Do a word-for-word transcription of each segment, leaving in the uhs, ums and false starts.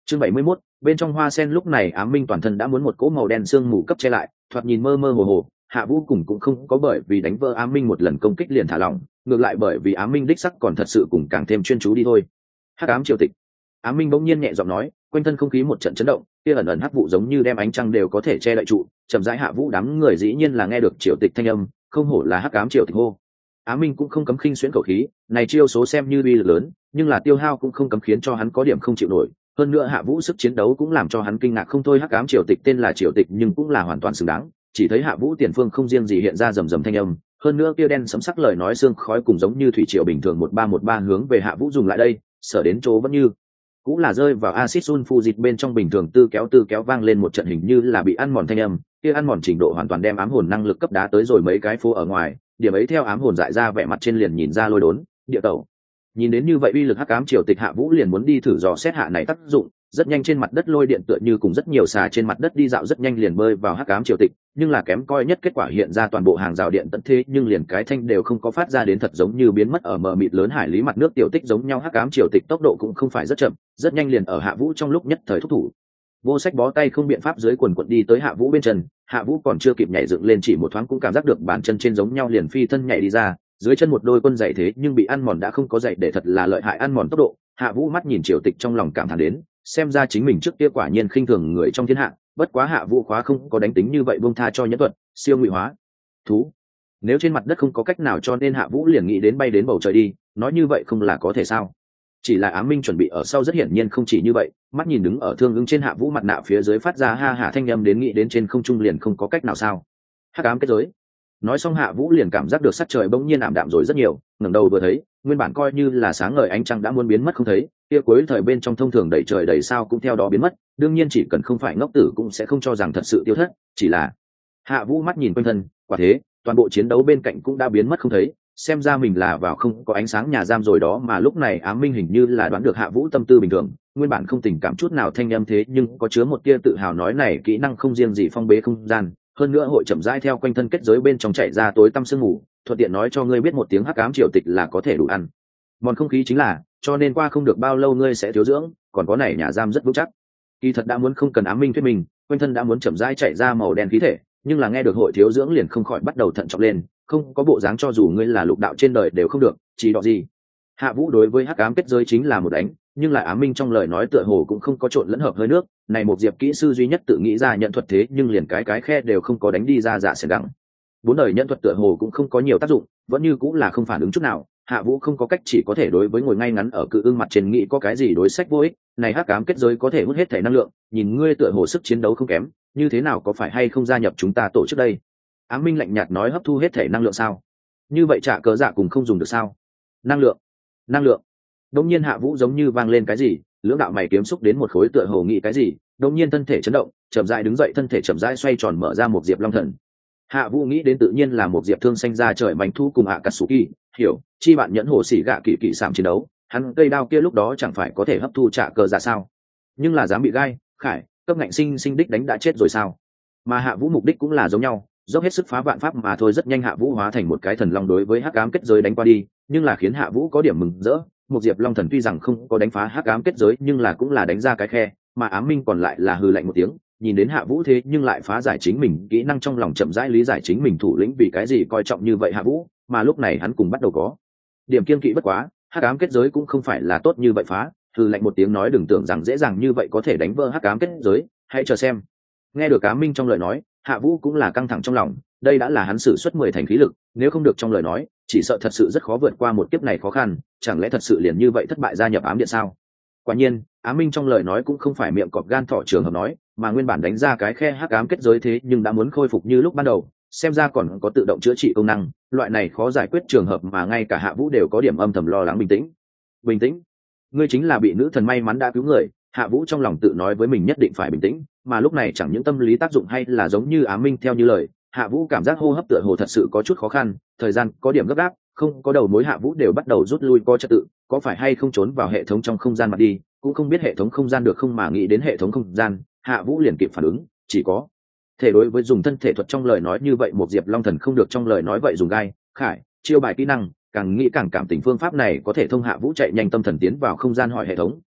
Chương bảy mươi mốt, bên trong hoa sen lúc này Ám Minh toàn thân đã muốn một cỗ màu đen sương mù cấp che lại, thoạt nhìn mơ mơ hồ hồ. Hạ Vũ cùng cũng không có bởi vì đánh vỡ Ám Minh một lần công kích liền thả lỏng, ngược lại bởi vì Ám Minh đích sắc còn thật sự cùng càng thêm chuyên chú đi thôi. Hắc ám triều tịch. Ám Minh bỗng nhiên nhẹ giọng nói, quanh thân không khí một trận chấn động, kia ẩn ẩn hắc vụ giống như đem ánh trăng đều có thể che đậy trụ. Chậm rãi Hạ Vũ đám người dĩ nhiên là nghe được triều tịch thanh âm, không hổ là hắc ám triều tịch hô. Ám Minh cũng không cấm khinh xuyễn khẩu khí, này chiêu số xem như uy lực lớn, nhưng là tiêu hao cũng không cấm khiến cho hắn có điểm không chịu nổi. Hơn nữa Hạ Vũ sức chiến đấu cũng làm cho hắn kinh ngạc không thôi. Hắc ám triều tịch tên là triều tịch nhưng cũng là hoàn toàn xứng đáng, chỉ thấy Hạ Vũ tiền phương không riêng gì hiện ra rầm rầm thanh âm, hơn nữa kia đen sấm sắc lời nói xương khói cùng giống như thủy triều bình thường một ba một ba hướng về Hạ Vũ dùng lại đây, sở đến chỗ vẫn như cũng là rơi vào acid sulfuric bên trong bình thường tư kéo tư kéo vang lên một trận hình như là bị ăn mòn thanh âm, kia ăn mòn trình độ hoàn toàn đem ám hồn năng lực cấp đá tới rồi mấy cái phố ở ngoài, điểm ấy theo ám hồn dại ra vẻ mặt trên liền nhìn ra lôi đốn, địa tẩu. Nhìn đến như vậy uy lực hắc ám triều tịch Hạ Vũ liền muốn đi thử dò xét hạ này tác dụng, rất nhanh trên mặt đất lôi điện tựa như cùng rất nhiều xà trên mặt đất đi dạo rất nhanh liền bơi vào hắc ám triều tịch, nhưng là kém coi nhất kết quả hiện ra toàn bộ hàng rào điện tận thế nhưng liền cái thanh đều không có phát ra đến, thật giống như biến mất ở mờ mịt lớn hải lý mặt nước tiểu tích giống nhau. Hắc ám triều tịch tốc độ cũng không phải rất chậm, rất nhanh liền ở Hạ Vũ trong lúc nhất thời thúc thủ vô sách bó tay không biện pháp dưới quần quật đi tới Hạ Vũ bên chân. Hạ Vũ còn chưa kịp nhảy dựng lên chỉ một thoáng cũng cảm giác được bàn chân trên giống nhau liền phi thân nhảy đi ra, dưới chân một đôi quân giày thế nhưng bị ăn mòn đã không có giày để thật là lợi hại ăn mòn tốc độ. Hạ Vũ mắt nhìn triều tịch trong lòng cảm thán đến, xem ra chính mình trước kia quả nhiên khinh thường người trong thiên hạ, bất quá Hạ Vũ khóa không có đánh tính như vậy buông tha cho nhẫn thuật siêu ngụy hóa thú. Nếu trên mặt đất không có cách nào cho nên Hạ Vũ liền nghĩ đến bay đến bầu trời đi, nói như vậy không là có thể sao? Chỉ là Ám Minh chuẩn bị ở sau rất hiển nhiên không chỉ như vậy, mắt nhìn đứng ở thương ứng trên Hạ Vũ mặt nạ phía dưới phát ra ha hả thanh âm đến nghĩ đến trên không trung liền không có cách nào sao? Hắc ám kết giới. Nói xong Hạ Vũ liền cảm giác được sắc trời bỗng nhiên ảm đạm rồi rất nhiều, ngẩng đầu vừa thấy, nguyên bản coi như là sáng ngời ánh trăng đã muốn biến mất không thấy, kia cuối thời bên trong thông thường đầy trời đầy sao cũng theo đó biến mất, đương nhiên chỉ cần không phải ngốc tử cũng sẽ không cho rằng thật sự tiêu thất, chỉ là Hạ Vũ mắt nhìn quanh thân, quả thế, toàn bộ chiến đấu bên cạnh cũng đã biến mất không thấy, xem ra mình là vào không có ánh sáng nhà giam rồi đó. Mà lúc này Ám Minh hình như là đoán được Hạ Vũ tâm tư bình thường, nguyên bản không tình cảm chút nào thanh âm thế nhưng có chứa một tia tự hào nói này kỹ năng không riêng gì phong bế không gian, hơn nữa hội chậm rãi theo quanh thân kết giới bên trong chạy ra tối tăm sương mù, thuận tiện nói cho ngươi biết một tiếng hắc ám triều tịch là có thể đủ ăn mòn không khí chính là, cho nên qua không được bao lâu ngươi sẽ thiếu dưỡng, còn có này nhà giam rất vững chắc. Kỳ thật đã muốn không cần Ám Minh thuyết mình, quanh thân đã muốn chậm rãi chạy ra màu đen khí thể, nhưng là nghe được hội thiếu dưỡng liền không khỏi bắt đầu thận trọng lên, không có bộ dáng cho dù ngươi là lục đạo trên đời đều không được, chỉ đọ gì. Hạ Vũ đối với hắc ám kết giới chính là một đánh, nhưng lại Ám Minh trong lời nói tựa hồ cũng không có trộn lẫn hợp hơi nước, này một diệp kỹ sư duy nhất tự nghĩ ra nhận thuật thế nhưng liền cái cái khe đều không có đánh đi ra dạ sẽ đắng. Bốn đời nhận thuật tựa hồ cũng không có nhiều tác dụng, vẫn như cũng là không phản ứng chút nào. Hạ Vũ không có cách chỉ có thể đối với ngồi ngay ngắn ở cự ương mặt trên nghĩ có cái gì đối sách vô ích, này hắc ám kết giới có thể hút hết thể năng lượng, nhìn ngươi tựa hồ sức chiến đấu không kém, như thế nào có phải hay không gia nhập chúng ta tổ chức đây? Ám Minh lạnh nhạt nói hấp thu hết thể năng lượng sao? Như vậy trả cớ dạ cùng không dùng được sao? Năng lượng, năng lượng. Đống nhiên Hạ Vũ giống như vang lên cái gì, lưỡng đạo mày kiếm xúc đến một khối tựa hồ nghĩ cái gì, đống nhiên thân thể chấn động, chậm rãi đứng dậy, thân thể chậm rãi xoay tròn mở ra một diệp long thần. Hạ Vũ nghĩ đến tự nhiên là một diệp thương xanh ra trời mảnh thu cùng Akatsuki, hiểu, chi bạn nhẫn hồ sĩ gạ kỳ kỳ sạm chiến đấu, hắn cây đao kia lúc đó chẳng phải có thể hấp thu trả cờ dạ sao? Nhưng là dám bị gai, khải, cấp ngạnh sinh sinh đích đánh đã chết rồi sao? Mà Hạ Vũ mục đích cũng là giống nhau, dốc hết sức phá vạn pháp mà thôi. Rất nhanh Hạ Vũ hóa thành một cái thần long đối với hắc ám kết giới đánh qua đi, nhưng là khiến Hạ Vũ có điểm mừng rỡ, một diệp long thần tuy rằng không có đánh phá hắc ám kết giới nhưng là cũng là đánh ra cái khe, mà Ám Minh còn lại là hừ lạnh một tiếng, nhìn đến Hạ Vũ thế nhưng lại phá giải chính mình kỹ năng trong lòng chậm rãi lý giải chính mình thủ lĩnh vì cái gì coi trọng như vậy Hạ Vũ, mà lúc này hắn cùng bắt đầu có điểm kiên kỵ bất quá, hắc ám kết giới cũng không phải là tốt như vậy phá, hừ lạnh một tiếng nói đừng tưởng rằng dễ dàng như vậy có thể đánh vỡ hắc ám kết giới, hãy chờ xem. Nghe được Ám Minh trong lời nói, Hạ Vũ cũng là căng thẳng trong lòng, đây đã là hắn sử xuất mười thành khí lực, nếu không được trong lời nói, chỉ sợ thật sự rất khó vượt qua một kiếp này khó khăn, chẳng lẽ thật sự liền như vậy thất bại gia nhập ám điện sao? Quả nhiên, Ám Minh trong lời nói cũng không phải miệng cọp gan thỏ trường hợp nói, mà nguyên bản đánh ra cái khe hắc ám kết giới thế nhưng đã muốn khôi phục như lúc ban đầu, xem ra còn có tự động chữa trị công năng, loại này khó giải quyết trường hợp mà ngay cả Hạ Vũ đều có điểm âm thầm lo lắng. Bình tĩnh, bình tĩnh, ngươi chính là bị nữ thần may mắn đã cứu người. Hạ Vũ trong lòng tự nói với mình nhất định phải bình tĩnh, mà lúc này chẳng những tâm lý tác dụng hay là giống như Ám Minh theo như lời, Hạ Vũ cảm giác hô hấp tựa hồ thật sự có chút khó khăn, thời gian có điểm gấp gáp, không có đầu mối Hạ Vũ đều bắt đầu rút lui có trật tự, có phải hay không trốn vào hệ thống trong không gian mà đi, cũng không biết hệ thống không gian được không mà nghĩ đến hệ thống không gian, Hạ Vũ liền kịp phản ứng, chỉ có thể đối với dùng thân thể thuật trong lời nói như vậy một diệp long thần không được trong lời nói vậy dùng gai, khải, chiêu bài kỹ năng, càng nghĩ càng cảm tình phương pháp này có thể thông Hạ Vũ chạy nhanh tâm thần tiến vào không gian hỏi hệ thống,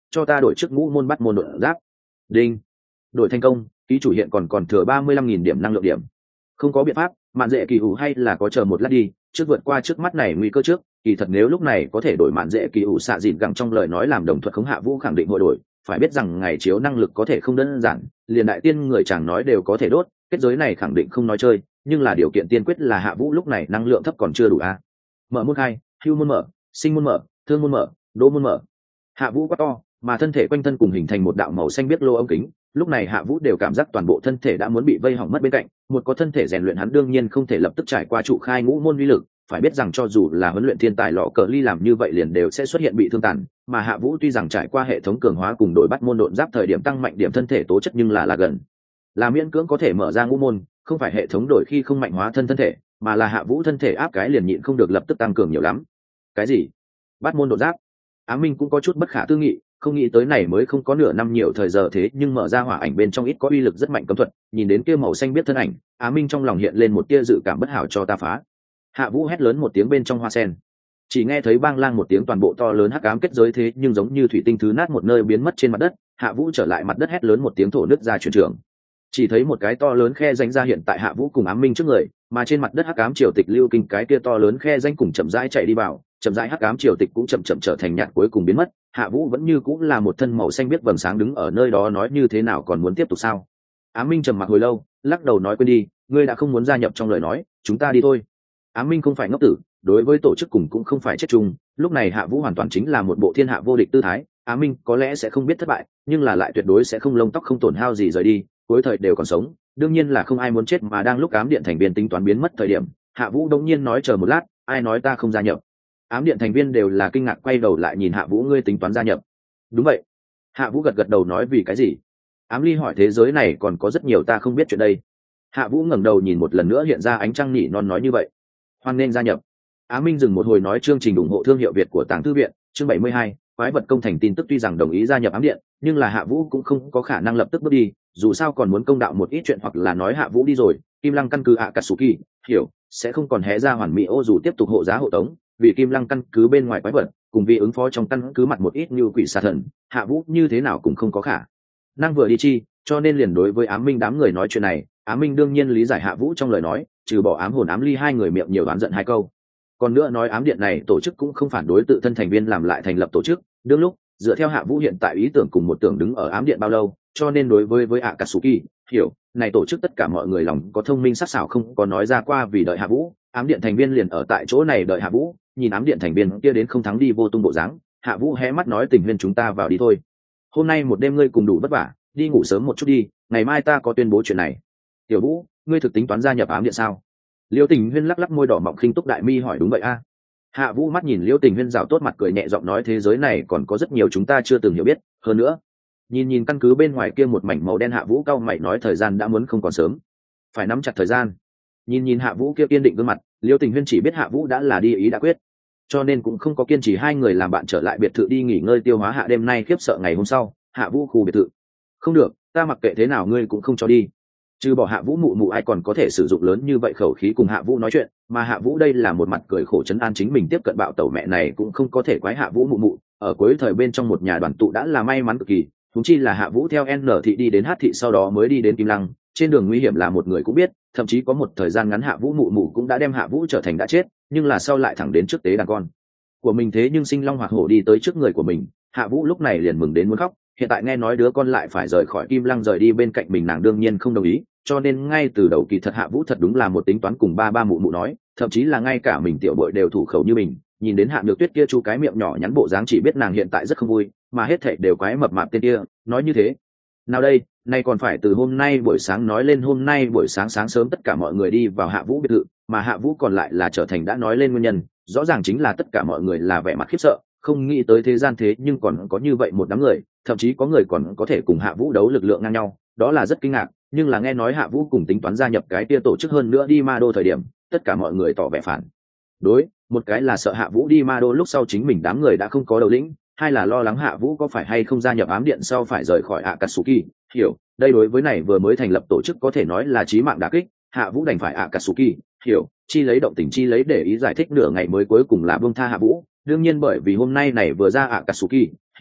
cho ta đổi chức ngũ môn bắt môn đột giáp. Đinh, đổi thành công, ký chủ hiện còn còn thừa ba mươi lăm nghìn điểm năng lượng điểm. Không có biện pháp, mạn dễ kỳ ủ hay là có chờ một lát đi, trước vượt qua trước mắt này nguy cơ trước. Kỳ thật nếu lúc này có thể đổi mạn dễ kỳ ủ xạ dịn gẳng trong lời nói làm đồng thuật khống Hạ Vũ khẳng định hội đổi, phải biết rằng ngày chiếu năng lực có thể không đơn giản, liền đại tiên người chẳng nói đều có thể đốt, kết giới này khẳng định không nói chơi, nhưng là điều kiện tiên quyết là Hạ Vũ lúc này năng lượng thấp còn chưa đủ a. Mở môn hai, hưu môn mở, sinh môn mở, thương môn mở, đỗ môn mở. Hạ Vũ quá to, mà thân thể quanh thân cùng hình thành một đạo màu xanh biếc lô ống kính, lúc này Hạ Vũ đều cảm giác toàn bộ thân thể đã muốn bị vây hỏng mất bên cạnh, một có thân thể rèn luyện hắn đương nhiên không thể lập tức trải qua trụ khai ngũ môn uy lực, phải biết rằng cho dù là huấn luyện thiên tài lọ cờ ly làm như vậy liền đều sẽ xuất hiện bị thương tàn, mà Hạ Vũ tuy rằng trải qua hệ thống cường hóa cùng đổi bắt môn độn giáp thời điểm tăng mạnh điểm thân thể tố chất nhưng là là gần là miễn cưỡng có thể mở ra ngũ môn, không phải hệ thống đổi khi không mạnh hóa thân thân thể, mà là Hạ Vũ thân thể áp cái liền nhịn không được lập tức tăng cường nhiều lắm. Cái gì? Bắt môn độn giáp? Á Minh cũng có chút bất khả tư nghị, không nghĩ tới này mới không có nửa năm nhiều thời giờ thế nhưng mở ra hỏa ảnh bên trong ít có uy lực rất mạnh cấm thuật, nhìn đến kia màu xanh biết thân ảnh, Á Minh trong lòng hiện lên một tia dự cảm bất hảo cho ta phá. Hạ Vũ hét lớn một tiếng bên trong hoa sen, chỉ nghe thấy bang lang một tiếng toàn bộ to lớn hắc ám kết giới thế nhưng giống như thủy tinh thứ nát một nơi biến mất trên mặt đất. Hạ Vũ trở lại mặt đất hét lớn một tiếng thổ nứt ra chuyển trường, chỉ thấy một cái to lớn khe danh ra hiện tại Hạ Vũ cùng Ám Minh trước người, mà trên mặt đất hắc ám triều tịch lưu kinh cái kia to lớn khe danh cùng chậm rãi chạy đi vào, chậm rãi hắc ám triều tịch cũng chậm chậm trở thành nhạt cuối cùng biến mất. Hạ Vũ vẫn như cũng là một thân màu xanh biết vầng sáng đứng ở nơi đó, nói như thế nào còn muốn tiếp tục sao? Ám Minh trầm mặc hồi lâu, lắc đầu nói quên đi, ngươi đã không muốn gia nhập trong lời nói, chúng ta đi thôi. Ám Minh không phải ngốc tử, đối với tổ chức cùng cũng không phải chết chung, lúc này Hạ Vũ hoàn toàn chính là một bộ thiên hạ vô địch tư thái. Ám Minh có lẽ sẽ không biết thất bại, nhưng là lại tuyệt đối sẽ không lông tóc không tổn hao gì rời đi, cuối thời đều còn sống, đương nhiên là không ai muốn chết. Mà đang lúc ám điện thành viên tính toán biến mất thời điểm, Hạ Vũ đống nhiên nói chờ một lát, ai nói ta không gia nhập? Ám điện thành viên đều là kinh ngạc quay đầu lại nhìn Hạ Vũ, ngươi tính toán gia nhập? Đúng vậy. Hạ Vũ gật gật đầu nói vì cái gì? Ám Ly hỏi thế giới này còn có rất nhiều ta không biết chuyện đây. Hạ Vũ ngẩng đầu nhìn một lần nữa hiện ra ánh trăng nhỉ non nói như vậy. Hoan nên gia nhập. Á Minh dừng một hồi nói chương trình ủng hộ thương hiệu Việt của Tàng Thư viện, chương bảy mươi hai, quái vật công thành tin tức. Tuy rằng đồng ý gia nhập ám điện, nhưng là Hạ Vũ cũng không có khả năng lập tức bước đi, dù sao còn muốn công đạo một ít chuyện, hoặc là nói Hạ Vũ đi rồi, Kim Lăng căn cứ Akatsuki, hiểu, sẽ không còn hé ra hoàn mỹ ô dù tiếp tục hộ giá hộ tống, vì Kim Lăng căn cứ bên ngoài quái vật, cùng vì ứng phó trong căn cứ mặt một ít như quỷ xà thần, Hạ Vũ như thế nào cũng không có khả năng vừa đi chi, cho nên liền đối với Ám Minh đám người nói chuyện này. Ám Minh đương nhiên lý giải Hạ Vũ trong lời nói, trừ bỏ Ám Hồn Ám Ly hai người miệng nhiều oán giận hai câu. Còn nữa nói ám điện này tổ chức cũng không phản đối tự thân thành viên làm lại thành lập tổ chức, đương lúc dựa theo Hạ Vũ hiện tại ý tưởng cùng một tưởng đứng ở ám điện bao lâu, cho nên đối với với Akatsuki, hiểu, này tổ chức tất cả mọi người lòng có thông minh sắc sảo không có nói ra qua vì đợi Hạ Vũ, ám điện thành viên liền ở tại chỗ này đợi Hạ Vũ, nhìn ám điện thành viên kia đến không thắng đi vô tung bộ dáng, Hạ Vũ hé mắt nói tình huyên chúng ta vào đi thôi. Hôm nay một đêm ngươi cùng đủ vất vả, đi ngủ sớm một chút đi, ngày mai ta có tuyên bố chuyện này. Tiểu Vũ, ngươi thực tính toán gia nhập ám điện sao? Liêu Tình Huyên lắc lắc môi đỏ mọng khinh túc đại mi hỏi đúng vậy a. Hạ Vũ mắt nhìn Liêu Tình Huyên rào tốt mặt cười nhẹ giọng nói thế giới này còn có rất nhiều chúng ta chưa từng hiểu biết, hơn nữa nhìn nhìn căn cứ bên ngoài kia một mảnh màu đen, Hạ Vũ cau mày nói thời gian đã muốn không còn sớm, phải nắm chặt thời gian. Nhìn nhìn Hạ Vũ kia kiên định gương mặt, Liêu Tình Huyên chỉ biết Hạ Vũ đã là đi ý đã quyết, cho nên cũng không có kiên trì hai người làm bạn trở lại biệt thự đi nghỉ ngơi tiêu hóa hạ đêm nay khiếp sợ ngày hôm sau. Hạ Vũ khu biệt thự. Không được, ta mặc kệ thế nào ngươi cũng không cho đi. Trừ bỏ Hạ Vũ mụ mụ ai còn có thể sử dụng lớn như vậy khẩu khí cùng Hạ Vũ nói chuyện, mà Hạ Vũ đây là một mặt cười khổ trấn an chính mình tiếp cận bạo tẩu mẹ này cũng không có thể quái Hạ Vũ mụ mụ, ở cuối thời bên trong một nhà đoàn tụ đã là may mắn cực kỳ, huống chi là Hạ Vũ theo N thị đi đến H thị sau đó mới đi đến Kim Lăng, trên đường nguy hiểm là một người cũng biết, thậm chí có một thời gian ngắn Hạ Vũ mụ mụ cũng đã đem Hạ Vũ trở thành đã chết, nhưng là sau lại thẳng đến trước tế đàn con của mình thế nhưng sinh long hoạt hổ đi tới trước người của mình, Hạ Vũ lúc này liền mừng đến muốn khóc, hiện tại nghe nói đứa con lại phải rời khỏi Kim Lăng rời đi bên cạnh mình nàng đương nhiên không đồng ý, cho nên ngay từ đầu kỳ thật Hạ Vũ thật đúng là một tính toán cùng ba ba mụ mụ nói, thậm chí là ngay cả mình tiểu bội đều thủ khẩu như mình, nhìn đến Hạ Nhược Tuyết kia chu cái miệng nhỏ nhắn bộ dáng chỉ biết nàng hiện tại rất không vui, mà hết thảy đều quái mập mạp tên kia, nói như thế nào đây, nay còn phải từ hôm nay buổi sáng nói lên, hôm nay buổi sáng sáng sớm tất cả mọi người đi vào Hạ Vũ biệt thự, mà Hạ Vũ còn lại là trở thành đã nói lên nguyên nhân, rõ ràng chính là tất cả mọi người là vẻ mặt khiếp sợ, không nghĩ tới thế gian thế nhưng còn có như vậy một đám người, thậm chí có người còn có thể cùng Hạ Vũ đấu lực lượng ngang nhau, đó là rất kinh ngạc. Nhưng là nghe nói Hạ Vũ cùng tính toán gia nhập cái tia tổ chức hơn nữa đi Ma Đô thời điểm, tất cả mọi người tỏ vẻ phản đối, một cái là sợ Hạ Vũ đi Ma Đô lúc sau chính mình đám người đã không có đầu lĩnh, hai là lo lắng Hạ Vũ có phải hay không gia nhập ám điện sau phải rời khỏi Akatsuki, hiểu, đây đối với này vừa mới thành lập tổ chức có thể nói là chí mạng đả kích, Hạ Vũ đành phải Akatsuki, hiểu, chi lấy động tình chi lấy để ý giải thích nửa ngày mới cuối cùng là buông tha Hạ Vũ, đương nhiên bởi vì hôm nay này vừa ra Akatsuki, hiểu,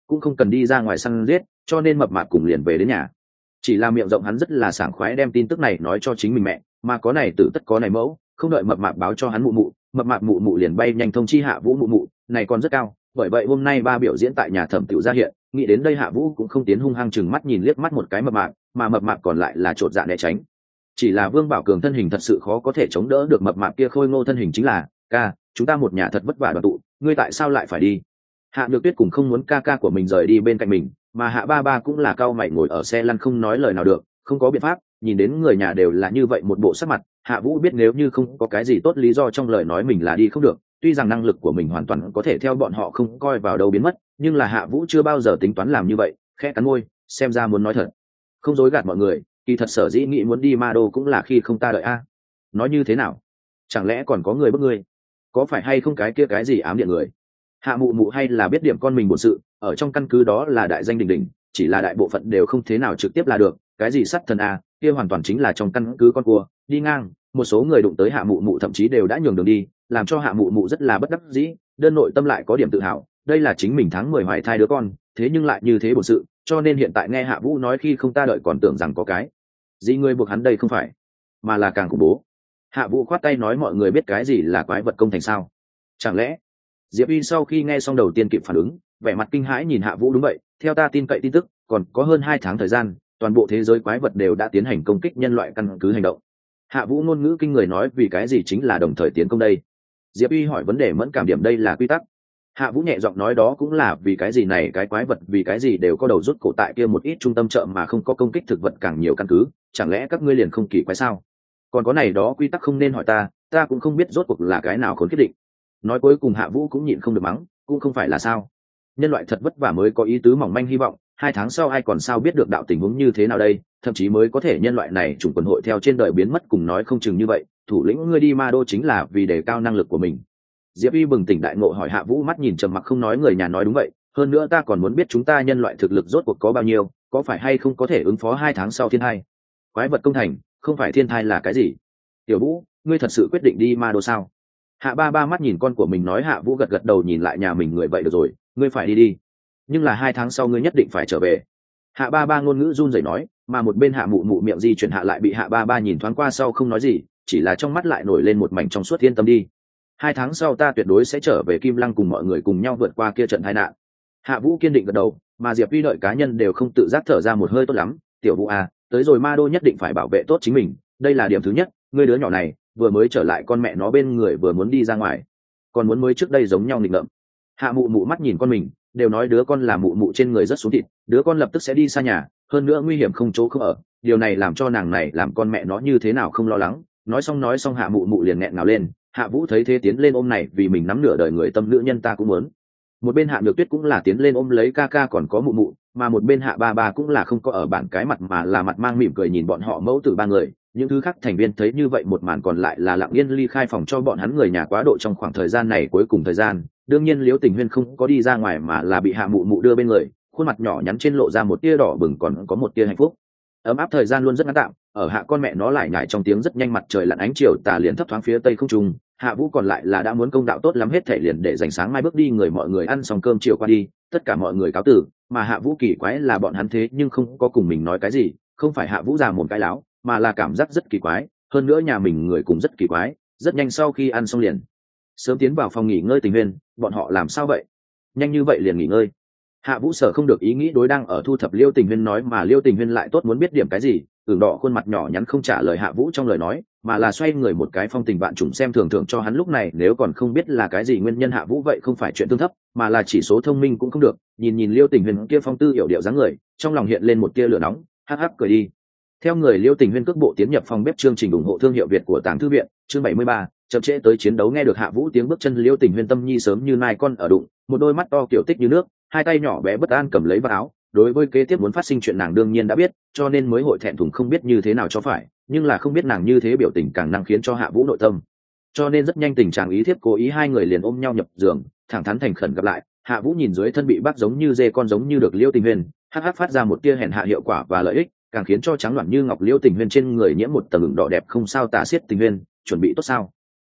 cũng không cần đi ra ngoài săn giết, cho nên mập mạp cùng liền về đến nhà. Chỉ là miệng rộng hắn rất là sảng khoái đem tin tức này nói cho chính mình mẹ, mà có này tử tất có này mẫu, không đợi mập mạp báo cho hắn mụ mụ, mập mạp mụ mụ liền bay nhanh thông chi Hạ Vũ mụ mụ, này còn rất cao, bởi vậy hôm nay ba biểu diễn tại nhà thẩm tiểu ra hiện, nghĩ đến đây Hạ Vũ cũng không tiến hung hăng chừng mắt nhìn liếc mắt một cái mập mạp, mà mập mạp còn lại là trột dạ né tránh. Chỉ là Vương Bảo Cường thân hình thật sự khó có thể chống đỡ được mập mạp kia khôi ngô thân hình chính là, ca, chúng ta một nhà thật vất vả đoàn tụ, ngươi tại sao lại phải đi? Hạ Nhược Tuyết cũng không muốn ca ca của mình rời đi bên cạnh mình, mà Hạ Ba Ba cũng là cao mày ngồi ở xe lăn không nói lời nào được, không có biện pháp, nhìn đến người nhà đều là như vậy một bộ sắc mặt, Hạ Vũ biết nếu như không có cái gì tốt lý do trong lời nói mình là đi không được, tuy rằng năng lực của mình hoàn toàn có thể theo bọn họ không coi vào đâu biến mất, nhưng là Hạ Vũ chưa bao giờ tính toán làm như vậy, khẽ cắn môi, xem ra muốn nói thật. Không dối gạt mọi người, kỳ thật sở dĩ nghĩ muốn đi Ma Đô cũng là khi không ta đợi a. Nói như thế nào? Chẳng lẽ còn có người bức ngươi? Có phải hay không cái kia cái gì ám điện người? Hạ mụ mụ hay là biết điểm con mình bổn sự, ở trong căn cứ đó là đại danh đỉnh đỉnh, chỉ là đại bộ phận đều không thế nào trực tiếp là được, cái gì sát thần a, kia hoàn toàn chính là trong căn cứ con cua, đi ngang, một số người đụng tới Hạ mụ mụ thậm chí đều đã nhường đường đi, làm cho Hạ mụ mụ rất là bất đắc dĩ, đơn nội tâm lại có điểm tự hào, đây là chính mình tháng mười hoài thai đứa con, thế nhưng lại như thế bổn sự, cho nên hiện tại nghe Hạ Vũ nói khi không ta đợi còn tưởng rằng có cái gì người buộc hắn đây không phải, mà là càng khủng bố. Hạ Vũ khoát tay nói mọi người biết cái gì là quái vật công thành sao? Chẳng lẽ? Diệp Uy sau khi nghe xong đầu tiên kịp phản ứng, vẻ mặt kinh hãi nhìn Hạ Vũ. Đúng vậy, theo ta tin cậy tin tức, còn có hơn hai tháng thời gian, toàn bộ thế giới quái vật đều đã tiến hành công kích nhân loại căn cứ hành động. Hạ Vũ ngôn ngữ kinh người nói vì cái gì chính là đồng thời tiến công đây. Diệp Uy hỏi vấn đề mẫn cảm điểm đây là quy tắc. Hạ Vũ nhẹ giọng nói đó cũng là vì cái gì này cái quái vật vì cái gì đều có đầu rút cổ tại kia một ít trung tâm chợ mà không có công kích thực vật càng nhiều căn cứ, chẳng lẽ các ngươi liền không kỳ quái sao? Còn có này đó quy tắc không nên hỏi ta, ta cũng không biết rốt cuộc là cái nào khốn quyết định. Nói cuối cùng Hạ Vũ cũng nhịn không được mắng, cũng không phải là sao? Nhân loại thật vất vả mới có ý tứ mỏng manh hy vọng, hai tháng sau ai còn sao biết được đạo tình huống như thế nào đây, thậm chí mới có thể nhân loại này chủng quần hội theo trên đời biến mất cùng nói không chừng như vậy, thủ lĩnh ngươi đi Ma Đô chính là vì đề cao năng lực của mình. Diệp Y bừng tỉnh đại ngộ hỏi Hạ Vũ, mắt nhìn trầm mặc không nói. Người nhà nói đúng vậy, hơn nữa ta còn muốn biết chúng ta nhân loại thực lực rốt cuộc có bao nhiêu, có phải hay không có thể ứng phó hai tháng sau thiên thai. Quái vật công thành, không phải thiên thai là cái gì? Tiểu Vũ, ngươi thật sự quyết định đi Ma Đô sao? Hạ Ba Ba mắt nhìn con của mình nói. Hạ Vũ gật gật đầu nhìn lại nhà mình người vậy được rồi, ngươi phải đi đi, nhưng là hai tháng sau ngươi nhất định phải trở về. Hạ Ba Ba ngôn ngữ run rẩy nói, mà một bên Hạ Mụ Mụ miệng di chuyển hạ lại bị Hạ Ba Ba nhìn thoáng qua sau không nói gì, chỉ là trong mắt lại nổi lên một mảnh trong suốt. Yên tâm đi, hai tháng sau ta tuyệt đối sẽ trở về Kim Lăng cùng mọi người cùng nhau vượt qua kia trận tai nạn. Hạ Vũ kiên định gật đầu, mà Diệp Vi đợi cá nhân đều không tự giác thở ra một hơi. Tốt lắm, Tiểu Vũ à, tới rồi Ma Đô nhất định phải bảo vệ tốt chính mình, đây là điểm thứ nhất. Ngươi đứa nhỏ này vừa mới trở lại con mẹ nó bên người vừa muốn đi ra ngoài, còn muốn mới trước đây giống nhau nghịch ngợm. Hạ Mụ Mụ mắt nhìn con mình, đều nói đứa con là mụ mụ trên người rất xuống thịt, đứa con lập tức sẽ đi xa nhà, hơn nữa nguy hiểm không chỗ không ở, điều này làm cho nàng này làm con mẹ nó như thế nào không lo lắng. Nói xong nói xong Hạ Mụ Mụ liền nghẹn ngào lên. Hạ Vũ thấy thế tiến lên ôm này vì mình nắm nửa đời người tâm nữ nhân ta cũng muốn. Một bên Hạ Nhược Tuyết cũng là tiến lên ôm lấy ca ca còn có mụ mụ, mà một bên Hạ Ba Ba cũng là không có ở bản cái mặt mà là mặt mang mỉm cười nhìn bọn họ mẫu tử ba người. Những thứ khác thành viên thấy như vậy một màn còn lại là lặng yên ly khai phòng cho bọn hắn người nhà quá độ trong khoảng thời gian này cuối cùng thời gian. Đương nhiên Liễu Tình Huyên không có đi ra ngoài mà là bị Hạ Mụ Mụ đưa bên người, khuôn mặt nhỏ nhắn trên lộ ra một tia đỏ bừng còn có một tia hạnh phúc. Ấm áp thời gian luôn rất ngắn tạm, ở Hạ con mẹ nó lại nhảy trong tiếng rất nhanh mặt trời lặn ánh chiều tà liền thấp thoáng phía tây không trung. Hạ Vũ còn lại là đã muốn công đạo tốt lắm hết thể liền để dành sáng mai bước đi. Người mọi người ăn xong cơm chiều qua đi, tất cả mọi người cáo từ, mà Hạ Vũ kỳ quái là bọn hắn thế nhưng không có cùng mình nói cái gì, không phải Hạ Vũ già một cái láo, mà là cảm giác rất kỳ quái, hơn nữa nhà mình người cũng rất kỳ quái. Rất nhanh sau khi ăn xong liền sớm tiến vào phòng nghỉ ngơi. Tình Huyên, bọn họ làm sao vậy? Nhanh như vậy liền nghỉ ngơi? Hạ Vũ sở không được ý nghĩ đối đang ở thu thập Liêu Tình Huyên nói, mà Liêu Tình Huyên lại tốt muốn biết điểm cái gì, ửng đỏ khuôn mặt nhỏ nhắn không trả lời Hạ Vũ trong lời nói, mà là xoay người một cái phong tình vạn trùng xem thường thường cho hắn. Lúc này nếu còn không biết là cái gì nguyên nhân Hạ Vũ vậy không phải chuyện tương thấp, mà là chỉ số thông minh cũng không được. Nhìn nhìn Liêu Tình Huyên kia phong tư hiểu điệu dáng người, trong lòng hiện lên một tia lửa nóng, hắc hắc cười đi. Theo người Liêu Tình Huyên cước bộ tiến nhập phòng bếp. Chương trình ủng hộ thương hiệu Việt của Tàng Thư viện, chương bảy mươi ba, chậm trễ tới chiến đấu. Nghe được Hạ Vũ tiếng bước chân, Liêu Tình Huyên tâm nhi sớm như nai con ở đụng, một đôi mắt to kiểu tích như nước, hai tay nhỏ bé bất an cầm lấy vào áo. Đối với kế tiếp muốn phát sinh chuyện nàng đương nhiên đã biết, cho nên mới hội thẹn thùng không biết như thế nào cho phải, nhưng là không biết nàng như thế biểu tình càng năng khiến cho Hạ Vũ nội tâm, cho nên rất nhanh tình trạng ý thiếp cố ý hai người liền ôm nhau nhập giường, thẳng thắn thành khẩn gặp lại. Hạ Vũ nhìn dưới thân bị bác giống như dê con giống như được Liêu Tình Huyên hắc hắc phát ra một tia hèn hạ hiệu quả và lợi ích, càng khiến cho trắng loạn như ngọc Liêu Tình Huyên trên người nhiễm một tầng ửng đỏ đẹp không sao tả xiết. Tình Huyên, chuẩn bị tốt sao?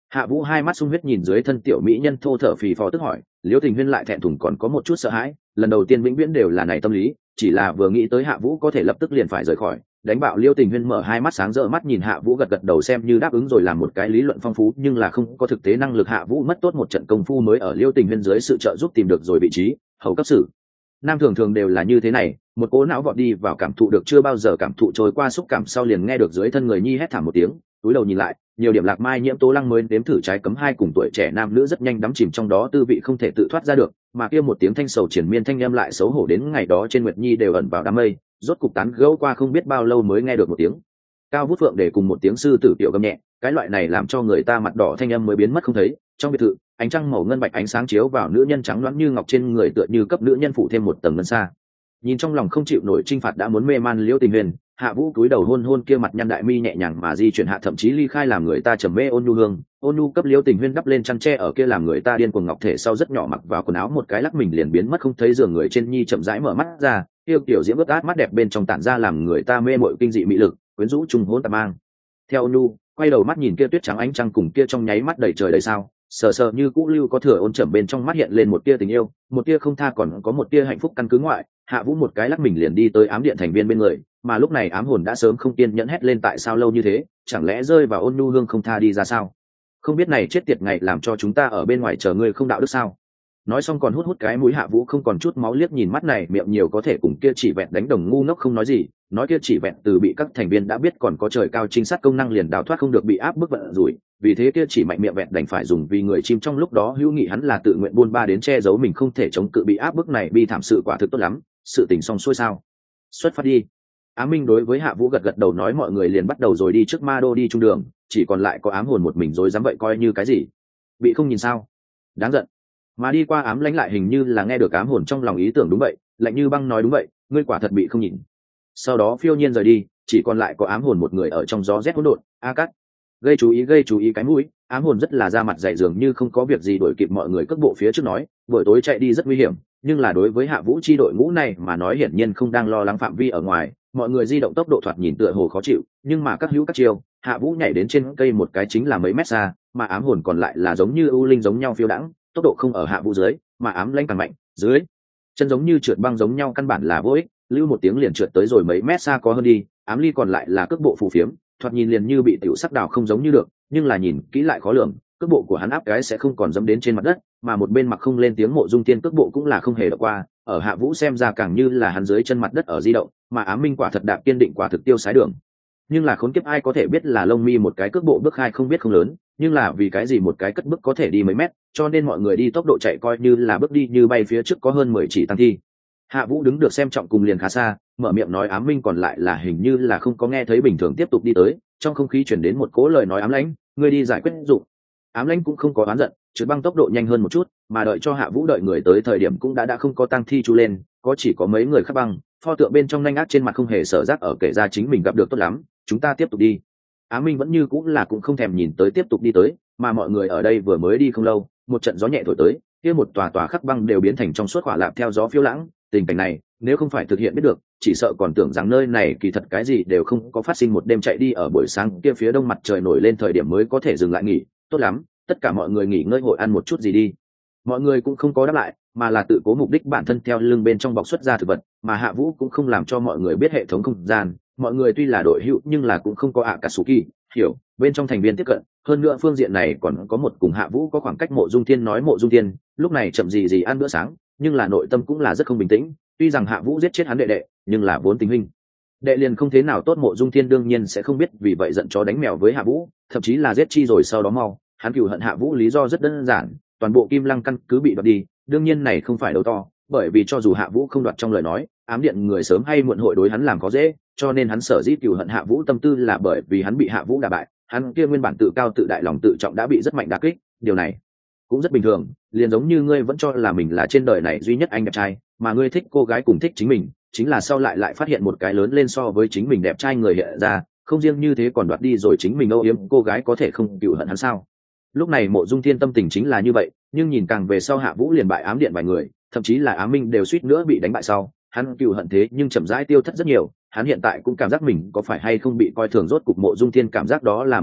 Hạ Vũ hai mắt sung huyết nhìn dưới thân tiểu mỹ nhân thô thở phì phò tức hỏi, Liễu Tình Huyên lại thẹn thùng còn có một chút sợ hãi, lần đầu tiên vĩnh viễn đều là này tâm lý, chỉ là vừa nghĩ tới Hạ Vũ có thể lập tức liền phải rời khỏi, đánh bạo Liễu Tình Huyên mở hai mắt sáng rỡ mắt nhìn Hạ Vũ gật gật đầu xem như đáp ứng rồi làm một cái lý luận phong phú, nhưng là không có thực tế năng lực. Hạ Vũ mất tốt một trận công phu mới ở Liễu Tình Huyên dưới sự trợ giúp tìm được rồi vị trí hầu cấp sử. Nam thường thường đều là như thế này, một cố não vọt đi vào cảm thụ được chưa bao giờ cảm thụ trôi qua xúc cảm sau liền nghe được dưới thân người nhi hét thảm một tiếng, túi đầu nhìn lại, nhiều điểm lạc mai nhiễm tố lăng mới đếm thử trái cấm hai cùng tuổi trẻ nam nữ rất nhanh đắm chìm trong đó tư vị không thể tự thoát ra được, mà kia một tiếng thanh sầu triển miên thanh âm lại xấu hổ đến ngày đó trên Nguyệt Nhi đều ẩn vào đám mây, rốt cục tán gẫu qua không biết bao lâu mới nghe được một tiếng cao vút phượng để cùng một tiếng sư tử tiểu gầm nhẹ, cái loại này làm cho người ta mặt đỏ thanh âm mới biến mất không thấy. Trong biệt thự, ánh trăng màu ngân bạch ánh sáng chiếu vào nữ nhân trắng loãng như ngọc trên người tựa như cấp nữ nhân phủ thêm một tầng ngân xa. Nhìn trong lòng không chịu nổi trinh phạt đã muốn mê man Liễu Tình Huyền, Hạ Vũ cúi đầu hôn hôn kia mặt nhăn đại mi nhẹ nhàng mà di chuyển hạ thậm chí ly khai làm người ta trầm mê ôn nhu hương, ôn nhu cấp Liễu Tình Huyên đắp lên chăn tre ở kia làm người ta điên cuồng ngọc thể sau rất nhỏ mặc vào quần áo một cái lắc mình liền biến mất không thấy giường người trên nhi chậm rãi mở mắt ra, yêu kiểu diễm ướt át mắt đẹp bên trong tản ra làm người ta mê mội kinh dị mỹ lực, quyến rũ trùng hôn tà mang. Theo ôn nhu, quay đầu mắt nhìn kia tuyết trắng ánh trăng cùng kia trong nháy mắt đầy trời đầy sao, sờ sờ như cũ lưu có thừa ôn chậm bên trong mắt hiện lên một tia tình yêu, một tia không tha còn có một tia hạnh phúc căn cứ ngoại. Hạ Vũ một cái lắc mình liền đi tới ám điện thành viên bên người, mà lúc này ám hồn đã sớm không kiên nhẫn hét lên tại sao lâu như thế, chẳng lẽ rơi vào ôn nhu hương không tha đi ra sao? Không biết này chết tiệt ngày làm cho chúng ta ở bên ngoài chờ ngươi không đạo đức sao? Nói xong còn hút hút cái mũi. Hạ Vũ không còn chút máu liếc nhìn mắt này miệng nhiều có thể cùng kia chỉ vẹn đánh đồng ngu ngốc không nói gì, nói kia chỉ vẹn từ bị các thành viên đã biết còn có trời cao trinh sát công năng liền đào thoát không được bị áp bức vận rủi, vì thế kia chỉ mạnh miệng vẹn đành phải dùng vì người chim trong lúc đó hữu nghị hắn là tự nguyện buôn ba đến che giấu mình không thể chống cự bị áp bức này bi thảm sự quả thực tốt lắm, sự tình xong xuôi sao? Xuất phát đi. Ám Minh đối với Hạ Vũ gật gật đầu nói mọi người liền bắt đầu rồi đi trước ma đô đi trung đường, chỉ còn lại có ám hồn một mình rồi dám vậy coi như cái gì? Bị không nhìn sao? Đáng giận. Mà đi qua ám lãnh lại hình như là nghe được ám hồn trong lòng ý tưởng đúng vậy, lạnh như băng nói đúng vậy, ngươi quả thật bị không nhìn. Sau đó phiêu nhiên rời đi, chỉ còn lại có ám hồn một người ở trong gió rét hỗn độn. A cắt, gây chú ý gây chú ý cái mũi. Ám hồn rất là ra mặt dày dường như không có việc gì đuổi kịp mọi người cước bộ phía trước nói, buổi tối chạy đi rất nguy hiểm, nhưng là đối với Hạ Vũ chi đội ngũ này mà nói hiển nhiên không đang lo lắng phạm vi ở ngoài, mọi người di động tốc độ thoạt nhìn tựa hồ khó chịu, nhưng mà các hữu các chiêu, Hạ Vũ nhảy đến trên cây một cái chính là mấy mét xa, mà ám hồn còn lại là giống như ưu linh giống nhau phiêu đãng, tốc độ không ở Hạ Vũ dưới, mà ám lãnh càng mạnh, dưới chân giống như trượt băng giống nhau căn bản là vô ích, lưu một tiếng liền trượt tới rồi mấy mét xa có hơn đi, ám ly còn lại là cước bộ phù phiếm, thoạt nhìn liền như bị tiểu sắc đào không giống như được, nhưng là nhìn kỹ lại khó lường, cước bộ của hắn áp cái sẽ không còn dẫm đến trên mặt đất, mà một bên mặc không lên tiếng Mộ Dung Tiên cước bộ cũng là không hề động qua, ở Hạ Vũ xem ra càng như là hắn dưới chân mặt đất ở di động, mà Ám Minh quả thật đạp kiên định quả thực tiêu sái đường. Nhưng là khốn kiếp ai có thể biết là lông mi một cái cước bộ bước khai không biết không lớn, nhưng là vì cái gì một cái cất bước có thể đi mấy mét, cho nên mọi người đi tốc độ chạy coi như là bước đi như bay phía trước có hơn mười chỉ tăng thi. Hạ Vũ đứng được xem trọng cùng liền khá xa, mở miệng nói Ám Minh còn lại là hình như là không có nghe thấy bình thường tiếp tục đi tới, trong không khí chuyển đến một cỗ lời nói ám lãnh, ngươi đi giải quyết dụng. Ám lãnh cũng không có oán giận, trượt băng tốc độ nhanh hơn một chút, mà đợi cho Hạ Vũ đợi người tới thời điểm cũng đã đã không có tăng thi chu lên, có chỉ có mấy người khắc băng, pho tượng bên trong nhanh ác trên mặt không hề sở giác ở kể ra chính mình gặp được tốt lắm, chúng ta tiếp tục đi. Ám Minh vẫn như cũng là cũng không thèm nhìn tới tiếp tục đi tới, mà mọi người ở đây vừa mới đi không lâu, một trận gió nhẹ thổi tới, kia một tòa tòa khắc băng đều biến thành trong suốt hỏa lạp theo gió phiêu lãng, tình cảnh này, nếu không phải thực hiện biết được, chỉ sợ còn tưởng rằng nơi này kỳ thật cái gì đều không có phát sinh một đêm chạy đi ở buổi sáng kia phía đông mặt trời nổi lên thời điểm mới có thể dừng lại nghỉ, tốt lắm, tất cả mọi người nghỉ ngơi hội ăn một chút gì đi. Mọi người cũng không có đáp lại, mà là tự cố mục đích bản thân theo lưng bên trong bọc xuất ra thực vật, mà Hạ Vũ cũng không làm cho mọi người biết hệ thống không gian, mọi người tuy là đội hữu nhưng là cũng không có Akatsuki, hiểu, bên trong thành viên tiếp cận, hơn nữa phương diện này còn có một cùng Hạ Vũ có khoảng cách. Mộ Dung Thiên nói Mộ Dung Thiên, lúc này chậm gì gì ăn bữa sáng, nhưng là nội tâm cũng là rất không bình tĩnh, tuy rằng Hạ Vũ giết chết hắn đệ đệ, nhưng là vốn tình huynh đệ liền không thế nào tốt. Mộ Dung Thiên đương nhiên sẽ không biết vì vậy giận chó đánh mèo với Hạ Vũ, thậm chí là giết chi rồi sau đó mau, hắn cừu hận Hạ Vũ lý do rất đơn giản, toàn bộ Kim Lăng căn cứ bị đoạt đi, đương nhiên này không phải đầu to, bởi vì cho dù Hạ Vũ không đoạt trong lời nói, ám điện người sớm hay muộn hội đối hắn làm có dễ, cho nên hắn sở dĩ cừu hận Hạ Vũ tâm tư là bởi vì hắn bị Hạ Vũ đả bại, hắn kia nguyên bản tự cao tự đại lòng tự trọng đã bị rất mạnh đả kích, điều này cũng rất bình thường, liền giống như ngươi vẫn cho là mình là trên đời này duy nhất anh đẹp trai, mà ngươi thích cô gái cùng thích chính mình, chính là sau lại lại phát hiện một cái lớn lên so với chính mình đẹp trai người hiện ra, không riêng như thế còn đoạt đi rồi chính mình âu yếm cô gái, có thể không cừu hận hắn sao? Lúc này Mộ Dung Thiên tâm tình chính là như vậy, nhưng nhìn càng về sau Hạ Vũ liền bại ám điện vài người, thậm chí là Ám Minh đều suýt nữa bị đánh bại sau, hắn cừu hận thế nhưng chậm rãi tiêu thất rất nhiều, hắn hiện tại cũng cảm giác mình có phải hay không bị coi thường, rốt cục Mộ Dung Thiên cảm giác đó là một kết,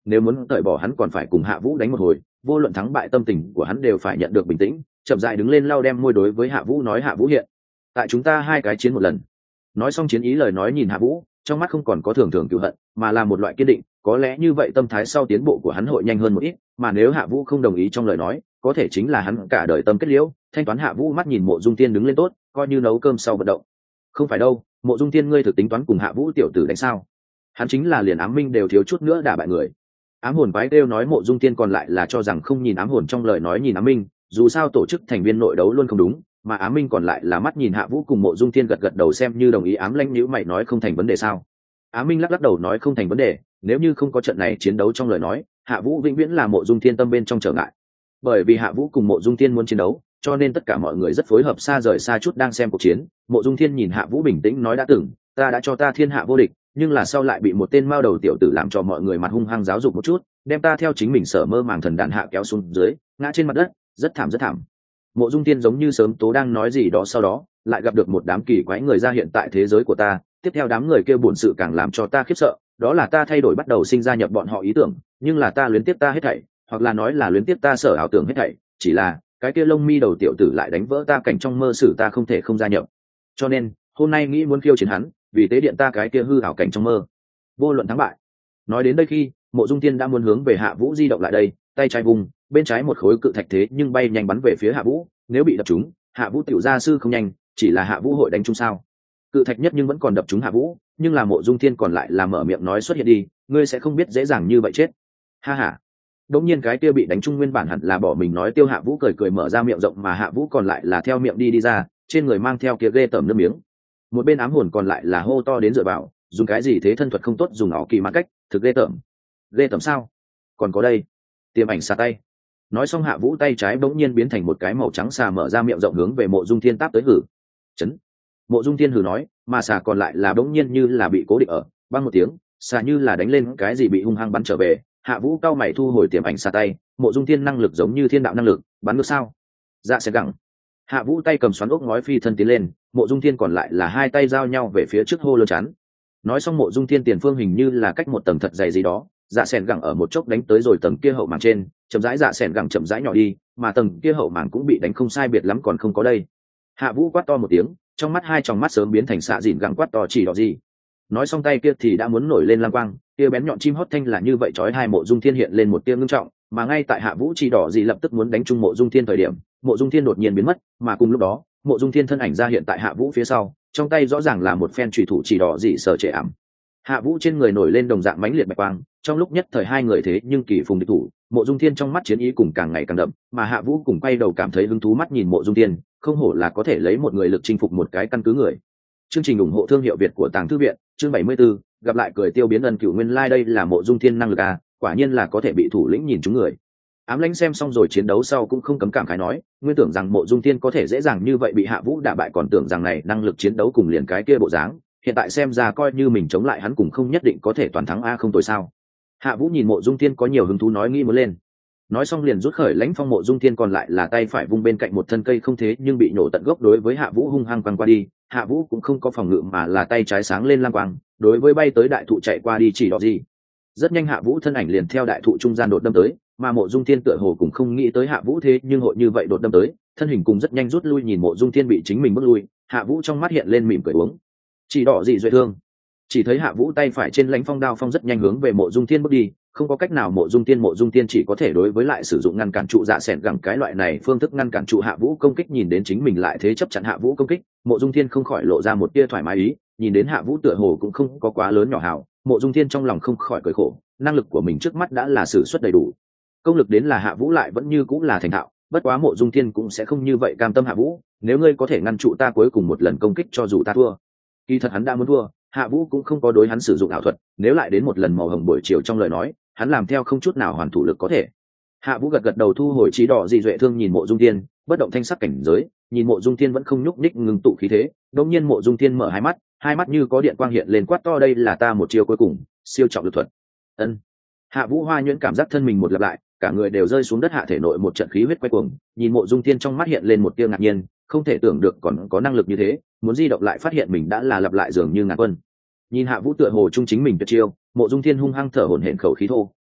nếu muốn cởi bỏ hắn còn phải cùng Hạ Vũ đánh một hồi, vô luận thắng bại tâm tình của hắn đều phải nhận được bình tĩnh, chậm rãi đứng lên lau đem môi đối với Hạ Vũ nói Hạ Vũ hiện tại chúng ta hai cái chiến một lần. Nói xong chiến ý lời nói nhìn Hạ Vũ, trong mắt không còn có thường thường cựu hận, mà là một loại kiên định, có lẽ như vậy tâm thái sau tiến bộ của hắn hội nhanh hơn một ít, mà nếu Hạ Vũ không đồng ý trong lời nói, có thể chính là hắn cả đời tâm kết liễu. Thanh toán Hạ Vũ mắt nhìn Mộ Dung Tiên đứng lên tốt, coi như nấu cơm sau vận động. Không phải đâu, Mộ Dung Tiên ngươi thực tính toán cùng Hạ Vũ tiểu tử đánh sao? Hắn chính là liền ám minh đều thiếu chút nữa đả bại người. Ám hồn quái kêu nói Mộ Dung Tiên còn lại là cho rằng không nhìn ám hồn trong lời nói nhìn ám minh, dù sao tổ chức thành viên nội đấu luôn không đúng, mà ám minh còn lại là mắt nhìn Hạ Vũ cùng Mộ Dung Tiên gật gật đầu xem như đồng ý. Ám Lãnh nhíu mày nói không thành vấn đề sao? Ám minh lắc lắc đầu nói không thành vấn đề, nếu như không có trận này chiến đấu trong lời nói, Hạ Vũ vĩnh viễn là Mộ Dung Tiên tâm bên trong trở ngại. Bởi vì Hạ Vũ cùng Mộ Dung Tiên muốn chiến đấu, cho nên tất cả mọi người rất phối hợp xa rời xa chút đang xem cuộc chiến. Mộ Dung Thiên nhìn Hạ Vũ bình tĩnh nói đã từng, ta đã cho ta thiên hạ vô địch, nhưng là sau lại bị một tên mao đầu tiểu tử làm cho mọi người mặt hung hăng giáo dục một chút, đem ta theo chính mình sở mơ màng thần đàn hạ kéo xuống dưới, ngã trên mặt đất, rất thảm rất thảm. Mộ Dung Tiên giống như sớm tố đang nói gì đó, sau đó lại gặp được một đám kỳ quái người ra hiện tại thế giới của ta, tiếp theo đám người kêu buồn sự càng làm cho ta khiếp sợ, đó là ta thay đổi bắt đầu sinh ra nhập bọn họ ý tưởng, nhưng là ta luyến tiếp ta hết thảy, hoặc là nói là luyến tiếp ta sở ảo tưởng hết thảy, chỉ là cái kia lông mi đầu tiểu tử lại đánh vỡ ta cảnh trong mơ sử ta không thể không gia nhập, cho nên hôm nay nghĩ muốn khiêu chiến hắn, vì tế điện ta cái kia hư ảo cảnh trong mơ, vô luận thắng bại. Nói đến đây khi Mộ Dung Tiên đã muốn hướng về Hạ Vũ di động lại đây, tay trái vùng bên trái một khối cự thạch thế nhưng bay nhanh bắn về phía Hạ Vũ, nếu bị đập trúng, Hạ Vũ tiểu gia sư không nhanh, chỉ là Hạ Vũ hội đánh trúng sao? Cự thạch nhất nhưng vẫn còn đập trúng Hạ Vũ, nhưng là Mộ Dung Thiên còn lại là mở miệng nói xuất hiện đi, ngươi sẽ không biết dễ dàng như vậy chết. Ha ha. Đống nhiên cái kia bị đánh trúng nguyên bản hẳn là bỏ mình nói Tiêu Hạ Vũ cười cười mở ra miệng rộng, mà Hạ Vũ còn lại là theo miệng đi đi ra, trên người mang theo kia ghê tởm nước miếng. Một bên ám hồn còn lại là hô to đến dựa vào, dùng cái gì thế thân thuật không tốt dùng nó kỳ mã cách, thực ghê tởm. Ghê tởm sao? Còn có đây, tiềm ảnh xà tay. Nói xong Hạ Vũ tay trái bỗng nhiên biến thành một cái màu trắng xà mở ra miệng rộng hướng về Mộ Dung Thiên táp tới hử. Chấn. Mộ Dung Thiên hử nói, mà xà còn lại là bỗng nhiên như là bị cố định ở, băng một tiếng, xà như là đánh lên cái gì bị hung hăng bắn trở về. Hạ Vũ cao mày thu hồi tiềm ảnh xà tay, Mộ Dung Thiên năng lực giống như thiên đạo năng lực, bắn được sao? Dạ sẽ gặng. Hạ Vũ tay cầm xoắn ốc ngói phi thân tiến lên, Mộ Dung Thiên còn lại là hai tay giao nhau về phía trước hô lơ chắn. Nói xong Mộ Dung Thiên tiền phương hình như là cách một tầng thật dày gì đó, dạ sẻn gẳng ở một chốc đánh tới rồi tầng kia hậu màng trên, chậm rãi dạ sẻn gẳng chậm rãi nhỏ đi, mà tầng kia hậu màng cũng bị đánh không sai biệt lắm còn không có đây. Hạ Vũ quát to một tiếng, trong mắt hai tròng mắt sớm biến thành xạ dịn gẳng quát to chỉ đỏ gì. Nói xong tay kia thì đã muốn nổi lên lam quang, kia bén nhọn chim hót thanh là như vậy chói hai. Mộ Dung Thiên hiện lên một tia ngưng trọng, mà ngay tại Hạ Vũ chỉ đỏ gì lập tức muốn đánh trúng Mộ Dung Thiên thời điểm, Mộ Dung Thiên đột nhiên biến mất, mà cùng lúc đó, Mộ Dung Thiên thân ảnh ra hiện tại Hạ Vũ phía sau, trong tay rõ ràng là một phen chủy thủ chỉ đỏ gì sở trệ ảm. Hạ Vũ trên người nổi lên đồng dạng mãnh liệt bạch quang, trong lúc nhất thời hai người thế nhưng kỳ phùng địch thủ, Mộ Dung Thiên trong mắt chiến ý cùng càng ngày càng đậm, mà Hạ Vũ cùng quay đầu cảm thấy hứng thú mắt nhìn Mộ Dung Thiên, không hổ là có thể lấy một người lực chinh phục một cái căn cứ người. Chương trình ủng hộ thương hiệu Việt của Tàng Thư viện, chương bảy mươi 74, gặp lại cười tiêu biến ân cửu nguyên lai like đây là Mộ Dung Thiên năng lực à, quả nhiên là có thể bị thủ lĩnh nhìn chúng người. Ám Lãnh xem xong rồi chiến đấu sau cũng không cấm cảm khái nói, nguyên tưởng rằng Mộ Dung Thiên có thể dễ dàng như vậy bị Hạ Vũ đả bại, còn tưởng rằng này năng lực chiến đấu cùng liền cái kia bộ dáng, hiện tại xem ra coi như mình chống lại hắn cũng không nhất định có thể toàn thắng a không tồi sao. Hạ Vũ nhìn Mộ Dung Thiên có nhiều hứng thú nói nghĩ muốn lên. Nói xong liền rút khởi lãnh phong. Mộ Dung Thiên còn lại là tay phải vung bên cạnh một thân cây không thế nhưng bị nổ tận gốc đối với Hạ Vũ hung hăng quăng qua đi. Hạ Vũ cũng không có phòng ngự mà là tay trái sáng lên lang quang, đối với bay tới đại thụ chạy qua đi chỉ đỏ gì. Rất nhanh Hạ Vũ thân ảnh liền theo đại thụ trung gian đột đâm tới, mà Mộ Dung Thiên tựa hồ cũng không nghĩ tới Hạ Vũ thế nhưng hội như vậy đột đâm tới, thân hình cùng rất nhanh rút lui nhìn Mộ Dung Thiên bị chính mình bước lui, Hạ Vũ trong mắt hiện lên mỉm cười uống. Chỉ đỏ gì duệ thương. Chỉ thấy Hạ Vũ tay phải trên lãnh phong đao phong rất nhanh hướng về Mộ Dung Thiên bước đi, không có cách nào Mộ Dung Thiên Mộ Dung Thiên chỉ có thể đối với lại sử dụng ngăn cản trụ dạ sẹn gẳng cái loại này phương thức ngăn cản trụ Hạ Vũ công kích. Nhìn đến chính mình lại thế chấp chặn Hạ Vũ công kích, Mộ Dung Thiên không khỏi lộ ra một tia thoải mái ý, nhìn đến Hạ Vũ tựa hồ cũng không có quá lớn nhỏ hào, Mộ Dung Thiên trong lòng không khỏi cười khổ, năng lực của mình trước mắt đã là sử xuất đầy đủ, công lực đến là Hạ Vũ lại vẫn như cũng là thành thạo, bất quá Mộ Dung Thiên cũng sẽ không như vậy cam tâm. Hạ Vũ, nếu ngươi có thể ngăn trụ ta cuối cùng một lần công kích cho dù ta thua. Kỳ thật hắn đã muốn thua, Hạ Vũ cũng không có đối hắn sử dụng ảo thuật, nếu lại đến một lần màu hồng buổi chiều trong lời nói, hắn làm theo không chút nào hoàn thủ lực có thể. Hạ Vũ gật gật đầu thu hồi trí đỏ dị duệ thương nhìn Mộ Dung Thiên, bất động thanh sắc cảnh giới, nhìn Mộ Dung Thiên vẫn không nhúc nhích ngừng tụ khí thế, đột nhiên Mộ Dung Thiên mở hai mắt, hai mắt như có điện quang hiện lên quát to đây là ta một chiêu cuối cùng, siêu trọng lực thuật. Ân. Hạ Vũ hoa nhuyễn cảm giác thân mình một lặp lại, cả người đều rơi xuống đất, hạ thể nội một trận khí huyết quay cuồng, nhìn Mộ Dung Thiên trong mắt hiện lên một tia ngạc nhiên, không thể tưởng được còn có năng lực như thế, muốn di động lại phát hiện mình đã là lặp lại dường như ngàn quân. Nhìn Hạ Vũ tựa hồ trung chính mình tuyệt chiêu, Mộ Dung Thiên hung hăng thở hổn hển khẩu khí thô,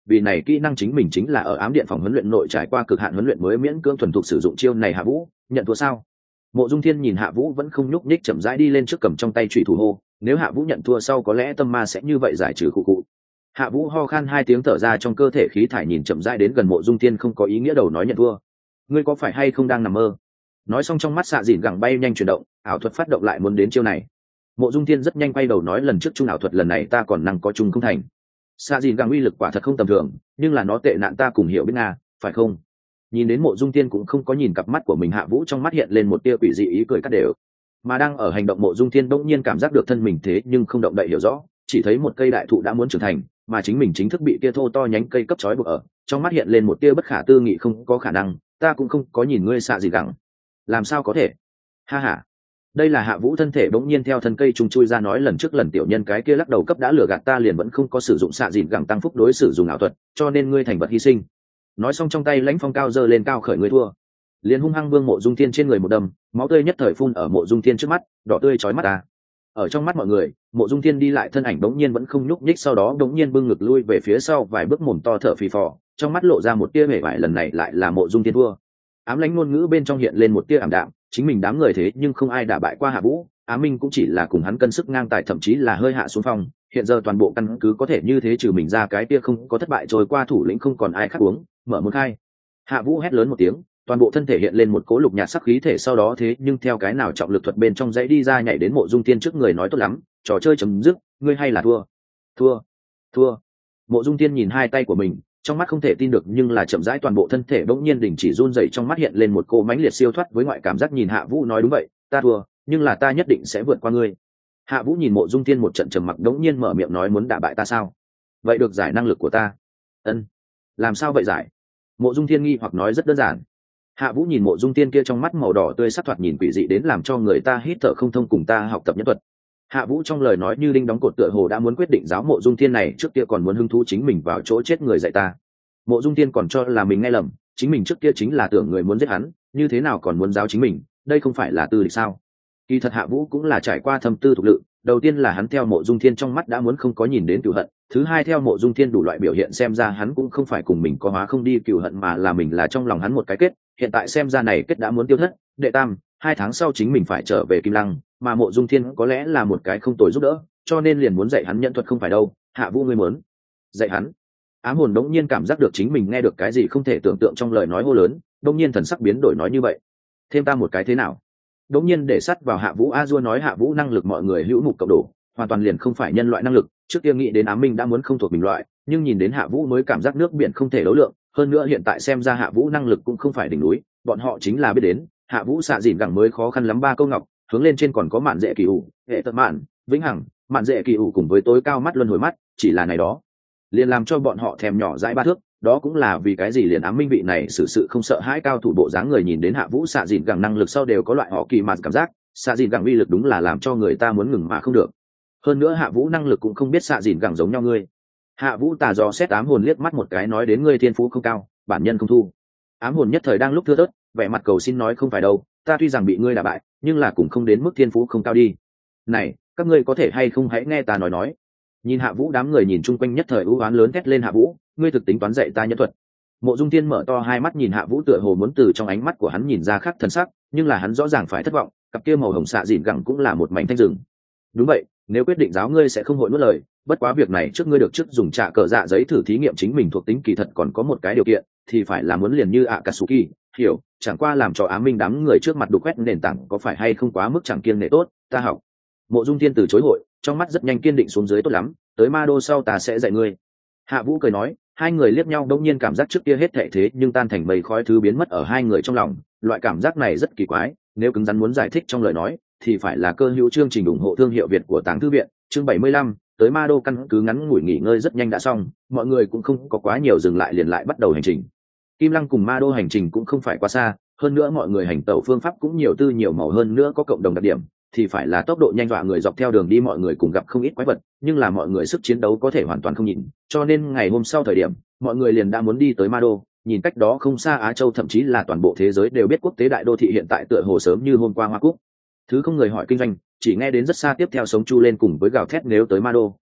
vì này kỹ năng chính mình chính là ở ám điện phòng huấn luyện nội trải qua cực hạn huấn luyện mới miễn cưỡng thuần thục sử dụng chiêu này. Hạ Vũ nhận thua sao? Mộ Dung Thiên nhìn Hạ Vũ vẫn không nhúc nhích, chậm rãi đi lên trước cầm trong tay chủy thủ hô, nếu Hạ Vũ nhận thua sau có lẽ tâm ma sẽ như vậy giải trừ khụ khụ. Hạ Vũ ho khan hai tiếng thở ra trong cơ thể khí thải, nhìn chậm rãi đến gần Mộ Dung Thiên không có ý nghĩa đầu nói nhận thua. Ngươi có phải hay không đang nằm mơ? Nói xong trong mắt xạ dìn gẳng bay nhanh chuyển động, ảo thuật phát động lại muốn đến chiêu này. Mộ Dung Thiên rất nhanh quay đầu nói lần trước chung ảo thuật lần này ta còn năng có chung không thành. Xạ dìn gẳng uy lực quả thật không tầm thường, nhưng là nó tệ nạn ta cùng hiểu biết nga, phải không? Nhìn đến Mộ Dung Thiên cũng không có nhìn cặp mắt của mình, Hạ Vũ trong mắt hiện lên một tia quỷ dị ý cười cắt đều. Mà đang ở hành động Mộ Dung Thiên bỗng nhiên cảm giác được thân mình thế nhưng không động đậy hiểu rõ, chỉ thấy một cây đại thụ đã muốn trưởng thành, mà chính mình chính thức bị tia thô to nhánh cây cấp trói buộc ở, trong mắt hiện lên một tia bất khả tư nghị, không có khả năng, ta cũng không có nhìn ngươi xạ gì gẳng. Làm sao có thể? Ha ha. Đây là Hạ Vũ thân thể bỗng nhiên theo thân cây trùng chui ra nói lần trước lần tiểu nhân cái kia lắc đầu cấp đã lừa gạt ta liền vẫn không có sử dụng xạ dìn gẳng tăng phúc đối sử dụng ảo thuật, cho nên ngươi thành vật hy sinh. Nói xong trong tay lãnh phong cao giơ lên cao khởi ngươi thua. Liền hung hăng vương Mộ Dung Thiên trên người một đâm, máu tươi nhất thời phun ở Mộ Dung Thiên trước mắt, đỏ tươi chói mắt ta. Ở trong mắt mọi người, Mộ Dung Thiên đi lại thân ảnh bỗng nhiên vẫn không nhúc nhích, sau đó bỗng nhiên bưng ngực lui về phía sau vài bước, mồm to thở phì phò, trong mắt lộ ra một tia vẻ vải, lần này lại là Mộ Dung Thiên thua. Ám lãnh ngôn ngữ bên trong hiện lên một tia ảm đạm, chính mình đám người thế nhưng không ai đả bại qua Hạ Vũ, Á Minh cũng chỉ là cùng hắn cân sức ngang tài, thậm chí là hơi hạ xuống phong, hiện giờ toàn bộ căn cứ có thể như thế trừ mình ra cái tia không có thất bại rồi qua thủ lĩnh không còn ai khác uống, mở một khai. Hạ Vũ hét lớn một tiếng, toàn bộ thân thể hiện lên một cỗ lục nhạt sắc khí thể, sau đó thế nhưng theo cái nào trọng lực thuật bên trong dãy đi ra nhảy đến Mộ Dung Thiên trước người nói tốt lắm, trò chơi chấm dứt, ngươi hay là thua. Thua. Thua. Mộ Dung Thiên nhìn hai tay của mình, trong mắt không thể tin được, nhưng là chậm rãi toàn bộ thân thể bỗng nhiên đình chỉ run rẩy, trong mắt hiện lên một cỗ mãnh liệt siêu thoát với ngoại cảm giác, nhìn Hạ Vũ nói đúng vậy, ta thua, nhưng là ta nhất định sẽ vượt qua ngươi. Hạ Vũ nhìn Mộ Dung Thiên một trận trầm mặc, đống nhiên mở miệng nói muốn đả bại ta sao? Vậy được giải năng lực của ta. Ân. Làm sao vậy giải? Mộ Dung Thiên nghi hoặc nói rất đơn giản. Hạ Vũ nhìn Mộ Dung Thiên kia trong mắt màu đỏ tươi sắc thoạt nhìn quỷ dị đến làm cho người ta hít thở không thông, cùng ta học tập nhân thuật. Hạ Vũ trong lời nói như đinh đóng cột, tựa hồ đã muốn quyết định giáo Mộ Dung Thiên này trước kia còn muốn hứng thú chính mình vào chỗ chết người dạy ta. Mộ Dung Thiên còn cho là mình nghe lầm, chính mình trước kia chính là tưởng người muốn giết hắn, như thế nào còn muốn giáo chính mình, đây không phải là tư địch sao? Kỳ thật Hạ Vũ cũng là trải qua thâm tư thuộc lự, đầu tiên là hắn theo Mộ Dung Thiên trong mắt đã muốn không có nhìn đến cừu hận, thứ hai theo Mộ Dung Thiên đủ loại biểu hiện xem ra hắn cũng không phải cùng mình có hóa không đi cừu hận, mà là mình là trong lòng hắn một cái kết, hiện tại xem ra này kết đã muốn tiêu thất. Đệ tam, hai tháng sau chính mình phải trở về Kim Lăng, mà Mộ Dung Thiên có lẽ là một cái không tồi giúp đỡ, cho nên liền muốn dạy hắn nhận thuật không phải đâu. Hạ Vũ ngươi muốn dạy hắn? Ám hồn đống nhiên cảm giác được chính mình nghe được cái gì không thể tưởng tượng trong lời nói hô lớn, đống nhiên thần sắc biến đổi nói như vậy, thêm ta một cái thế nào? Đống nhiên để sắt vào Hạ Vũ. A Dua nói Hạ Vũ năng lực mọi người hữu mục cộng đổ, hoàn toàn liền không phải nhân loại năng lực, trước kia nghĩ đến Ám Minh đã muốn không thuộc mình loại, nhưng nhìn đến Hạ Vũ mới cảm giác nước biển không thể đấu lượng, hơn nữa hiện tại xem ra Hạ Vũ năng lực cũng không phải đỉnh núi, bọn họ chính là biết đến, Hạ Vũ xạ dìn gẳng mới khó khăn lắm ba câu ngọc, hướng lên trên còn có mạn dễ kỳ ủ, hệ tật mạn, vĩnh hằng, mạn dễ kỳ ủ cùng với tối cao mắt luân hồi mắt, chỉ là này đó liền làm cho bọn họ thèm nhỏ dãi ba thước, đó cũng là vì cái gì liền Ám Minh vị này xử sự không sợ hãi cao thủ bộ dáng người nhìn đến Hạ Vũ xạ dìn gẳng năng lực sau đều có loại họ kỳ mạt cảm giác, xạ dìn gẳng uy lực đúng là làm cho người ta muốn ngừng mà không được. Hơn nữa Hạ Vũ năng lực cũng không biết xạ dìn gẳng giống nhau ngươi. Hạ Vũ tà dò xét Ám hồn liếc mắt một cái nói đến ngươi thiên phú không cao, bản nhân không thu. Ám hồn nhất thời đang lúc thưa thớt, vẻ mặt cầu xin nói không phải đâu, ta tuy rằng bị ngươi đả bại, nhưng là cũng không đến mức thiên phú không cao đi. Này, các ngươi có thể hay không hãy nghe ta nói nói. Nhìn Hạ Vũ, đám người nhìn chung quanh nhất thời ưu oán lớn thét lên Hạ Vũ, ngươi thực tính toán dạy ta nhân thuật? Mộ Dung Thiên mở to hai mắt nhìn Hạ Vũ, tựa hồ muốn từ trong ánh mắt của hắn nhìn ra khác thần sắc, nhưng là hắn rõ ràng phải thất vọng, cặp kia màu hồng xạ dịn gẳng cũng là một mảnh thanh rừng. Đúng vậy, nếu quyết định giáo ngươi sẽ không hội nuốt lời, bất quá việc này trước ngươi được trước dùng trả cờ dạ giấy thử thí nghiệm chính mình thuộc tính, kỳ thật còn có một cái điều kiện, thì phải là muốn liền như Akatsuki, hiểu, chẳng qua làm cho Ám Minh đám người trước mặt đục khoét nền tảng có phải hay không quá mức chẳng kiêng nể tốt, ta học. Mộ Dung Thiên từ chối hội, trong mắt rất nhanh kiên định xuống dưới, tốt lắm, tới Ma Đô sau ta sẽ dạy ngươi. Hạ Vũ cười nói, hai người liếc nhau đông nhiên cảm giác trước kia hết thệ thế nhưng tan thành mây khói, thứ biến mất ở hai người trong lòng, loại cảm giác này rất kỳ quái, nếu cứng rắn muốn giải thích trong lời nói thì phải là cơ hữu chương trình ủng hộ thương hiệu Việt của Tàng Thư viện, chương bảy mươi lăm, tới Ma Đô căn cứ ngắn ngủi nghỉ ngơi rất nhanh đã xong, mọi người cũng không có quá nhiều dừng lại liền lại bắt đầu hành trình. Kim Lăng cùng Ma Đô hành trình cũng không phải quá xa, hơn nữa mọi người hành tẩu phương pháp cũng nhiều tư nhiều màu, hơn nữa có cộng đồng đặc điểm, thì phải là tốc độ nhanh dọa người, dọc theo đường đi mọi người cùng gặp không ít quái vật, nhưng là mọi người sức chiến đấu có thể hoàn toàn không nhìn, cho nên ngày hôm sau thời điểm, mọi người liền đã muốn đi tới Ma Đô, nhìn cách đó không xa Á Châu, thậm chí là toàn bộ thế giới đều biết quốc tế đại đô thị hiện tại tựa hồ sớm như hôm qua Hoa Cúc. Thứ không người hỏi kinh doanh, chỉ nghe đến rất xa tiếp theo sống chu lên cùng với gào thét nếu tới Ma Đô,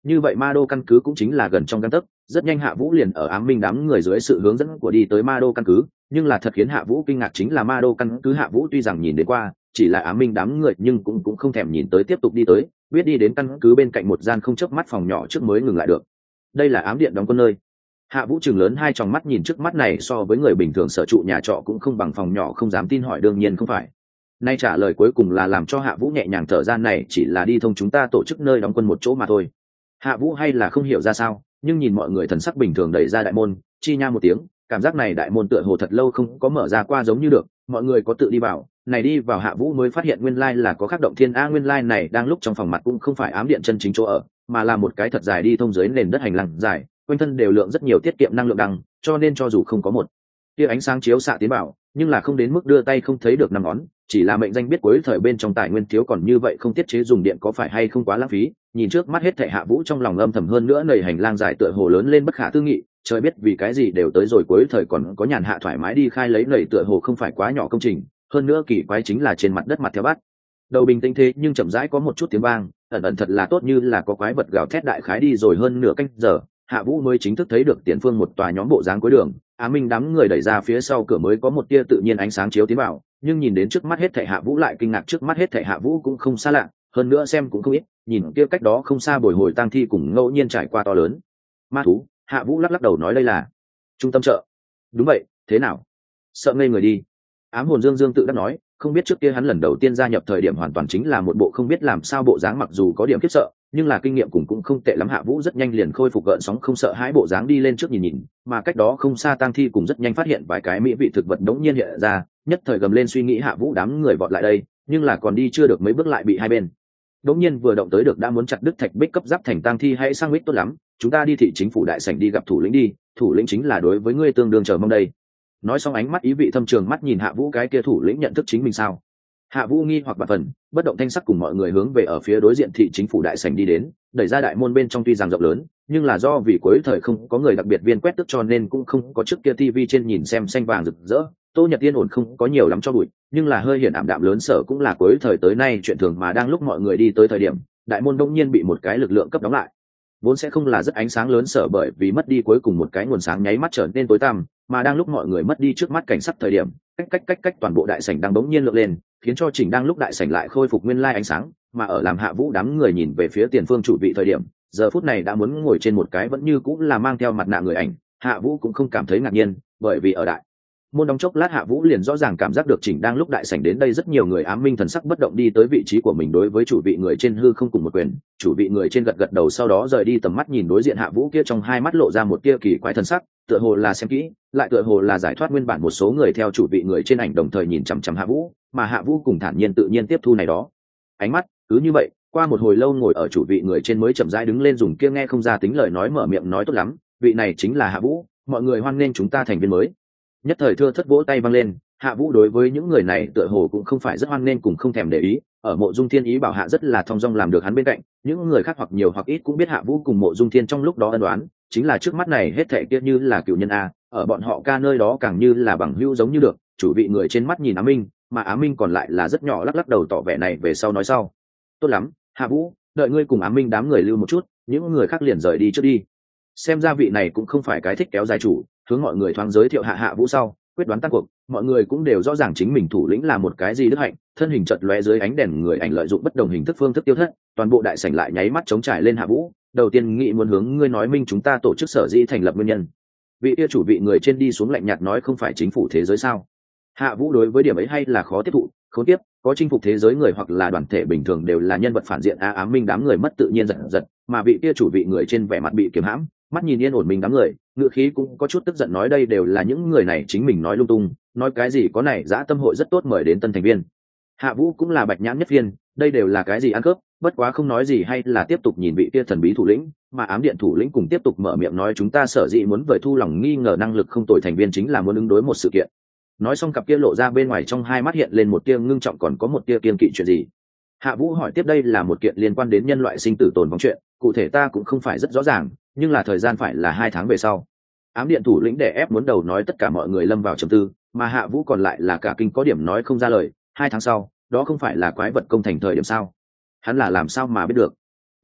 như vậy ma đô căn cứ cũng chính là gần trong căn tấc. Rất nhanh Hạ Vũ liền ở ám minh đám người dưới sự hướng dẫn của đi tới ma đô căn cứ, nhưng là thật khiến Hạ Vũ kinh ngạc chính là ma đô căn cứ Hạ Vũ tuy rằng nhìn đến qua chỉ là ám minh đám người nhưng cũng cũng không thèm nhìn tới, tiếp tục đi tới, biết đi đến căn cứ bên cạnh một gian không chớp mắt phòng nhỏ trước mới ngừng lại được. Đây là ám điện đóng quân nơi. Hạ Vũ chừng lớn hai tròng mắt nhìn trước mắt này, so với người bình thường sở trụ nhà trọ cũng không bằng phòng nhỏ, không dám tin hỏi đương nhiên không phải. Nay trả lời cuối cùng là làm cho Hạ Vũ nhẹ nhàng thở ra, này chỉ là đi thông chúng ta tổ chức nơi đóng quân một chỗ mà thôi. Hạ Vũ hay là không hiểu ra sao, nhưng nhìn mọi người thần sắc bình thường đẩy ra đại môn, chi nha một tiếng, cảm giác này đại môn tựa hồ thật lâu không có mở ra qua giống như được, mọi người có tự đi vào, này đi vào Hạ Vũ mới phát hiện nguyên lai là có khắc động thiên a, nguyên lai này đang lúc trong phòng mặt cũng không phải ám điện chân chính chỗ ở, mà là một cái thật dài đi thông dưới nền đất hành lang dài, quanh thân đều lượng rất nhiều tiết kiệm năng lượng đằng, cho nên cho dù không có một tia ánh sáng chiếu xạ tiến vào, nhưng là không đến mức đưa tay không thấy được năm ngón, chỉ là mệnh danh biết cuối thời bên trong tài nguyên thiếu, còn như vậy không tiết chế dùng điện có phải hay không quá lãng phí. Nhìn trước mắt hết thảy Hạ Vũ trong lòng âm thầm, hơn nữa nầy hành lang dài tựa hồ lớn lên bất khả tư nghị, trời biết vì cái gì đều tới rồi cuối thời còn có nhàn hạ thoải mái đi khai lấy nầy, tựa hồ không phải quá nhỏ công trình. Hơn nữa kỳ quái chính là trên mặt đất mặt theo bát đầu bình tĩnh thế nhưng chậm rãi có một chút tiếng vang, ẩn ẩn thật là tốt như là có quái vật gào thét. Đại khái đi rồi hơn nửa canh giờ, Hạ Vũ mới chính thức thấy được tiền phương một tòa nhóm bộ dáng cuối đường, Á Minh đám người đẩy ra phía sau cửa mới có một tia tự nhiên ánh sáng chiếu tiến vào, nhưng nhìn đến trước mắt hết thảy Hạ Vũ lại kinh ngạc, trước mắt hết thảy Hạ Vũ cũng không xa lạ, hơn nữa xem cũng không ít, nhìn kia cách đó không xa bồi hồi tang thi cùng ngẫu nhiên trải qua to lớn ma thú, Hạ Vũ lắc lắc đầu nói đây là trung tâm chợ. Đúng vậy, thế nào? Sợ ngây người đi. Ám hồn Dương Dương tự đắc nói, không biết trước kia hắn lần đầu tiên gia nhập thời điểm hoàn toàn chính là một bộ không biết làm sao bộ dáng, mặc dù có điểm khiếp sợ nhưng là kinh nghiệm cũng cũng không tệ lắm. Hạ Vũ rất nhanh liền khôi phục gợn sóng không sợ hãi bộ dáng đi lên trước nhìn nhìn, mà cách đó không xa tang thi cùng rất nhanh phát hiện vài cái mỹ vị thực vật đống nhiên hiện ra, nhất thời gầm lên suy nghĩ Hạ Vũ đám người vọt lại đây, nhưng là còn đi chưa được mấy bước lại bị hai bên đống nhiên vừa động tới được đã muốn chặt đứt thạch bích cấp giáp thành tang thi. Hãy sang bích tốt lắm, chúng ta đi thị chính phủ đại sảnh đi gặp thủ lĩnh đi, thủ lĩnh chính là đối với ngươi tương đương chờ mong đây. Nói xong ánh mắt ý vị thâm trường mắt nhìn Hạ Vũ, cái kia thủ lĩnh nhận thức chính mình sao? Hạ Vũ nghi hoặc bạt phần, bất động thanh sắc cùng mọi người hướng về ở phía đối diện thị chính phủ đại sảnh đi đến, đẩy ra đại môn bên trong tuy rằng rộng lớn, nhưng là do vì cuối thời không có người đặc biệt viên quét tức cho nên cũng không có trước kia tivi trên nhìn xem xanh vàng rực rỡ. Tô Nhật Tiên ổn không có nhiều lắm cho bụi, nhưng là hơi hiển ảm đạm lớn sở cũng là cuối thời tới nay chuyện thường, mà đang lúc mọi người đi tới thời điểm, đại môn đông nhiên bị một cái lực lượng cấp đóng lại. Vốn sẽ không là rất ánh sáng lớn sở bởi vì mất đi cuối cùng một cái nguồn sáng nháy mắt trở nên tối tăm, mà đang lúc mọi người mất đi trước mắt cảnh sắc thời điểm, cách cách cách cách toàn bộ đại sảnh đang bỗng nhiên lượng lên, khiến cho chỉnh đang lúc đại sảnh lại khôi phục nguyên lai ánh sáng, mà ở làm Hạ Vũ đám người nhìn về phía tiền phương chủ vị thời điểm, giờ phút này đã muốn ngồi trên một cái vẫn như cũng là mang theo mặt nạ người ảnh. Hạ Vũ cũng không cảm thấy ngạc nhiên, bởi vì ở đại môn đóng chốc lát Hạ Vũ liền rõ ràng cảm giác được chỉnh đang lúc đại sảnh đến đây rất nhiều người ám minh thần sắc bất động đi tới vị trí của mình, đối với chủ vị người trên hư không cùng một quyền. Chủ vị người trên gật gật đầu, sau đó rời đi tầm mắt nhìn đối diện Hạ Vũ kia, trong hai mắt lộ ra một tia kỳ quái thần sắc, tựa hồ là xem kỹ, lại tựa hồ là giải thoát nguyên bản một số người theo chủ vị người trên ảnh đồng thời nhìn chằm chằm Hạ Vũ, mà Hạ Vũ cùng thản nhiên tự nhiên tiếp thu này đó ánh mắt. Cứ như vậy, qua một hồi lâu ngồi ở chủ vị người trên mới chậm rãi đứng lên, dùng kia nghe không ra tính lời nói mở miệng nói tốt lắm, vị này chính là Hạ Vũ, mọi người hoan nghênh chúng ta thành viên mới. Nhất thời thưa thất vỗ tay vang lên. Hạ Vũ đối với những người này tựa hồ cũng không phải rất hoan nghênh cùng không thèm để ý, ở Mộ Dung Thiên ý bảo Hạ rất là thong dong làm được hắn bên cạnh, những người khác hoặc nhiều hoặc ít cũng biết Hạ Vũ cùng Mộ Dung Thiên trong lúc đó ân đoán, chính là trước mắt này hết thảy kia như là cựu nhân a, ở bọn họ ca nơi đó càng như là bằng hữu giống như được. Chủ vị người trên mắt nhìn Á Minh, mà Á Minh còn lại là rất nhỏ lắc lắc đầu tỏ vẻ này về sau nói sau. Tốt lắm, Hạ Vũ, đợi ngươi cùng Á Minh đám người lưu một chút, những người khác liền rời đi trước đi. Xem ra vị này cũng không phải cái thích kéo dài chủ, hướng mọi người thoáng giới thiệu hạ Hạ Vũ sau, quyết đoán tan cuộc, mọi người cũng đều rõ ràng chính mình thủ lĩnh là một cái gì đức hạnh. Thân hình chợt lóe dưới ánh đèn người ảnh lợi dụng bất đồng hình thức phương thức tiêu thất, toàn bộ đại sảnh lại nháy mắt chống trải lên Hạ Vũ. Đầu tiên nghĩ muốn hướng ngươi nói minh chúng ta tổ chức sở dĩ thành lập nguyên nhân. Vị kia chủ vị người trên đi xuống lạnh nhạt nói, không phải chính phủ thế giới sao? Hạ Vũ đối với điểm ấy hay là khó tiếp thụ, khốn tiếp, có chinh phục thế giới người hoặc là đoàn thể bình thường đều là nhân vật phản diện a. Ám minh đám người mất tự nhiên giật giật, mà vị kia chủ vị người trên vẻ mặt bị kiềm hãm, mắt nhìn yên ổn mình đám người, ngựa khí cũng có chút tức giận nói đây đều là những người này chính mình nói lung tung, nói cái gì có này dã tâm hội rất tốt mời đến tân thành viên. Hạ Vũ cũng là bạch nhãn nhất viên, đây đều là cái gì ăn cướp, bất quá không nói gì hay là tiếp tục nhìn vị kia thần bí thủ lĩnh, mà ám điện thủ lĩnh cùng tiếp tục mở miệng nói chúng ta sở dĩ muốn vời thu lòng nghi ngờ năng lực không tồi thành viên chính là muốn ứng đối một sự kiện. Nói xong cặp kia lộ ra bên ngoài trong hai mắt hiện lên một tia ngưng trọng, còn có một tia kiên kỵ chuyện gì? Hạ Vũ hỏi tiếp đây là một kiện liên quan đến nhân loại sinh tử tồn vong chuyện, cụ thể ta cũng không phải rất rõ ràng, nhưng là thời gian phải là hai tháng về sau. Ám điện thủ lĩnh đè ép muốn đầu nói, tất cả mọi người lâm vào trầm tư, mà Hạ Vũ còn lại là cả kinh có điểm nói không ra lời. Hai tháng sau, đó không phải là quái vật công thành thời điểm sao? Hắn là làm sao mà biết được?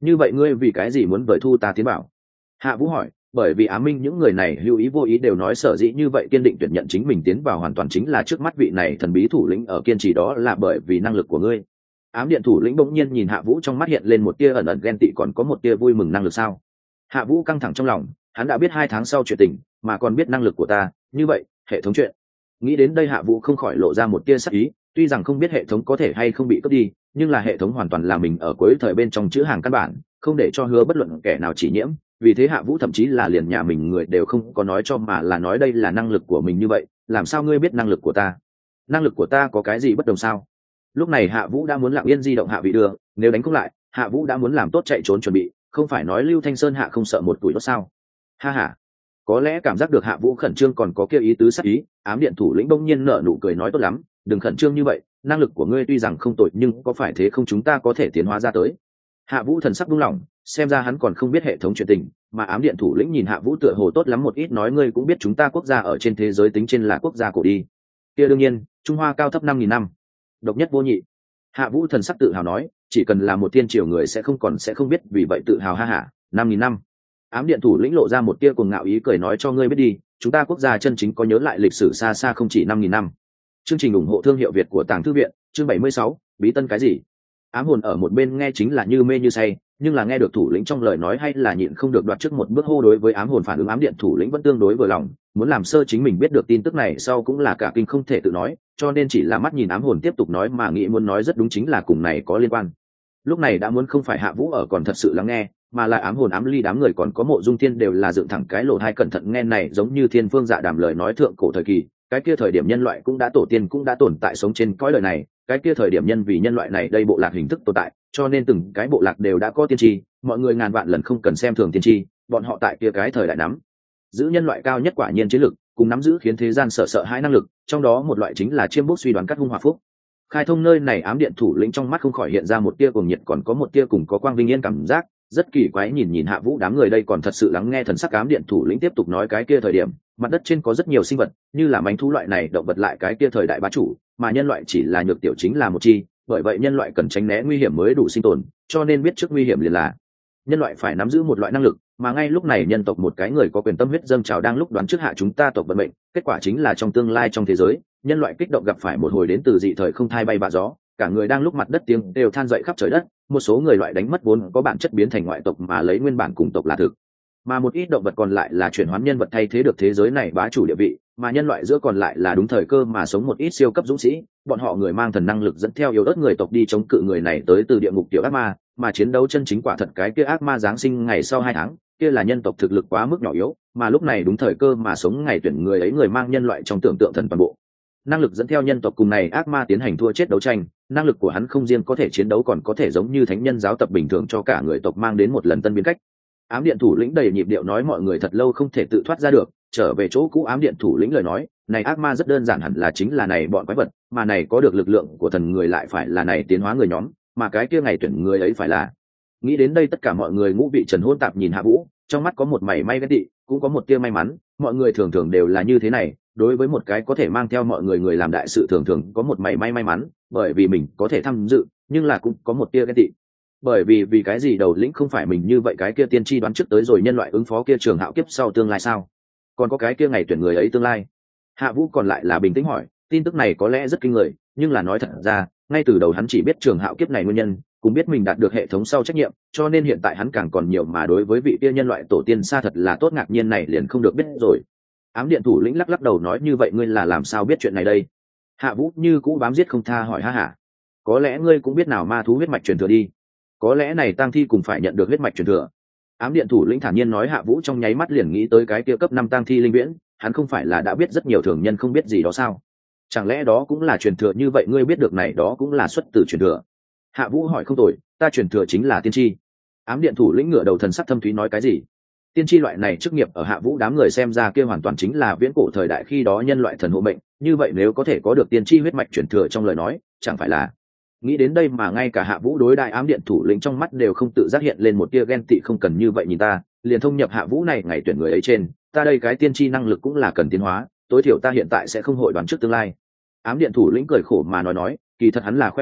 như vậy ngươi vì cái gì muốn vời thu ta tiến bảo? Hạ Vũ hỏi. Bởi vì ám minh những người này hữu ý vô ý đều nói sở dĩ như vậy kiên định tuyển nhận chính mình tiến vào hoàn toàn chính là trước mắt vị này thần bí thủ lĩnh ở kiên trì, đó là bởi vì năng lực của ngươi. Ám điện thủ lĩnh bỗng nhiên nhìn Hạ Vũ, trong mắt hiện lên một tia ẩn ẩn ghen tị, còn có một tia vui mừng. Năng lực sao? Hạ Vũ căng thẳng trong lòng, hắn đã biết hai tháng sau chuyện tình, mà còn biết năng lực của ta, như vậy hệ thống chuyện. Nghĩ đến đây Hạ Vũ không khỏi lộ ra một tia sắc ý, tuy rằng không biết hệ thống có thể hay không bị cướp đi, nhưng là hệ thống hoàn toàn là mình ở cuối thời bên trong chữ hàng căn bản, không để cho hứa bất luận kẻ nào chỉ nhiễm. Vì thế Hạ Vũ thậm chí là liền nhà mình người đều không có nói cho, mà là nói đây là năng lực của mình. Như vậy làm sao ngươi biết năng lực của ta? Năng lực của ta có cái gì bất đồng sao? Lúc này Hạ Vũ đã muốn lặng yên di động hạ vị đường, nếu đánh không lại Hạ Vũ đã muốn làm tốt chạy trốn chuẩn bị, không phải nói Lưu Thanh Sơn hạ không sợ một tuổi đó sao? Ha ha. Có lẽ cảm giác được Hạ Vũ khẩn trương còn có kia ý tứ sắc ý, ám điện thủ lĩnh bỗng nhiên nở nụ cười nói tốt lắm, đừng khẩn trương như vậy, năng lực của ngươi tuy rằng không tồi nhưng có phải thế không chúng ta có thể tiến hóa ra tới. Hạ Vũ thần sắc buông lỏng, xem ra hắn còn không biết hệ thống chuyện tình, mà ám điện thủ lĩnh nhìn Hạ Vũ tựa hồ tốt lắm một ít, nói ngươi cũng biết chúng ta quốc gia ở trên thế giới tính trên là quốc gia cổ đi. Kia đương nhiên, Trung Hoa cao thấp năm nghìn năm, độc nhất vô nhị. Hạ Vũ thần sắc tự hào nói, chỉ cần là một tiên triều người sẽ không còn sẽ không biết, vì vậy tự hào ha hả, năm nghìn năm. Ám điện thủ lĩnh lộ ra một tia cuồng ngạo ý cười nói cho ngươi biết đi, chúng ta quốc gia chân chính có nhớ lại lịch sử xa xa không chỉ năm nghìn năm. Chương trình ủng hộ thương hiệu Việt của Tàng Thư viện, chương bảy mươi sáu, bí tân cái gì? Ám hồn ở một bên nghe chính là như mê như say, nhưng là nghe được thủ lĩnh trong lời nói hay là nhịn không được đoạt trước một bước hô. Đối với ám hồn phản ứng, ám điện thủ lĩnh vẫn tương đối vừa lòng, muốn làm sơ chính mình biết được tin tức này sau cũng là cả kinh không thể tự nói, cho nên chỉ là mắt nhìn ám hồn tiếp tục nói, mà nghĩ muốn nói rất đúng, chính là cùng này có liên quan. Lúc này đã muốn không phải Hạ Vũ ở còn thật sự lắng nghe, mà là ám hồn, ám ly đám người còn có Mộ Dung Thiên đều là dựng thẳng cái lỗ tai cẩn thận nghe này, giống như thiên phương dạ đàm lời nói thượng cổ thời kỳ, cái kia thời điểm nhân loại cũng đã tổ tiên cũng đã tồn tại sống trên cõi đời này, cái kia thời điểm nhân vì nhân loại này đây bộ lạc hình thức tồn tại, cho nên từng cái bộ lạc đều đã có tiên tri, mọi người ngàn vạn lần không cần xem thường tiên tri, bọn họ tại kia cái thời đại nắm giữ nhân loại cao nhất quả nhiên chiến lực, cùng nắm giữ khiến thế gian sợ sợ hãi năng lực, trong đó một loại chính là chiêm bút suy đoán cắt hung hòa phúc. Khai thông nơi này, ám điện thủ lĩnh trong mắt không khỏi hiện ra một tia cuồng nhiệt, còn có một tia cùng có quang vinh yên cảm giác, rất kỳ quái nhìn nhìn Hạ Vũ đám người đây còn thật sự lắng nghe. Thần sắc ám điện thủ lĩnh tiếp tục nói, cái kia thời điểm mặt đất trên có rất nhiều sinh vật, như là mánh thú loại này động vật lại cái kia thời đại bá chủ, mà nhân loại chỉ là nhược tiểu chính là một chi, bởi vậy nhân loại cần tránh né nguy hiểm mới đủ sinh tồn, cho nên biết trước nguy hiểm liền là nhân loại phải nắm giữ một loại năng lực, mà ngay lúc này nhân tộc một cái người có quyền tâm huyết dâng trào đang lúc đoán trước hạ chúng ta tộc vận mệnh, kết quả chính là trong tương lai trong thế giới nhân loại kích động gặp phải một hồi đến từ dị thời không thai bay bạ gió, cả người đang lúc mặt đất tiếng đều than dậy khắp trời đất, một số người loại đánh mất vốn có bản chất biến thành ngoại tộc mà lấy nguyên bản cùng tộc là thực, mà một ít động vật còn lại là chuyển hóa nhân vật thay thế được thế giới này bá chủ địa vị, mà nhân loại giữa còn lại là đúng thời cơ mà sống một ít siêu cấp dũng sĩ, bọn họ người mang thần năng lực dẫn theo yếu ớt người tộc đi chống cự người này tới từ địa ngục tiểu ác ma, mà chiến đấu chân chính quả thật cái kia ác ma giáng sinh ngày sau hai tháng, kia là nhân tộc thực lực quá mức nhỏ yếu, mà lúc này đúng thời cơ mà sống ngày tuyển người ấy người mang nhân loại trong tưởng tượng thần toàn bộ năng lực dẫn theo nhân tộc cùng này ác ma tiến hành thua chết đấu tranh, năng lực của hắn không riêng có thể chiến đấu còn có thể giống như thánh nhân giáo tập bình thường cho cả người tộc mang đến một lần tân biến cách. Ám điện thủ lĩnh đầy nhịp điệu nói, mọi người thật lâu không thể tự thoát ra được, trở về chỗ cũ. Ám điện thủ lĩnh lời nói, này ác ma rất đơn giản, hẳn là chính là này bọn quái vật, mà này có được lực lượng của thần người lại phải là này tiến hóa người nhóm, mà cái kia ngày tuyển người ấy phải là. Nghĩ đến đây tất cả mọi người ngũ vị trần hỗn tạp nhìn Hạ Vũ, trong mắt có một mảy may ghét tị, cũng có một tia may mắn, mọi người thường thường đều là như thế này, đối với một cái có thể mang theo mọi người người làm đại sự thường thường có một mảy may may mắn, bởi vì mình có thể tham dự, nhưng là cũng có một tia ghét tị. Bởi vì vì cái gì đầu lĩnh không phải mình như vậy, cái kia tiên tri đoán trước tới rồi nhân loại ứng phó kia trường hạo kiếp sau tương lai sao? Còn có cái kia ngày tuyển người ấy tương lai. Hạ Vũ còn lại là bình tĩnh hỏi, tin tức này có lẽ rất kinh người, nhưng là nói thật ra, ngay từ đầu hắn chỉ biết trường hạo kiếp này nguyên nhân, cũng biết mình đạt được hệ thống sau trách nhiệm, cho nên hiện tại hắn càng còn nhiều mà đối với vị kia nhân loại tổ tiên xa thật là tốt, ngạc nhiên này liền không được biết rồi. Ám điện thủ lĩnh lắc lắc đầu nói, như vậy ngươi là làm sao biết chuyện này đây? Hạ Vũ như cũ bám giết không tha hỏi, ha hả, có lẽ ngươi cũng biết nào ma thú huyết mạch truyền thừa đi, có lẽ này tang thi cùng phải nhận được huyết mạch truyền thừa. Ám điện thủ lĩnh thản nhiên nói. Hạ Vũ trong nháy mắt liền nghĩ tới cái kia cấp năm tang thi linh viễn, hắn không phải là đã biết rất nhiều thường nhân không biết gì đó sao? Chẳng lẽ đó cũng là truyền thừa? Như vậy ngươi biết được này đó cũng là xuất từ truyền thừa? Hạ Vũ hỏi. Không tồi, ta truyền thừa chính là tiên tri. Ám điện thủ lĩnh ngửa đầu thần sắc thâm thúy nói, cái gì? Tiên tri loại này chức nghiệp ở Hạ Vũ đám người xem ra kia hoàn toàn chính là viễn cổ thời đại khi đó nhân loại thần hộ mệnh, như vậy nếu có thể có được tiên tri huyết mạch truyền thừa trong lời nói, chẳng phải là. Nghĩ đến đây mà ngay cả Hạ Vũ đối đại ám điện thủ lĩnh trong mắt đều không tự giác hiện lên một tia ghen tị, không cần như vậy nhìn ta, liền thông nhập Hạ Vũ này ngày tuyển người ấy trên, ta đây cái tiên tri năng lực cũng là cần tiến hóa, tối thiểu ta hiện tại sẽ không hội đoán trước tương lai. Ám điện thủ lĩnh cười khổ mà nói nói, kỳ thật hắn là khoe khoang,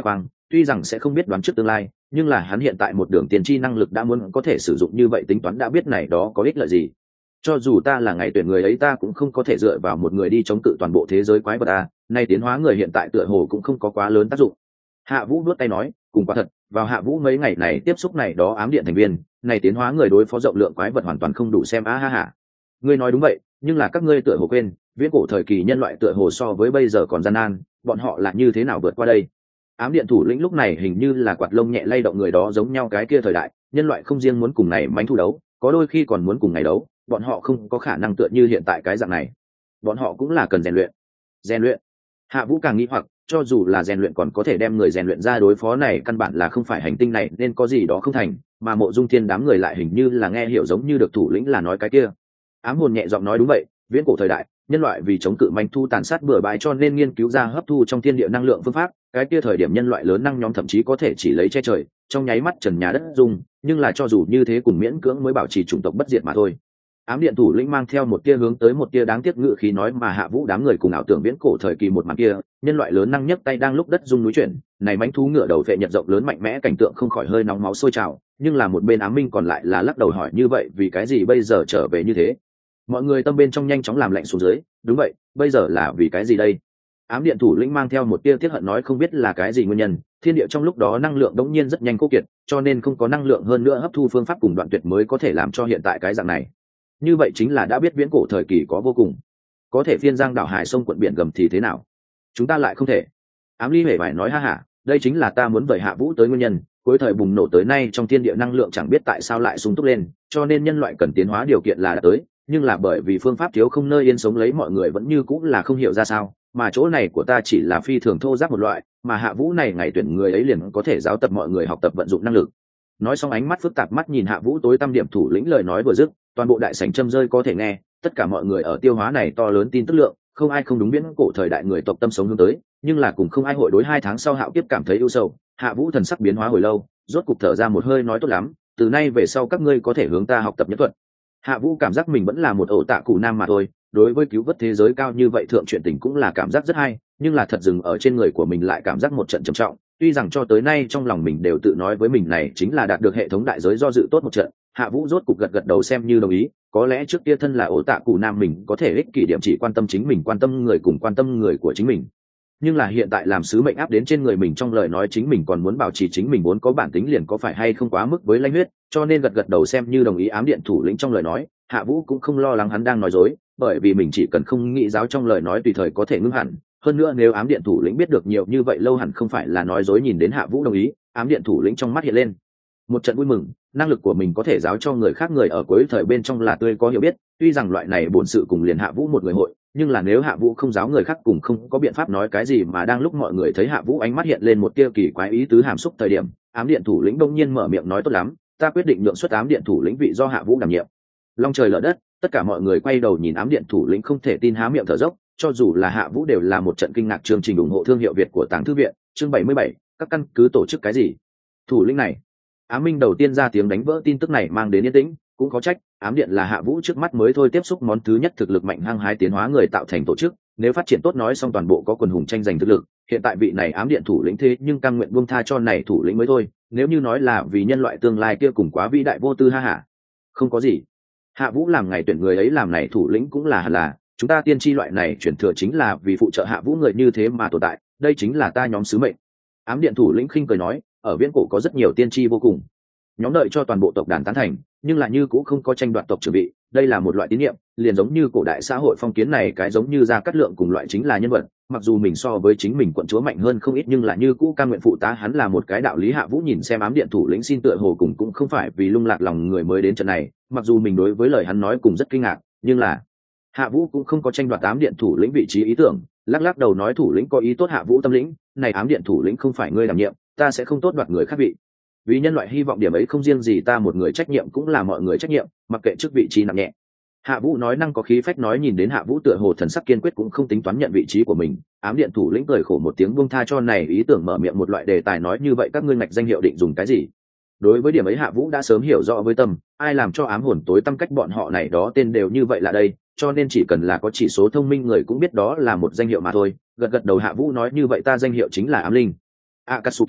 tuy rằng sẽ không biết đoán trước tương lai, nhưng là hắn hiện tại một đường tiên tri năng lực đã muốn có thể sử dụng như vậy tính toán đã biết này đó có ích lợi gì. Cho dù ta là ngày tuyển người ấy ta cũng không có thể dựa vào một người đi chống cự toàn bộ thế giới quái vật a, nay tiến hóa người hiện tại tựa hồ cũng không có quá lớn tác dụng. Hạ Vũ vuốt tay nói, cùng quả thật, vào Hạ Vũ mấy ngày này tiếp xúc này đó ám điện thành viên, này tiến hóa người đối phó rộng lượng quái vật hoàn toàn không đủ xem a ha ha. Ngươi nói đúng vậy, nhưng là các ngươi tựa hồ quên, viễn cổ thời kỳ nhân loại tựa hồ so với bây giờ còn gian nan, bọn họ là như thế nào vượt qua đây? Ám điện thủ lĩnh lúc này hình như là quạt lông nhẹ lay động người đó giống nhau cái kia thời đại, nhân loại không riêng muốn cùng này mánh thu đấu, có đôi khi còn muốn cùng ngày đấu, bọn họ không có khả năng tựa như hiện tại cái dạng này. Bọn họ cũng là cần rèn luyện. Rèn luyện? Hạ Vũ càng nghĩ hoặc, cho dù là rèn luyện còn có thể đem người rèn luyện ra đối phó này căn bản là không phải hành tinh này nên có gì đó không thành, mà Mộ Dung Thiên đám người lại hình như là nghe hiểu giống như được thủ lĩnh là nói cái kia. Ám hồn nhẹ giọng nói đúng vậy, viễn cổ thời đại, nhân loại vì chống cự manh thu tàn sát bừa bãi cho nên nghiên cứu ra hấp thu trong thiên địa năng lượng phương pháp, cái kia thời điểm nhân loại lớn năng nhóm thậm chí có thể chỉ lấy che trời, trong nháy mắt trần nhà đất rung, nhưng là cho dù như thế cùng miễn cưỡng mới bảo trì chủng tộc bất diệt mà thôi. Ám điện thủ lĩnh mang theo một tia hướng tới một tia đáng tiếc ngự khí nói mà Hạ Vũ đám người cùng ảo tưởng viễn cổ thời kỳ một màn kia, nhân loại lớn năng nhấc tay đang lúc đất rung núi chuyển, này mãnh thú ngựa đầu vệ nhật rộng lớn mạnh mẽ cảnh tượng không khỏi hơi nóng máu sôi trào, nhưng là một bên Ám Minh còn lại là lắc đầu hỏi như vậy vì cái gì bây giờ trở về như thế? Mọi người tâm bên trong nhanh chóng làm lạnh xuống dưới, đúng vậy, bây giờ là vì cái gì đây? Ám điện thủ lĩnh mang theo một tia tiếc hận nói không biết là cái gì nguyên nhân, thiên địa trong lúc đó năng lượng đống nhiên rất nhanh khô kiệt, cho nên không có năng lượng hơn nữa hấp thu phương pháp cùng đoạn tuyệt mới có thể làm cho hiện tại cái dạng này. Như vậy chính là đã biết viễn cổ thời kỳ có vô cùng, có thể phiên giang đảo hải sông quận biển gầm thì thế nào? Chúng ta lại không thể. Ám Ly hề phải nói ha hả, đây chính là ta muốn vẩy Hạ Vũ tới nguyên nhân, cuối thời bùng nổ tới nay trong thiên địa năng lượng chẳng biết tại sao lại sung túc lên, cho nên nhân loại cần tiến hóa điều kiện là đã tới, nhưng là bởi vì phương pháp thiếu không nơi yên sống lấy mọi người vẫn như cũng là không hiểu ra sao, mà chỗ này của ta chỉ là phi thường thô giáp một loại, mà Hạ Vũ này ngày tuyển người ấy liền có thể giáo tập mọi người học tập vận dụng năng lực. Nói xong ánh mắt phức tạp mắt nhìn Hạ Vũ tối tâm điểm thủ lĩnh lời nói vừa dứt, toàn bộ đại sảnh châm rơi có thể nghe, tất cả mọi người ở tiêu hóa này to lớn tin tức lượng, không ai không đúng viễn cổ thời đại người tộc tâm sống hướng tới, nhưng là cùng không ai hội đối hai tháng sau Hạo Kiếp cảm thấy ưu sầu. Hạ Vũ thần sắc biến hóa hồi lâu, rốt cục thở ra một hơi nói tốt lắm, từ nay về sau các ngươi có thể hướng ta học tập nhất thuật. Hạ Vũ cảm giác mình vẫn là một ổ tạ cụ nam mà thôi, đối với cứu vớt thế giới cao như vậy thượng chuyện tình cũng là cảm giác rất hay, nhưng là thật dừng ở trên người của mình lại cảm giác một trận trầm trọng. Tuy rằng cho tới nay trong lòng mình đều tự nói với mình này chính là đạt được hệ thống đại giới do dự tốt một trận, Hạ Vũ rốt cục gật gật đầu xem như đồng ý, có lẽ trước kia thân là ổ tạ cụ nam mình có thể ích kỷ điểm chỉ quan tâm chính mình quan tâm người cùng quan tâm người của chính mình. Nhưng là hiện tại làm sứ mệnh áp đến trên người mình trong lời nói chính mình còn muốn bảo trì chính mình vốn có bản tính liền có phải hay không quá mức với lanh huyết, cho nên gật gật đầu xem như đồng ý ám điện thủ lĩnh trong lời nói. Hạ Vũ cũng không lo lắng hắn đang nói dối, bởi vì mình chỉ cần không nghĩ giáo trong lời nói tùy thời có thể ngưng hẳn. Hơn nữa nếu ám điện thủ lĩnh biết được nhiều như vậy lâu hẳn không phải là nói dối. Nhìn đến Hạ Vũ đồng ý, ám điện thủ lĩnh trong mắt hiện lên một trận vui mừng, năng lực của mình có thể giáo cho người khác người ở cuối thời bên trong là tươi có hiểu biết, tuy rằng loại này bổn sự cùng liền Hạ Vũ một người hội, nhưng là nếu Hạ Vũ không giáo người khác cùng không có biện pháp nói cái gì. Mà đang lúc mọi người thấy Hạ Vũ ánh mắt hiện lên một tia kỳ quái ý tứ hàm xúc thời điểm, ám điện thủ lĩnh đông nhiên mở miệng nói tốt lắm, ta quyết định nhượng xuất ám điện thủ lĩnh vị do Hạ Vũ đảm nhiệm. Long trời lở đất, tất cả mọi người quay đầu nhìn ám điện thủ lĩnh không thể tin há miệng thở dốc, cho dù là Hạ Vũ đều là một trận kinh ngạc. Chương trình ủng hộ thương hiệu Việt của Tàng Thư viện, chương bảy mươi bảy, các căn cứ tổ chức cái gì? Thủ lĩnh này. Ám Minh đầu tiên ra tiếng đánh vỡ tin tức này mang đến yên tĩnh, cũng có trách, ám điện là Hạ Vũ trước mắt mới thôi tiếp xúc món thứ nhất thực lực mạnh hăng hái tiến hóa người tạo thành tổ chức, nếu phát triển tốt nói xong toàn bộ có quần hùng tranh giành thực lực, hiện tại vị này ám điện thủ lĩnh thế nhưng cam nguyện buông tha cho này thủ lĩnh mới thôi, nếu như nói là vì nhân loại tương lai kia cùng quá vĩ đại vô tư ha hả. Không có gì. Hạ Vũ làm ngày tuyển người ấy làm này thủ lĩnh cũng là là, chúng ta tiên tri loại này chuyển thừa chính là vì phụ trợ Hạ Vũ người như thế mà tồn tại, đây chính là ta nhóm sứ mệnh. Ám điện thủ lĩnh khinh cười nói, ở viễn cổ có rất nhiều tiên tri vô cùng, nhóm đợi cho toàn bộ tộc đàn tán thành, nhưng là như cũng không có tranh đoạt tộc trưởng vị, đây là một loại tín nhiệm, liền giống như cổ đại xã hội phong kiến này cái giống như Gia Cát Lượng cùng loại chính là nhân vật, mặc dù mình so với chính mình quận chúa mạnh hơn không ít nhưng là như cũ cam nguyện phụ tá hắn là một cái đạo lý. Hạ Vũ nhìn xem ám điện thủ lĩnh xin tựa hồ cùng cũng không phải vì lung lạc lòng người mới đến trận này, mặc dù mình đối với lời hắn nói cùng rất kinh ngạc, nhưng là Hạ Vũ cũng không có tranh đoạt ám điện thủ lĩnh vị trí ý tưởng, lắc lắc đầu nói thủ lĩnh có ý tốt Hạ Vũ tâm lĩnh, này ám điện thủ lĩnh không phải ngươi đảm nhiệm, ta sẽ không tốt đoạt người khác vị. Vì nhân loại hy vọng điểm ấy không riêng gì ta một người trách nhiệm cũng là mọi người trách nhiệm, mặc kệ chức vị trí nặng nhẹ. Hạ Vũ nói năng có khí phách nói. Nhìn đến Hạ Vũ tựa hồ thần sắc kiên quyết cũng không tính toán nhận vị trí của mình, ám điện thủ lĩnh cười khổ một tiếng buông tha cho này ý tưởng, mở miệng một loại đề tài nói như vậy các ngươi ngạch danh hiệu định dùng cái gì? Đối với điểm ấy Hạ Vũ đã sớm hiểu rõ với tâm, ai làm cho ám hồn tối tăm cách bọn họ này đó tên đều như vậy là đây, cho nên chỉ cần là có chỉ số thông minh người cũng biết đó là một danh hiệu mà thôi. Gật gật đầu Hạ Vũ nói như vậy ta danh hiệu chính là ám linh Akatsuki,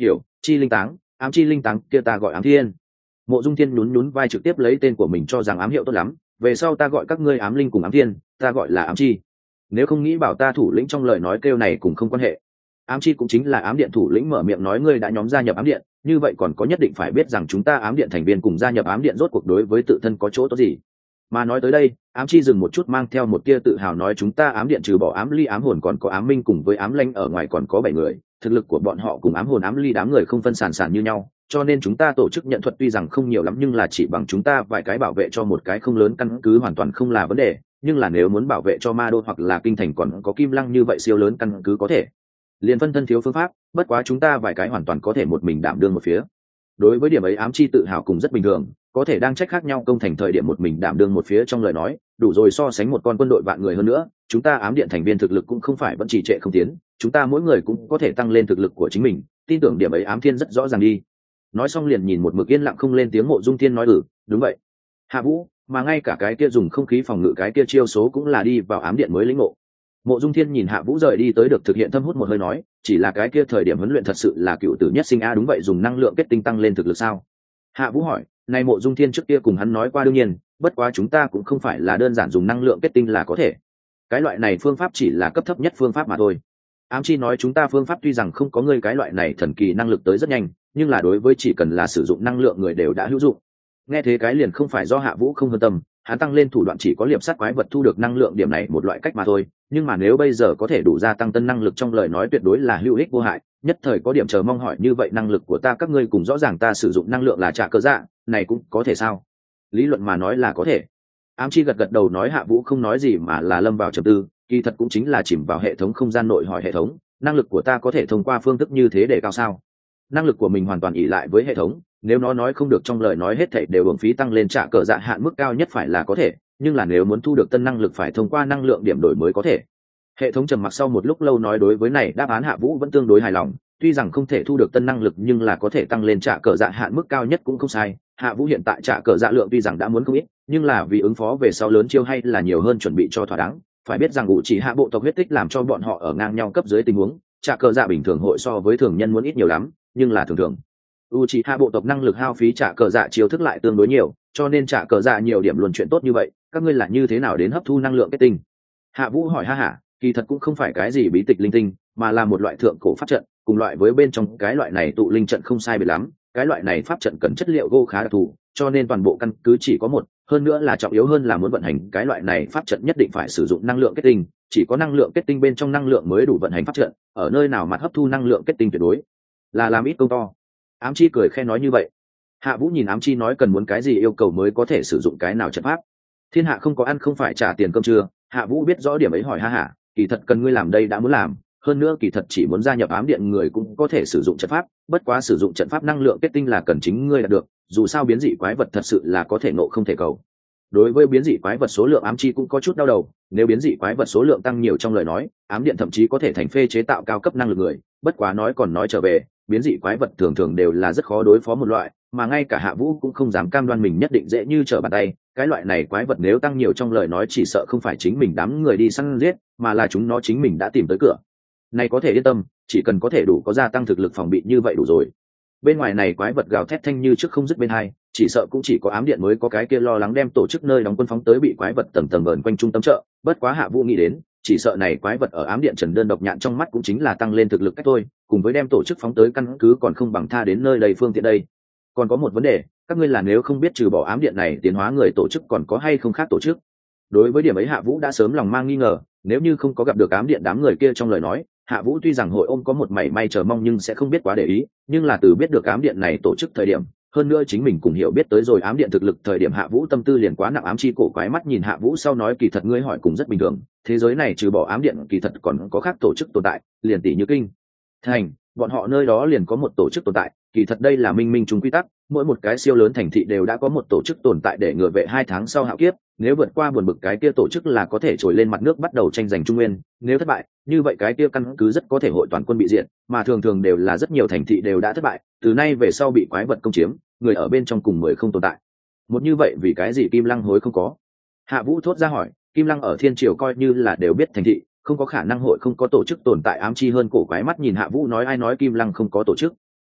hiểu, chi linh táng, ám chi linh táng kia ta gọi ám thiên. Mộ Dung Thiên nhún nhún vai trực tiếp lấy tên của mình cho rằng ám hiệu tốt lắm, về sau ta gọi các ngươi ám linh cùng ám thiên, ta gọi là ám chi. Nếu không nghĩ bảo ta thủ lĩnh trong lời nói kêu này cũng không quan hệ. Ám chi cũng chính là ám điện thủ lĩnh mở miệng nói ngươi đã nhóm gia nhập ám điện, như vậy còn có nhất định phải biết rằng chúng ta ám điện thành viên cùng gia nhập ám điện rốt cuộc đối với tự thân có chỗ tốt gì. Mà nói tới đây, ám chi dừng một chút mang theo một tia tự hào nói chúng ta ám điện trừ bỏ ám ly ám hồn còn có ám minh cùng với ám lanh ở ngoài còn có bảy người, thực lực của bọn họ cùng ám hồn ám ly đám người không phân sản sản như nhau, cho nên chúng ta tổ chức nhận thuật tuy rằng không nhiều lắm nhưng là chỉ bằng chúng ta vài cái bảo vệ cho một cái không lớn căn cứ hoàn toàn không là vấn đề, nhưng là nếu muốn bảo vệ cho ma đô hoặc là kinh thành còn có kim lăng như vậy siêu lớn căn cứ có thể liền phân thân thiếu phương pháp, bất quá chúng ta vài cái hoàn toàn có thể một mình đảm đương một phía. Đối với điểm ấy ám chi tự hào cùng rất bình thường, có thể đang trách khác nhau công thành thời điểm một mình đảm đương một phía trong lời nói đủ rồi so sánh một con quân đội vạn người hơn nữa. Chúng ta ám điện thành viên thực lực cũng không phải vẫn trì trệ không tiến, chúng ta mỗi người cũng có thể tăng lên thực lực của chính mình, tin tưởng điểm ấy ám thiên rất rõ ràng đi. Nói xong liền nhìn một mực yên lặng không lên tiếng Mộ Dung Thiên nói ừ đúng vậy Hạ Vũ, mà ngay cả cái kia dùng không khí phòng ngự cái kia chiêu số cũng là đi vào ám điện mới lĩnh ngộ. Mộ Dung Thiên nhìn Hạ Vũ rời đi tới được thực hiện thâm hút một hơi nói chỉ là cái kia thời điểm huấn luyện thật sự là cựu tử nhất sinh a. Đúng vậy, dùng năng lượng kết tinh tăng lên thực lực sao? Hạ Vũ hỏi. Này Mộ Dung Thiên trước kia cùng hắn nói qua đương nhiên, bất quá chúng ta cũng không phải là đơn giản dùng năng lượng kết tinh là có thể. Cái loại này phương pháp chỉ là cấp thấp nhất phương pháp mà thôi. Ám chi nói chúng ta phương pháp tuy rằng không có ngươi cái loại này thần kỳ năng lực tới rất nhanh, nhưng là đối với chỉ cần là sử dụng năng lượng người đều đã hữu dụng. Nghe thế cái liền không phải do Hạ Vũ không hơn tâm, hắn tăng lên thủ đoạn chỉ có liệp sát quái vật thu được năng lượng điểm này một loại cách mà thôi, nhưng mà nếu bây giờ có thể đủ gia tăng tân năng lực trong lời nói tuyệt đối là hữu ích vô hại. Nhất thời có điểm chờ mong hỏi như vậy năng lực của ta các ngươi cùng rõ ràng ta sử dụng năng lượng là trả cơ dạ, này cũng có thể sao? Lý luận mà nói là có thể. Ám chi gật gật đầu nói. Hạ Vũ không nói gì mà là lâm vào trầm tư, kỳ thật cũng chính là chìm vào hệ thống không gian nội hỏi hệ thống, năng lực của ta có thể thông qua phương thức như thế để cao sao? Năng lực của mình hoàn toàn ỷ lại với hệ thống, nếu nó nói không được trong lời nói hết thảy đều uổng phí tăng lên trả cờ dạ hạn mức cao nhất phải là có thể, nhưng là nếu muốn thu được tân năng lực phải thông qua năng lượng điểm đổi mới có thể. Hệ thống trầm mặc sau một lúc lâu nói đối với này đáp án Hạ Vũ vẫn tương đối hài lòng, tuy rằng không thể thu được tân năng lực nhưng là có thể tăng lên trả cờ dạ hạn mức cao nhất cũng không sai. Hạ Vũ hiện tại trả cờ dạ lượng tuy rằng đã muốn không ít, nhưng là vì ứng phó về sau lớn chiêu hay là nhiều hơn chuẩn bị cho thỏa đáng. Phải biết rằng ủ chỉ hạ bộ tộc huyết tích làm cho bọn họ ở ngang nhau cấp dưới tình huống, trả cờ dạ bình thường hội so với thường nhân muốn ít nhiều lắm, nhưng là thường thường Uchiha bộ tộc năng lực hao phí trả cờ dạ chiêu thức lại tương đối nhiều, cho nên trả cờ dạ nhiều điểm luôn chuyện tốt như vậy. Các ngươi là như thế nào đến hấp thu năng lượng kết tinh? Hạ Vũ hỏi. Ha ha, kỳ thật cũng không phải cái gì bí tịch linh tinh, mà là một loại thượng cổ pháp trận, cùng loại với bên trong cái loại này tụ linh trận không sai biệt lắm. Cái loại này pháp trận cần chất liệu gỗ khá đặc thù, cho nên toàn bộ căn cứ chỉ có một, hơn nữa là trọng yếu hơn là muốn vận hành cái loại này pháp trận nhất định phải sử dụng năng lượng kết tinh, chỉ có năng lượng kết tinh bên trong năng lượng mới đủ vận hành pháp trận, ở nơi nào mà hấp thu năng lượng kết tinh tuyệt đối là làm ít công to. Ám chi cười khen nói như vậy. Hạ Vũ nhìn Ám chi nói cần muốn cái gì yêu cầu mới có thể sử dụng cái nào trận pháp. Thiên hạ không có ăn không phải trả tiền cơm trưa. Hạ Vũ biết rõ điểm ấy hỏi ha hả, kỳ thật cần ngươi làm đây đã muốn làm, hơn nữa kỳ thật chỉ muốn gia nhập ám điện người cũng có thể sử dụng trận pháp, bất quá sử dụng trận pháp năng lượng kết tinh là cần chính ngươi đạt được, dù sao biến dị quái vật thật sự là có thể nộ không thể cầu. Đối với biến dị quái vật số lượng Ám chi cũng có chút đau đầu, nếu biến dị quái vật số lượng tăng nhiều trong lời nói, ám điện thậm chí có thể thành phê chế tạo cao cấp năng lực người, bất quá nói còn nói trở về, biến dị quái vật thường thường đều là rất khó đối phó một loại, mà ngay cả Hạ Vũ cũng không dám cam đoan mình nhất định dễ như trở bàn tay. Cái loại này quái vật nếu tăng nhiều trong lời nói chỉ sợ không phải chính mình đám người đi săn giết, mà là chúng nó chính mình đã tìm tới cửa. Này có thể yên tâm, chỉ cần có thể đủ có gia tăng thực lực phòng bị như vậy đủ rồi. Bên ngoài này quái vật gào thét thanh như trước không dứt bên hai, chỉ sợ cũng chỉ có ám điện mới có cái kia lo lắng đem tổ chức nơi đóng quân phóng tới bị quái vật tầng tầng vờn quanh trung tâm chợ. Bất quá Hạ Vũ nghĩ đến, chỉ sợ này quái vật ở ám điện trần đơn độc nhạn trong mắt cũng chính là tăng lên thực lực cách thôi, cùng với đem tổ chức phóng tới căn cứ còn không bằng tha đến nơi đầy phương tiện đây. Còn có một vấn đề, các ngươi là nếu không biết trừ bỏ ám điện này tiến hóa người tổ chức còn có hay không khác tổ chức. Đối với điểm ấy Hạ Vũ đã sớm lòng mang nghi ngờ, nếu như không có gặp được ám điện đám người kia trong lời nói, Hạ Vũ tuy rằng hội ôm có một mảy may chờ mong nhưng sẽ không biết quá để ý, nhưng là từ biết được ám điện này tổ chức thời điểm, hơn nữa chính mình cũng hiểu biết tới rồi ám điện thực lực thời điểm Hạ Vũ tâm tư liền quá nặng. Ám chi cổ quái mắt nhìn Hạ Vũ sau nói kỳ thật ngươi hỏi cũng rất bình thường, thế giới này trừ bỏ ám điện kỳ thật còn có khác tổ chức tồn tại, liền tỷ như kinh thành, bọn họ nơi đó liền có một tổ chức tồn tại, kỳ thật đây là minh minh chung quy tắc, mỗi một cái siêu lớn thành thị đều đã có một tổ chức tồn tại để ngừa vệ hai tháng sau hạo kiếp, nếu vượt qua buồn bực cái kia tổ chức là có thể trồi lên mặt nước bắt đầu tranh giành trung nguyên, nếu thất bại như vậy cái kia căn cứ rất có thể hội toàn quân bị diệt, mà thường thường đều là rất nhiều thành thị đều đã thất bại, từ nay về sau bị quái vật công chiếm, người ở bên trong cùng mười không tồn tại. Một như vậy vì cái gì Kim Lăng hối không có? Hạ Vũ thốt ra hỏi. Kim Lăng ở thiên triều coi như là đều biết thành thị, không có khả năng hội không có tổ chức tồn tại. Ám chi hơn cổ quái mắt nhìn Hạ Vũ nói ai nói Kim Lăng không có tổ chức.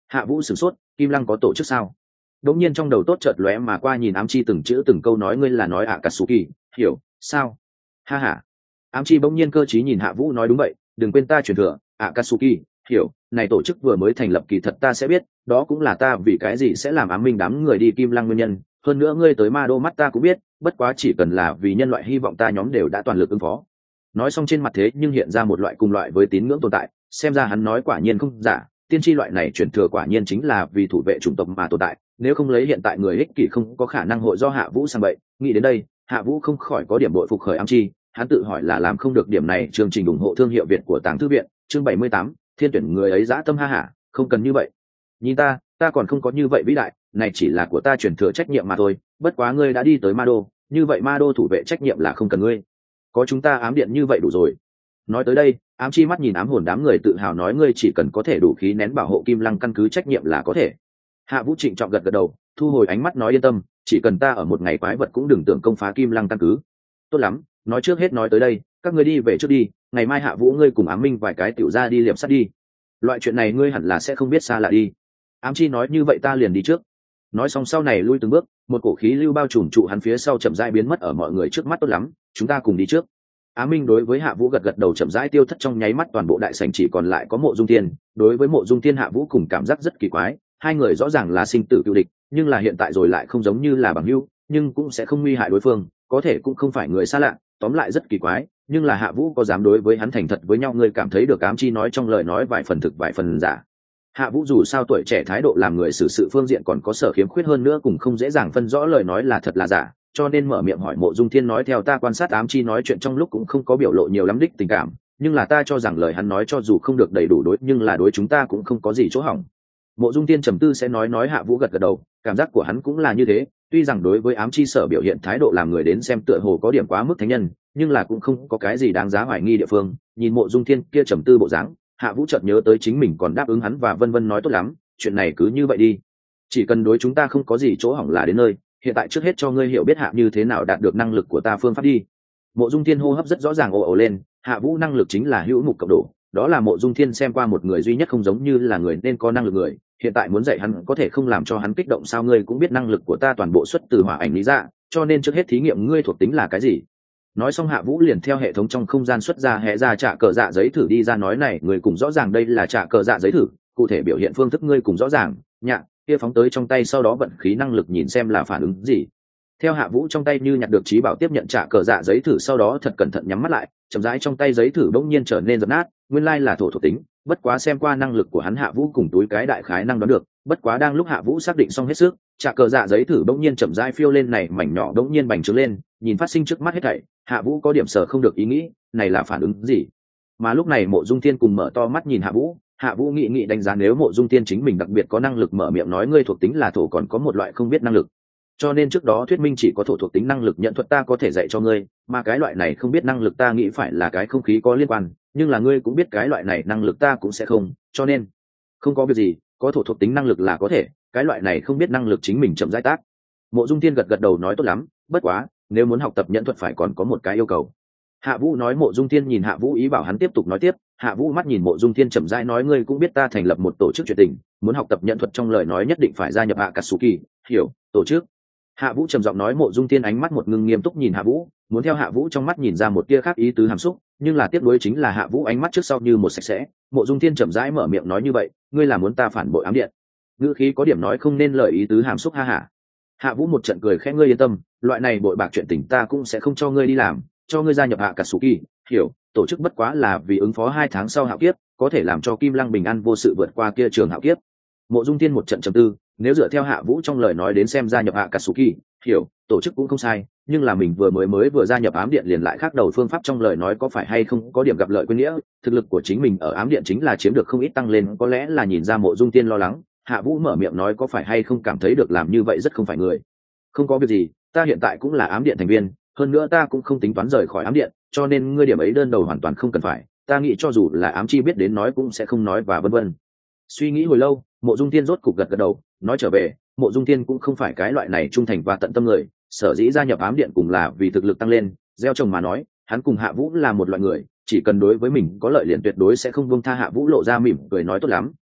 Hạ Vũ sửng sốt, Kim Lăng có tổ chức sao? Đống nhiên trong đầu tốt chợt lóe mà qua, nhìn ám chi từng chữ từng câu nói, ngươi là nói Akatsuki, hiểu sao? Ha ha. Ám chi bỗng nhiên cơ trí nhìn Hạ Vũ nói, đúng vậy, đừng quên ta truyền thừa Akatsuki, hiểu, này tổ chức vừa mới thành lập, kỳ thật ta sẽ biết, đó cũng là ta vì cái gì sẽ làm ám minh đám người đi Kim Lăng nguyên nhân, hơn nữa ngươi tới Ma Đô mắt ta cũng biết, bất quá chỉ cần là vì nhân loại hy vọng ta nhóm đều đã toàn lực ứng phó. Nói xong trên mặt thế nhưng hiện ra một loại cùng loại với tín ngưỡng tồn tại, xem ra hắn nói quả nhiên không giả, tiên tri loại này truyền thừa quả nhiên chính là vì thủ vệ chủng tộc mà tồn tại, nếu không lấy hiện tại người ích kỷ không có khả năng hội do Hạ Vũ sang bậy. Nghĩ đến đây, Hạ Vũ không khỏi có điểm bội phục khởi ám chi, hắn tự hỏi là làm không được điểm này. Chương trình ủng hộ thương hiệu Việt của Tàng Thư viện, chương bảy mươi tám, thiên tuyển người ấy dã tâm, ha hả, không cần như vậy. Nhìn ta, ta còn không có như vậy vĩ đại, này chỉ là của ta truyền thừa trách nhiệm mà thôi, bất quá ngươi đã đi tới Ma Đô, như vậy Ma Đô thủ vệ trách nhiệm là không cần ngươi. Có chúng ta ám điện như vậy đủ rồi. Nói tới đây, ám chi mắt nhìn ám hồn đám người tự hào nói, ngươi chỉ cần có thể đủ khí nén bảo hộ Kim Lăng căn cứ trách nhiệm là có thể. Hạ Vũ trịnh trọng gật gật đầu, thu hồi ánh mắt nói, yên tâm, chỉ cần ta ở một ngày quái vật cũng đừng tưởng công phá Kim Lăng căn cứ. Tốt lắm, nói trước hết nói tới đây, các ngươi đi về trước đi, ngày mai Hạ Vũ ngươi cùng ám minh vài cái tiểu ra đi liệp sắt đi. Loại chuyện này ngươi hẳn là sẽ không biết xa lạ đi. Ám chi nói, như vậy ta liền đi trước. Nói xong sau này lui từng bước, một cổ khí lưu bao trùm trụ hắn phía sau, chậm rãi biến mất ở mọi người trước mắt. Tốt lắm, chúng ta cùng đi trước. Á Minh đối với Hạ Vũ gật gật đầu, chậm rãi tiêu thất. Trong nháy mắt toàn bộ đại sảnh chỉ còn lại có Mộ Dung Thiên. Đối với Mộ Dung Thiên, Hạ Vũ cùng cảm giác rất kỳ quái, hai người rõ ràng là sinh tử cựu địch, nhưng là hiện tại rồi lại không giống như là bằng hữu, nhưng cũng sẽ không nguy hại đối phương, có thể cũng không phải người xa lạ, tóm lại rất kỳ quái. Nhưng là Hạ Vũ có dám đối với hắn thành thật với nhau, người cảm thấy được ám chi nói trong lời nói vài phần thực vài phần giả. Hạ Vũ dù sao tuổi trẻ, thái độ làm người xử sự phương diện còn có sở khiếm khuyết, hơn nữa cũng không dễ dàng phân rõ lời nói là thật là giả, cho nên mở miệng hỏi Mộ Dung Thiên nói, theo ta quan sát ám chi nói chuyện trong lúc cũng không có biểu lộ nhiều lắm đích tình cảm, nhưng là ta cho rằng lời hắn nói cho dù không được đầy đủ đối, nhưng là đối chúng ta cũng không có gì chỗ hỏng. Mộ Dung Thiên trầm tư sẽ nói nói Hạ Vũ gật gật đầu, cảm giác của hắn cũng là như thế, tuy rằng đối với ám chi sở biểu hiện thái độ làm người đến xem tựa hồ có điểm quá mức thánh nhân, nhưng là cũng không có cái gì đáng giá hoài nghi địa phương. Nhìn Mộ Dung Thiên kia trầm tư bộ dáng, Hạ Vũ chợt nhớ tới chính mình còn đáp ứng hắn và vân vân nói, tốt lắm, chuyện này cứ như vậy đi, chỉ cần đối chúng ta không có gì chỗ hỏng là đến nơi, hiện tại trước hết cho ngươi hiểu biết Hạ như thế nào đạt được năng lực của ta phương pháp đi. Mộ Dung Thiên hô hấp rất rõ ràng ồ ồ lên, Hạ Vũ năng lực chính là hữu mục cộng độ, đó là Mộ Dung Thiên xem qua một người duy nhất không giống như là người nên có năng lực người, hiện tại muốn dạy hắn có thể không làm cho hắn kích động sao? Ngươi cũng biết năng lực của ta toàn bộ xuất từ hỏa ảnh lý dạ, cho nên trước hết thí nghiệm ngươi thuộc tính là cái gì. Nói xong Hạ Vũ liền theo hệ thống trong không gian xuất ra hệ ra trả cờ dạ giấy thử đi ra, nói này người cùng rõ ràng đây là trả cờ dạ giấy thử, cụ thể biểu hiện phương thức ngươi cùng rõ ràng, nhạ kia phóng tới trong tay, sau đó vận khí năng lực nhìn xem là phản ứng gì. Theo Hạ Vũ trong tay như nhặt được trí bảo tiếp nhận trả cờ dạ giấy thử, sau đó thật cẩn thận nhắm mắt lại, chậm rãi trong tay giấy thử bỗng nhiên trở nên dập nát, nguyên lai là thổ thuộc tính, bất quá xem qua năng lực của hắn Hạ Vũ cùng túi cái đại khái năng đoán được, bất quá đang lúc Hạ Vũ xác định xong hết sức, trả cờ dạ giấy thử bỗng nhiên chậm rãi phiêu lên, này mảnh nhỏ bỗng nhiên bành trướng lên, nhìn phát sinh trước mắt hết thảy, Hạ Vũ có điểm sở không được ý nghĩ, này là phản ứng gì? Mà lúc này Mộ Dung Thiên cùng mở to mắt nhìn Hạ Vũ, Hạ Vũ nghĩ nghĩ đánh giá nếu Mộ Dung Thiên chính mình đặc biệt có năng lực, mở miệng nói ngươi thuộc tính là thổ, còn có một loại không biết năng lực, cho nên trước đó thuyết minh chỉ có thổ thuộc tính năng lực nhận thuật ta có thể dạy cho ngươi, mà cái loại này không biết năng lực ta nghĩ phải là cái không khí có liên quan, nhưng là ngươi cũng biết cái loại này năng lực ta cũng sẽ không, cho nên không có việc gì, có thổ thuộc tính năng lực là có thể, cái loại này không biết năng lực chính mình chậm rãi tác. Mộ Dung Thiên gật gật đầu nói tốt lắm, bất quá nếu muốn học tập nhận thuật phải còn có một cái yêu cầu. Hạ Vũ nói. Mộ Dung Thiên nhìn Hạ Vũ ý bảo hắn tiếp tục nói tiếp. Hạ Vũ mắt nhìn Mộ Dung Thiên chậm rãi nói ngươi cũng biết ta thành lập một tổ chức chuyện tình, muốn học tập nhận thuật trong lời nói nhất định phải gia nhập Akatsuki, hiểu, tổ chức. Hạ Vũ trầm giọng nói. Mộ Dung Thiên ánh mắt một ngưng nghiêm túc nhìn Hạ Vũ, muốn theo Hạ Vũ trong mắt nhìn ra một tia khác ý tứ hàm xúc, nhưng là tiếc nuối chính là Hạ Vũ ánh mắt trước sau như một sạch sẽ. Mộ Dung Thiên chậm rãi mở miệng nói như vậy, ngươi là muốn ta phản bội ám điện? Ngữ khí có điểm nói không nên lời ý tứ hàm xúc, ha ha. Hạ Vũ một trận cười khẽ, ngươi yên tâm, loại này bội bạc chuyện tình ta cũng sẽ không cho ngươi đi làm, cho ngươi gia nhập Akatsuki, hiểu, tổ chức bất quá là vì ứng phó hai tháng sau hạo kiếp, có thể làm cho Kim Lăng bình an vô sự vượt qua kia trường hạo kiếp. Mộ Dung Thiên một trận trầm tư, nếu dựa theo Hạ Vũ trong lời nói đến xem gia nhập Akatsuki, hiểu, tổ chức cũng không sai, nhưng là mình vừa mới mới vừa gia nhập ám điện liền lại khác đầu phương pháp trong lời nói có phải hay không có điểm gặp lợi quên nghĩa, thực lực của chính mình ở ám điện chính là chiếm được không ít tăng lên, có lẽ là nhìn ra Mộ Dung Thiên lo lắng, Hạ Vũ mở miệng nói có phải hay không cảm thấy được làm như vậy rất không phải người. Không có việc gì, ta hiện tại cũng là ám điện thành viên, hơn nữa ta cũng không tính toán rời khỏi ám điện, cho nên ngươi điểm ấy đơn đầu hoàn toàn không cần phải, ta nghĩ cho dù là ám chi biết đến nói cũng sẽ không nói và vân vân. Suy nghĩ hồi lâu, Mộ Dung Thiên rốt cục gật gật đầu, nói trở về, Mộ Dung Thiên cũng không phải cái loại này trung thành và tận tâm người, sở dĩ gia nhập ám điện cùng là vì thực lực tăng lên, gieo trồng mà nói, hắn cùng Hạ Vũ là một loại người, chỉ cần đối với mình có lợi liền tuyệt đối sẽ không buông tha. Hạ Vũ lộ ra mỉm cười nói tốt lắm,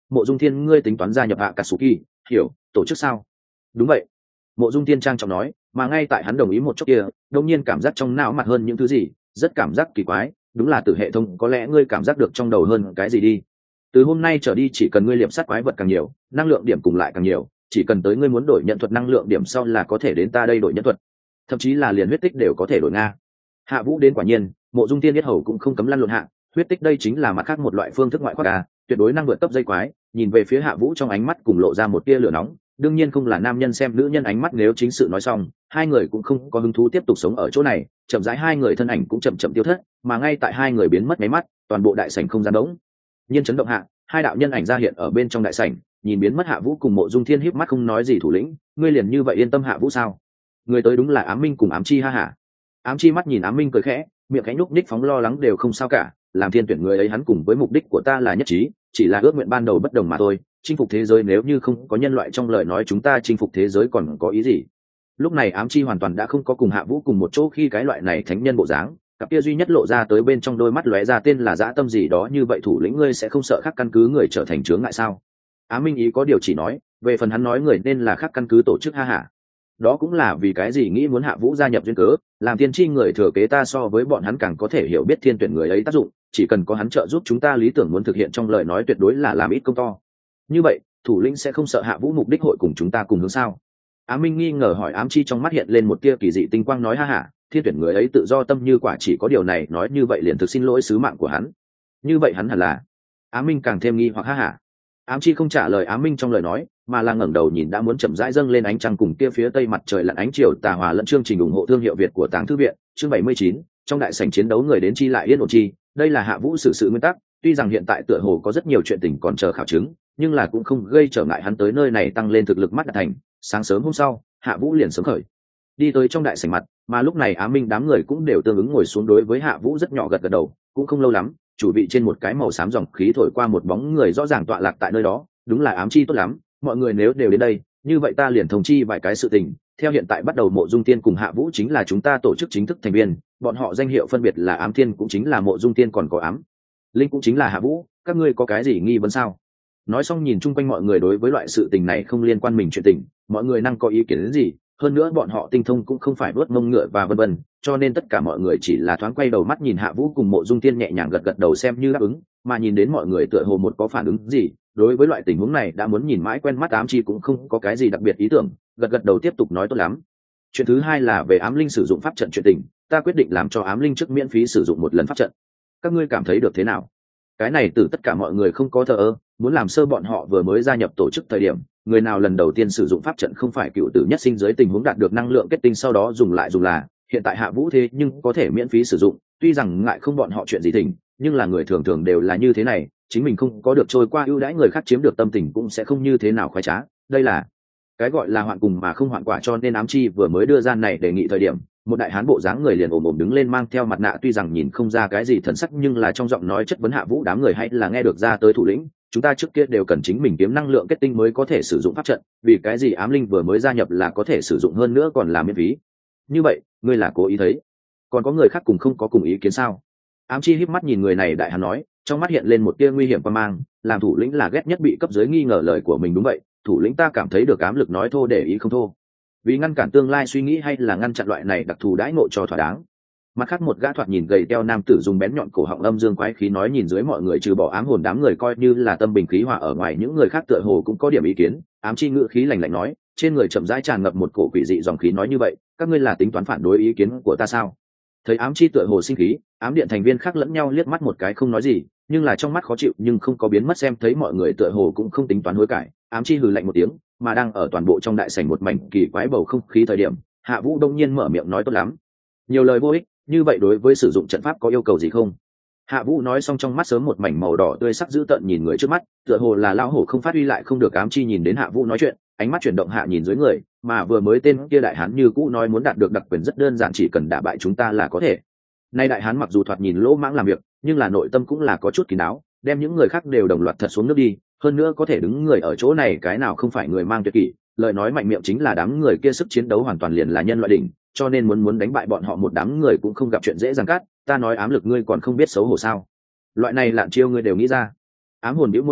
Mộ Dung Thiên ngươi tính toán gia nhập hạ Akatsuki, hiểu tổ chức sao? Đúng vậy. Mộ Dung Thiên trang trọng nói, mà ngay tại hắn đồng ý một chút kia, đột nhiên cảm giác trong não mặt hơn những thứ gì, rất cảm giác kỳ quái, đúng là từ hệ thống, có lẽ ngươi cảm giác được trong đầu hơn cái gì đi. Từ hôm nay trở đi chỉ cần ngươi liệp sát quái vật càng nhiều, năng lượng điểm cùng lại càng nhiều, chỉ cần tới ngươi muốn đổi nhận thuật năng lượng điểm sau là có thể đến ta đây đổi nhận thuật, thậm chí là liền huyết tích đều có thể đổi nga. Hạ Vũ đến quả nhiên, Mộ Dung Tiên biết hầu cũng không cấm lăn lộn hạ, huyết tích đây chính là mặt khác một loại phương thức ngoại khoa ca, tuyệt đối năng vượt cấp dây quái. Nhìn về phía Hạ Vũ trong ánh mắt cùng lộ ra một tia lửa nóng, đương nhiên không là nam nhân xem nữ nhân ánh mắt, nếu chính sự nói xong, hai người cũng không có hứng thú tiếp tục sống ở chỗ này, chậm rãi hai người thân ảnh cũng chậm chậm tiêu thất, mà ngay tại hai người biến mất mấy mắt, toàn bộ đại sảnh không gian đống nhiên chấn động hạ, hai đạo nhân ảnh ra hiện ở bên trong đại sảnh, nhìn biến mất Hạ Vũ cùng Mộ Dung Thiên híp mắt không nói gì. Thủ lĩnh, ngươi liền như vậy yên tâm Hạ Vũ sao? Người tới đúng là Ám Minh cùng Ám Chi ha hả. Ám Chi mắt nhìn Ám Minh cười khẽ, miệng cánh núc ních phóng lo lắng đều không sao cả, làm thiên tuyển người ấy hắn cùng với mục đích của ta là nhất trí, chỉ là ước nguyện ban đầu bất đồng mà thôi. Chinh phục thế giới nếu như không có nhân loại trong lời nói chúng ta chinh phục thế giới còn có ý gì? Lúc này Ám Chi hoàn toàn đã không có cùng Hạ Vũ cùng một chỗ khi cái loại này thánh nhân bộ dáng, cặp kia duy nhất lộ ra tới bên trong đôi mắt lóe ra tên là dã tâm gì đó. Như vậy thủ lĩnh ngươi sẽ không sợ khác căn cứ người trở thành chướng ngại sao? Ám Minh ý có điều chỉ nói, về phần hắn nói người nên là khác căn cứ tổ chức ha hả. Đó cũng là vì cái gì nghĩ muốn Hạ Vũ gia nhập duyên cớ, làm tiên tri người thừa kế ta so với bọn hắn càng có thể hiểu biết thiên tuyển người ấy tác dụng, chỉ cần có hắn trợ giúp chúng ta lý tưởng muốn thực hiện trong lời nói tuyệt đối là làm ít công to. Như vậy thủ lĩnh sẽ không sợ Hạ Vũ mục đích hội cùng chúng ta cùng hướng sao? Ám Minh nghi ngờ hỏi. Ám Chi trong mắt hiện lên một tia kỳ dị tinh quang nói ha hả, thiên tuyển người ấy tự do tâm như quả, chỉ có điều này nói như vậy liền thực xin lỗi sứ mạng của hắn. Như vậy hắn hẳn là. Ám Minh càng thêm nghi hoặc ha hả. Ám Chi không trả lời Ám Minh trong lời nói, mà là ngẩng đầu nhìn đã muốn chậm rãi dâng lên ánh trăng cùng kia phía tây mặt trời lặn ánh chiều tà hòa lẫn. Chương trình ủng hộ thương hiệu Việt của Tàng Thư viện, chương bảy mươi chín, trong đại sảnh chiến đấu người đến chi lại yên ổn chi, đây là Hạ Vũ xử sự nguyên tắc, tuy rằng hiện tại tựa hồ có rất nhiều chuyện tình còn chờ khảo chứng, nhưng là cũng không gây trở ngại hắn tới nơi này tăng lên thực lực mắt đạt thành. Sáng sớm hôm sau, Hạ Vũ liền sớm khởi đi tới trong đại sảnh mặt, mà lúc này Ám Minh đám người cũng đều tương ứng ngồi xuống đối với Hạ Vũ rất nhỏ gật gật đầu. Cũng không lâu lắm, chủ vị trên một cái màu xám dòng khí thổi qua, một bóng người rõ ràng tọa lạc tại nơi đó, đúng là Ám Chi. Tốt lắm, mọi người nếu đều đến đây, như vậy ta liền thông chi vài cái sự tình. Theo hiện tại bắt đầu, Mộ Dung Tiên cùng Hạ Vũ chính là chúng ta tổ chức chính thức thành viên, bọn họ danh hiệu phân biệt là Ám Thiên cũng chính là Mộ Dung Tiên, còn có Ám Linh cũng chính là Hạ Vũ. Các ngươi có cái gì nghi vấn sao? Nói xong nhìn chung quanh mọi người, đối với loại sự tình này không liên quan mình chuyện tình, mọi người năng có ý kiến đến gì? Hơn nữa bọn họ tinh thông cũng không phải đuốt mông ngựa và vân vân, cho nên tất cả mọi người chỉ là thoáng quay đầu mắt nhìn Hạ Vũ cùng Mộ Dung Tiên, nhẹ nhàng gật gật đầu xem như đáp ứng. Mà nhìn đến mọi người tựa hồ một có phản ứng gì, đối với loại tình huống này đã muốn nhìn mãi quen mắt, Ám Chi cũng không có cái gì đặc biệt ý tưởng, gật gật đầu tiếp tục nói tốt lắm. Chuyện thứ hai là về Ám Linh sử dụng pháp trận chuyện tình, ta quyết định làm cho Ám Linh trước miễn phí sử dụng một lần pháp trận. Các ngươi cảm thấy được thế nào? Cái này từ tất cả mọi người không có thờ ơ, muốn làm sơ bọn họ vừa mới gia nhập tổ chức thời điểm, người nào lần đầu tiên sử dụng pháp trận không phải cựu tử nhất sinh dưới tình huống đạt được năng lượng kết tinh sau đó dùng lại dùng là. Hiện tại Hạ Vũ thế nhưng có thể miễn phí sử dụng, tuy rằng ngại không bọn họ chuyện gì thỉnh, nhưng là người thường thường đều là như thế này, chính mình không có được trôi qua ưu đãi, người khác chiếm được tâm tình cũng sẽ không như thế nào khoái trá. Đây là cái gọi là hoạn cùng mà không hoạn quả, cho nên Ám Chi vừa mới đưa ra này đề nghị thời điểm, một đại hán bộ dáng người liền ồm ồm đứng lên, mang theo mặt nạ, tuy rằng nhìn không ra cái gì thần sắc, nhưng là trong giọng nói chất vấn Hạ Vũ đám người hay là nghe được ra tới. Thủ lĩnh, chúng ta trước kia đều cần chính mình kiếm năng lượng kết tinh mới có thể sử dụng pháp trận, vì cái gì Ám Linh vừa mới gia nhập là có thể sử dụng, hơn nữa còn là miễn phí? Như vậy ngươi là cố ý thấy? Còn có người khác cùng không có cùng ý kiến sao? Ám Chi híp mắt nhìn người này đại hán nói, trong mắt hiện lên một tia nguy hiểm qua mang, làm thủ lĩnh là ghét nhất bị cấp dưới nghi ngờ lời của mình. Đúng vậy, thủ lĩnh ta cảm thấy được ám lực nói thô để ý không thô, vì ngăn cản tương lai suy nghĩ hay là ngăn chặn loại này đặc thù đãi ngộ cho thỏa đáng. Mặt khác một gã thoạt nhìn gầy teo nam tử dùng bén nhọn cổ họng âm dương quái khí nói, nhìn dưới mọi người trừ bỏ ám hồn đám người coi như là tâm bình khí hòa ở ngoài, những người khác tựa hồ cũng có điểm ý kiến. Ám Chi ngữ khí lạnh lạnh nói, trên người chậm rãi tràn ngập một cổ quỷ dị dòng khí nói, như vậy các ngươi là tính toán phản đối ý kiến của ta sao? Thấy Ám Chi tựa hồ sinh khí, ám điện thành viên khác lẫn nhau liếc mắt một cái không nói gì, nhưng là trong mắt khó chịu nhưng không có biến mất. Xem thấy mọi người tựa hồ cũng không tính toán hối cải, Ám Chi hừ lạnh một tiếng, mà đang ở toàn bộ trong đại sảnh một mảnh kỳ quái bầu không khí thời điểm, Hạ Vũ đông nhiên mở miệng nói, tốt lắm, nhiều lời vô ích, như vậy đối với sử dụng trận pháp có yêu cầu gì không? Hạ Vũ nói xong trong mắt sớm một mảnh màu đỏ tươi sắc dữ tợn nhìn người trước mắt, tựa hồ là lão hổ không phát huy lại không được. Ám Chi nhìn đến Hạ Vũ nói chuyện, ánh mắt chuyển động hạ nhìn dưới người, mà vừa mới tên kia đại hán như cũ nói muốn đạt được đặc quyền rất đơn giản, chỉ cần đả bại chúng ta là có thể. Nay đại hán mặc dù thoạt nhìn lỗ mãng làm việc, nhưng là nội tâm cũng là có chút kín đáo, đem những người khác đều đồng loạt thật xuống nước đi, hơn nữa có thể đứng người ở chỗ này cái nào không phải người mang tuyệt kỷ, lời nói mạnh miệng chính là đám người kia sức chiến đấu hoàn toàn liền là nhân loại đỉnh, cho nên muốn muốn đánh bại bọn họ một đám người cũng không gặp chuyện dễ dàng cát. Ta nói ám lực ngươi còn không biết xấu hổ sao? Loại này lạn chiêu ngươi đều nghĩ ra? Ám hồn bĩu môi nói,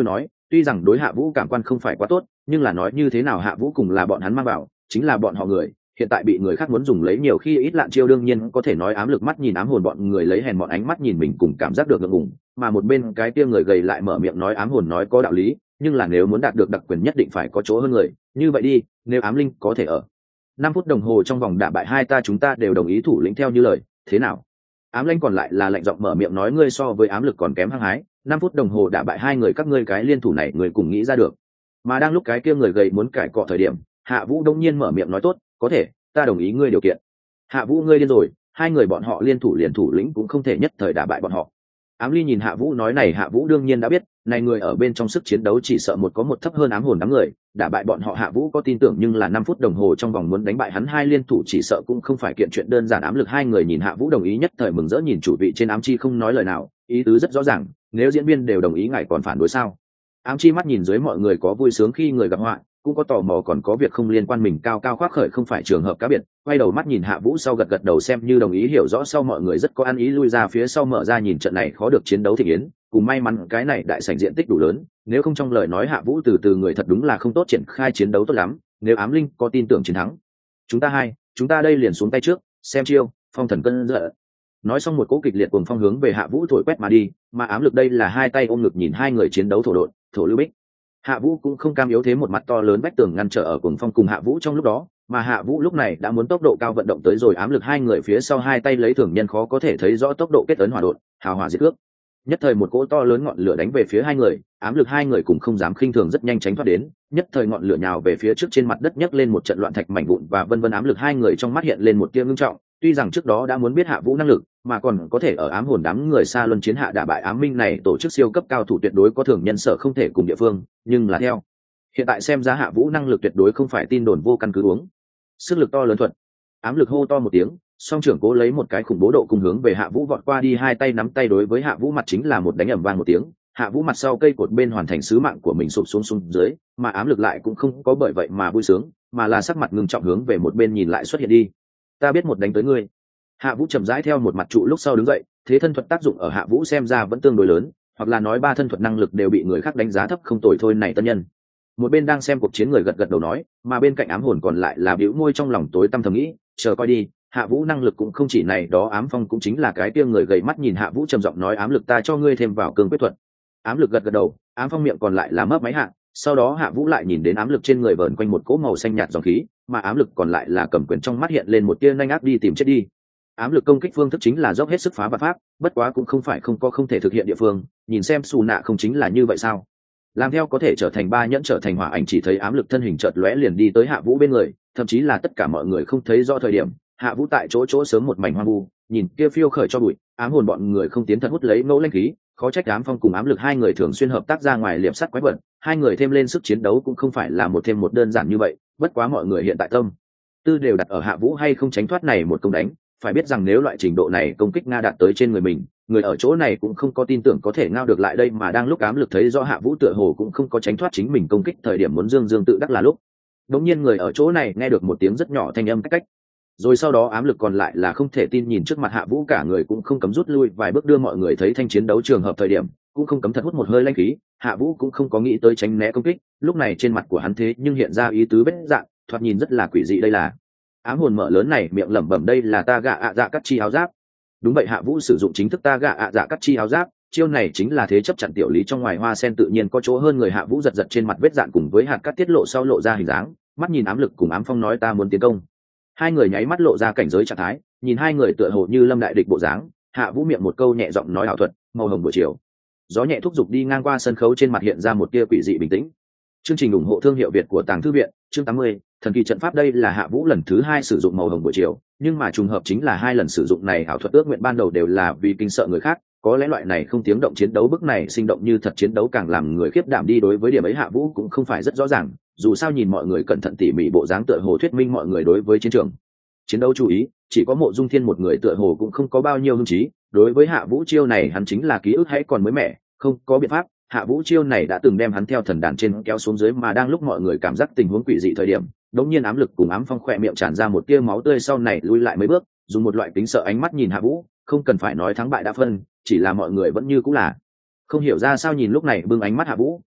tuy rằng đối Hạ Vũ cảm quan không phải quá tốt, nhưng là nói như thế nào Hạ Vũ cùng là bọn hắn mang vào, chính là bọn họ người, hiện tại bị người khác muốn dùng lấy nhiều khi ít lạn chiêu, đương nhiên có thể nói ám lực mắt nhìn ám hồn bọn người lấy hèn bọn ánh mắt nhìn mình cùng cảm giác được ngượng ngùng, mà một bên cái kia người gầy lại mở miệng nói ám hồn nói có đạo lý, nhưng là nếu muốn đạt được đặc quyền nhất định phải có chỗ hơn người, như vậy đi, nếu ám linh có thể ở năm phút đồng hồ trong vòng đả bại hai ta, chúng ta đều đồng ý thủ lĩnh theo như lời, thế nào? Ám linh còn lại là lạnh giọng mở miệng nói, ngươi so với ám lực còn kém hăng hái, năm phút đồng hồ đả bại hai người các ngươi, cái liên thủ này người cùng nghĩ ra được. Mà đang lúc cái kia người gầy muốn cãi cọ thời điểm, Hạ Vũ đông nhiên mở miệng nói tốt, có thể, ta đồng ý ngươi điều kiện. Hạ Vũ ngươi điên rồi, hai người bọn họ liên thủ liền thủ lĩnh cũng không thể nhất thời đả bại bọn họ. Ám ly nhìn Hạ Vũ nói này, Hạ Vũ đương nhiên đã biết, này người ở bên trong sức chiến đấu chỉ sợ một có một thấp hơn ám hồn đám người, đả bại bọn họ Hạ Vũ có tin tưởng, nhưng là năm phút đồng hồ trong vòng muốn đánh bại hắn hai liên thủ chỉ sợ cũng không phải kiện chuyện đơn giản. Ám lực hai người nhìn Hạ Vũ đồng ý nhất thời mừng rỡ, nhìn chủ vị trên ám chi không nói lời nào, ý tứ rất rõ ràng, nếu diễn viên đều đồng ý ngài còn phản đối sao? Ám chi mắt nhìn dưới mọi người có vui sướng khi người gặp họa, cũng có tò mò còn có việc không liên quan mình cao cao khoác khởi không phải trường hợp cá biệt, quay đầu mắt nhìn Hạ Vũ sau gật gật đầu xem như đồng ý, hiểu rõ sau mọi người rất có ăn ý lui ra phía sau mở ra nhìn trận này khó được chiến đấu thịnh yến, cùng may mắn cái này đại sảnh diện tích đủ lớn, nếu không trong lời nói Hạ Vũ từ từ người thật đúng là không tốt triển khai chiến đấu tốt lắm, nếu ám linh có tin tưởng chiến thắng. Chúng ta hai, chúng ta đây liền xuống tay trước, xem chiêu, phong thần cân dợ. Nói xong một cỗ kịch liệt cuồng phong hướng về Hạ Vũ thổi quét mà đi, mà ám lực đây là hai tay ôm ngực nhìn hai người chiến đấu thổ độn, thổ lưu bích. Hạ Vũ cũng không cam yếu thế, một mặt to lớn vách tường ngăn trở ở cuồng phong cùng Hạ Vũ trong lúc đó, mà Hạ Vũ lúc này đã muốn tốc độ cao vận động tới rồi, ám lực hai người phía sau hai tay lấy thường nhân khó có thể thấy rõ tốc độ kết ấn hỏa độn, hào hỏa diệt cước. Nhất thời một cỗ to lớn ngọn lửa đánh về phía hai người, ám lực hai người cũng không dám khinh thường rất nhanh tránh thoát đến, nhất thời ngọn lửa nhào về phía trước trên mặt đất nhấc lên một trận loạn thạch mảnh vụn và vân vân. Ám lực hai người trong mắt hiện lên một tia ngưng trọng, tuy rằng trước đó đã muốn biết Hạ Vũ năng lực, mà còn có thể ở ám hồn đám người xa luân chiến hạ đả bại ám minh này tổ chức siêu cấp cao thủ tuyệt đối có thường nhân sở không thể cùng địa phương, nhưng là theo hiện tại xem ra Hạ Vũ năng lực tuyệt đối không phải tin đồn vô căn cứ uống sức lực to lớn thuật. Ám lực hô to một tiếng, song trưởng cố lấy một cái khủng bố độ cùng hướng về Hạ Vũ vọt qua đi, hai tay nắm tay đối với Hạ Vũ mặt chính là một đánh ầm vang một tiếng, Hạ Vũ mặt sau cây cột bên hoàn thành sứ mạng của mình sụp xuống xuống dưới, mà ám lực lại cũng không có bởi vậy mà vui sướng, mà là sắc mặt ngưng trọng hướng về một bên nhìn lại xuất hiện đi. Ta biết một đánh tới ngươi. Hạ Vũ chậm rãi theo một mặt trụ lúc sau đứng dậy, thế thân thuật tác dụng ở Hạ Vũ xem ra vẫn tương đối lớn, hoặc là nói ba thân thuật năng lực đều bị người khác đánh giá thấp không tồi thôi này tân nhân. Một bên đang xem cuộc chiến người gật gật đầu nói, mà bên cạnh ám hồn còn lại là bĩu môi trong lòng tối tăm thầm nghĩ, chờ coi đi, Hạ Vũ năng lực cũng không chỉ này đó. Ám phong cũng chính là cái kia người gầy mắt nhìn Hạ Vũ trầm giọng nói, ám lực ta cho ngươi thêm vào cương quyết thuật. Ám lực gật gật đầu, ám phong miệng còn lại là mấp máy hạ, sau đó Hạ Vũ lại nhìn đến ám lực trên người vờn quanh một cỗ màu xanh nhạt dòng khí, mà ám lực còn lại là cầm quyền trong mắt hiện lên một tia nhanh ác đi tìm chết đi. Ám lực công kích phương thức chính là dốc hết sức phá vạn pháp, bất quá cũng không phải không có không thể thực hiện địa phương, nhìn xem xù nạ không chính là như vậy sao? Làm theo có thể trở thành ba nhẫn trở thành hỏa ảnh, chỉ thấy ám lực thân hình chợt lóe liền đi tới Hạ Vũ bên người, thậm chí là tất cả mọi người không thấy rõ thời điểm, Hạ Vũ tại chỗ chỗ sớm một mảnh hoang vu, nhìn kia phiêu khởi cho bụi, ám hồn bọn người không tiến thật hút lấy ngẫu linh khí, khó trách ám phong cùng ám lực hai người thường xuyên hợp tác ra ngoài liệp sắt quái vật, hai người thêm lên sức chiến đấu cũng không phải là một thêm một đơn giản như vậy, bất quá mọi người hiện tại tâm tư đều đặt ở Hạ Vũ hay không tránh thoát này một công đánh, phải biết rằng nếu loại trình độ này công kích nga đạt tới trên người mình, người ở chỗ này cũng không có tin tưởng có thể ngao được lại đây, mà đang lúc ám lực thấy rõ Hạ Vũ tựa hồ cũng không có tránh thoát chính mình công kích thời điểm muốn dương dương tự đắc là lúc đống nhiên người ở chỗ này nghe được một tiếng rất nhỏ thanh âm cách cách, rồi sau đó ám lực còn lại là không thể tin nhìn trước mặt Hạ Vũ, cả người cũng không cấm rút lui vài bước, đưa mọi người thấy thanh chiến đấu trường hợp thời điểm cũng không cấm thật hút một hơi lanh khí. Hạ Vũ cũng không có nghĩ tới tránh né công kích, lúc này trên mặt của hắn thế nhưng hiện ra ý tứ vết dạng, thoạt nhìn rất là quỷ dị. Đây là ám hồn mở lớn này miệng lẩm bẩm, đây là ta gạ ạ dạ cắt chi áo giáp. Đúng vậy, Hạ Vũ sử dụng chính thức ta gạ ạ dạ cắt chi áo giáp, chiêu này chính là thế chấp chặn tiểu lý trong ngoài hoa sen tự nhiên có chỗ hơn người. Hạ Vũ giật giật trên mặt vết dạn cùng với hạt cắt tiết lộ sau lộ ra hình dáng, mắt nhìn ám lực cùng ám phong nói ta muốn tiến công. Hai người nháy mắt lộ ra cảnh giới trạng thái, nhìn hai người tựa hồ như lâm đại địch bộ dáng, Hạ Vũ miệng một câu nhẹ giọng nói ảo thuật màu hồng buổi chiều. Gió nhẹ thúc giục đi ngang qua sân khấu, trên mặt hiện ra một tia quỷ dị bình tĩnh. Chương trình ủng hộ thương hiệu Việt của Tàng Thư viện, chương tám mươi, thần kỳ trận pháp. Đây là Hạ Vũ lần thứ hai sử dụng màu hồng buổi chiều, nhưng mà trùng hợp chính là hai lần sử dụng này ảo thuật ước nguyện ban đầu đều là vì kinh sợ người khác, có lẽ loại này không tiếng động chiến đấu bức này sinh động như thật chiến đấu càng làm người khiếp đảm đi. Đối với điểm ấy Hạ Vũ cũng không phải rất rõ ràng, dù sao nhìn mọi người cẩn thận tỉ mỉ bộ dáng tựa hồ thuyết minh mọi người đối với chiến trường chiến đấu chú ý, chỉ có Mộ Dung Thiên một người tựa hồ cũng không có bao nhiêu hứng chí. Đối với Hạ Vũ chiêu này hắn chính là ký ức hãy còn mới mẻ, không có biện pháp, Hạ Vũ chiêu này đã từng đem hắn theo thần đàn trên kéo xuống dưới, mà đang lúc mọi người cảm giác tình huống quỷ dị thời điểm, đống nhiên ám lực cùng ám phong khỏe miệng tràn ra một tia máu tươi, sau này lui lại mấy bước, dùng một loại kính sợ ánh mắt nhìn Hạ Vũ, không cần phải nói thắng bại đã phân, chỉ là mọi người vẫn như cũng là không hiểu ra sao nhìn lúc này bưng ánh mắt Hạ Vũ,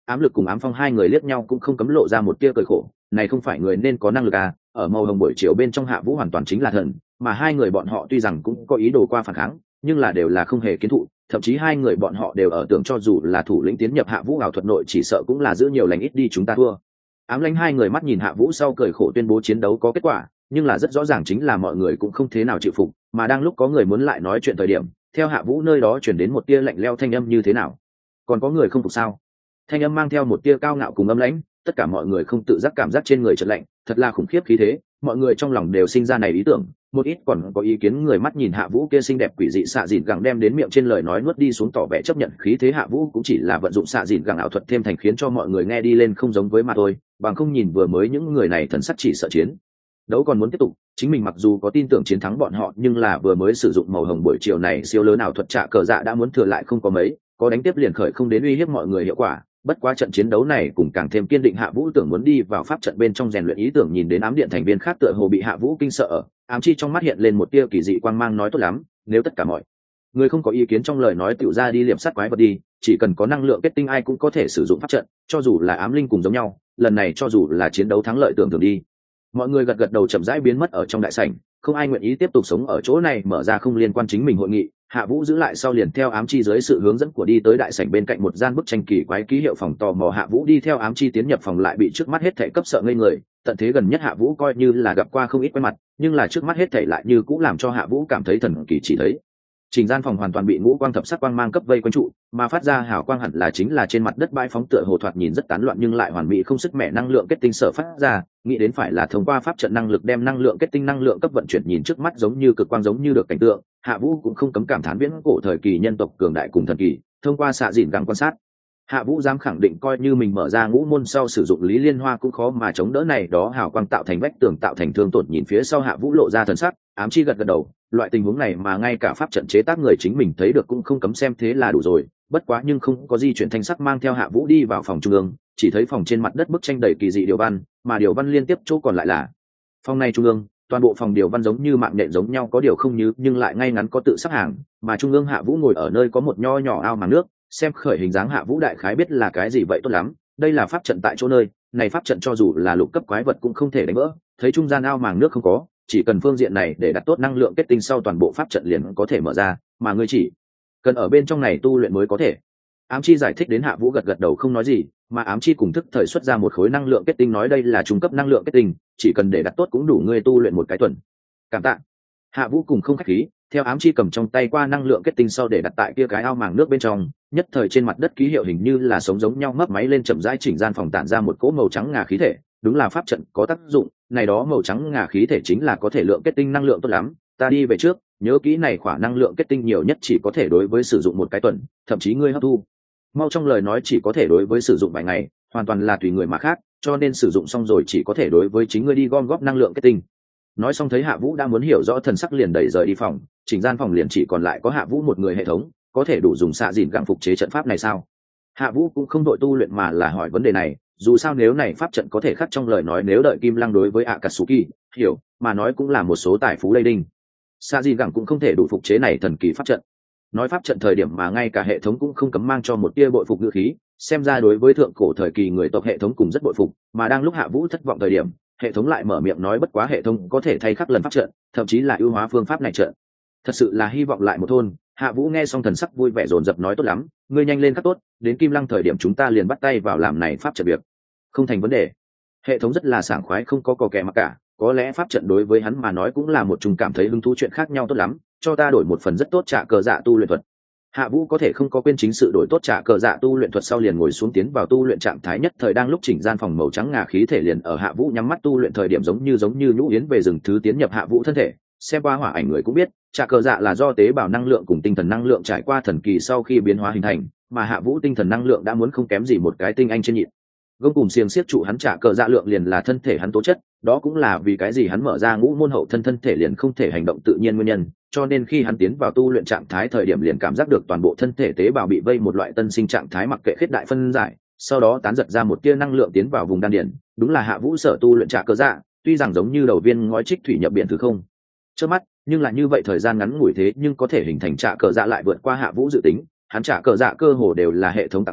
ám lực cùng ám phong hai người liếc nhau cũng không cấm lộ ra một tia cười khổ, này không phải người nên có năng lực à, ở màu hồng buổi chiều bên trong Hạ Vũ hoàn toàn chính là thần, mà hai người bọn họ tuy rằng cũng có ý đồ qua phản kháng, nhưng là đều là không hề kiến thụ, thậm chí hai người bọn họ đều ở tưởng cho dù là thủ lĩnh tiến nhập Hạ Vũ ảo thuật nội chỉ sợ cũng là giữ nhiều lành ít đi chúng ta thua. Ám Lãnh hai người mắt nhìn Hạ Vũ sau cười khổ tuyên bố chiến đấu có kết quả, nhưng là rất rõ ràng chính là mọi người cũng không thế nào chịu phục, mà đang lúc có người muốn lại nói chuyện thời điểm, theo Hạ Vũ nơi đó truyền đến một tia lạnh lẽo thanh âm như thế nào? Còn có người không phục sao? Thanh âm mang theo một tia cao ngạo cùng âm lãnh, tất cả mọi người không tự giác cảm giác trên người chợt lạnh, thật là khủng khiếp khí thế, mọi người trong lòng đều sinh ra này ý tưởng, một ít còn có ý kiến người mắt nhìn Hạ Vũ kia xinh đẹp quỷ dị xạ dịn gẳng đem đến miệng trên lời nói nuốt đi xuống tỏ vẻ chấp nhận khí thế Hạ Vũ cũng chỉ là vận dụng xạ dịn gẳng ảo thuật thêm thành khiến cho mọi người nghe đi lên không giống với mà thôi, bằng không nhìn vừa mới những người này thần sắc chỉ sợ chiến đấu còn muốn tiếp tục, chính mình mặc dù có tin tưởng chiến thắng bọn họ nhưng là vừa mới sử dụng màu hồng buổi chiều này siêu lớn ảo thuật trạ cờ dạ đã muốn thừa lại không có mấy, có đánh tiếp liền khởi không đến uy hiếp mọi người hiệu quả. Bất quá trận chiến đấu này cũng càng thêm kiên định Hạ Vũ tưởng muốn đi vào pháp trận bên trong rèn luyện ý tưởng nhìn đến ám điện thành viên khác tựa hồ bị Hạ Vũ kinh sợ, ám chi trong mắt hiện lên một tia kỳ dị quang mang nói tốt lắm, nếu tất cả mọi người không có ý kiến trong lời nói tựu ra đi liệm sát quái vật đi, chỉ cần có năng lượng kết tinh ai cũng có thể sử dụng pháp trận, cho dù là ám linh cùng giống nhau, lần này cho dù là chiến đấu thắng lợi tưởng tượng đi. Mọi người gật gật đầu chậm rãi biến mất ở trong đại sảnh, không ai nguyện ý tiếp tục sống ở chỗ này mở ra không liên quan chính mình hội nghị. Hạ Vũ giữ lại sau liền theo ám chi dưới sự hướng dẫn của đi tới đại sảnh bên cạnh một gian bức tranh kỳ quái ký hiệu phòng tò mò Hạ Vũ đi theo ám chi tiến nhập phòng lại bị trước mắt hết thảy cấp sợ ngây người, tận thế gần nhất Hạ Vũ coi như là gặp qua không ít quen mặt, nhưng là trước mắt hết thảy lại như cũng làm cho Hạ Vũ cảm thấy thần kỳ chỉ thấy. Trình gian phòng hoàn toàn bị ngũ quang thập sắc quang mang cấp vây quanh trụ, mà phát ra hào quang hẳn là chính là trên mặt đất bãi phóng tựa hồ thoạt nhìn rất tán loạn nhưng lại hoàn mỹ không sức mẻ năng lượng kết tinh sở phát ra, nghĩ đến phải là thông qua pháp trận năng lực đem năng lượng kết tinh năng lượng cấp vận chuyển nhìn trước mắt giống như cực quang giống như được cảnh tượng, Hạ Vũ cũng không cấm cảm thán viễn cổ thời kỳ nhân tộc cường đại cùng thần kỳ, thông qua xạ dịn gắng quan sát. Hạ Vũ dám khẳng định coi như mình mở ra ngũ môn sau sử dụng Lý Liên Hoa cũng khó mà chống đỡ này đó hào quang tạo thành vách tường tạo thành thương tổn nhìn phía sau Hạ Vũ lộ ra thần sắc, ám chi gật gật đầu, loại tình huống này mà ngay cả pháp trận chế tác người chính mình thấy được cũng không cấm xem thế là đủ rồi, bất quá nhưng không có di chuyển thanh sắc mang theo Hạ Vũ đi vào phòng trung ương, chỉ thấy phòng trên mặt đất bức tranh đầy kỳ dị điều văn, mà điều văn liên tiếp chỗ còn lại là phòng này trung ương, toàn bộ phòng điều văn giống như mạng nhện giống nhau có điều không như nhưng lại ngay ngắn có tự sắp hàng, mà trung ương Hạ Vũ ngồi ở nơi có một nho nhỏ ao màng nước, xem khởi hình dáng Hạ Vũ đại khái biết là cái gì vậy tốt lắm, đây là pháp trận tại chỗ nơi, này pháp trận cho dù là lục cấp quái vật cũng không thể đánh vỡ, thấy trung gian ao màng nước không có, chỉ cần phương diện này để đặt tốt năng lượng kết tinh sau toàn bộ pháp trận liền có thể mở ra, mà ngươi chỉ cần ở bên trong này tu luyện mới có thể. Ám chi giải thích đến Hạ Vũ gật gật đầu không nói gì, mà ám chi cùng thức thời xuất ra một khối năng lượng kết tinh nói đây là trung cấp năng lượng kết tinh, chỉ cần để đặt tốt cũng đủ ngươi tu luyện một cái tuần. Cảm tạ. Hạ Vũ cùng không khách khí, theo ám chi cầm trong tay qua năng lượng kết tinh sau để đặt tại kia cái ao màng nước bên trong, nhất thời trên mặt đất ký hiệu hình như là sống giống nhau mấp máy lên chậm rãi chỉnh gian phòng tản ra một cỗ màu trắng ngà khí thể, đúng là pháp trận có tác dụng, này đó màu trắng ngà khí thể chính là có thể lượng kết tinh năng lượng tốt lắm, ta đi về trước, nhớ kỹ này khỏa năng lượng kết tinh nhiều nhất chỉ có thể đối với sử dụng một cái tuần, thậm chí ngươi hấp thu mau trong lời nói chỉ có thể đối với sử dụng vài ngày, hoàn toàn là tùy người mà khác, cho nên sử dụng xong rồi chỉ có thể đối với chính ngươi đi gom góp năng lượng kết tinh. Nói xong thấy Hạ Vũ đã muốn hiểu rõ thần sắc liền đẩy rời đi phòng, chỉnh gian phòng liền chỉ còn lại có Hạ Vũ một người hệ thống, có thể đủ dùng xạ dịn gặng phục chế trận pháp này sao? Hạ Vũ cũng không đội tu luyện mà là hỏi vấn đề này, dù sao nếu này pháp trận có thể khắc trong lời nói nếu đợi Kim Lăng đối với Akatsuki hiểu, mà nói cũng là một số tài phú lây đinh. Xạ dịn gặng cũng không thể đủ phục chế này thần kỳ pháp trận. Nói pháp trận thời điểm mà ngay cả hệ thống cũng không cấm mang cho một tia bội phục ngữ khí, xem ra đối với thượng cổ thời kỳ người tộc hệ thống cũng rất bội phục, mà đang lúc Hạ Vũ thất vọng thời điểm, hệ thống lại mở miệng nói bất quá hệ thống có thể thay khắc lần pháp trận, thậm chí là ưu hóa phương pháp này trận. Thật sự là hy vọng lại một thôn. Hạ Vũ nghe xong thần sắc vui vẻ dồn dập nói tốt lắm, ngươi nhanh lên khắc tốt, đến Kim Lăng thời điểm chúng ta liền bắt tay vào làm này pháp trận việc. Không thành vấn đề. Hệ thống rất là sảng khoái không có cò kè mặc cả, có lẽ pháp trận đối với hắn mà nói cũng là một trùng cảm thấy hứng thú chuyện khác nhau tốt lắm, cho ta đổi một phần rất tốt trả cờ dạ tu luyện thuật. Hạ Vũ có thể không có quên chính sự đổi tốt trả cờ dạ tu luyện thuật sau liền ngồi xuống tiến vào tu luyện trạng thái nhất thời đang lúc chỉnh gian phòng màu trắng ngà khí thể liền ở Hạ Vũ nhắm mắt tu luyện thời điểm giống như giống như nhũ yến về rừng thứ tiến nhập Hạ Vũ thân thể, xem qua hỏa ảnh người cũng biết, trả cờ dạ là do tế bào năng lượng cùng tinh thần năng lượng trải qua thần kỳ sau khi biến hóa hình thành, mà Hạ Vũ tinh thần năng lượng đã muốn không kém gì một cái tinh anh trên nhịn. Gông cùng xiềng siết trụ hắn trả cờ dạ lượng liền là thân thể hắn tố chất, đó cũng là vì cái gì hắn mở ra ngũ môn hậu thân thân thể liền không thể hành động tự nhiên nguyên nhân, cho nên khi hắn tiến vào tu luyện trạng thái thời điểm liền cảm giác được toàn bộ thân thể tế bào bị vây một loại tân sinh trạng thái mặc kệ khiết đại phân giải, sau đó tán giật ra một tia năng lượng tiến vào vùng đan điền, đúng là Hạ Vũ sở tu luyện trả cờ dạ, tuy rằng giống như đầu viên ngói trích thủy nhập biển thứ không trước mắt, nhưng là như vậy thời gian ngắn ngủi thế nhưng có thể hình thành trả cờ dạ lại vượt qua Hạ Vũ dự tính, hắn trả cờ dạ cơ hồ đều là hệ thống tặng kèm,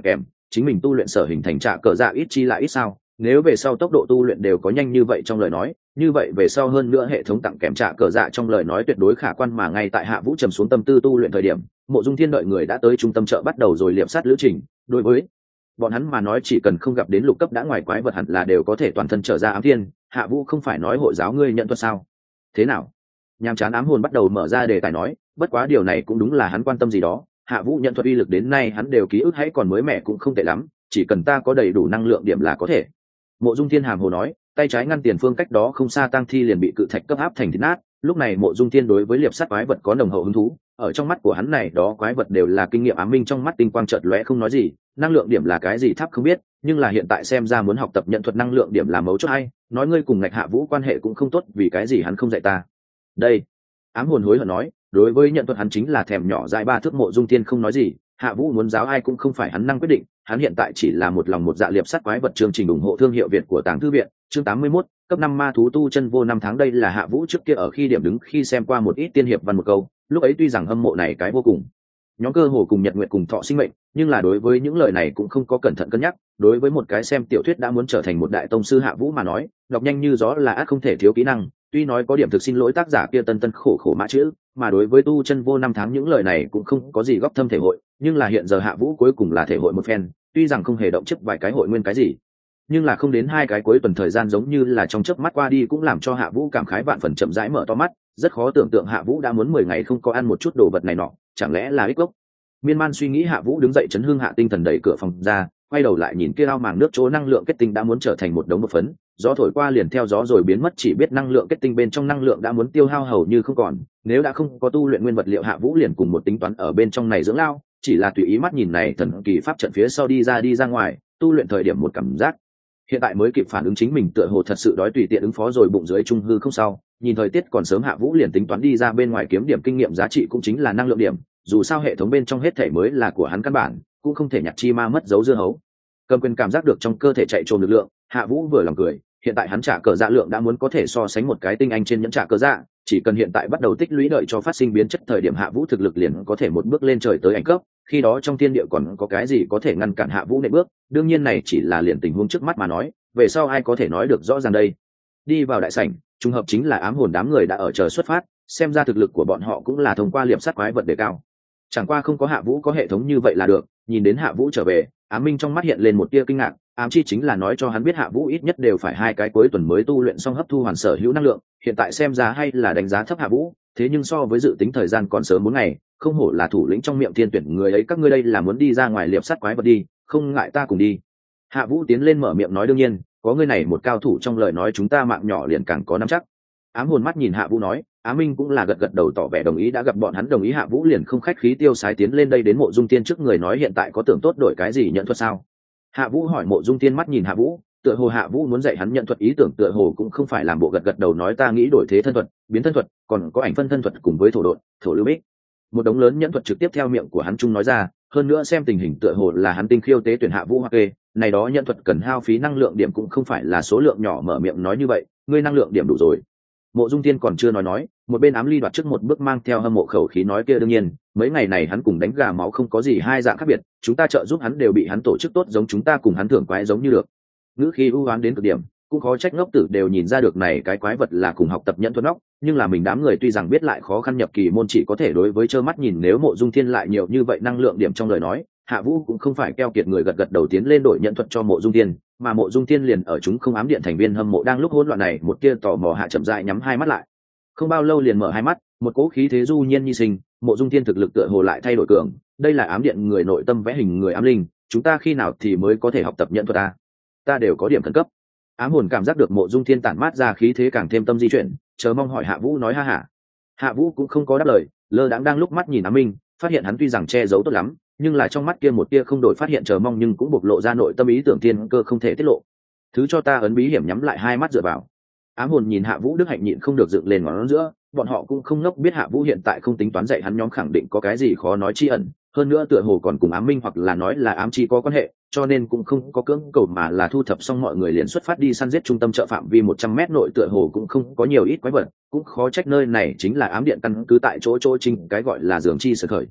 chính mình tu luyện sở hình thành trạ cờ dạ ít chi lại ít sao? Nếu về sau tốc độ tu luyện đều có nhanh như vậy trong lời nói, như vậy về sau hơn nữa hệ thống tặng kèm trạ cờ dạ trong lời nói tuyệt đối khả quan. Mà ngay tại Hạ Vũ trầm xuống tâm tư tu luyện thời điểm, Mộ Dung Thiên đợi người đã tới trung tâm chợ bắt đầu rồi liệp sát lữ trình. Đối với bọn hắn mà nói, chỉ cần không gặp đến lục cấp đã ngoài quái vật hẳn là đều có thể toàn thân trở ra ám thiên. Hạ Vũ không phải nói hội giáo ngươi nhận thuật sao? Thế nào? Nhàm chán ám hồn bắt đầu mở ra đề tài nói, bất quá điều này cũng đúng là hắn quan tâm gì đó. Hạ Vũ nhận thuật uy lực đến nay hắn đều ký ức hãy còn mới mẻ cũng không tệ lắm, chỉ cần ta có đầy đủ năng lượng điểm là có thể. Mộ Dung Thiên hàm hồ nói, tay trái ngăn tiền phương cách đó không xa tang thi liền bị cự thạch cấp áp thành thịt nát. Lúc này Mộ Dung Thiên đối với liệp sát quái vật có nồng hậu hứng thú, ở trong mắt của hắn này đó quái vật đều là kinh nghiệm ám minh, trong mắt tinh quang chợt lóe không nói gì. Năng lượng điểm là cái gì tháp không biết, nhưng là hiện tại xem ra muốn học tập nhận thuật năng lượng điểm là mấu chốt. Hay nói ngươi cùng Ngạch Hạ Vũ quan hệ cũng không tốt, vì cái gì hắn không dạy ta? Đây, ám hồn hối hận nói, đối với nhận thuật hắn chính là thèm nhỏ dại ba thước. Mộ Dung Thiên không nói gì, Hạ Vũ muốn giáo ai cũng không phải hắn năng quyết định, hắn hiện tại chỉ là một lòng một dạ liệp sát quái vật. Chương trình ủng hộ thương hiệu Việt của Tàng Thư viện, chương tám mươi mốt, cấp năm ma thú tu chân vô năm tháng. Đây là Hạ Vũ trước kia ở khi điểm đứng khi xem qua một ít tiên hiệp văn một câu, lúc ấy tuy rằng hâm mộ này cái vô cùng nhóm cơ hồ cùng nhật nguyện cùng thọ sinh mệnh, nhưng là đối với những lời này cũng không có cẩn thận cân nhắc. Đối với một cái xem tiểu thuyết đã muốn trở thành một đại tông sư Hạ Vũ mà nói, đọc nhanh như gió là ắt không thể thiếu kỹ năng. Tuy nói có điểm thực xin lỗi tác giả kia tân tân khổ khổ mã chữ, mà đối với tu chân vô năm tháng những lời này cũng không có gì góc thâm thể hội, nhưng là hiện giờ Hạ Vũ cuối cùng là thể hội một phen. Tuy rằng không hề động chấp vài cái hội nguyên cái gì, nhưng là không đến hai cái cuối tuần thời gian giống như là trong chớp mắt qua đi, cũng làm cho Hạ Vũ cảm khái vạn phần, chậm rãi mở to mắt. Rất khó tưởng tượng Hạ Vũ đã muốn mười ngày không có ăn một chút đồ vật này nọ, chẳng lẽ là ích gốc? Miên man suy nghĩ, Hạ Vũ đứng dậy chấn hương hạ tinh thần, đẩy cửa phòng ra, quay đầu lại nhìn kia ao màng nước chỗ năng lượng kết tinh đã muốn trở thành một đống một phấn, gió thổi qua liền theo gió rồi biến mất, chỉ biết năng lượng kết tinh bên trong năng lượng đã muốn tiêu hao hầu như không còn. Nếu đã không có tu luyện nguyên vật liệu, Hạ Vũ liền cùng một tính toán ở bên trong này dưỡng lao, chỉ là tùy ý mắt nhìn này thần kỳ pháp trận phía sau đi ra đi ra ngoài, tu luyện thời điểm một cảm giác hiện tại mới kịp phản ứng chính mình tựa hồ thật sự đói, tùy tiện ứng phó rồi bụng dưới trung hư không sao. Nhìn thời tiết còn sớm, Hạ Vũ liền tính toán đi ra bên ngoài kiếm điểm kinh nghiệm, giá trị cũng chính là năng lượng điểm, dù sao hệ thống bên trong hết thể mới là của hắn căn bản, cũng không thể nhặt chi ma mất dấu dưa hấu. Cầm quyền cảm giác được trong cơ thể chạy trồm lực lượng, Hạ Vũ vừa lòng cười, hiện tại hắn trả cờ dạ lượng đã muốn có thể so sánh một cái tinh anh trên nhẫn trả cờ dạ, chỉ cần hiện tại bắt đầu tích lũy, đợi cho phát sinh biến chất thời điểm Hạ Vũ thực lực liền có thể một bước lên trời tới ảnh cấp. Khi đó trong thiên địa còn có cái gì có thể ngăn cản Hạ Vũ nệm bước? Đương nhiên này chỉ là liền tình huống trước mắt mà nói, về sau ai có thể nói được rõ ràng đây. Đi vào đại sảnh, trùng hợp chính là ám hồn đám người đã ở chờ xuất phát, xem ra thực lực của bọn họ cũng là thông qua liệp sát quái vật đề cao. Chẳng qua không có Hạ Vũ có hệ thống như vậy là được. Nhìn đến Hạ Vũ trở về, Ám Minh trong mắt hiện lên một tia kinh ngạc, ám chi chính là nói cho hắn biết Hạ Vũ ít nhất đều phải hai cái cuối tuần mới tu luyện xong hấp thu hoàn sở hữu năng lượng, hiện tại xem ra hay là đánh giá thấp Hạ Vũ, thế nhưng so với dự tính thời gian còn sớm bốn ngày, không hổ là thủ lĩnh trong miệng thiên tuyển người ấy. Các ngươi đây là muốn đi ra ngoài liệp sát quái vật đi, không ngại ta cùng đi. Hạ Vũ tiến lên mở miệng nói, đương nhiên, có ngươi này một cao thủ trong lời nói chúng ta mạng nhỏ liền càng có nắm chắc. Ám hồn mắt nhìn Hạ Vũ nói, Á Minh cũng là gật gật đầu tỏ vẻ đồng ý. Đã gặp bọn hắn đồng ý, Hạ Vũ liền không khách khí tiêu sái tiến lên đây đến Mộ Dung Tiên trước người nói, hiện tại có tưởng tốt đổi cái gì nhận thuật sao? Hạ Vũ hỏi. Mộ Dung Tiên mắt nhìn Hạ Vũ, tựa hồ Hạ Vũ muốn dạy hắn nhận thuật, ý tưởng tựa hồ cũng không phải làm bộ, gật gật đầu nói, ta nghĩ đổi thế thân thuật, biến thân thuật, còn có ảnh phân thân thuật cùng với thổ độn, thổ lưu bích. Một đống lớn nhận thuật trực tiếp theo miệng của hắn trung nói ra, hơn nữa xem tình hình tựa hồ là hắn tinh khiêu tế tuyển Hạ Vũ hoặc kê, này đó nhận thuật cần hao phí năng lượng điểm cũng không phải là số lượng nhỏ. Mở miệng nói như vậy, ngươi năng lượng điểm đủ rồi. Mộ Dung Tiên còn chưa nói nói, một bên Ám Ly đoạt trước một bước mang theo hâm mộ khẩu khí nói, kia đương nhiên, mấy ngày này hắn cùng đánh gà máu không có gì hai dạng khác biệt, chúng ta trợ giúp hắn đều bị hắn tổ chức tốt, giống chúng ta cùng hắn thưởng quái giống như được. Ngữ khi ưu oán đến cực điểm, cũng khó trách ngốc tử đều nhìn ra được này cái quái vật là cùng học tập nhận thuật óc, nhưng là mình đám người tuy rằng biết lại khó khăn nhập kỳ môn, chỉ có thể đối với trơ mắt nhìn. Nếu Mộ Dung Thiên lại nhiều như vậy năng lượng điểm trong lời nói, Hạ Vũ cũng không phải keo kiệt người, gật gật đầu tiến lên đổi nhận thuật cho Mộ Dung Thiên, mà Mộ Dung Thiên liền ở chúng không ám điện thành viên hâm mộ đang lúc hỗn loạn này, một tia tò mò hạ chậm rãi nhắm hai mắt lại. Không bao lâu liền mở hai mắt, một cỗ khí thế du nhiên nhi sinh, Mộ Dung Thiên thực lực tựa hồ lại thay đổi cường, đây là ám điện người nội tâm vẽ hình người ám linh, chúng ta khi nào thì mới có thể học tập nhận thuật ta? Ta đều có điểm khẩn cấp. Ám hồn cảm giác được Mộ Dung Thiên tản mát ra khí thế càng thêm tâm di chuyển, chờ mong hỏi Hạ Vũ nói ha hả. Hạ Vũ cũng không có đáp lời, lơ đãng đang lúc mắt nhìn Ám Minh, phát hiện hắn tuy rằng che giấu tốt lắm, nhưng là trong mắt kia một tia không đổi phát hiện chờ mong, nhưng cũng bộc lộ ra nội tâm ý tưởng thiên cơ không thể tiết lộ. Thứ cho ta ấn bí hiểm, nhắm lại hai mắt dựa vào. Ám hồn nhìn Hạ Vũ, Đức Hạnh nhịn không được dựng lên ngón giữa, bọn họ cũng không ngốc, biết Hạ Vũ hiện tại không tính toán dạy hắn nhóm khẳng định có cái gì khó nói chi ẩn, hơn nữa tựa hồ còn cùng Ám Minh hoặc là nói là ám chi có quan hệ, cho nên cũng không có cưỡng cầu mà là thu thập xong mọi người liền xuất phát đi săn giết. Trung tâm chợ phạm vi một trăm mét nội tựa hồ cũng không có nhiều ít quái vật, cũng khó trách nơi này chính là ám điện căn cứ tại chỗ chỗ trinh cái gọi là giường chi sở khởi.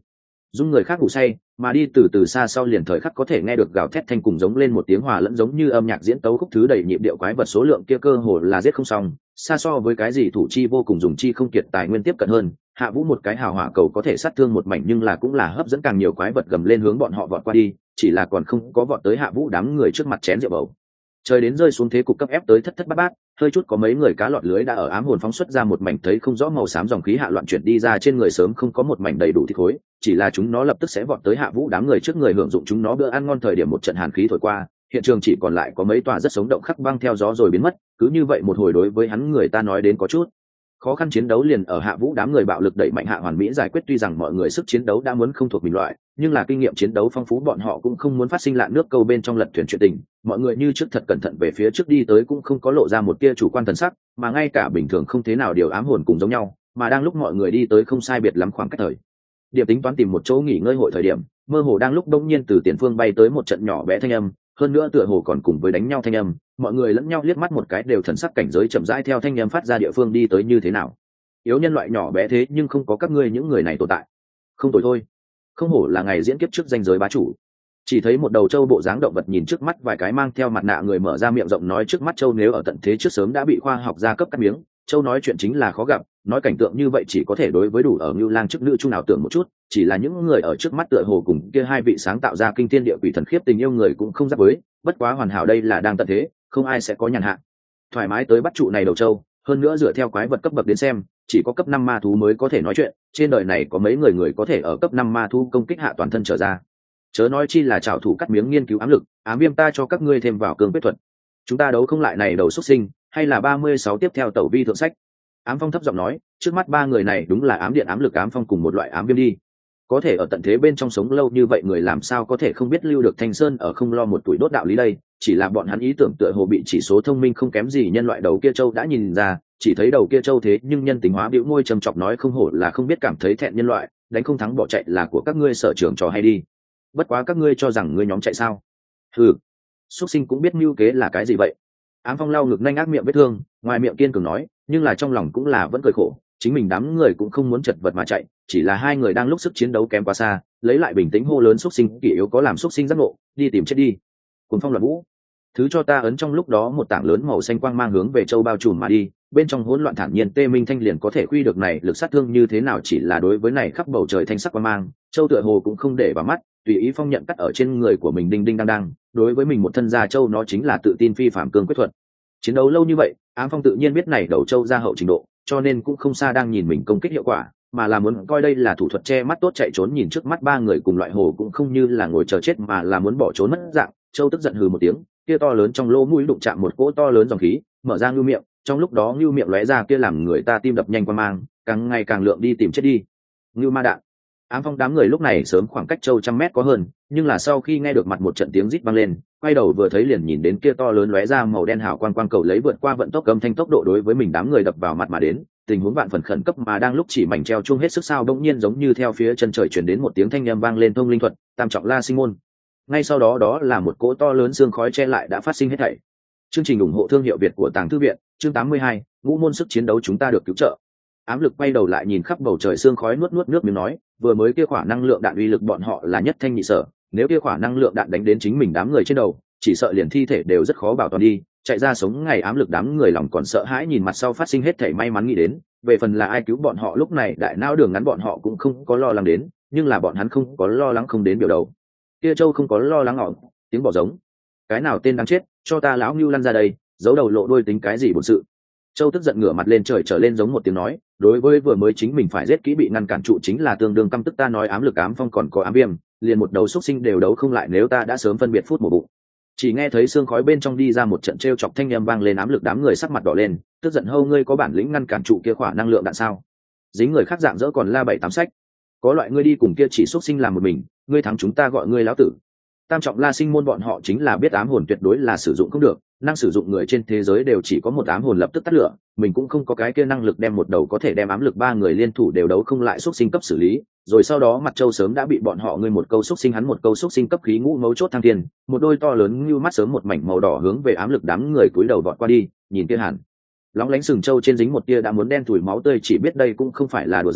dung người khác ngủ say mà đi từ từ xa sau liền thời khắc có thể nghe được gào thét thanh cùng giống lên một tiếng hòa lẫn giống như âm nhạc diễn tấu khúc thứ đầy nhịp điệu quái vật số lượng kia cơ hồ là giết không xong, xa so với cái gì thủ chi vô cùng dùng chi không kiệt tài nguyên tiếp cận hơn. Hạ Vũ một cái hào hỏa cầu có thể sát thương một mảnh nhưng là cũng là hấp dẫn càng nhiều quái vật gầm lên hướng bọn họ vọt qua đi, chỉ là còn không có vọt tới Hạ Vũ đám người trước mặt chén rượu bầu trời đến rơi xuống thế cục cấp ép tới thất thất bát bát, hơi chút có mấy người cá lọt lưới đã ở ám hồn phóng xuất ra một mảnh thấy không rõ màu xám dòng khí hạ loạn chuyển đi ra trên người sớm không có một mảnh đầy đủ thịt khối, chỉ là chúng nó lập tức sẽ vọt tới Hạ Vũ đám người trước người hưởng dụng chúng nó bữa ăn ngon thời điểm một trận hàn khí thổi qua, hiện trường chỉ còn lại có mấy tòa rất sống động khắc băng theo gió rồi biến mất, cứ như vậy một hồi đối với hắn người ta nói đến có chút khó khăn chiến đấu liền ở Hạ Vũ đám người bạo lực đẩy mạnh hạ hoàn mỹ giải quyết, tuy rằng mọi người sức chiến đấu đã muốn không thuộc mình loại, nhưng là kinh nghiệm chiến đấu phong phú bọn họ cũng không muốn phát sinh lạn nước câu bên trong lật thuyền chuyện tình, mọi người như trước thật cẩn thận về phía trước đi tới cũng không có lộ ra một tia chủ quan thần sắc, mà ngay cả bình thường không thế nào điều ám hồn cùng giống nhau, mà đang lúc mọi người đi tới không sai biệt lắm khoảng cách thời điểm tính toán tìm một chỗ nghỉ ngơi hội thời điểm, mơ hồ đang lúc đông nhiên từ tiền phương bay tới một trận nhỏ bé thanh âm, hơn nữa tựa hồ còn cùng với đánh nhau thanh âm, mọi người lẫn nhau liếc mắt một cái đều thần sắc cảnh giới chậm rãi theo thanh âm phát ra địa phương đi tới như thế nào. Yếu nhân loại nhỏ bé thế nhưng không có các ngươi những người này tồn tại. Không tồi thôi. Không hổ là ngày diễn kiếp trước danh giới bá chủ. Chỉ thấy một đầu trâu bộ dáng động vật nhìn trước mắt vài cái mang theo mặt nạ người mở ra miệng rộng nói trước mắt trâu nếu ở tận thế trước sớm đã bị khoa học gia cấp cắt miếng, trâu nói chuyện chính là khó gặp, nói cảnh tượng như vậy chỉ có thể đối với đủ ở Ngưu Lang chức nữ chung nào tưởng một chút, chỉ là những người ở trước mắt tựa hồ cùng kia hai vị sáng tạo ra kinh thiên địa quỷ thần khiếp tình yêu người cũng không giáp với, bất quá hoàn hảo đây là đang tận thế, không ai sẽ có nhàn hạ thoải mái tới bắt trụ này đầu trâu, hơn nữa dựa theo quái vật cấp bậc đến xem, chỉ có cấp năm ma thú mới có thể nói chuyện, trên đời này có mấy người người có thể ở cấp năm ma thú công kích hạ toàn thân trở ra. Chớ nói chi là trảo thủ cắt miếng nghiên cứu ám lực, ám viêm ta cho các ngươi thêm vào cương quyết thuật. Chúng ta đấu không lại này đầu xuất sinh, hay là ba mươi sáu tiếp theo tẩu vi thượng sách. Ám Phong thấp giọng nói, trước mắt ba người này đúng là ám điện ám lực ám phong cùng một loại ám viêm đi. Có thể ở tận thế bên trong sống lâu như vậy người làm sao có thể không biết lưu được Thanh Sơn ở không lo một tuổi đốt đạo lý đây, chỉ là bọn hắn ý tưởng tựa hồ bị chỉ số thông minh không kém gì nhân loại đầu kia châu đã nhìn ra, chỉ thấy đầu kia châu thế nhưng nhân tính hóa bĩu môi trầm chọc nói không hổ là không biết cảm thấy thẹn nhân loại, đánh không thắng bỏ chạy là của các ngươi sở trường trò hay đi. Bất quá các ngươi cho rằng ngươi nhóm chạy sao? Ừ, xuất sinh cũng biết mưu kế là cái gì vậy? Ám Phong lau ngực nhanh ác miệng vết thương, ngoài miệng kiên cường nói, nhưng là trong lòng cũng là vẫn cười khổ, chính mình đám người cũng không muốn chật vật mà chạy, chỉ là hai người đang lúc sức chiến đấu kém quá xa, lấy lại bình tĩnh hô lớn xuất sinh kỷ yếu có làm xuất sinh giác ngộ, đi tìm chết đi. Cuồng phong loạn vũ, thứ cho ta ấn trong lúc đó một tảng lớn màu xanh quang mang hướng về châu bao trùm mà đi, bên trong hỗn loạn thản nhiên tê minh thanh liền có thể quy được này lực sát thương như thế nào, chỉ là đối với này khắp bầu trời thanh sắc quang mang, châu tựa hồ cũng không để vào mắt, tùy ý phong nhận cắt ở trên người của mình đinh đinh đang đang, đối với mình một thân da châu nó chính là tự tin phi phạm cương quyết thuật. Chiến đấu lâu như vậy, Ám Phong tự nhiên biết này đầu châu ra hậu trình độ, cho nên cũng không xa đang nhìn mình công kích hiệu quả, mà là muốn coi đây là thủ thuật che mắt tốt chạy trốn, nhìn trước mắt ba người cùng loại hồ cũng không như là ngồi chờ chết mà là muốn bỏ trốn mất dạng. Châu tức giận hừ một tiếng, kia to lớn trong lỗ mũi đụng chạm một cỗ to lớn dòng khí, mở ra ngưu miệng, trong lúc đó ngưu miệng lóe ra kia làm người ta tim đập nhanh qua mang, càng ngày càng lượng đi tìm chết đi. Ngưu ma đạn. Ám Phong đám người lúc này sớm khoảng cách châu trăm mét có hơn, nhưng là sau khi nghe được mặt một trận tiếng rít vang lên, quay đầu vừa thấy liền nhìn đến kia to lớn lóe ra màu đen hào quang quang cầu lấy vượt qua vận tốc âm thanh tốc độ đối với mình đám người đập vào mặt mà đến, tình huống vạn phần khẩn cấp mà đang lúc chỉ mảnh treo chuông hết sức sao bỗng nhiên giống như theo phía chân trời truyền đến một tiếng thanh âm vang lên thông linh thuật, tam trọng la sinh môn. Ngay sau đó đó là một cỗ to lớn xương khói che lại đã phát sinh hết thảy. Chương trình ủng hộ thương hiệu Việt của Tàng Thư viện, chương tám mươi hai, ngũ môn sức chiến đấu chúng ta được cứu trợ. Ám lực quay đầu lại nhìn khắp bầu trời xương khói nuốt nuốt nước miếng nói, vừa mới kia khỏa năng lượng đạn uy lực bọn họ là nhất thanh nhị sở, nếu kia khỏa năng lượng đạn đánh đến chính mình đám người trên đầu, chỉ sợ liền thi thể đều rất khó bảo toàn đi, chạy ra sống ngày ám lực đám người lòng còn sợ hãi nhìn mặt sau phát sinh hết thảy may mắn nghĩ đến, về phần là ai cứu bọn họ lúc này đại não đường ngắn bọn họ cũng không có lo lắng đến, nhưng là bọn hắn không có lo lắng không đến biểu đầu. Kia Châu không có lo lắng họ, tiếng bỏ giống. Cái nào tên đáng chết, cho ta lão Ngưu lăn ra đây, giấu đầu lộ đuôi tính cái gì bổn sự. Châu tức giận ngửa mặt lên trời trở lên giống một tiếng nói, đối với vừa mới chính mình phải giết kỹ bị ngăn cản trụ chính là tương đương căm tức ta nói ám lực ám phong còn có ám viêm, liền một đầu xúc sinh đều đấu không lại nếu ta đã sớm phân biệt phút một bụng. Chỉ nghe thấy xương khói bên trong đi ra một trận trêu chọc thanh âm vang lên ám lực đám người sắc mặt đỏ lên, tức giận hâu ngươi có bản lĩnh ngăn cản trụ kia khỏa năng lượng đạn sao? Dính người khác dạng dỡ còn la bảy tám sách. Có loại ngươi đi cùng kia chỉ xúc sinh làm một mình, ngươi thắng chúng ta gọi ngươi lão tử. Tam trọng la sinh môn bọn họ chính là biết ám hồn tuyệt đối là sử dụng không được, năng sử dụng người trên thế giới đều chỉ có một ám hồn lập tức tắt lửa, mình cũng không có cái kia năng lực đem một đầu có thể đem ám lực ba người liên thủ đều đấu không lại xúc sinh cấp xử lý, rồi sau đó mặt châu sớm đã bị bọn họ ngươi một câu xúc sinh hắn một câu xúc sinh cấp khí ngũ mấu chốt thăng thiên, một đôi to lớn như mắt sớm một mảnh màu đỏ hướng về ám lực đám người cúi đầu vọt qua đi, nhìn kia hẳn lóng lánh sừng châu trên dính một tia đã muốn đen thủi máu tươi chỉ biết đây cũng không phải là đùa giỡn,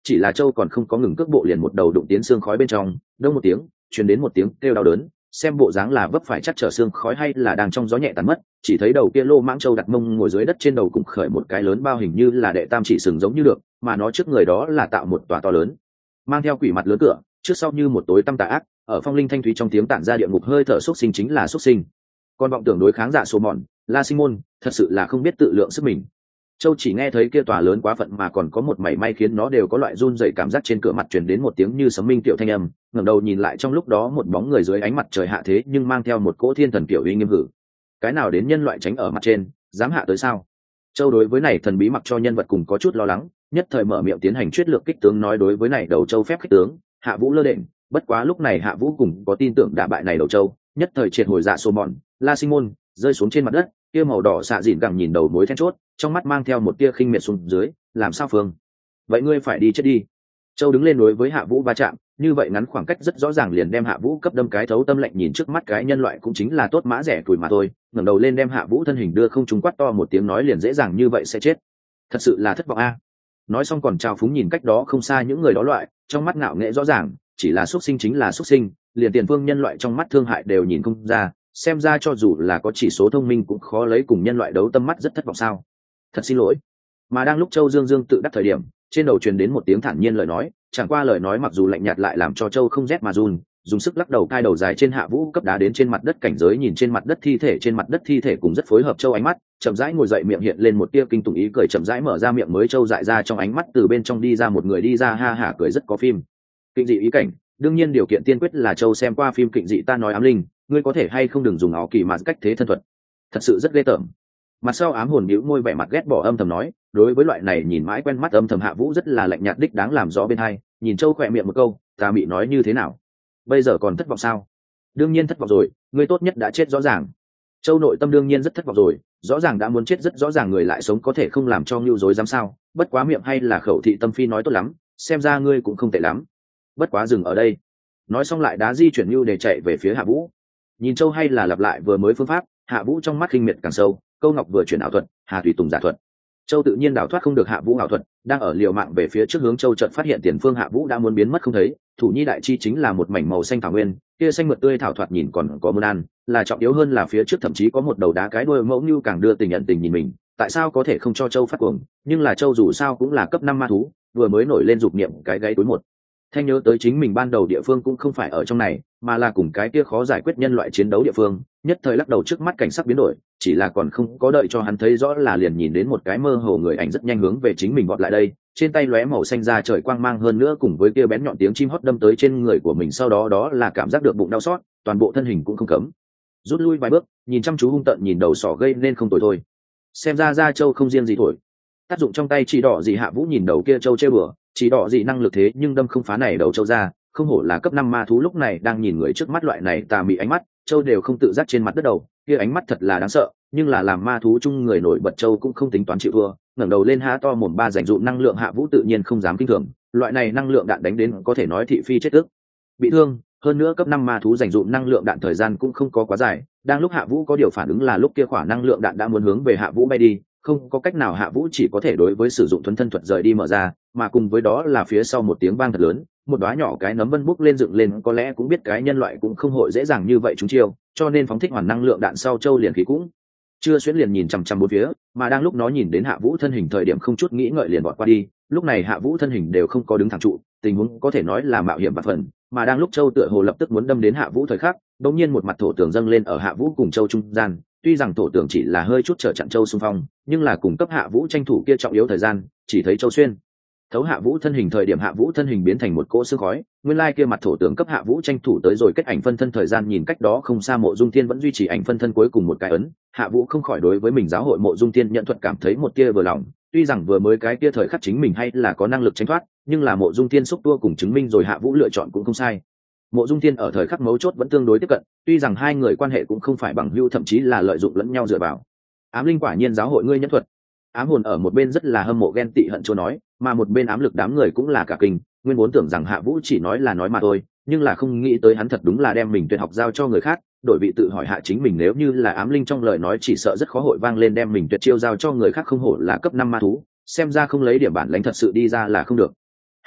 chỉ là châu còn không có ngừng cước bộ liền một đầu đụng tiến xương khói bên trong, đông một tiếng truyền đến một tiếng kêu đau đớn, xem bộ dáng là vấp phải chắc trở xương khói hay là đang trong gió nhẹ tàn mất, chỉ thấy đầu kia lô mãng châu đặt mông ngồi dưới đất, trên đầu cũng khởi một cái lớn bao hình như là đệ tam chỉ sừng giống như được, mà nó trước người đó là tạo một tòa to lớn mang theo quỷ mặt lớn cửa, trước sau như một tối tăm tà ác, ở phong linh thanh thúy trong tiếng tản ra địa ngục hơi thở xuất sinh chính là xuất sinh. Con vọng tưởng đối kháng dạ số mòn, La Sinh Môn, thật sự là không biết tự lượng sức mình. Châu chỉ nghe thấy kia tòa lớn quá phận mà còn có một mảy may khiến nó đều có loại run rẩy cảm giác, trên cửa mặt truyền đến một tiếng như sấm minh tiểu thanh âm, ngẩng đầu nhìn lại trong lúc đó một bóng người dưới ánh mặt trời hạ thế nhưng mang theo một cỗ thiên thần kiểu uy nghiêm hử. Cái nào đến nhân loại tránh ở mặt trên, dám hạ tới sao? Châu đối với này thần bí mặc cho nhân vật cùng có chút lo lắng, nhất thời mở miệng tiến hành chuyết lược kích tướng, nói đối với này đầu Châu phép kích tướng, Hạ Vũ lơ đễnh, bất quá lúc này Hạ Vũ cùng có tin tưởng đả bại này đầu Châu, nhất thời triệt hồi dạ số mòn, La Sinh Môn, rơi xuống trên mặt đất, kia màu đỏ xạ dịn gẳng nhìn đầu mối then chốt, trong mắt mang theo một tia khinh miệt xuống dưới, làm sao Phương? Vậy ngươi phải đi chết đi. Châu đứng lên đối với Hạ Vũ va chạm, như vậy ngắn khoảng cách rất rõ ràng liền đem Hạ Vũ cấp đâm cái thấu tâm lạnh, nhìn trước mắt cái nhân loại cũng chính là tốt mã rẻ tuổi mà thôi, ngẩng đầu lên đem Hạ Vũ thân hình đưa không trúng, quát to một tiếng nói liền dễ dàng như vậy sẽ chết. Thật sự là thất vọng a. Nói xong còn trào phúng nhìn cách đó không xa những người đó loại, trong mắt ngạo nghễ rõ ràng, chỉ là xuất sinh chính là xuất sinh, liền tiền phương nhân loại trong mắt thương hại đều nhìn không ra, xem ra cho dù là có chỉ số thông minh cũng khó lấy cùng nhân loại đấu, tâm mắt rất thất vọng sao. Thật xin lỗi. Mà đang lúc Châu Dương Dương tự đắc thời điểm, trên đầu truyền đến một tiếng thản nhiên lời nói, chẳng qua lời nói mặc dù lạnh nhạt lại làm cho Châu không rét mà run, dùng sức lắc đầu cai đầu dài trên Hạ Vũ cấp đá đến trên mặt đất, cảnh giới nhìn trên mặt đất thi thể, trên mặt đất thi thể cùng rất phối hợp. Châu ánh mắt chậm rãi ngồi dậy, miệng hiện lên một tia kinh tủng ý cười, chậm rãi mở ra miệng mới Châu dại ra, trong ánh mắt từ bên trong đi ra một người, đi ra ha hả cười rất có phim kinh dị ý cảnh. Đương nhiên điều kiện tiên quyết là Châu xem qua phim kinh dị. Ta nói Ám Linh, ngươi có thể hay không đừng dùng áo kỳ mà cách thế thân thuật, thật sự rất ghê tởm. Mặt sau ám hồn bĩu môi vẻ mặt ghét bỏ âm thầm nói, đối với loại này nhìn mãi quen mắt âm thầm Hạ Vũ rất là lạnh nhạt đích đáng làm rõ bên hai, nhìn Châu khỏe miệng một câu, ta bị nói như thế nào, bây giờ còn thất vọng sao? Đương nhiên thất vọng rồi, ngươi tốt nhất đã chết rõ ràng. Châu nội tâm đương nhiên rất thất vọng rồi, rõ ràng đã muốn chết, rất rõ ràng người lại sống, có thể không làm cho ngưu dối dám sao? Bất quá miệng hay là khẩu thị tâm phi nói tốt lắm, xem ra ngươi cũng không tệ lắm. Bất quá dừng ở đây. Nói xong lại đá di chuyển ngưu để chạy về phía Hạ Vũ. Nhìn Châu hay là lặp lại vừa mới phương pháp, Hạ Vũ trong mắt khinh miệt càng sâu, câu ngọc vừa chuyển ảo thuật, Hà Tùy Tùng giả thuật. Châu tự nhiên đảo thoát không được Hạ Vũ ảo thuật, đang ở liều mạng về phía trước hướng Châu, chợt phát hiện tiền phương Hạ Vũ đã muốn biến mất không thấy, thủ nhi đại chi chính là một mảnh màu xanh thảo nguyên, kia xanh mượt tươi thảo thoạt nhìn còn có muôn ăn, là trọng yếu hơn là phía trước thậm chí có một đầu đá cái đuôi mẫu như càng đưa tình nhận tình nhìn mình, tại sao có thể không cho Châu phát cuồng, nhưng là Châu dù sao cũng là cấp năm ma thú, vừa mới nổi lên dục niệm cái gáy đối một thanh nhớ tới chính mình ban đầu địa phương cũng không phải ở trong này, mà là cùng cái kia khó giải quyết nhân loại chiến đấu địa phương, nhất thời lắc đầu, trước mắt cảnh sắc biến đổi, chỉ là còn không có đợi cho hắn thấy rõ là liền nhìn đến một cái mơ hồ người ảnh rất nhanh hướng về chính mình vọt lại đây, trên tay lóe màu xanh ra trời quang mang, hơn nữa cùng với kia bén nhọn tiếng chim hót đâm tới trên người của mình, sau đó đó là cảm giác được bụng đau xót, toàn bộ thân hình cũng không cấm rút lui vài bước, nhìn chăm chú hung tợn nhìn đầu sỏ gây nên không tồi thôi, xem ra ra Châu không riêng gì thổi tác dụng trong tay chỉ đỏ gì. Hạ Vũ nhìn đầu kia Châu chơi bừa, chỉ đỏ gì năng lực thế nhưng đâm không phá này đầu Châu ra, không hổ là cấp năm ma thú. Lúc này đang nhìn người trước mắt loại này tà mị ánh mắt, Châu đều không tự giác trên mặt đất đầu, kia ánh mắt thật là đáng sợ, nhưng là làm ma thú chung người nổi bật Châu cũng không tính toán chịu thua, ngẩng đầu lên há to mồm ba dành dụ năng lượng. Hạ Vũ tự nhiên không dám kinh thường, loại này năng lượng đạn đánh đến có thể nói thị phi chết tức bị thương, hơn nữa cấp năm ma thú dành dụ năng lượng đạn thời gian cũng không có quá dài, đang lúc Hạ Vũ có điều phản ứng là lúc kia khỏa năng lượng đạn đã muốn hướng về Hạ Vũ bay đi, không có cách nào Hạ Vũ chỉ có thể đối với sử dụng thuần thân thuật rời đi mở ra, mà cùng với đó là phía sau một tiếng vang thật lớn, một đóa nhỏ cái nấm vân bốc lên dựng lên, có lẽ cũng biết cái nhân loại cũng không hội dễ dàng như vậy chúng chiêu, cho nên phóng thích hoàn năng lượng đạn sau Châu liền khí cũng chưa xuyên liền nhìn chằm chằm bốn phía, mà đang lúc nó nhìn đến Hạ Vũ thân hình thời điểm không chút nghĩ ngợi liền vọt qua đi, lúc này Hạ Vũ thân hình đều không có đứng thẳng trụ, tình huống có thể nói là mạo hiểm và phần, mà đang lúc Châu tựa hồ lập tức muốn đâm đến Hạ Vũ thời khắc, đột nhiên một mặt thổ tường dâng lên ở Hạ Vũ cùng Châu trung gian, tuy rằng thổ tường chỉ là hơi chút trở chặn Châu xung phong, nhưng là cùng cấp Hạ Vũ tranh thủ kia trọng yếu thời gian, chỉ thấy Châu xuyên thấu Hạ Vũ thân hình thời điểm, Hạ Vũ thân hình biến thành một cỗ sương khói, nguyên lai kia mặt thổ tường cấp Hạ Vũ tranh thủ tới rồi kết ảnh phân thân thời gian, nhìn cách đó không xa Mộ Dung Thiên vẫn duy trì ảnh phân thân cuối cùng một cái ấn, Hạ Vũ không khỏi đối với mình giáo hội Mộ Dung Thiên nhận thuật cảm thấy một tia vừa lòng, tuy rằng vừa mới cái kia thời khắc chính mình hay là có năng lực tránh thoát, nhưng là Mộ Dung Thiên xúc tua cùng chứng minh rồi Hạ Vũ lựa chọn cũng không sai. Mộ Dung Thiên ở thời khắc mấu chốt vẫn tương đối tiếp cận, tuy rằng hai người quan hệ cũng không phải bằng hữu, thậm chí là lợi dụng lẫn nhau dựa vào. Ám linh quả nhiên giáo hội ngươi nhân thuật. Ám hồn ở một bên rất là hâm mộ ghen tị hận chỗ nói, mà một bên ám lực đám người cũng là cả kinh, nguyên vốn tưởng rằng Hạ Vũ chỉ nói là nói mà thôi, nhưng là không nghĩ tới hắn thật đúng là đem mình tuyệt học giao cho người khác, đổi vị tự hỏi hạ chính mình nếu như là ám linh trong lời nói chỉ sợ rất khó hội vang lên đem mình tuyệt chiêu giao cho người khác, không hổ là cấp năm ma thú, xem ra không lấy điểm bản lãnh thật sự đi ra là không được.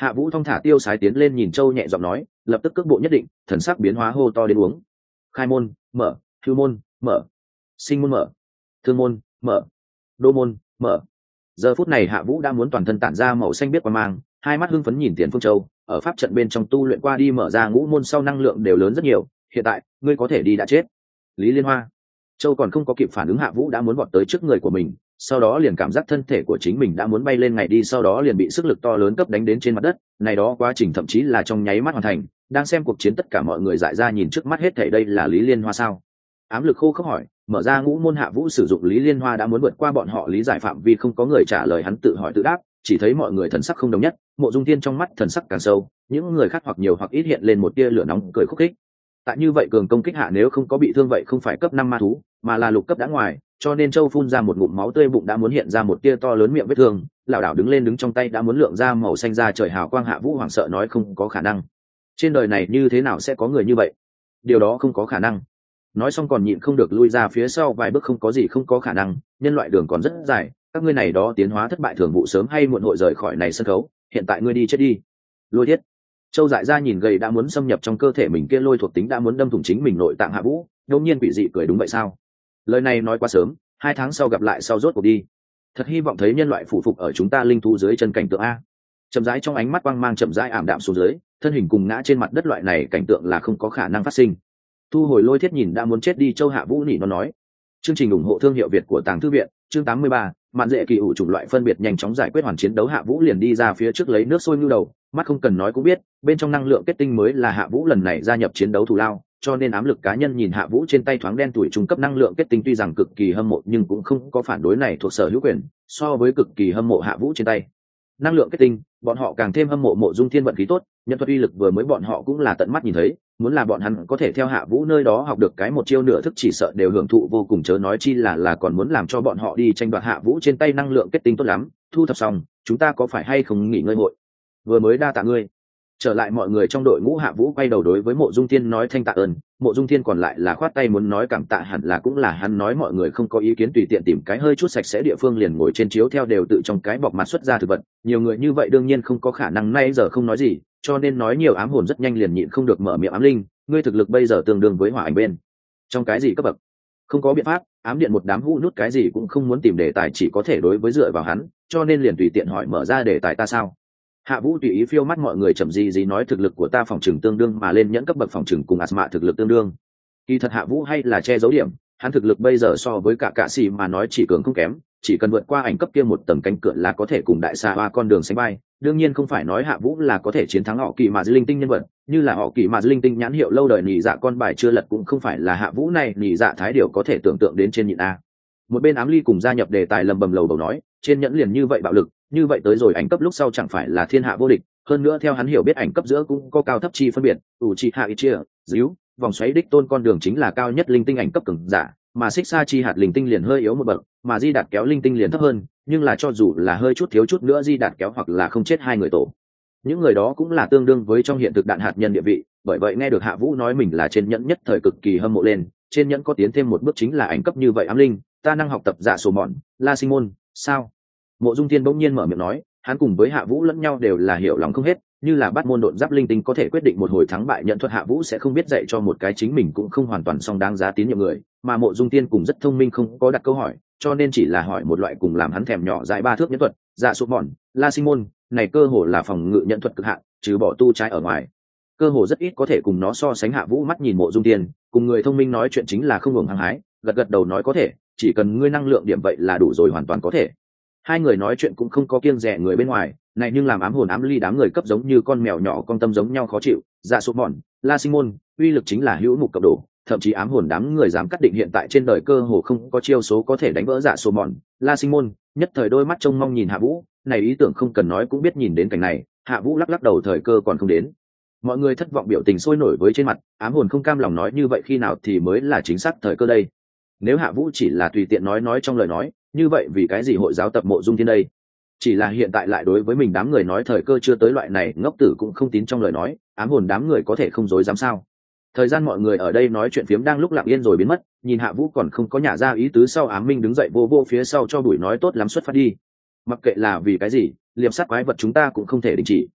Hạ Vũ thong thả tiêu sái tiến lên nhìn Châu nhẹ giọng nói, lập tức cước bộ nhất định, thần sắc biến hóa hô to đến uống. Khai môn, mở, hưu môn, mở, sinh môn mở, thương môn, mở, đô môn, mở. Giờ phút này Hạ Vũ đã muốn toàn thân tản ra màu xanh biếc quang mang, hai mắt hưng phấn nhìn Tiền Phương Châu, ở pháp trận bên trong tu luyện qua đi mở ra ngũ môn sau năng lượng đều lớn rất nhiều, hiện tại, ngươi có thể đi đã chết. Lý Liên Hoa. Châu còn không có kịp phản ứng, Hạ Vũ đã muốn vọt tới trước người của mình, sau đó liền cảm giác thân thể của chính mình đã muốn bay lên ngày đi, sau đó liền bị sức lực to lớn cấp đánh đến trên mặt đất, này đó quá trình thậm chí là trong nháy mắt hoàn thành. Đang xem cuộc chiến tất cả mọi người dại ra nhìn trước mắt hết thảy, đây là Lý Liên Hoa sao? Ám lực khô khốc hỏi. Mở ra ngũ môn, Hạ Vũ sử dụng Lý Liên Hoa đã muốn vượt qua bọn họ lý giải phạm vi, không có người trả lời hắn tự hỏi tự đáp, chỉ thấy mọi người thần sắc không đồng nhất. Mộ Dung Thiên trong mắt thần sắc càng sâu, những người khác hoặc nhiều hoặc ít hiện lên một tia lửa nóng cười khúc khích. Tại như vậy cường công kích hạ, nếu không có bị thương vậy không phải cấp năm ma thú, mà là lục cấp đã ngoài, cho nên Châu phun ra một ngụm máu tươi, bụng đã muốn hiện ra một tia to lớn miệng vết thương, lảo đảo đứng lên, đứng trong tay đã muốn lượng ra màu xanh ra trời hào quang. Hạ Vũ hoảng sợ nói, không có khả năng, trên đời này như thế nào sẽ có người như vậy, điều đó không có khả năng. Nói xong còn nhịn không được lui ra phía sau vài bước, không có gì không có khả năng, nhân loại đường còn rất dài, các ngươi này đó tiến hóa thất bại thường vụ sớm hay muộn hội rời khỏi này sân khấu, hiện tại ngươi đi chết đi. Lôi Thiết. Châu dại ra nhìn gầy đã muốn xâm nhập trong cơ thể mình kia lôi thuộc tính đã muốn đâm thủng chính mình nội tạng Hạ Vũ, đột nhiên quỷ dị cười, đúng vậy sao? Lời này nói quá sớm, hai tháng sau gặp lại sau rốt cuộc đi. Thật hy vọng thấy nhân loại phụ phục ở chúng ta linh thú dưới chân cảnh tượng a. Chậm rãi trong ánh mắt quang mang chậm rãi ảm đạm xuống dưới, thân hình cùng ngã trên mặt đất, loại này cảnh tượng là không có khả năng phát sinh. Thu hồi Lôi Thiết nhìn đã muốn chết đi Châu, Hạ Vũ nỉ nó nói. Chương trình ủng hộ thương hiệu Việt của Tàng Thư viện, chương tám mươi ba, mạn dễ kỳ ủ chủng loại phân biệt nhanh chóng giải quyết hoàn chiến đấu. Hạ Vũ liền đi ra phía trước lấy nước sôi ngưu đầu, mắt không cần nói cũng biết, bên trong năng lượng kết tinh mới là Hạ Vũ lần này gia nhập chiến đấu thù lao, cho nên ám lực cá nhân nhìn Hạ Vũ trên tay thoáng đen tuổi trung cấp năng lượng kết tinh, tuy rằng cực kỳ hâm mộ nhưng cũng không có phản đối, này thuộc sở hữu quyền, so với cực kỳ hâm mộ Hạ Vũ trên tay năng lượng kết tinh, bọn họ càng thêm hâm mộ Mộ Dung Thiên vận khí tốt, nhân thuật uy lực vừa mới bọn họ cũng là tận mắt nhìn thấy, muốn là bọn hắn có thể theo Hạ Vũ nơi đó học được cái một chiêu nửa thức, chỉ sợ đều hưởng thụ vô cùng, chớ nói chi là là còn muốn làm cho bọn họ đi tranh đoạt Hạ Vũ trên tay năng lượng kết tinh. Tốt lắm, thu thập xong, chúng ta có phải hay không nghỉ ngơi hội? Vừa mới đa tạ ngươi. Trở lại mọi người trong đội ngũ, Hạ Vũ quay đầu đối với Mộ Dung Thiên nói thanh tạ ơn, Mộ Dung Thiên còn lại là khoát tay muốn nói cảm tạ, hẳn là cũng là hắn nói mọi người không có ý kiến, tùy tiện tìm cái hơi chút sạch sẽ địa phương liền ngồi trên chiếu theo, đều tự trong cái bọc mặt xuất ra thực vật, nhiều người như vậy đương nhiên không có khả năng nay giờ không nói gì, cho nên nói nhiều. Ám hồn rất nhanh liền nhịn không được mở miệng, Ám Linh, ngươi thực lực bây giờ tương đương với Hỏa Ảnh bên trong cái gì cấp bậc? Không có biện pháp, ám điện một đám hũ nút cái gì cũng không muốn tìm đề tài, chỉ có thể đối với dựa vào hắn, cho nên liền tùy tiện hỏi mở ra đề tài ta sao. Hạ Vũ tùy ý phiêu mắt mọi người, chậm gì gì nói thực lực của ta phòng trừng tương đương mà lên nhẫn cấp bậc phòng trừng cùng Asma thực lực tương đương. Kỳ thật Hạ Vũ hay là che giấu điểm, hắn thực lực bây giờ so với cả cạ xì mà nói chỉ cường không kém, chỉ cần vượt qua ảnh cấp kia một tầng cánh cửa là có thể cùng đại xa hoa con đường sánh bay. Đương nhiên không phải nói Hạ Vũ là có thể chiến thắng họ Kỳ mà dư linh tinh nhân vật, như là họ Kỳ mà dư linh tinh nhãn hiệu lâu đời nhị dạ con bài chưa lật cũng không phải là Hạ Vũ này nhị dạ thái điều có thể tưởng tượng đến trên nhịn a. Một bên Ám Ly cùng gia nhập đề tài lầm bầm lầu bầu nói, trên nhẫn liền như vậy bạo lực, như vậy tới rồi ảnh cấp lúc sau chẳng phải là thiên hạ vô địch, hơn nữa theo hắn hiểu biết ảnh cấp giữa cũng có cao thấp chi phân biệt, Uchiha Itachi, díu, vòng xoáy đích tôn con đường chính là cao nhất linh tinh ảnh cấp cường giả, mà xích sa chi hạt linh tinh liền hơi yếu một bậc, mà di đạt kéo linh tinh liền thấp hơn, nhưng là cho dù là hơi chút thiếu chút nữa di đạt kéo hoặc là không chết hai người tổ, những người đó cũng là tương đương với trong hiện thực đạn hạt nhân địa vị. Bởi vậy nghe được Hạ Vũ nói mình là trên nhẫn nhất thời cực kỳ hâm mộ lên, trên nhẫn có tiến thêm một bước chính là ảnh cấp như vậy. Ám Linh, ta năng học tập dạ sổ mòn, la sinh môn, sao? Mộ Dung Thiên bỗng nhiên mở miệng nói, hắn cùng với Hạ Vũ lẫn nhau đều là hiểu lòng không hết, như là bắt môn độn giáp linh tinh có thể quyết định một hồi thắng bại, nhận thuật Hạ Vũ sẽ không biết dạy cho một cái chính mình cũng không hoàn toàn song đáng giá tín nhiệm người, mà Mộ Dung Thiên cùng rất thông minh không có đặt câu hỏi, cho nên chỉ là hỏi một loại cùng làm hắn thèm nhỏ dại ba thước nhẫn thuật, dạ sụp mòn, la sinh môn, này cơ hồ là phòng ngự nhận thuật cực hạn, trừ bỏ tu trái ở ngoài, cơ hồ rất ít có thể cùng nó so sánh. Hạ Vũ mắt nhìn Mộ Dung Thiên, cùng người thông minh nói chuyện chính là không ngừng hăng hái, gật gật đầu nói có thể, chỉ cần ngươi năng lượng điểm vậy là đủ rồi, hoàn toàn có thể. Hai người nói chuyện cũng không có kiêng dè người bên ngoài, này nhưng làm Ám Hồn Ám Ly đám người cấp giống như con mèo nhỏ con tâm giống nhau khó chịu. Dạ sụp mòn, la sinh môn, uy lực chính là hữu mục cộng độ, thậm chí Ám Hồn đám người dám cắt định hiện tại trên đời cơ hồ không có chiêu số có thể đánh vỡ dạ sụp mòn, la sinh môn. Nhất thời đôi mắt trông mong nhìn Hạ Vũ, này ý tưởng không cần nói cũng biết nhìn đến cảnh này, Hạ Vũ lắc lắc đầu thời cơ còn không đến. Mọi người thất vọng biểu tình sôi nổi với trên mặt, Ám Hồn không cam lòng nói như vậy khi nào thì mới là chính xác thời cơ đây? Nếu Hạ Vũ chỉ là tùy tiện nói nói trong lời nói, như vậy vì cái gì hội giáo tập Mộ Dung Thiên đây? Chỉ là hiện tại lại đối với mình đám người nói thời cơ chưa tới, loại này ngốc tử cũng không tín trong lời nói, Ám Hồn đám người có thể không dối dám sao? Thời gian mọi người ở đây nói chuyện phiếm đang lúc lặng yên rồi biến mất, nhìn Hạ Vũ còn không có nhả ra ý tứ sau, Ám Minh đứng dậy vô vô phía sau cho buổi nói tốt lắm xuất phát đi. Mặc kệ là vì cái gì, liệp sát quái vật chúng ta cũng không thể đình chỉ.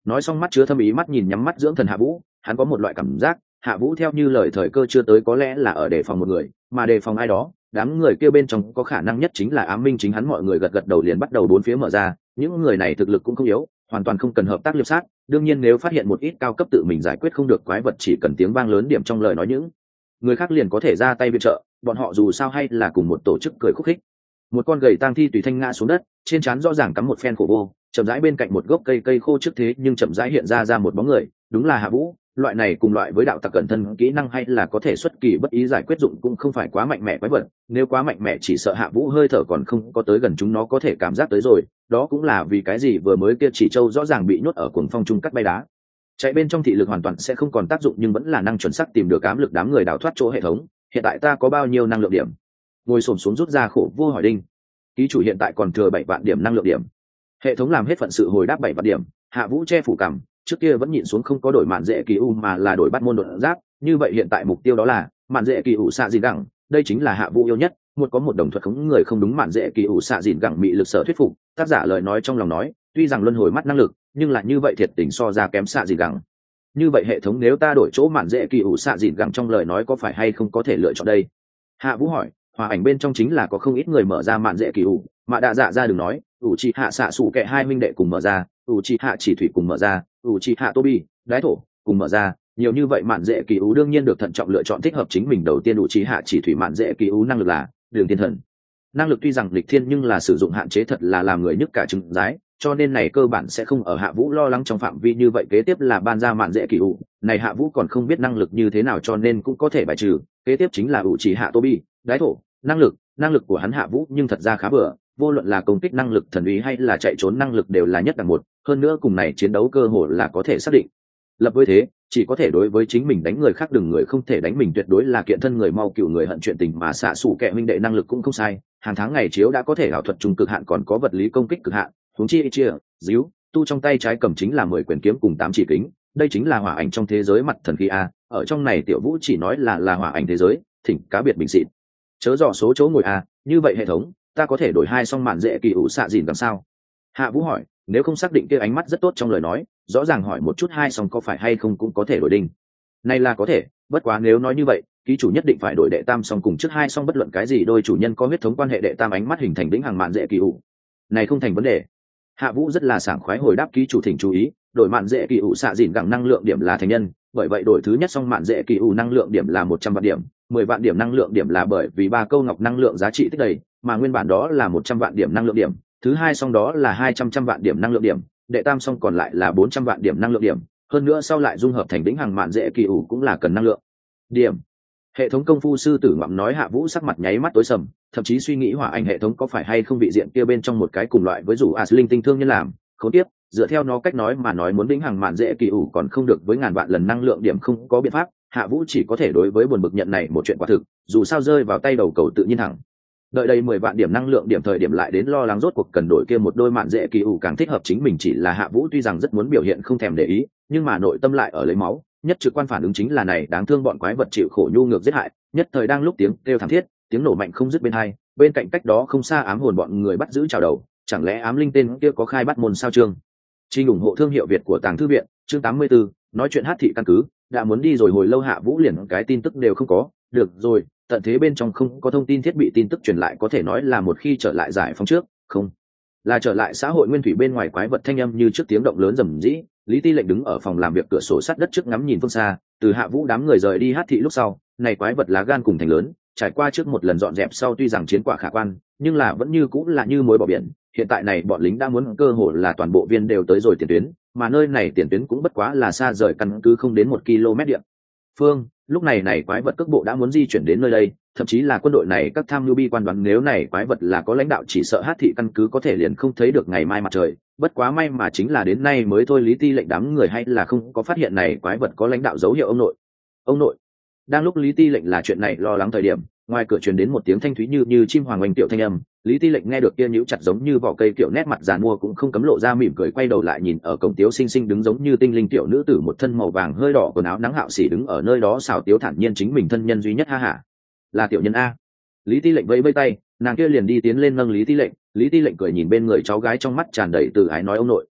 nói xong mắt chứa thâm ý mắt nhìn nhắm mắt dưỡng thần Hạ Vũ, hắn có một loại cảm giác Hạ Vũ theo như lời thời cơ chưa tới có lẽ là ở đề phòng một người, mà đề phòng ai đó, đám người kia bên trong có khả năng nhất chính là ám minh chính hắn. Mọi người gật gật đầu liền bắt đầu bốn phía mở ra, những người này thực lực cũng không yếu, hoàn toàn không cần hợp tác liệp sát. Đương nhiên nếu phát hiện một ít cao cấp tự mình giải quyết không được quái vật, chỉ cần tiếng vang lớn điểm trong lời nói những người khác liền có thể ra tay viện trợ, bọn họ dù sao hay là cùng một tổ chức cười khúc khích. Một con gầy tang thi tùy thanh ngã xuống đất, trên trán rõ ràng cắm một phen khổ vô, chậm rãi bên cạnh một gốc cây cây khô trước thế nhưng chậm rãi hiện ra ra một bóng người, đúng là Hạ Vũ. Loại này cùng loại với đạo tặc cẩn thân kỹ năng hay là có thể xuất kỳ bất ý giải quyết dụng cũng không phải quá mạnh mẽ quái vật, nếu quá mạnh mẽ chỉ sợ Hạ Vũ hơi thở còn không có tới gần chúng nó có thể cảm giác tới rồi. Đó cũng là vì cái gì vừa mới kia chỉ châu rõ ràng bị nhốt ở cuồng phong trung cắt bay đá, chạy bên trong thị lực hoàn toàn sẽ không còn tác dụng, nhưng vẫn là năng chuẩn xác tìm được ám lực đám người đào thoát chỗ hệ thống. Hiện tại ta có bao nhiêu năng lượng điểm? Ngồi xổm xuống rút ra khổ vô hỏi đinh. Ký chủ hiện tại còn thừa bảy vạn điểm năng lượng điểm. Hệ thống làm hết phận sự hồi đáp bảy vạn điểm. Hạ Vũ che phủ cằm, trước kia vẫn nhịn xuống không có đổi mạn dễ kỳ u mà là đổi bắt môn đột giáp, như vậy hiện tại mục tiêu đó là mạn dễ kỳ u xạ dìn gẳng. Đây chính là Hạ Vũ yêu nhất, một có một đồng thuật khống người không đúng mạn dễ kỳ u xạ dìn gẳng bị lực sở thuyết phục. Tác giả lời nói trong lòng nói, tuy rằng luân hồi mắt năng lực, nhưng là như vậy thiệt tình so ra kém xạ dìn gẳng. Như vậy hệ thống nếu ta đổi chỗ mạn dễ kỳ u xạ dìn gẳng trong lời nói có phải hay không có thể lựa chọn đây? Hạ Vũ hỏi. Hòa ảnh bên trong chính là có không ít người mở ra mạn dễ kỳ u, mà đạ dạ ra đừng nói, ủ trì hạ xạ sủ kệ hai minh đệ cùng mở ra, ủ trì hạ chỉ thủy cùng mở ra, ủ trì hạ Tobi, đái thổ cùng mở ra, nhiều như vậy mạn dễ kỳ u đương nhiên được thận trọng lựa chọn thích hợp chính mình. Đầu tiên ủ trì hạ chỉ thủy mạn dễ kỳ u năng lực là đường thiên thần, năng lực tuy rằng lịch thiên nhưng là sử dụng hạn chế thật là làm người nhức cả trứng rái, cho nên này cơ bản sẽ không ở Hạ Vũ lo lắng trong phạm vi. Như vậy kế tiếp là ban ra mạn dễ kỳ u, này Hạ Vũ còn không biết năng lực như thế nào cho nên cũng có thể bài trừ. Kế tiếp chính là ủ trì hạ Tobi, đái thổ, năng lực năng lực của hắn Hạ Vũ nhưng thật ra khá bừa, vô luận là công kích năng lực thần uy hay là chạy trốn năng lực đều là nhất đẳng một, hơn nữa cùng này chiến đấu cơ hội là có thể xác định. Lập với thế, chỉ có thể đối với chính mình đánh người khác, đừng người không thể đánh mình, tuyệt đối là kiện thân người mau cựu người hận chuyện tình. Mà xạ sủ kệ minh đệ năng lực cũng không sai, hàng tháng ngày chiếu đã có thể ảo thuật trung cực hạn còn có vật lý công kích cực hạn, huống chi chia díu tu trong tay trái cầm chính là mười quyền kiếm cùng tám chỉ kính, đây chính là hỏa ảnh trong thế giới mặt thần khí a. Ở trong này Tiểu Vũ chỉ nói là là hỏa ảnh thế giới, thỉnh cá biệt bình xịt chớ dò số chỗ ngồi a. Như vậy hệ thống ta có thể đổi hai song mạn dễ kỳ ủ xạ dìn làm sao? Hạ Vũ hỏi. Nếu không xác định kia ánh mắt rất tốt trong lời nói, rõ ràng hỏi một chút hai song có phải hay không cũng có thể đổi đinh. Này là có thể, bất quá nếu nói như vậy, ký chủ nhất định phải đổi đệ tam song cùng trước hai song, bất luận cái gì đôi chủ nhân có huyết thống quan hệ đệ tam ánh mắt hình thành đỉnh hàng mạn dễ kỳ ủ. Này không thành vấn đề. Hạ Vũ rất là sảng khoái hồi đáp. Ký chủ thỉnh chú ý, đổi mạn dễ kỳ ủ xạ dìn gẳng năng lượng điểm là thành nhân, bởi vậy đổi thứ nhất song mạn dễ kỳ ủ năng lượng điểm là một trăm vạn điểm, mười vạn điểm năng lượng điểm là bởi vì ba câu ngọc năng lượng giá trị tích đầy, mà nguyên bản đó là một trăm vạn điểm năng lượng điểm. Thứ hai song đó là hai trăm trăm vạn điểm năng lượng điểm, đệ tam song còn lại là bốn trăm vạn điểm năng lượng điểm, hơn nữa sau lại dung hợp thành đỉnh hàng mạn dễ kỳ ủ cũng là cần năng lượng điểm. Hệ thống công phu sư tử ngậm nói. Hạ Vũ sắc mặt nháy mắt tối sầm, thậm chí suy nghĩ hỏa ảnh hệ thống có phải hay không vị diện kia bên trong một cái cùng loại với rủ as linh tinh thương nhân làm. Khốn tiếp, dựa theo nó cách nói mà nói muốn đỉnh hàng mạn dễ kỳ ủ còn không được với ngàn vạn lần năng lượng điểm không có biện pháp. Hạ Vũ chỉ có thể đối với buồn bực nhận này một chuyện quả thực, dù sao rơi vào tay đầu cầu tự nhiên thẳng. Đợi đây mười vạn điểm năng lượng điểm thời điểm lại đến lo lắng rốt cuộc cần đổi kia một đôi mạn dễ kỳ ủ càng thích hợp chính mình. Chỉ là Hạ Vũ tuy rằng rất muốn biểu hiện không thèm để ý, nhưng mà nội tâm lại ở lấy máu, nhất trực quan phản ứng chính là này đáng thương bọn quái vật chịu khổ nhu ngược giết hại. Nhất thời đang lúc tiếng kêu thảm thiết, tiếng nổ mạnh không dứt bên hai, bên cạnh cách đó không xa ám hồn bọn người bắt giữ chào đầu, chẳng lẽ ám linh tên kia có khai bắt môn sao? Chương trình ủng hộ thương hiệu Việt của Tàng Thư Viện, chương tám mươi tư, nói chuyện hát thị căn cứ. Đã muốn đi rồi hồi lâu Hạ Vũ liền cái tin tức đều không có. Được rồi, tận thế bên trong không có thông tin thiết bị tin tức truyền lại, có thể nói là một khi trở lại giải phóng trước, không là trở lại xã hội nguyên thủy. Bên ngoài quái vật thanh âm như trước tiếng động lớn rầm rĩ. Lý Ti Lệnh đứng ở phòng làm việc cửa sổ sắt đất trước ngắm nhìn phương xa. Từ Hạ Vũ đám người rời đi hát thị lúc sau, này quái vật lá gan cùng thành lớn, trải qua trước một lần dọn dẹp sau tuy rằng chiến quả khả quan, nhưng là vẫn như cũng là như mối bỏ biển. Hiện tại này bọn lính đã muốn cơ hội là toàn bộ viên đều tới rồi tiền tuyến, mà nơi này tiền tuyến cũng bất quá là xa rời căn cứ không đến một km địa phương. Lúc này này quái vật cước bộ đã muốn di chuyển đến nơi đây, thậm chí là quân đội này các tham mưu bi quan đoán nếu này quái vật là có lãnh đạo chỉ sợ hát thị căn cứ có thể liền không thấy được ngày mai mặt trời. Bất quá may mà chính là đến nay mới thôi Lý Ti Lệnh đám người hay là không có phát hiện này quái vật có lãnh đạo dấu hiệu. Ông nội, ông nội. Đang lúc Lý Ti Lệnh là chuyện này lo lắng thời điểm, ngoài cửa truyền đến một tiếng thanh thúy như như chim hoàng oanh tiểu thanh âm. Lý Ti Lệnh nghe được kia nhíu chặt giống như vỏ cây kiểu nét mặt giàn mua cũng không cấm lộ ra mỉm cười, quay đầu lại nhìn ở cổng tiếu xinh xinh đứng giống như tinh linh tiểu nữ tử một thân màu vàng hơi đỏ quần áo nắng Hạo Sĩ đứng ở nơi đó xào tiếu thản nhiên chính mình thân nhân duy nhất. Ha ha, là tiểu nhân a. Lý Ti Lệnh vẫy vẫy tay, nàng kia liền đi tiến lên nâng Lý Ti Lệnh. Lý Ti Lệnh cười nhìn bên người cháu gái trong mắt tràn đầy từ ái nói ông nội.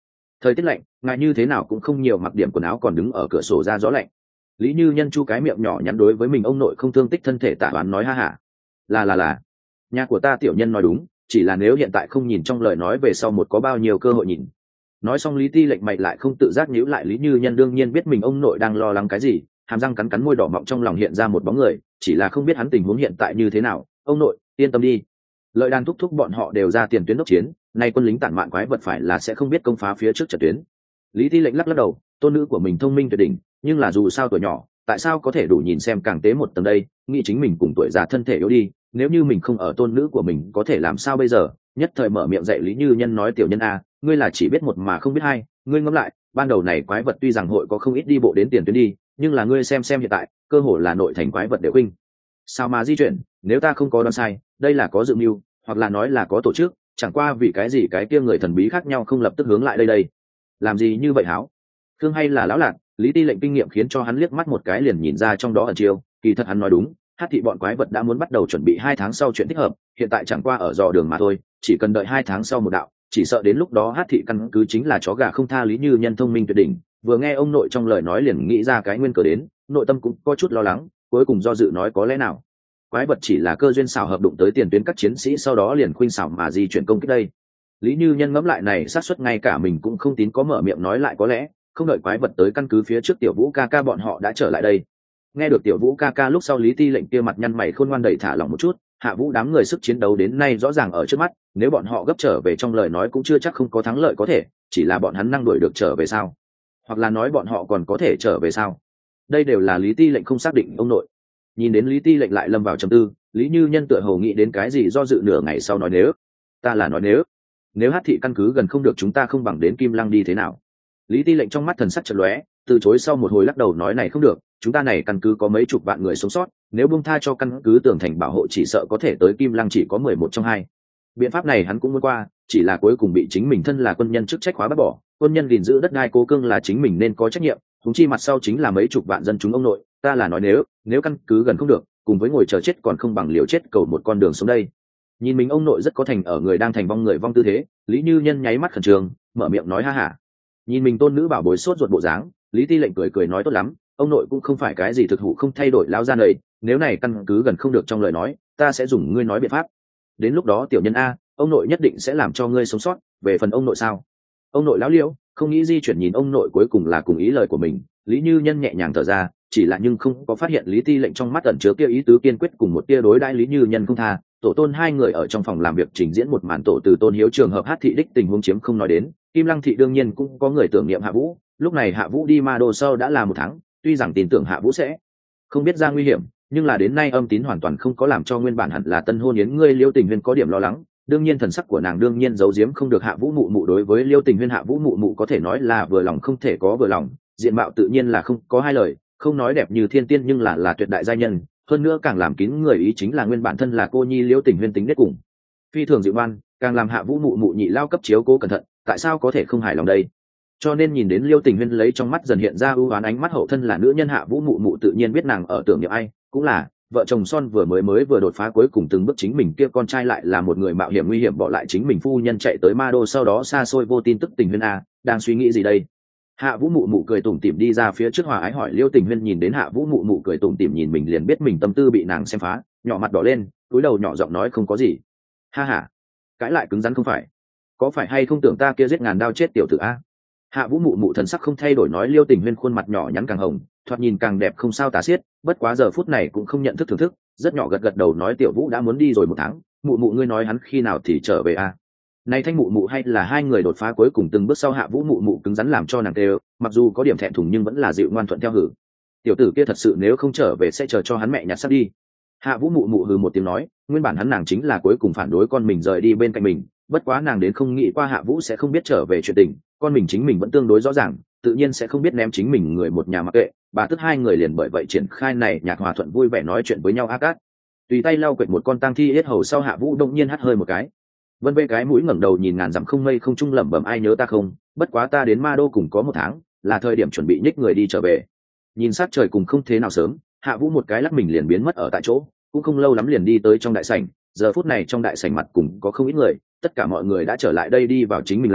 thời tiết lạnh, ngài như thế nào cũng không nhiều mặc điểm quần áo còn đứng ở cửa sổ ra gió lạnh. Lý Như Nhân chu cái miệng nhỏ nhắn đối với mình ông nội không thương tích thân thể tạ đoán nói ha hả. Là là là, nhà của ta tiểu nhân nói đúng, chỉ là nếu hiện tại không nhìn trong lời nói về sau một có bao nhiêu cơ hội nhìn. Nói xong Lý Ti lệnh mày lại không tự giác nhíu lại. Lý Như Nhân đương nhiên biết mình ông nội đang lo lắng cái gì, hàm răng cắn cắn môi đỏ mọng, trong lòng hiện ra một bóng người, chỉ là không biết hắn tình huống hiện tại như thế nào. Ông nội yên tâm đi, lợi đàn thúc thúc bọn họ đều ra tiền tuyến đốc chiến, nay quân lính tản mạn quái vật phải là sẽ không biết công phá phía trước trận tuyến. Lý Ti lệnh lắc lắc đầu, tôn nữ của mình thông minh tuyệt đỉnh, nhưng là dù sao tuổi nhỏ, tại sao có thể đủ nhìn xem càng tế một tầng đây, nghĩ chính mình cùng tuổi già thân thể yếu đi, nếu như mình không ở tôn nữ của mình có thể làm sao bây giờ. Nhất thời mở miệng dạy Lý Như Nhân nói, tiểu nhân a, ngươi là chỉ biết một mà không biết hai, ngươi ngẫm lại, ban đầu này quái vật tuy rằng hội có không ít đi bộ đến tiền tuyến đi, nhưng là ngươi xem xem hiện tại, cơ hồ là nội thành quái vật đều khinh sao mà di chuyển. Nếu ta không có đoán sai, đây là có dự mưu, hoặc là nói là có tổ chức, chẳng qua vì cái gì cái kia người thần bí khác nhau không lập tức hướng lại đây đây. Làm gì như vậy háo? Thương hay là lão lạc? Lý Ti lệnh kinh nghiệm khiến cho hắn liếc mắt một cái liền nhìn ra trong đó ẩn chiêu, kỳ thật hắn nói đúng, hát thị bọn quái vật đã muốn bắt đầu chuẩn bị hai tháng sau chuyện thích hợp, hiện tại chẳng qua ở dò đường mà thôi, chỉ cần đợi hai tháng sau một đạo, chỉ sợ đến lúc đó hát thị căn cứ chính là chó gà không tha. Lý Như Nhân thông minh tuyệt đỉnh, vừa nghe ông nội trong lời nói liền nghĩ ra cái nguyên cớ đến, nội tâm cũng có chút lo lắng, cuối cùng do dự nói có lẽ nào quái vật chỉ là cơ duyên xảo hợp đụng tới tiền tuyến các chiến sĩ, sau đó liền khuynh xảo mà di chuyển công kích đây. Lý Như Nhân ngẫm lại này xác suất ngay cả mình cũng không tín có mở miệng nói lại có lẽ, không đợi quái vật tới căn cứ phía trước tiểu Vũ ca ca bọn họ đã trở lại đây. Nghe được tiểu Vũ ca ca lúc sau, Lý Ti lệnh kia mặt nhăn mày khôn ngoan đẩy thả lỏng một chút, Hạ Vũ đám người sức chiến đấu đến nay rõ ràng ở trước mắt, nếu bọn họ gấp trở về trong lời nói cũng chưa chắc không có thắng lợi có thể, chỉ là bọn hắn năng đuổi được trở về sao, hoặc là nói bọn họ còn có thể trở về sao, đây đều là Lý Ti lệnh không xác định. Ông nội nhìn đến Lý Ti lệnh lại lâm vào trầm tư, Lý Như Nhân tựa hồ nghĩ đến cái gì do dự nửa ngày sau nói, nếu ta là nói nếu nếu hát thị căn cứ gần không được, chúng ta không bằng đến Kim Lăng đi thế nào? Lý Ti lệnh trong mắt thần sắc chợt lóe, từ chối sau một hồi lắc đầu nói này không được, chúng ta này căn cứ có mấy chục vạn người sống sót, nếu buông tha cho căn cứ tường thành bảo hộ chỉ sợ có thể tới Kim Lăng chỉ có mười một trong hai. Biện pháp này hắn cũng muốn qua, chỉ là cuối cùng bị chính mình thân là quân nhân chức trách khóa bắt bỏ. Quân nhân gìn giữ đất đai cố cương là chính mình nên có trách nhiệm, huống chi mặt sau chính là mấy chục vạn dân chúng. Ông nội, ta là nói nếu nếu căn cứ gần không được, cùng với ngồi chờ chết còn không bằng liều chết cầu một con đường sống đây. Nhìn mình ông nội rất có thành ở người đang thành vong người vong tư thế, Lý Như Nhân nháy mắt khẩn trương, mở miệng nói ha hả. Nhìn mình tôn nữ bảo bối sốt ruột bộ dáng, Lý Ti lệnh cười cười nói tốt lắm, ông nội cũng không phải cái gì thực hụ không thay đổi lão gian đầy, nếu này căn cứ gần không được trong lời nói, ta sẽ dùng ngươi nói biện pháp. Đến lúc đó tiểu nhân a, ông nội nhất định sẽ làm cho ngươi sống sót. Về phần ông nội sao? Ông nội lão liễu không nghĩ di chuyển, nhìn ông nội cuối cùng là cùng ý lời của mình, Lý Như Nhân nhẹ nhàng thở ra, chỉ là nhưng không có phát hiện Lý Ti lệnh trong mắt ẩn chứa kia ý tứ kiên quyết cùng một tia đối đãi Lý Như Nhân không tha. Tổ tôn hai người ở trong phòng làm việc trình diễn một màn tổ từ tôn hiếu trường hợp hát thị đích tình huống chiếm không nói đến, Kim Lăng thị đương nhiên cũng có người tưởng niệm Hạ Vũ. Lúc này Hạ Vũ đi Ma Đô sau đã là một tháng, tuy rằng tin tưởng Hạ Vũ sẽ không biết ra nguy hiểm, nhưng là đến nay âm tín hoàn toàn không có làm cho nguyên bản hẳn là tân hôn yến ngươi Liêu Tình Huyên có điểm lo lắng. Đương nhiên thần sắc của nàng đương nhiên giấu giếm không được Hạ Vũ mụ mụ đối với Liêu Tình Huyên, Hạ Vũ mụ mụ có thể nói là vừa lòng không thể có vừa lòng, diện mạo tự nhiên là không có hai lời, không nói đẹp như thiên tiên nhưng là là tuyệt đại giai nhân, hơn nữa càng làm kín người ý chính là nguyên bản thân là cô nhi Liêu Tình Huyên tính nết cùng phi thường dịu ngoan, càng làm Hạ Vũ mụ mụ nhị lao cấp chiếu cố cẩn thận, tại sao có thể không hài lòng đây. Cho nên nhìn đến Liêu Tình Huyên lấy trong mắt dần hiện ra ưu oán ánh mắt, hậu thân là nữ nhân Hạ Vũ mụ mụ tự nhiên biết nàng ở tưởng niệm ai, cũng là vợ chồng son vừa mới mới vừa đột phá, cuối cùng từng bước chính mình kia con trai lại là một người mạo hiểm nguy hiểm bỏ lại chính mình phu nhân chạy tới Ma Đô, sau đó xa xôi vô tin tức. Tình Huyên a, đang suy nghĩ gì đây? Hạ Vũ mụ mụ cười tủm tỉm đi ra phía trước hòa ái hỏi. Liêu Tình Huyên nhìn đến Hạ Vũ mụ mụ cười tủm tỉm nhìn mình liền biết mình tâm tư bị nàng xem phá, nhỏ mặt đỏ lên, cúi đầu nhỏ giọng nói không có gì. Ha ha, cãi lại cứng rắn không phải, có phải hay không tưởng ta kia giết ngàn đao chết tiểu tử a? Hạ Vũ mụ mụ thần sắc không thay đổi nói. Liêu Tình Huyên khuôn mặt nhỏ nhắn càng hồng, thoạt nhìn càng đẹp không sao tả xiết, bất quá giờ phút này cũng không nhận thức thưởng thức, rất nhỏ gật gật đầu nói tiểu Vũ đã muốn đi rồi một tháng, mụ mụ ngươi nói hắn khi nào thì trở về a? Này thanh mụ mụ hay là hai người đột phá cuối cùng từng bước sau Hạ Vũ mụ mụ cứng rắn làm cho nàng đều, mặc dù có điểm thẹn thùng nhưng vẫn là dịu ngoan thuận theo hử. Tiểu tử kia thật sự nếu không trở về sẽ chờ cho hắn mẹ nhặt xác đi. Hạ Vũ mụ mụ hừ một tiếng nói, nguyên bản hắn nàng chính là cuối cùng phản đối con mình rời đi bên cạnh mình, bất quá nàng đến không nghĩ qua Hạ Vũ sẽ không biết trở về chuyện tình, con mình chính mình vẫn tương đối rõ ràng, tự nhiên sẽ không biết ném chính mình người một nhà mặc kệ. Bà tức hai người liền bởi vậy triển khai này nhạc hòa thuận vui vẻ nói chuyện với nhau ác ác. Tùy tay lau quệt một con tang thi yết hầu sau, Hạ Vũ đông nhiên hắt hơi một cái, vân vê cái mũi ngẩng đầu nhìn ngàn dặm không mây không trung lẩm bẩm ai nhớ ta không, bất quá ta đến Ma Đô cùng có một tháng, là thời điểm chuẩn bị nhích người đi trở về. Nhìn sát trời cùng không thế nào sớm, Hạ Vũ một cái lắc mình liền biến mất ở tại chỗ, cũng không lâu lắm liền đi tới trong đại sảnh. Giờ phút này trong đại sảnh mặt cùng có không ít người, tất cả mọi người đã trở lại đây đi vào chính mình làm.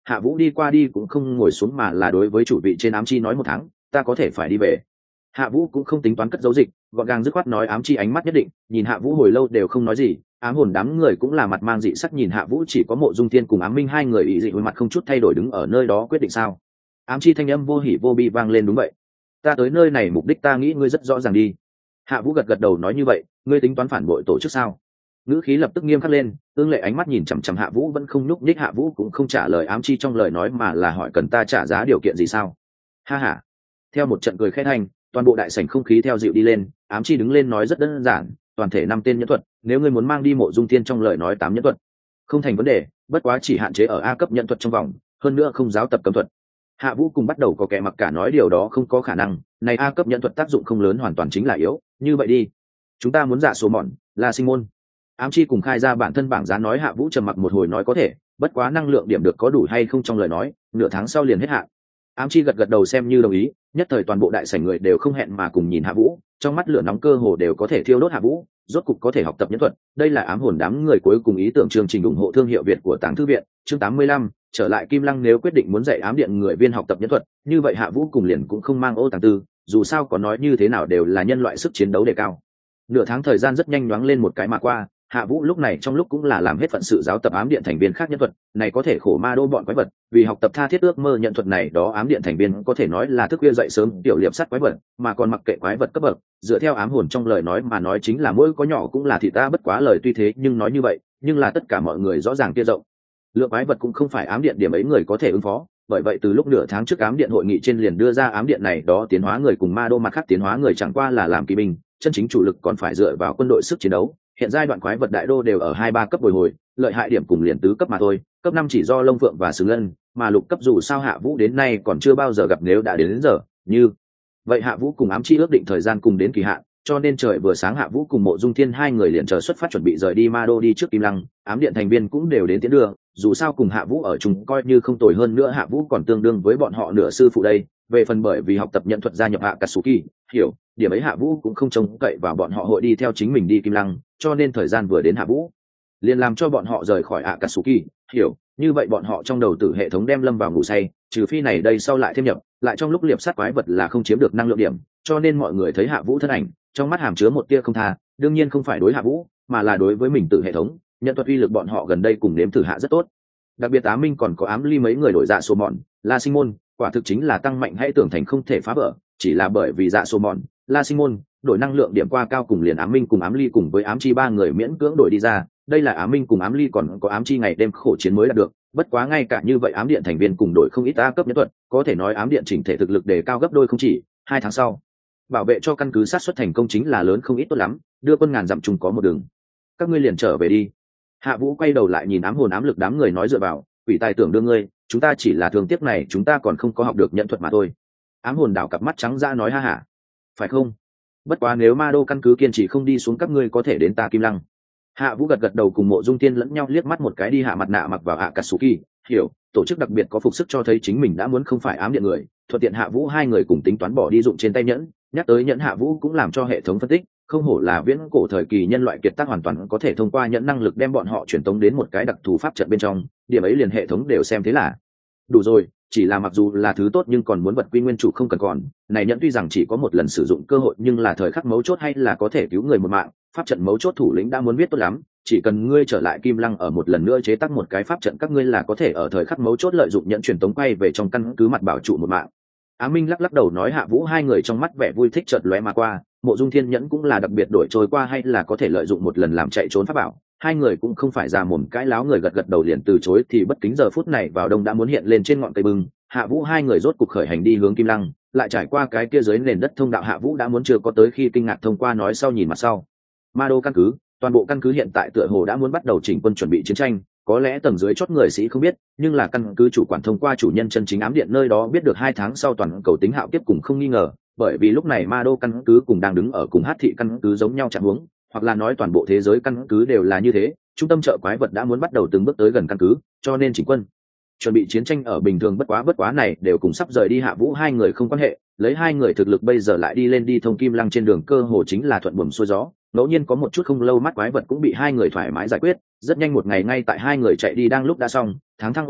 Hạ Vũ đi qua đi cũng không ngồi xuống mà là đối với chủ vị trên ám chi nói một tháng ta có thể phải đi về. Hạ Vũ cũng không tính toán cất giấu dịch, gọn gàng dứt khoát nói ám chi ánh mắt nhất định nhìn Hạ Vũ hồi lâu đều không nói gì. Ám hồn đám người cũng là mặt mang dị sắc nhìn Hạ Vũ, chỉ có Mộ Dung Thiên cùng Ám Minh hai người ý dị với mặt không chút thay đổi đứng ở nơi đó quyết định sao. Ám chi thanh âm vô hỉ vô bi vang lên, đúng vậy, ta tới nơi này mục đích ta nghĩ ngươi rất rõ ràng đi. Hạ Vũ gật gật đầu nói như vậy ngươi tính toán phản bội tổ chức sao? Ngữ khí lập tức nghiêm khắc lên, Ương Lệ ánh mắt nhìn chằm chằm Hạ Vũ vẫn không nhúc nhích. Hạ Vũ cũng không trả lời ám chi trong lời nói mà là hỏi cần ta trả giá điều kiện gì sao? Ha ha. Theo một trận cười khẽ thanh, toàn bộ đại sảnh không khí theo dịu đi lên. Ám chi đứng lên nói rất đơn giản, toàn thể năm tên nhẫn thuật, nếu ngươi muốn mang đi Mộ Dung Thiên trong lời nói tám nhẫn thuật không thành vấn đề, bất quá chỉ hạn chế ở A cấp nhẫn thuật trong vòng, hơn nữa không giáo tập cấm thuật. Hạ Vũ cùng bắt đầu có kẻ mặc cả nói điều đó không có khả năng, này A cấp nhẫn thuật tác dụng không lớn, hoàn toàn chính là yếu, như vậy đi, chúng ta muốn dạ số mòn, là sinh môn. Ám chi cùng khai ra bản thân bảng giá nói. Hạ Vũ trầm mặc một hồi nói có thể, bất quá năng lượng điểm được có đủ hay không trong lời nói, nửa tháng sau liền hết hạn. Ám chi gật gật đầu xem như đồng ý, nhất thời toàn bộ đại sảnh người đều không hẹn mà cùng nhìn Hạ Vũ, trong mắt lửa nóng cơ hồ đều có thể thiêu đốt Hạ Vũ, rốt cục có thể học tập nhẫn thuật, đây là ám hồn đám người cuối cùng ý tưởng chương trình ủng hộ thương hiệu Việt của Tàng Thư viện, chương tám mươi lăm, trở lại Kim Lăng nếu quyết định muốn dạy ám điện người viên học tập nhẫn thuật, như vậy Hạ Vũ cùng liền cũng không mang ô tàng tư, dù sao có nói như thế nào đều là nhân loại sức chiến đấu đề cao. Nửa tháng thời gian rất nhanh nhoáng lên một cái mà qua, Hạ Vũ lúc này trong lúc cũng là làm hết phận sự giáo tập ám điện thành viên khác nhẫn thuật, này có thể khổ ma đô bọn quái vật, vì học tập tha thiết ước mơ nhận thuật này đó ám điện thành viên có thể nói là thức khuya dậy sớm tiểu liệp sắt quái vật, mà còn mặc kệ quái vật cấp bậc, dựa theo ám hồn trong lời nói mà nói chính là mỗi có nhỏ cũng là thị ta bất quá lời tuy thế nhưng nói như vậy, nhưng là tất cả mọi người rõ ràng kia rộng. Lượng quái vật cũng không phải ám điện điểm ấy người có thể ứng phó, bởi vậy từ lúc nửa tháng trước ám điện hội nghị trên liền đưa ra ám điện này đó tiến hóa người cùng ma đô mặt khác tiến hóa người chẳng qua là làm kỵ binh, chân chính chủ lực còn phải dựa vào quân đội sức chiến đấu. Hiện giai đoạn quái vật đại đô đều ở hai ba cấp bồi hồi, lợi hại điểm cùng liền tứ cấp mà thôi, cấp năm chỉ do lông phượng và sừng lân, mà lục cấp dù sao Hạ Vũ đến nay còn chưa bao giờ gặp, nếu đã đến, đến giờ như vậy Hạ Vũ cùng ám chi ước định thời gian cùng đến kỳ hạn, cho nên trời vừa sáng Hạ Vũ cùng Mộ Dung Thiên hai người liền chờ xuất phát chuẩn bị rời đi ma đô đi trước Kim Lăng. Ám điện thành viên cũng đều đến tiễn đưa, dù sao cùng Hạ Vũ ở chung coi như không tồi, hơn nữa Hạ Vũ còn tương đương với bọn họ nửa sư phụ đây. Về phần bởi vì học tập nhận thuật gia nhập Akatsuki, hiểu điểm ấy Hạ Vũ cũng không trông cậy vào bọn họ hội đi theo chính mình đi Kim Lăng, cho nên thời gian vừa đến Hạ Vũ liền làm cho bọn họ rời khỏi Akatsuki, hiểu như vậy bọn họ trong đầu tử hệ thống đem lâm vào ngủ say, trừ phi này đây sau lại thêm nhập lại trong lúc liệp sát quái vật là không chiếm được năng lượng điểm, cho nên mọi người thấy Hạ Vũ thân ảnh trong mắt hàm chứa một tia không tha, đương nhiên không phải đối Hạ Vũ mà là đối với mình tử hệ thống. Nhận thuật uy lực bọn họ gần đây cùng nếm thử hạ rất tốt, đặc biệt Ám Minh còn có Ám Ly mấy người đổi dạ số mòn La Sinh Môn quả thực chính là tăng mạnh hãy tưởng thành không thể phá vỡ, chỉ là bởi vì dạ số mòn La Sinh Môn đổi năng lượng điểm qua cao cùng liền Ám Minh cùng Ám Ly cùng với Ám Chi ba người miễn cưỡng đổi đi ra, đây là Ám Minh cùng Ám Ly còn có Ám Chi ngày đêm khổ chiến mới đạt được. Bất quá ngay cả như vậy Ám điện thành viên cùng đổi không ít A cấp nhẫn thuật, có thể nói Ám điện chỉnh thể thực lực đề cao gấp đôi không chỉ. Hai tháng sau bảo vệ cho căn cứ sát xuất thành công chính là lớn không ít tốt lắm, đưa quân ngàn dặm chung có một đường, các ngươi liền trở về đi. Hạ Vũ quay đầu lại nhìn ám hồn ám lực đám người nói dựa vào quỷ tài tưởng đưa ngươi, chúng ta chỉ là thương tiếc này chúng ta còn không có học được nhận thuật mà thôi. Ám hồn đảo cặp mắt trắng ra nói ha hả phải không, bất quá nếu ma đô căn cứ kiên trì không đi xuống các ngươi có thể đến ta Kim Lăng. Hạ Vũ gật gật đầu cùng Mộ Dung Tiên lẫn nhau liếc mắt một cái đi hạ mặt nạ mặc vào Akatsuki, hiểu tổ chức đặc biệt có phục sức cho thấy chính mình đã muốn không phải ám điện người, thuận tiện Hạ Vũ hai người cùng tính toán bỏ đi dụng trên tay nhẫn. Nhắc tới nhẫn Hạ Vũ cũng làm cho hệ thống phân tích, không hổ là viễn cổ thời kỳ nhân loại kiệt tác hoàn toàn có thể thông qua nhẫn năng lực đem bọn họ truyền tống đến một cái đặc thù pháp trận bên trong, điểm ấy liền hệ thống đều xem thế là đủ rồi. Chỉ là mặc dù là thứ tốt nhưng còn muốn vật quy nguyên chủ không cần còn, này nhẫn tuy rằng chỉ có một lần sử dụng cơ hội nhưng là thời khắc mấu chốt hay là có thể cứu người một mạng. Pháp trận mấu chốt thủ lĩnh đã muốn biết tốt lắm, chỉ cần ngươi trở lại Kim Lăng ở một lần nữa chế tác một cái pháp trận các ngươi là có thể ở thời khắc mấu chốt lợi dụng nhẫn truyền tống quay về trong căn cứ mặt bảo trụ một mạng. Á Minh lắc lắc đầu nói. Hạ Vũ hai người trong mắt vẻ vui thích chợt lóe mà qua, Mộ Dung Thiên nhẫn cũng là đặc biệt đổi trôi qua hay là có thể lợi dụng một lần làm chạy trốn pháp bảo. Hai người cũng không phải già mồm cãi láo người gật gật đầu liền từ chối, thì bất kính giờ phút này vào đông đã muốn hiện lên trên ngọn cây bừng. Hạ Vũ hai người rốt cục khởi hành đi hướng Kim Lăng, lại trải qua cái kia dưới nền đất thông đạo Hạ Vũ đã muốn chưa có tới khi kinh ngạc thông qua nói sau nhìn mặt sau. Ma đô căn cứ, toàn bộ căn cứ hiện tại tựa hồ đã muốn bắt đầu chỉnh quân chuẩn bị chiến tranh, có lẽ tầng dưới chót người sĩ không biết, nhưng là căn cứ chủ quản thông qua chủ nhân chân chính ám điện nơi đó biết được hai tháng sau toàn cầu tính hạo kiếp cùng không nghi ngờ, bởi vì lúc này ma đô căn cứ cùng đang đứng ở cùng hát thị căn cứ giống nhau trạng huống, hoặc là nói toàn bộ thế giới căn cứ đều là như thế, trung tâm chợ quái vật đã muốn bắt đầu từng bước tới gần căn cứ, cho nên chỉnh quân chuẩn bị chiến tranh ở bình thường bất quá bất quá này đều cùng sắp rời đi Hạ Vũ hai người không quan hệ, lấy hai người thực lực bây giờ lại đi lên đi thông Kim Lăng trên đường cơ hồ chính là thuận buồm xuôi gió. Ngẫu nhiên có một chút không lâu mắt quái vật cũng bị hai người thoải mái giải quyết, rất nhanh một ngày ngay tại hai người chạy đi đang lúc đã xong, tháng thăng ô lạc,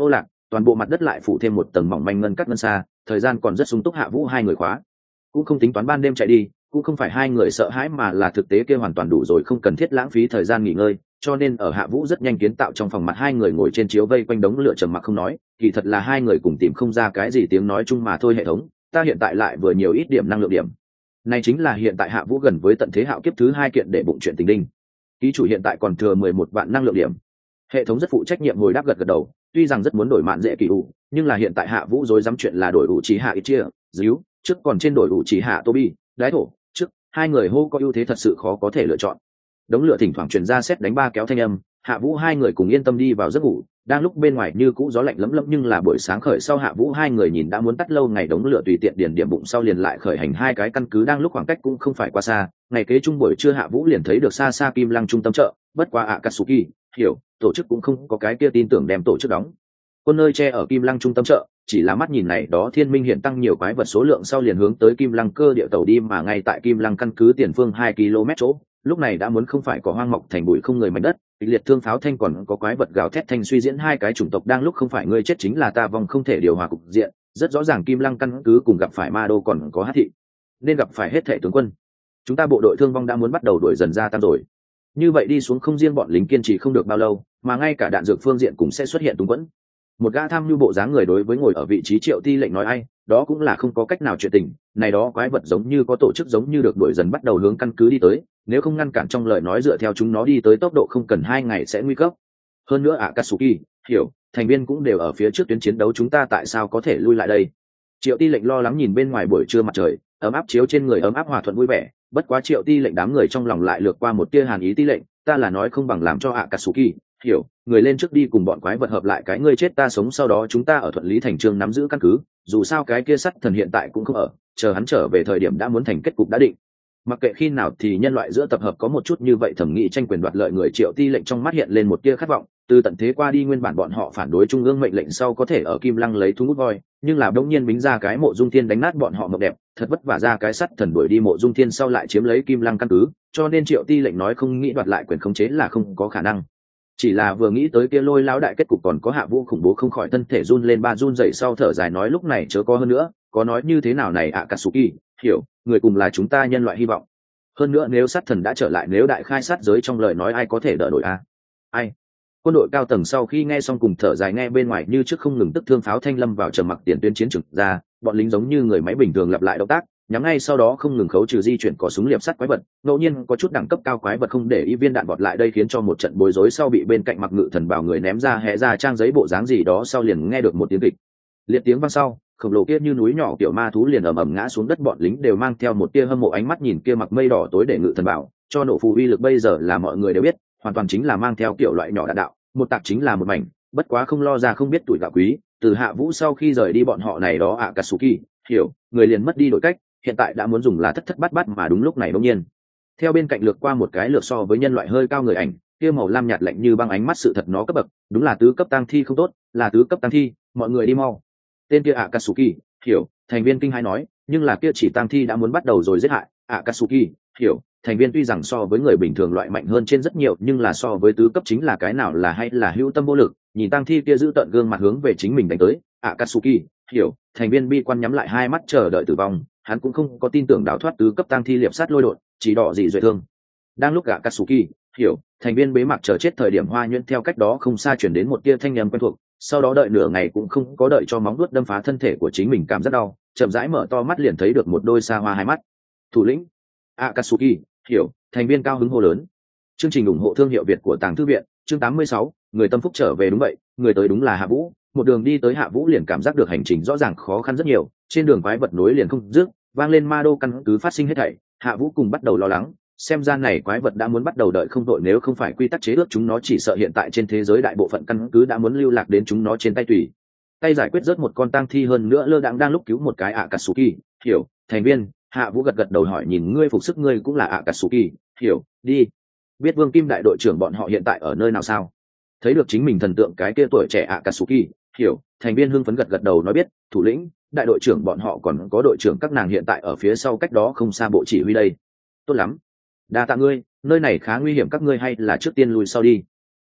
toàn bộ mặt đất lại phủ thêm một tầng mỏng manh ngân cắt ngân xa, thời gian còn rất sung túc. Hạ Vũ hai người khóa cũng không tính toán ban đêm chạy đi, cũng không phải hai người sợ hãi mà là thực tế kia hoàn toàn đủ rồi, không cần thiết lãng phí thời gian nghỉ ngơi, cho nên ở Hạ Vũ rất nhanh kiến tạo trong phòng mặt hai người ngồi trên chiếu vây quanh đống lửa trầm mặc không nói, kỳ thật là hai người cùng tìm không ra cái gì tiếng nói chung mà thôi. Hệ thống, ta hiện tại lại vừa nhiều ít điểm năng lượng điểm. Này chính là hiện tại Hạ Vũ gần với tận thế hạo kiếp thứ hai kiện để bụng chuyện tình đinh. Ký chủ hiện tại còn thừa mười một vạn năng lượng điểm. Hệ thống rất phụ trách nhiệm ngồi đáp gật gật đầu, tuy rằng rất muốn đổi mạn dễ kỳ ủ, nhưng là hiện tại Hạ Vũ rối dám chuyện là đổi ủ trí hạ ít chia, díu, trước còn trên đổi ủ trí hạ Toby, đái thổ, trước, hai người hô có ưu thế thật sự khó có thể lựa chọn. Đống lửa thỉnh thoảng truyền ra xét đánh ba kéo thanh âm, Hạ Vũ hai người cùng yên tâm đi vào giấc ngủ, đang lúc bên ngoài như cũ gió lạnh lấm lấm nhưng là buổi sáng khởi sau Hạ Vũ hai người nhìn đã muốn tắt lâu ngày đống lửa tùy tiện điền điểm bụng sau liền lại khởi hành hai cái căn cứ đang lúc khoảng cách cũng không phải quá xa, ngày kế trung buổi trưa Hạ Vũ liền thấy được xa xa Kim Lăng trung tâm chợ, bất quá Akatsuki, hiểu, tổ chức cũng không có cái kia tin tưởng đem tổ chức đóng. Quân nơi che ở Kim Lăng trung tâm chợ, chỉ là mắt nhìn này đó thiên minh hiện tăng nhiều quái vật số lượng sau liền hướng tới Kim Lăng cơ địa tàu đi mà ngay tại Kim Lăng căn cứ tiền phương hai ki lô mét chỗ, lúc này đã muốn không phải có hoang mọc thành bụi không người mảnh đất, kịch liệt thương pháo thanh còn có quái vật gào thét thanh suy diễn hai cái chủng tộc đang lúc không phải ngươi chết chính là ta vong không thể điều hòa cục diện, rất rõ ràng Kim Lăng căn cứ cùng gặp phải Ma Đô còn có Hát thị, nên gặp phải hết thể tướng quân. Chúng ta bộ đội thương vong đã muốn bắt đầu đuổi dần ra tăng rồi. Như vậy đi xuống không riêng bọn lính kiên trì không được bao lâu, mà ngay cả đạn dược phương diện cũng sẽ xuất hiện túng quẫn. Một gã tham nhu bộ dáng người đối với ngồi ở vị trí Triệu Ti lệnh nói ai, đó cũng là không có cách nào chuyện tình, này đó quái vật giống như có tổ chức giống như được đuổi dần bắt đầu hướng căn cứ đi tới, nếu không ngăn cản trong lời nói dựa theo chúng nó đi tới tốc độ không cần hai ngày sẽ nguy cấp. Hơn nữa Akatsuki, hiểu, thành viên cũng đều ở phía trước tuyến chiến đấu chúng ta tại sao có thể lui lại đây. Triệu Ti lệnh lo lắng nhìn bên ngoài buổi trưa mặt trời, ấm áp chiếu trên người ấm áp hòa thuận vui vẻ, bất quá Triệu Ti lệnh đám người trong lòng lại lược qua một tia hàn ý. Ti lệnh, ta là nói không bằng làm cho Akatsuki, hiểu, người lên trước đi cùng bọn quái vật hợp lại cái ngươi chết ta sống sau đó chúng ta ở thuận lý thành trương nắm giữ căn cứ, dù sao cái kia sắt thần hiện tại cũng không ở, chờ hắn trở về thời điểm đã muốn thành kết cục đã định. Mặc kệ khi nào thì nhân loại giữa tập hợp có một chút như vậy thẩm nghĩ tranh quyền đoạt lợi người. Triệu Ti lệnh trong mắt hiện lên một tia khát vọng, từ tận thế qua đi nguyên bản bọn họ phản đối trung ương mệnh lệnh sau có thể ở Kim Lăng lấy thu hút voi, nhưng là đông nhiên bính ra cái Mộ Dung Thiên đánh nát bọn họ mộng đẹp, thật vất vả ra cái sắt thần đuổi đi Mộ Dung Thiên sau lại chiếm lấy Kim Lăng căn cứ, cho nên Triệu Ti lệnh nói không nghĩ đoạt lại quyền khống chế là không có khả năng. Chỉ là vừa nghĩ tới kia Lôi lão đại kết cục còn có Hạ Vũ khủng bố không khỏi thân thể run lên ba run dậy sau thở dài nói lúc này chớ có hơn nữa, có nói như thế nào này Akatsuki, hiểu, người cùng là chúng ta nhân loại hy vọng. Hơn nữa nếu sát thần đã trở lại, nếu đại khai sát giới trong lời nói ai có thể đỡ nổi a? À? Ai? Quân đội cao tầng sau khi nghe xong cùng thở dài nghe bên ngoài như trước không ngừng tức thương pháo thanh lâm vào trầm mặc tiền tuyến chiến trực ra, bọn lính giống như người máy bình thường lặp lại động tác, nhắm ngay sau đó không ngừng khấu trừ di chuyển cỏ súng liệp sắt quái vật, ngẫu nhiên có chút đẳng cấp cao quái vật không để ý viên đạn vọt lại đây khiến cho một trận bối rối sau bị bên cạnh mặc ngự thần bảo người ném ra hé ra trang giấy bộ dáng gì đó sau liền nghe được một tiếng kịch liệt tiếng vang sau khổng lồ kia như núi nhỏ kiểu ma thú liền ầm ầm ngã xuống đất, bọn lính đều mang theo một tia hâm mộ ánh mắt nhìn kia mặc mây đỏ tối để ngự thần bảo cho nổ phù uy lực bây giờ là mọi người đều biết hoàn toàn chính là mang theo kiểu loại nhỏ đạn đạo, một tạc chính là một mảnh, bất quá không lo ra không biết tuổi gạo quý, từ Hạ Vũ sau khi rời đi bọn họ này đó Akatsuki, hiểu, người liền mất đi đổi cách, hiện tại đã muốn dùng là thất thất bát bát mà đúng lúc này đột nhiên theo bên cạnh lược qua một cái lược so với nhân loại hơi cao người ảnh, kia màu lam nhạt lạnh như băng ánh mắt sự thật nó cấp bậc, đúng là tứ cấp tăng thi không tốt, là tứ cấp tăng thi, mọi người đi mau. Tên kia Akatsuki, hiểu, thành viên kinh hai nói, nhưng là kia chỉ tăng thi đã muốn bắt đầu rồi giết hại, Akatsuki, hiểu, thành viên tuy rằng so với người bình thường loại mạnh hơn trên rất nhiều, nhưng là so với tứ cấp chính là cái nào là hay là hữu tâm vô lực, nhìn tăng thi kia giữ tận gương mặt hướng về chính mình đánh tới, Akatsuki, hiểu, thành viên bi quan nhắm lại hai mắt chờ đợi tử vong, hắn cũng không có tin tưởng đào thoát tứ cấp tăng thi liệp sát lôi đột, chỉ đỏ dị duệ thương. Đang lúc Akatsuki, hiểu, thành viên bế mạc chờ chết thời điểm Hoa Nhuyễn theo cách đó không xa chuyển đến một tia thanh âm quen thuộc, sau đó đợi nửa ngày cũng không có đợi cho móng vuốt đâm phá thân thể của chính mình cảm rất đau, chậm rãi mở to mắt liền thấy được một đôi xa hoa hai mắt. Thủ lĩnh Akatsuki, hiểu, thành viên cao hứng hô lớn. Chương trình ủng hộ thương hiệu Việt của Tàng Thư viện, chương tám mươi sáu, người tâm phúc trở về đúng vậy, người tới đúng là Hạ Vũ, một đường đi tới Hạ Vũ liền cảm giác được hành trình rõ ràng khó khăn rất nhiều, trên đường quái vật nối liền không dứt, vang lên ma đô căn cứ phát sinh hết thảy, Hạ Vũ cùng bắt đầu lo lắng, xem ra này quái vật đã muốn bắt đầu đợi không đội, nếu không phải quy tắc chế ước chúng nó chỉ sợ hiện tại trên thế giới đại bộ phận căn cứ đã muốn lưu lạc đến chúng nó trên tay tùy tay giải quyết rớt một con tang thi hơn nữa lơ đãng đang lúc cứu một cái Akatsuki, hiểu, thành viên. Hạ Vũ gật gật đầu hỏi nhìn ngươi phục sức ngươi cũng là Akatsuki, hiểu, đi. Biết Vương Kim đại đội trưởng bọn họ hiện tại ở nơi nào sao? Thấy được chính mình thần tượng cái kia tuổi trẻ Akatsuki, hiểu, thành viên hưng phấn gật gật đầu nói biết, thủ lĩnh, đại đội trưởng bọn họ còn có đội trưởng các nàng hiện tại ở phía sau cách đó không xa bộ chỉ huy đây. Tốt lắm, đa tạ ngươi, nơi này khá nguy hiểm các ngươi hay là trước tiên lùi sau đi.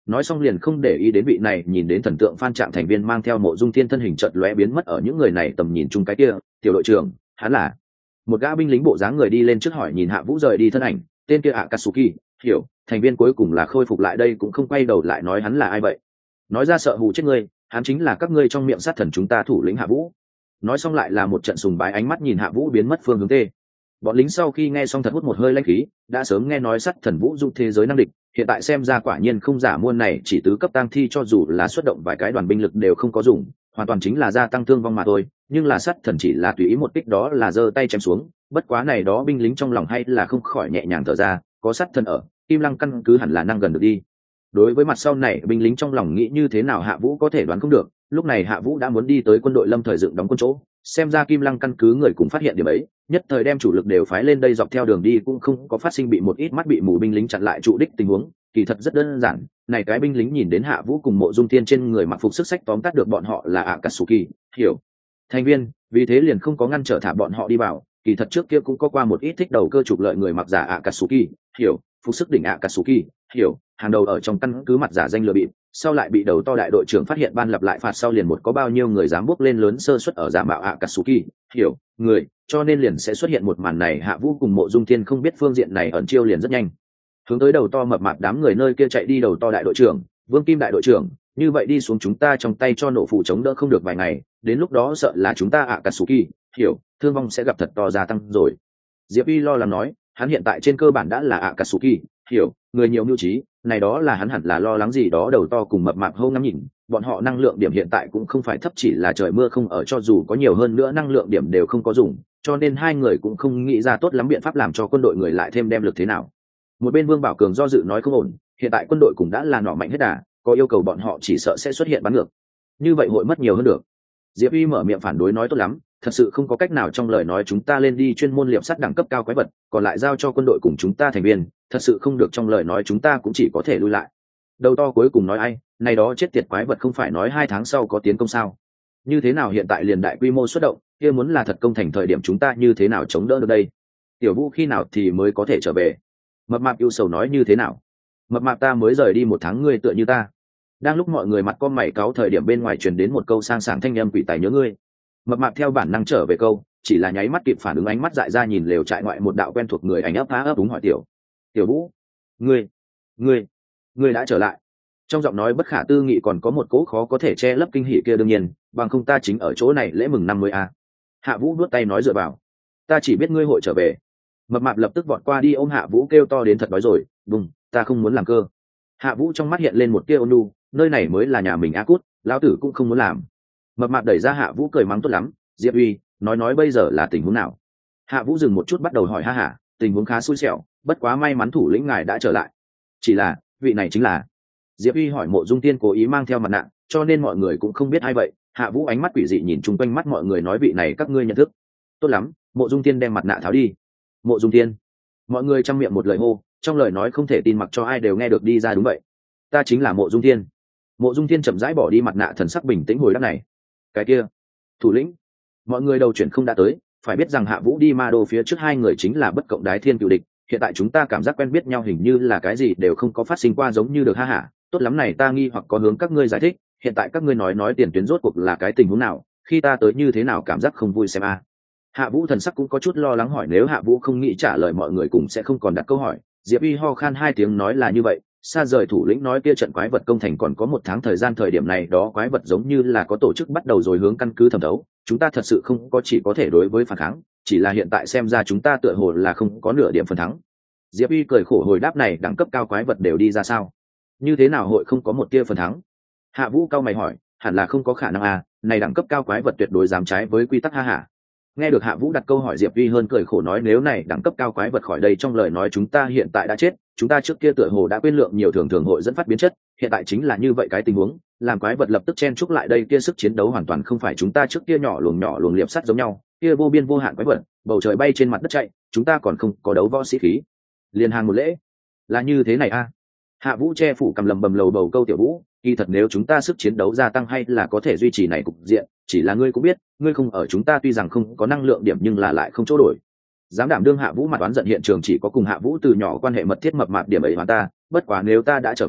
nói xong liền không để ý đến vị này nhìn đến thần tượng phan trạng thành viên mang theo Mộ Dung Thiên thân hình chợt lóe biến mất ở những người này tầm nhìn chung. Cái kia tiểu đội trưởng, hắn là một gã binh lính bộ dáng người đi lên trước hỏi nhìn Hạ Vũ rời đi thân ảnh. Tên kia Akatsuki, hiểu, thành viên cuối cùng là khôi phục lại đây cũng không quay đầu lại nói hắn là ai vậy. Nói ra sợ hù chết ngươi, hắn chính là các ngươi trong miệng sát thần chúng ta thủ lĩnh Hạ Vũ. Nói xong lại là một trận sùng bái ánh mắt nhìn Hạ Vũ biến mất phương hướng tê. Bọn lính sau khi nghe xong thật hút một hơi lãnh khí, đã sớm nghe nói sát thần Vũ dung thế giới năng địch, hiện tại xem ra quả nhiên không giả muôn này chỉ tứ cấp tang thi cho dù là xuất động vài cái đoàn binh lực đều không có dùng, hoàn toàn chính là gia tăng thương vong mà thôi. Nhưng là sát thần chỉ là tùy ý một kích đó là giơ tay chém xuống, bất quá này đó binh lính trong lòng hay là không khỏi nhẹ nhàng thở ra, có sát thần ở, Kim Lăng căn cứ hẳn là năng gần được đi. Đối với mặt sau này binh lính trong lòng nghĩ như thế nào Hạ Vũ có thể đoán không được, lúc này Hạ Vũ đã muốn đi tới quân đội lâm thời dựng đóng quân chỗ, xem ra Kim Lăng căn cứ người cũng phát hiện điểm ấy, nhất thời đem chủ lực đều phái lên đây dọc theo đường đi cũng không có phát sinh bị một ít mắt bị mù binh lính chặn lại trụ đích tình huống. Kỳ thật rất đơn giản, này cái binh lính nhìn đến Hạ Vũ cùng Mộ Dung Thiên trên người mặc phục sức sách tóm tắt được bọn họ là Akatsuki, hiểu thành viên, vì thế liền không có ngăn trở thả bọn họ đi vào. Kỳ thật trước kia cũng có qua một ít thích đầu cơ trục lợi người mặc giả Akatsuki, hiểu phục sức đỉnh Akatsuki, hiểu hàng đầu ở trong căn cứ mặt giả danh lừa bịp, sau lại bị đầu to đại đội trưởng phát hiện ban lập lại phạt sau liền một có bao nhiêu người dám bước lên lớn sơ suất ở giả mạo Akatsuki, hiểu người, cho nên liền sẽ xuất hiện một màn này. Hạ Vũ cùng Mộ Dung Thiên không biết phương diện này ẩn chiêu liền rất nhanh hướng tới đầu to mập mạp đám người nơi kia chạy đi. Đầu to đại đội trưởng, Vương Kim đại đội trưởng, như vậy đi xuống chúng ta trong tay cho nổ phụ chống đỡ không được vài ngày, đến lúc đó sợ là chúng ta Akatsuki, hiểu thương vong sẽ gặp thật to gia tăng rồi. Diệp Y lo lắng nói, hắn hiện tại trên cơ bản đã là Akatsuki, hiểu người nhiều mưu trí, này đó là hắn hẳn là lo lắng gì đó. Đầu to cùng mập mạp hô ngắm nhìn, bọn họ năng lượng điểm hiện tại cũng không phải thấp, chỉ là trời mưa không ở, cho dù có nhiều hơn nữa năng lượng điểm đều không có dùng, cho nên hai người cũng không nghĩ ra tốt lắm biện pháp làm cho quân đội người lại thêm đem lực thế nào. Một bên Vương Bảo Cường do dự nói không ổn, hiện tại quân đội cũng đã là nỏ mạnh hết đà, có yêu cầu bọn họ chỉ sợ sẽ xuất hiện bắn ngược, như vậy hội mất nhiều hơn được. Diệp Y mở miệng phản đối nói tốt lắm, thật sự không có cách nào, trong lời nói chúng ta lên đi chuyên môn liệp sắt đẳng cấp cao quái vật, còn lại giao cho quân đội cùng chúng ta thành viên, thật sự không được, trong lời nói chúng ta cũng chỉ có thể lui lại. Đầu to cuối cùng nói ai, này đó chết tiệt quái vật không phải nói hai tháng sau có tiến công sao? Như thế nào hiện tại liền đại quy mô xuất động, kia muốn là thật công thành thời điểm chúng ta như thế nào chống đỡ được đây? Tiểu Vũ khi nào thì mới có thể trở về? Mập mạp yêu sầu nói như thế nào? Mập mạp ta mới rời đi một tháng, ngươi tựa như ta. Đang lúc mọi người mặt con mày cáu thời điểm, bên ngoài truyền đến một câu sang sảng thanh âm quỷ tài nhớ ngươi. Mập mạp theo bản năng trở về câu, chỉ là nháy mắt kịp phản ứng, ánh mắt dại ra nhìn lều trại ngoại một đạo quen thuộc người ảnh ấp á ấp đúng hỏi tiểu tiểu Vũ, ngươi ngươi ngươi đã trở lại. Trong giọng nói bất khả tư nghị còn có một cỗ khó có thể che lấp kinh hỉ kia, đương nhiên bằng không ta chính ở chỗ này lễ mừng năm mươi a. Hạ Vũ nuốt tay nói dựa vào, ta chỉ biết ngươi hội trở về. Mập mạp lập tức vọt qua đi ôm Hạ Vũ kêu to đến thật đói rồi, bùng, ta không muốn làm cơ. Hạ Vũ trong mắt hiện lên một tia ôn nhu, nơi này mới là nhà mình a cút, lão tử cũng không muốn làm. Mập mạp đẩy ra Hạ Vũ cười mắng tốt lắm, Diệp Uy, nói nói bây giờ là tình huống nào? Hạ Vũ dừng một chút bắt đầu hỏi ha hả, tình huống khá xui xẻo, bất quá may mắn thủ lĩnh ngài đã trở lại. Chỉ là, vị này chính là. Diệp Uy hỏi. Mộ Dung Tiên cố ý mang theo mặt nạ, cho nên mọi người cũng không biết ai vậy. Hạ Vũ ánh mắt quỷ dị nhìn chung quanh mắt mọi người nói vị này các ngươi nhận thức. Tốt lắm, Mộ Dung Tiên đem mặt nạ tháo đi. Mộ Dung Tiên. Mọi người chăm miệng một lời hô, trong lời nói không thể tin mặc cho ai đều nghe được đi ra, đúng vậy. Ta chính là Mộ Dung Tiên. Mộ Dung Tiên chậm rãi bỏ đi mặt nạ, thần sắc bình tĩnh hồi đáp này. Cái kia, thủ lĩnh. Mọi người đầu chuyển không đã tới, phải biết rằng Hạ Vũ đi Ma Đô phía trước hai người chính là bất cộng đái thiên cựu địch, hiện tại chúng ta cảm giác quen biết nhau hình như là cái gì đều không có phát sinh qua giống như được ha hả. Tốt lắm này ta nghi hoặc có hướng các ngươi giải thích, hiện tại các ngươi nói nói tiền tuyến rốt cuộc là cái tình huống nào, khi ta tới như thế nào cảm giác không vui xem a. Hạ Vũ thần sắc cũng có chút lo lắng hỏi, nếu Hạ Vũ không nghĩ trả lời mọi người cũng sẽ không còn đặt câu hỏi. Diệp Y ho khan hai tiếng nói là như vậy, xa rời thủ lĩnh nói kia trận quái vật công thành còn có một tháng thời gian, thời điểm này đó quái vật giống như là có tổ chức bắt đầu rồi hướng căn cứ thẩm thấu, chúng ta thật sự không có chỉ có thể đối với phản kháng, chỉ là hiện tại xem ra chúng ta tựa hồ là không có nửa điểm phần thắng. Diệp Y cười khổ hồi đáp này đẳng cấp cao quái vật đều đi ra sao, như thế nào hội không có một tia phần thắng? Hạ Vũ cao mày hỏi, hẳn là không có khả năng à, này đẳng cấp cao quái vật tuyệt đối dám trái với quy tắc ha hả. Nghe được Hạ Vũ đặt câu hỏi, Diệp Y hơn cười khổ nói, nếu này đẳng cấp cao quái vật khỏi đây, trong lời nói chúng ta hiện tại đã chết, chúng ta trước kia tựa hồ đã quên lượng nhiều, thường thường hội dẫn phát biến chất, hiện tại chính là như vậy cái tình huống, làm quái vật lập tức chen chúc lại đây, kia sức chiến đấu hoàn toàn không phải chúng ta trước kia nhỏ luồng nhỏ luồng liệp sắt giống nhau, kia vô biên vô hạn quái vật, bầu trời bay trên mặt đất chạy, chúng ta còn không có đấu võ sĩ khí. Liên hàng một lễ, là như thế này a. À? Hạ Vũ che phủ cầm lầm bầm lầu bầu câu, tiểu Vũ, kỳ thật nếu chúng ta sức chiến đấu gia tăng hay là có thể duy trì này cục diện, chỉ là ngươi cũng biết, ngươi không ở chúng ta tuy rằng không có năng lượng điểm nhưng là lại không chỗ đổi. Dám đảm đương Hạ Vũ mặt đoán giận, hiện trường chỉ có cùng Hạ Vũ từ nhỏ quan hệ mật thiết mập mạp điểm ấy hoàn ta, bất quá nếu ta đã trở về,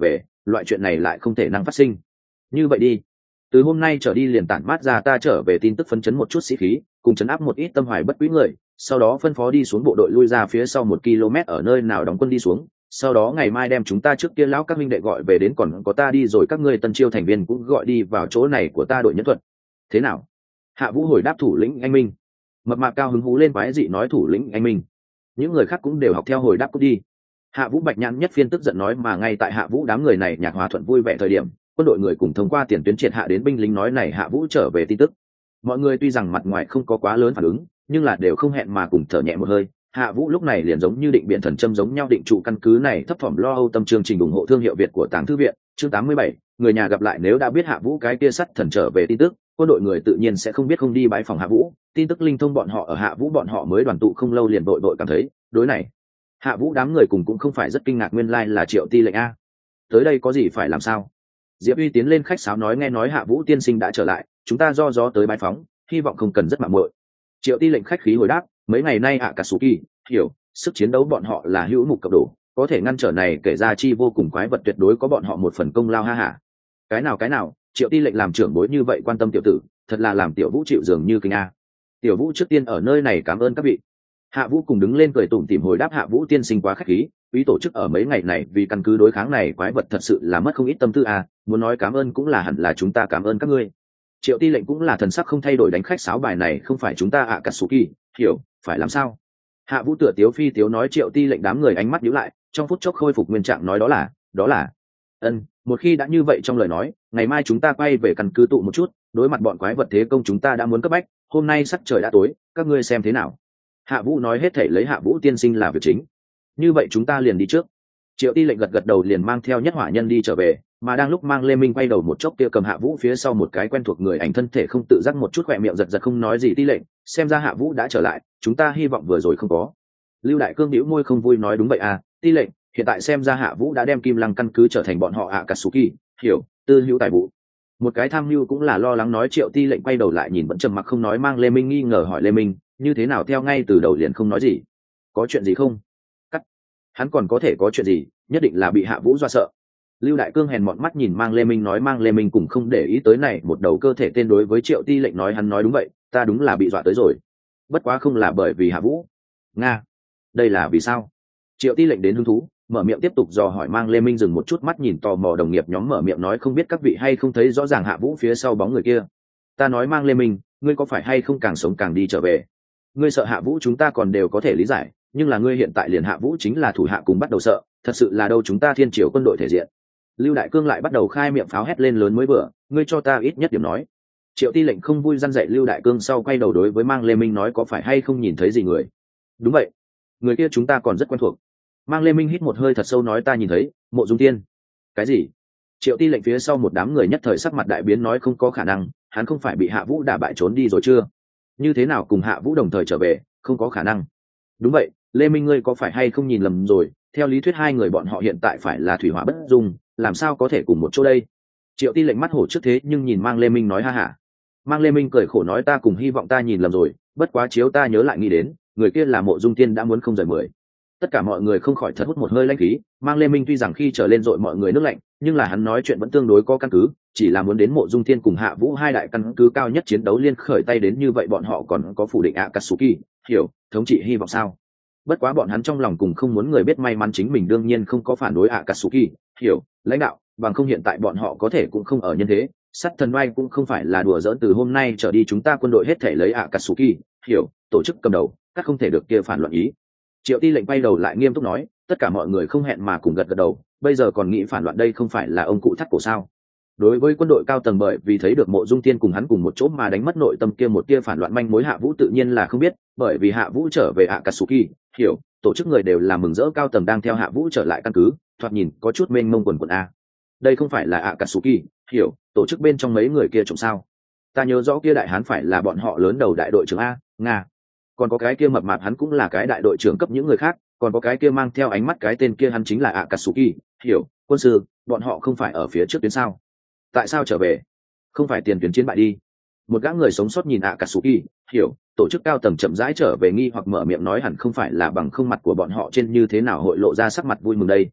loại chuyện này lại không thể năng phát sinh. Như vậy đi, từ hôm nay trở đi liền tản mát ra ta trở về tin tức, phấn chấn một chút sĩ khí, cùng chấn áp một ít tâm hoài bất quý người, sau đó phân phó đi xuống bộ đội lui ra phía sau một km ở nơi nào đóng quân đi xuống, sau đó ngày mai đem chúng ta trước kia lão các minh đệ gọi về đến, còn có ta đi rồi các ngươi tân chiêu thành viên cũng gọi đi vào chỗ này của ta đội nhân thuật. Thế nào? Hạ Vũ hồi đáp thủ lĩnh anh minh. Mập mạp cao hứng hú lên quái dị nói thủ lĩnh anh minh. Những người khác cũng đều học theo hồi đáp cút đi. Hạ Vũ bạch nhãn nhất phiên tức giận nói, mà ngay tại Hạ Vũ đám người này nhạc hòa thuận vui vẻ thời điểm, quân đội người cùng thông qua tiền tuyến triệt hạ đến binh lính nói này Hạ Vũ trở về tin tức. Mọi người tuy rằng mặt ngoài không có quá lớn phản ứng, nhưng là đều không hẹn mà cùng thở nhẹ một hơi. Hạ Vũ lúc này liền giống như định biện thần châm giống nhau định trụ căn cứ này, thấp thỏm lo âu tâm chương trình ủng hộ thương hiệu Việt của Tàng Thư viện. Chương tám mươi bảy, người nhà gặp lại. Nếu đã biết Hạ Vũ cái kia sắt thần trở về tin tức, quân đội người tự nhiên sẽ không biết không đi bái phòng Hạ Vũ. Tin tức linh thông bọn họ ở Hạ Vũ bọn họ mới đoàn tụ không lâu liền đội đội cảm thấy đối này Hạ Vũ đám người cùng cũng không phải rất kinh ngạc, nguyên lai là Triệu Ti lệnh a, tới đây có gì phải làm sao? Diệp Uy tiến lên khách sáo nói, nghe nói Hạ Vũ tiên sinh đã trở lại, chúng ta do gió tới bái phóng, hy vọng không cần rất mạo muội. Triệu Ti lệnh khách khí hồi đáp, mấy ngày nay Akatsuki hiểu sức chiến đấu bọn họ là hữu mục cộng đủ, có thể ngăn trở này kể ra chi vô cùng quái vật, tuyệt đối có bọn họ một phần công lao ha hả. Cái nào cái nào, Triệu Ti lệnh làm trưởng bối như vậy quan tâm tiểu tử, thật là làm tiểu Vũ chịu dường như kinh a. Tiểu Vũ trước tiên ở nơi này cảm ơn các vị. Hạ Vũ cùng đứng lên cười tủm tỉm hồi đáp, Hạ Vũ tiên sinh quá khách khí, quý tổ chức ở mấy ngày này vì căn cứ đối kháng này quái vật thật sự là mất không ít tâm tư à, muốn nói cảm ơn cũng là hẳn là chúng ta cảm ơn các ngươi. Triệu Ti lệnh cũng là thần sắc không thay đổi đánh khách sáo, bài này không phải chúng ta Akatsuki hiểu phải làm sao? Hạ Vũ tựa tiếu phi tiếu nói. Triệu Ti lệnh đám người ánh mắt nhíu lại, trong phút chốc khôi phục nguyên trạng nói, đó là đó là ân một khi đã như vậy trong lời nói, ngày mai chúng ta quay về căn cứ tụ một chút, đối mặt bọn quái vật thế công chúng ta đã muốn cấp bách, hôm nay sắc trời đã tối, các ngươi xem thế nào? Hạ Vũ nói, hết thể lấy Hạ Vũ tiên sinh là việc chính, như vậy chúng ta liền đi trước. Triệu Ti lệnh gật gật đầu liền mang theo nhất hỏa nhân đi trở về, mà đang lúc mang Lê Minh quay đầu một chốc kia cầm Hạ Vũ phía sau một cái quen thuộc người ảnh thân thể không tự giác một chút khỏe miệng giật giật không nói gì. Ti lệnh, xem ra Hạ Vũ đã trở lại, chúng ta hy vọng vừa rồi không có. Lưu Đại Cương bĩu môi không vui nói, đúng vậy à, Ti lệnh, hiện tại xem ra Hạ Vũ đã đem Kim Lăng căn cứ trở thành bọn họ Akatsuki hiểu tư hữu tài vụ. Một cái tham mưu cũng là lo lắng nói. Triệu Ti lệnh quay đầu lại nhìn vẫn trầm mặc không nói, mang Lê Minh nghi ngờ hỏi, Lê Minh như thế nào theo ngay từ đầu liền không nói gì, có chuyện gì không? Cắt, hắn còn có thể có chuyện gì, nhất định là bị Hạ Vũ dọa sợ. Lưu Đại Cương hèn mọn mắt nhìn mang Lê Minh nói, mang Lê Minh cũng không để ý tới này một đầu cơ thể tên đối với Triệu Ti lệnh nói, hắn nói đúng vậy, ta đúng là bị dọa tới rồi, bất quá không là bởi vì Hạ Vũ. Nga, đây là vì sao? Triệu Ti lệnh đến hứng thú mở miệng tiếp tục dò hỏi, mang Lê Minh dừng một chút mắt nhìn tò mò đồng nghiệp nhóm mở miệng nói, không biết các vị hay không thấy rõ ràng Hạ Vũ phía sau bóng người kia? Ta nói mang Lê Minh, ngươi có phải hay không càng sống càng đi trở về? Ngươi sợ Hạ Vũ chúng ta còn đều có thể lý giải, nhưng là ngươi hiện tại liền Hạ Vũ chính là thủ hạ cùng bắt đầu sợ, thật sự là đâu chúng ta thiên triều quân đội thể diện. Lưu Đại Cương lại bắt đầu khai miệng pháo hét lên lớn mới vừa, ngươi cho ta ít nhất điểm nói. Triệu Ti lệnh không vui răn dạy Lưu Đại Cương, sau quay đầu đối với mang Lê Minh nói, có phải hay không nhìn thấy gì người? Đúng vậy, người kia chúng ta còn rất quen thuộc. Mang Lê Minh hít một hơi thật sâu nói, ta nhìn thấy Mộ Dung Tiên. Cái gì? Triệu Ti lệnh phía sau một đám người nhất thời sắc mặt đại biến nói, không có khả năng, hắn không phải bị Hạ Vũ đả bại trốn đi rồi chưa? Như thế nào cùng Hạ Vũ đồng thời trở về, không có khả năng. Đúng vậy, Lê Minh ngươi có phải hay không nhìn lầm rồi, theo lý thuyết hai người bọn họ hiện tại phải là thủy hỏa bất dung, làm sao có thể cùng một chỗ đây? Triệu Ti lệnh mắt hổ trước thế nhưng nhìn mang Lê Minh nói, ha hả. Mang Lê Minh cười khổ nói, ta cùng hy vọng ta nhìn lầm rồi, bất quá chiếu ta nhớ lại nghĩ đến, người kia là Mộ Dung Tiên đã muốn không rời mười. Tất cả mọi người không khỏi thật hút một hơi lãnh khí, mang Lê Minh tuy rằng khi trở lên dội mọi người nước lạnh, nhưng là hắn nói chuyện vẫn tương đối có căn cứ, chỉ là muốn đến Mộ Dung Thiên cùng Hạ Vũ hai đại căn cứ cao nhất chiến đấu liên khởi tay đến như vậy, bọn họ còn có phủ định Akatsuki hiểu thống trị hy vọng sao? Bất quá bọn hắn trong lòng cùng không muốn người biết, may mắn chính mình đương nhiên không có phản đối Akatsuki hiểu lãnh đạo, bằng không hiện tại bọn họ có thể cũng không ở nhân thế. Sắt thần oai cũng không phải là đùa giỡn, từ hôm nay trở đi chúng ta quân đội hết thể lấy Akatsuki hiểu tổ chức cầm đầu, các không thể được kia phản loạn ý. Triệu Ti lệnh quay đầu lại nghiêm túc nói, tất cả mọi người không hẹn mà cùng gật gật đầu, bây giờ còn nghĩ phản loạn đây không phải là ông cụ thắt cổ sao? Đối với quân đội cao tầng bởi vì thấy được Mộ Dung Tiên cùng hắn cùng một chỗ mà đánh mất nội tâm kia một tia phản loạn manh mối Hạ Vũ tự nhiên là không biết, bởi vì Hạ Vũ trở về Akatsuki hiểu tổ chức người đều là mừng rỡ, cao tầng đang theo Hạ Vũ trở lại căn cứ, thoạt nhìn có chút mênh mông quần quần a. Đây không phải là Akatsuki hiểu tổ chức bên trong mấy người kia trộm sao? Ta nhớ rõ kia đại hán phải là bọn họ lớn đầu đại đội trưởng a. Nga, còn có cái kia mập mạp hắn cũng là cái đại đội trưởng cấp, những người khác còn có cái kia mang theo ánh mắt cái tên kia hắn chính là Akatsuki hiểu quân sư, bọn họ không phải ở phía trước tuyến sao? Tại sao trở về? Không phải tiền tuyến chiến bại đi? Một gã người sống sót nhìn Akatsuki hiểu tổ chức cao tầng chậm rãi trở về nghi hoặc mở miệng nói, hẳn không phải là bằng không mặt của bọn họ trên như thế nào hội lộ ra sắc mặt vui mừng đây.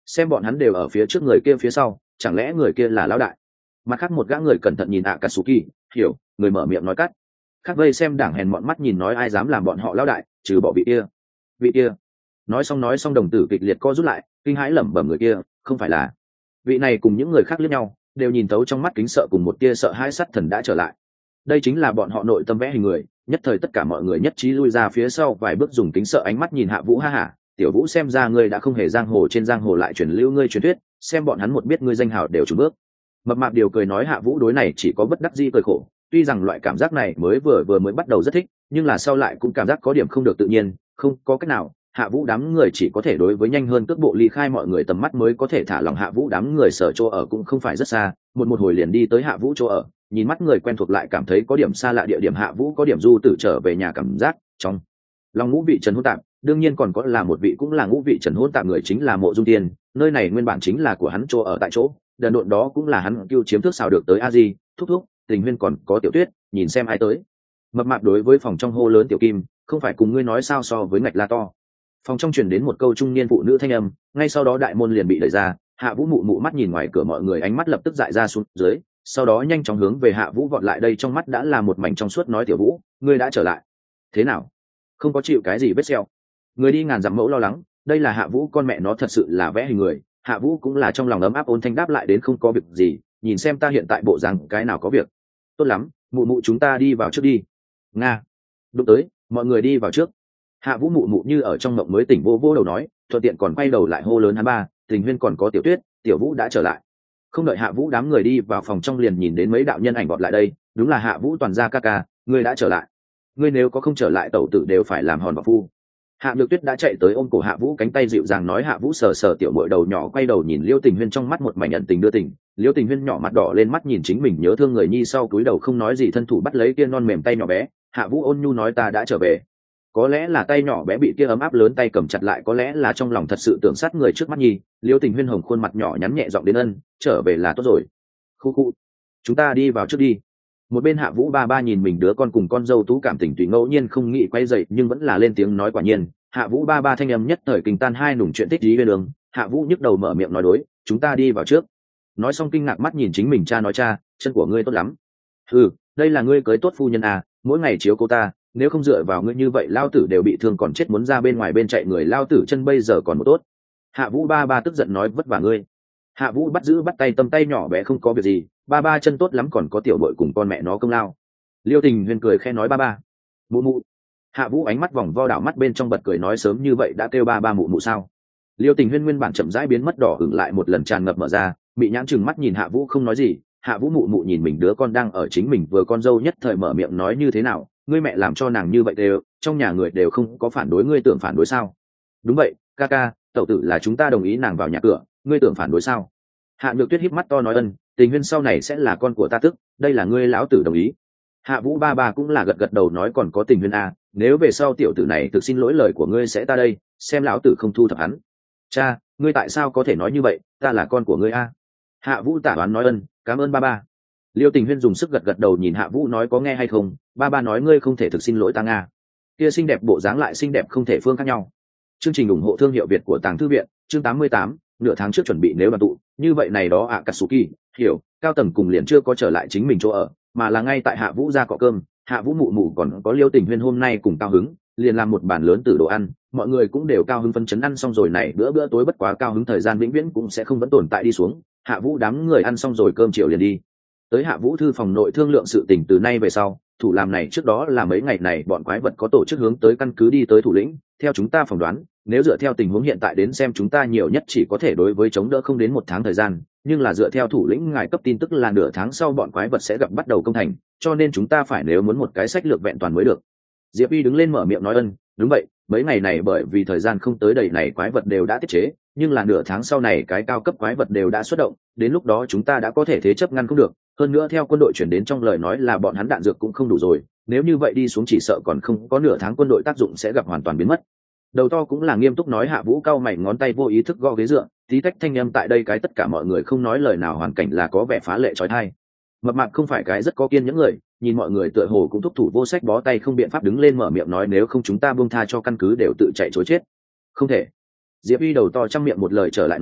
xem bọn hắn đều ở phía trước người kia phía sau, chẳng lẽ người kia là lão đại? Mặt khác một gã người cẩn thận nhìn Akatsuki, hiểu, người mở miệng nói cắt. Khác vây xem đảng hèn mọn mắt nhìn nói ai dám làm bọn họ lão đại, trừ bỏ vị kia. Vị kia. Nói xong nói xong đồng tử kịch liệt co rút lại, kinh hãi lẩm bẩm người kia, không phải là. Vị này cùng những người khác liếc nhau, đều nhìn thấu trong mắt kính sợ cùng một tia sợ hãi sát thần đã trở lại. Đây chính là bọn họ nội tâm vẽ hình người, nhất thời tất cả mọi người nhất trí lui ra phía sau vài bước dùng kính sợ ánh mắt nhìn Hạ Vũ. Ha ha, tiểu Vũ xem ra ngươi đã không hề giang hồ trên giang hồ lại truyền lưu ngươi truyền thuyết, xem bọn hắn một biết ngươi danh hào đều chủ bước. Mập mạp điều cười nói Hạ Vũ đối này chỉ có bất đắc dĩ cười khổ, tuy rằng loại cảm giác này mới vừa vừa mới bắt đầu rất thích, nhưng là sau lại cũng cảm giác có điểm không được tự nhiên, không có cách nào. Hạ Vũ đám người chỉ có thể đối với nhanh hơn cước bộ ly khai mọi người tầm mắt mới có thể thả lòng. Hạ Vũ đám người sở chỗ ở cũng không phải rất xa, một một hồi liền đi tới Hạ Vũ chỗ ở, nhìn mắt người quen thuộc lại cảm thấy có điểm xa lạ địa điểm. Hạ Vũ có điểm du tử trở về nhà cảm giác trong lòng ngũ vị trần hỗn tạp, đương nhiên còn có là một vị cũng là ngũ vị trần hỗn tạp người chính là Mộ Dung Tiên, nơi này nguyên bản chính là của hắn chỗ ở tại chỗ, đần độn đó cũng là hắn kêu chiếm thước xào được tới a di thúc thúc Tình Huyên còn có Tiểu Tuyết, nhìn xem ai tới. Mập mạp đối với phòng trong hô lớn Tiểu Kim, không phải cùng ngươi nói sao so với ngạch la to. Phòng trong truyền đến một câu trung niên phụ nữ thanh âm, ngay sau đó đại môn liền bị đẩy ra. Hạ Vũ mụ mụ mắt nhìn ngoài cửa mọi người, ánh mắt lập tức dại ra xuống dưới, sau đó nhanh chóng hướng về Hạ Vũ vọt lại. Đây trong mắt đã là một mảnh trong suốt, nói Tiểu Vũ, ngươi đã trở lại. Thế nào? Không có chịu cái gì vết sẹo? Người đi ngàn dặm mẫu lo lắng, đây là Hạ Vũ con mẹ nó thật sự là vẽ hình người. Hạ Vũ cũng là trong lòng ấm áp ôn thanh đáp lại đến không có việc gì, nhìn xem ta hiện tại bộ dáng cái nào có việc. Tốt lắm, mụ mụ chúng ta đi vào trước đi. Nga. Đúng tới, mọi người đi vào trước. Hạ Vũ mụ mụ như ở trong mộng mới tỉnh vô vô đầu nói, thuận tiện còn quay đầu lại hô lớn hắn ba, Tình Huyên còn có Tiểu Tuyết, Tiểu Vũ đã trở lại. Không đợi Hạ Vũ đám người đi vào phòng trong liền nhìn đến mấy đạo nhân ảnh vọt lại đây, đúng là Hạ Vũ toàn gia ca ca, ngươi đã trở lại. Ngươi nếu có không trở lại tẩu tử đều phải làm hòn bọ phu. Hạ Nhược Tuyết đã chạy tới ôm cổ Hạ Vũ cánh tay dịu dàng nói. Hạ Vũ sờ sờ tiểu muội đầu nhỏ, quay đầu nhìn Liêu Tình Huyên trong mắt một mảnh nhận tình đưa tình. Liêu Tình Huyên nhỏ mặt đỏ lên, mắt nhìn chính mình nhớ thương người nhi sau cúi đầu không nói gì, thân thủ bắt lấy kia non mềm tay nhỏ bé. Hạ Vũ ôn nhu nói ta đã trở về. Có lẽ là tay nhỏ bé bị kia ấm áp lớn tay cầm chặt lại, có lẽ là trong lòng thật sự tưởng sát người trước mắt nhi. Liêu Tình Huyên hồng khuôn mặt nhỏ nhắn nhẹ giọng đến ân, trở về là tốt rồi. Khu khu, chúng ta đi vào trước đi. Một bên Hạ Vũ ba ba nhìn mình đứa con cùng con dâu tú cảm tình tùy ngẫu nhiên không nghĩ quay dậy, nhưng vẫn là lên tiếng nói quả nhiên. Hạ Vũ ba ba thanh âm nhất thời kinh tan hai nùng chuyện thích lý bên đường. Hạ Vũ nhức đầu mở miệng nói đối, chúng ta đi vào trước. Nói xong kinh ngạc mắt nhìn chính mình cha nói cha, chân của ngươi tốt lắm. Ừ, đây là ngươi cưới tốt phu nhân à, mỗi ngày chiếu cô ta, nếu không dựa vào ngươi như vậy lao tử đều bị thương còn chết muốn ra bên ngoài bên chạy người, lao tử chân bây giờ còn một tốt. Hạ Vũ ba ba tức giận nói vất vả ngươi. Hạ Vũ bắt giữ bắt tay tâm tay nhỏ bé không có việc gì, ba ba chân tốt lắm còn có tiểu bội cùng con mẹ nó công lao. Liêu Tình Huyên cười khe nói ba ba mụ mụ. Hạ Vũ ánh mắt vòng vo đảo mắt bên trong bật cười nói sớm như vậy đã kêu ba ba mụ mụ sao. Liêu Tình Huyên nguyên bản chậm rãi biến mất đỏ ửng lại một lần tràn ngập mở ra, bị nhãn chừng mắt nhìn Hạ Vũ không nói gì. Hạ Vũ mụ mụ nhìn mình đứa con đang ở chính mình vừa con dâu nhất thời mở miệng nói như thế nào, ngươi mẹ làm cho nàng như vậy đều, trong nhà người đều không có phản đối, ngươi tưởng phản đối sao? Đúng vậy, ca ca, tẩu tử là chúng ta đồng ý nàng vào nhà cửa, ngươi tưởng phản đối sao? Hạ Nhược Tuyết híp mắt to nói ân, Tình Huyên sau này sẽ là con của ta tức, đây là ngươi lão tử đồng ý. Hạ Vũ ba ba cũng là gật gật đầu nói còn có Tình Huyên à, nếu về sau tiểu tử này thực xin lỗi lời của ngươi sẽ ta đây, xem lão tử không thu thập hắn. Cha, ngươi tại sao có thể nói như vậy, ta là con của ngươi a. À? Hạ Vũ tả đoán nói ân, cảm ơn ba ba. Liêu Tình Huyên dùng sức gật gật đầu nhìn Hạ Vũ nói có nghe hay không, ba ba nói ngươi không thể thực xin lỗi ta nga. Kia xinh đẹp bộ dáng lại xinh đẹp không thể phương khác nhau. Chương trình ủng hộ thương hiệu Việt của Tàng Thư Viện, chương tám mươi tám, nửa tháng trước chuẩn bị nếu đoàn tụ, như vậy này đó Akatsuki, hiểu, cao tầng cùng liền chưa có trở lại chính mình chỗ ở, mà là ngay tại Hạ Vũ ra cọ cơm. Hạ Vũ mụ mụ còn có Liêu Tình Huyên hôm nay cùng cao hứng, liền làm một bàn lớn từ đồ ăn, mọi người cũng đều cao hứng phấn chấn ăn xong rồi này bữa bữa tối bất quá cao hứng thời gian vĩnh viễn cũng sẽ không vẫn tồn tại đi xuống. Hạ Vũ đám người ăn xong rồi cơm chiều liền đi tới Hạ Vũ thư phòng nội thương lượng sự tình từ nay về sau. Thủ làm này trước đó là mấy ngày này bọn quái vật có tổ chức hướng tới căn cứ đi tới thủ lĩnh, theo chúng ta phỏng đoán, nếu dựa theo tình huống hiện tại đến xem chúng ta nhiều nhất chỉ có thể đối với chống đỡ không đến một tháng thời gian, nhưng là dựa theo thủ lĩnh ngài cấp tin tức là nửa tháng sau bọn quái vật sẽ gặp bắt đầu công thành, cho nên chúng ta phải nếu muốn một cái sách lược vẹn toàn mới được. Diệp Y đứng lên mở miệng nói ân, đúng vậy, mấy ngày này bởi vì thời gian không tới đầy này quái vật đều đã tiết chế, nhưng là nửa tháng sau này cái cao cấp quái vật đều đã xuất động, đến lúc đó chúng ta đã có thể thế chấp ngăn không được. Hơn nữa theo quân đội chuyển đến trong lời nói là bọn hắn đạn dược cũng không đủ rồi, nếu như vậy đi xuống chỉ sợ còn không có nửa tháng quân đội tác dụng sẽ gặp hoàn toàn biến mất. Đầu to cũng là nghiêm túc nói. Hạ Vũ cau mày ngón tay vô ý thức gõ ghế dựa, tí tách thanh âm tại đây cái tất cả mọi người không nói lời nào, hoàn cảnh là có vẻ phá lệ trói thai. Mập mạp không phải cái rất có kiên những người, nhìn mọi người tựa hồ cũng thúc thủ vô sách bó tay không biện pháp đứng lên mở miệng nói nếu không chúng ta buông tha cho căn cứ đều tự chạy chối chết. Không thể. Diệp Y đầu to trăm miệng một lời trở lại nói,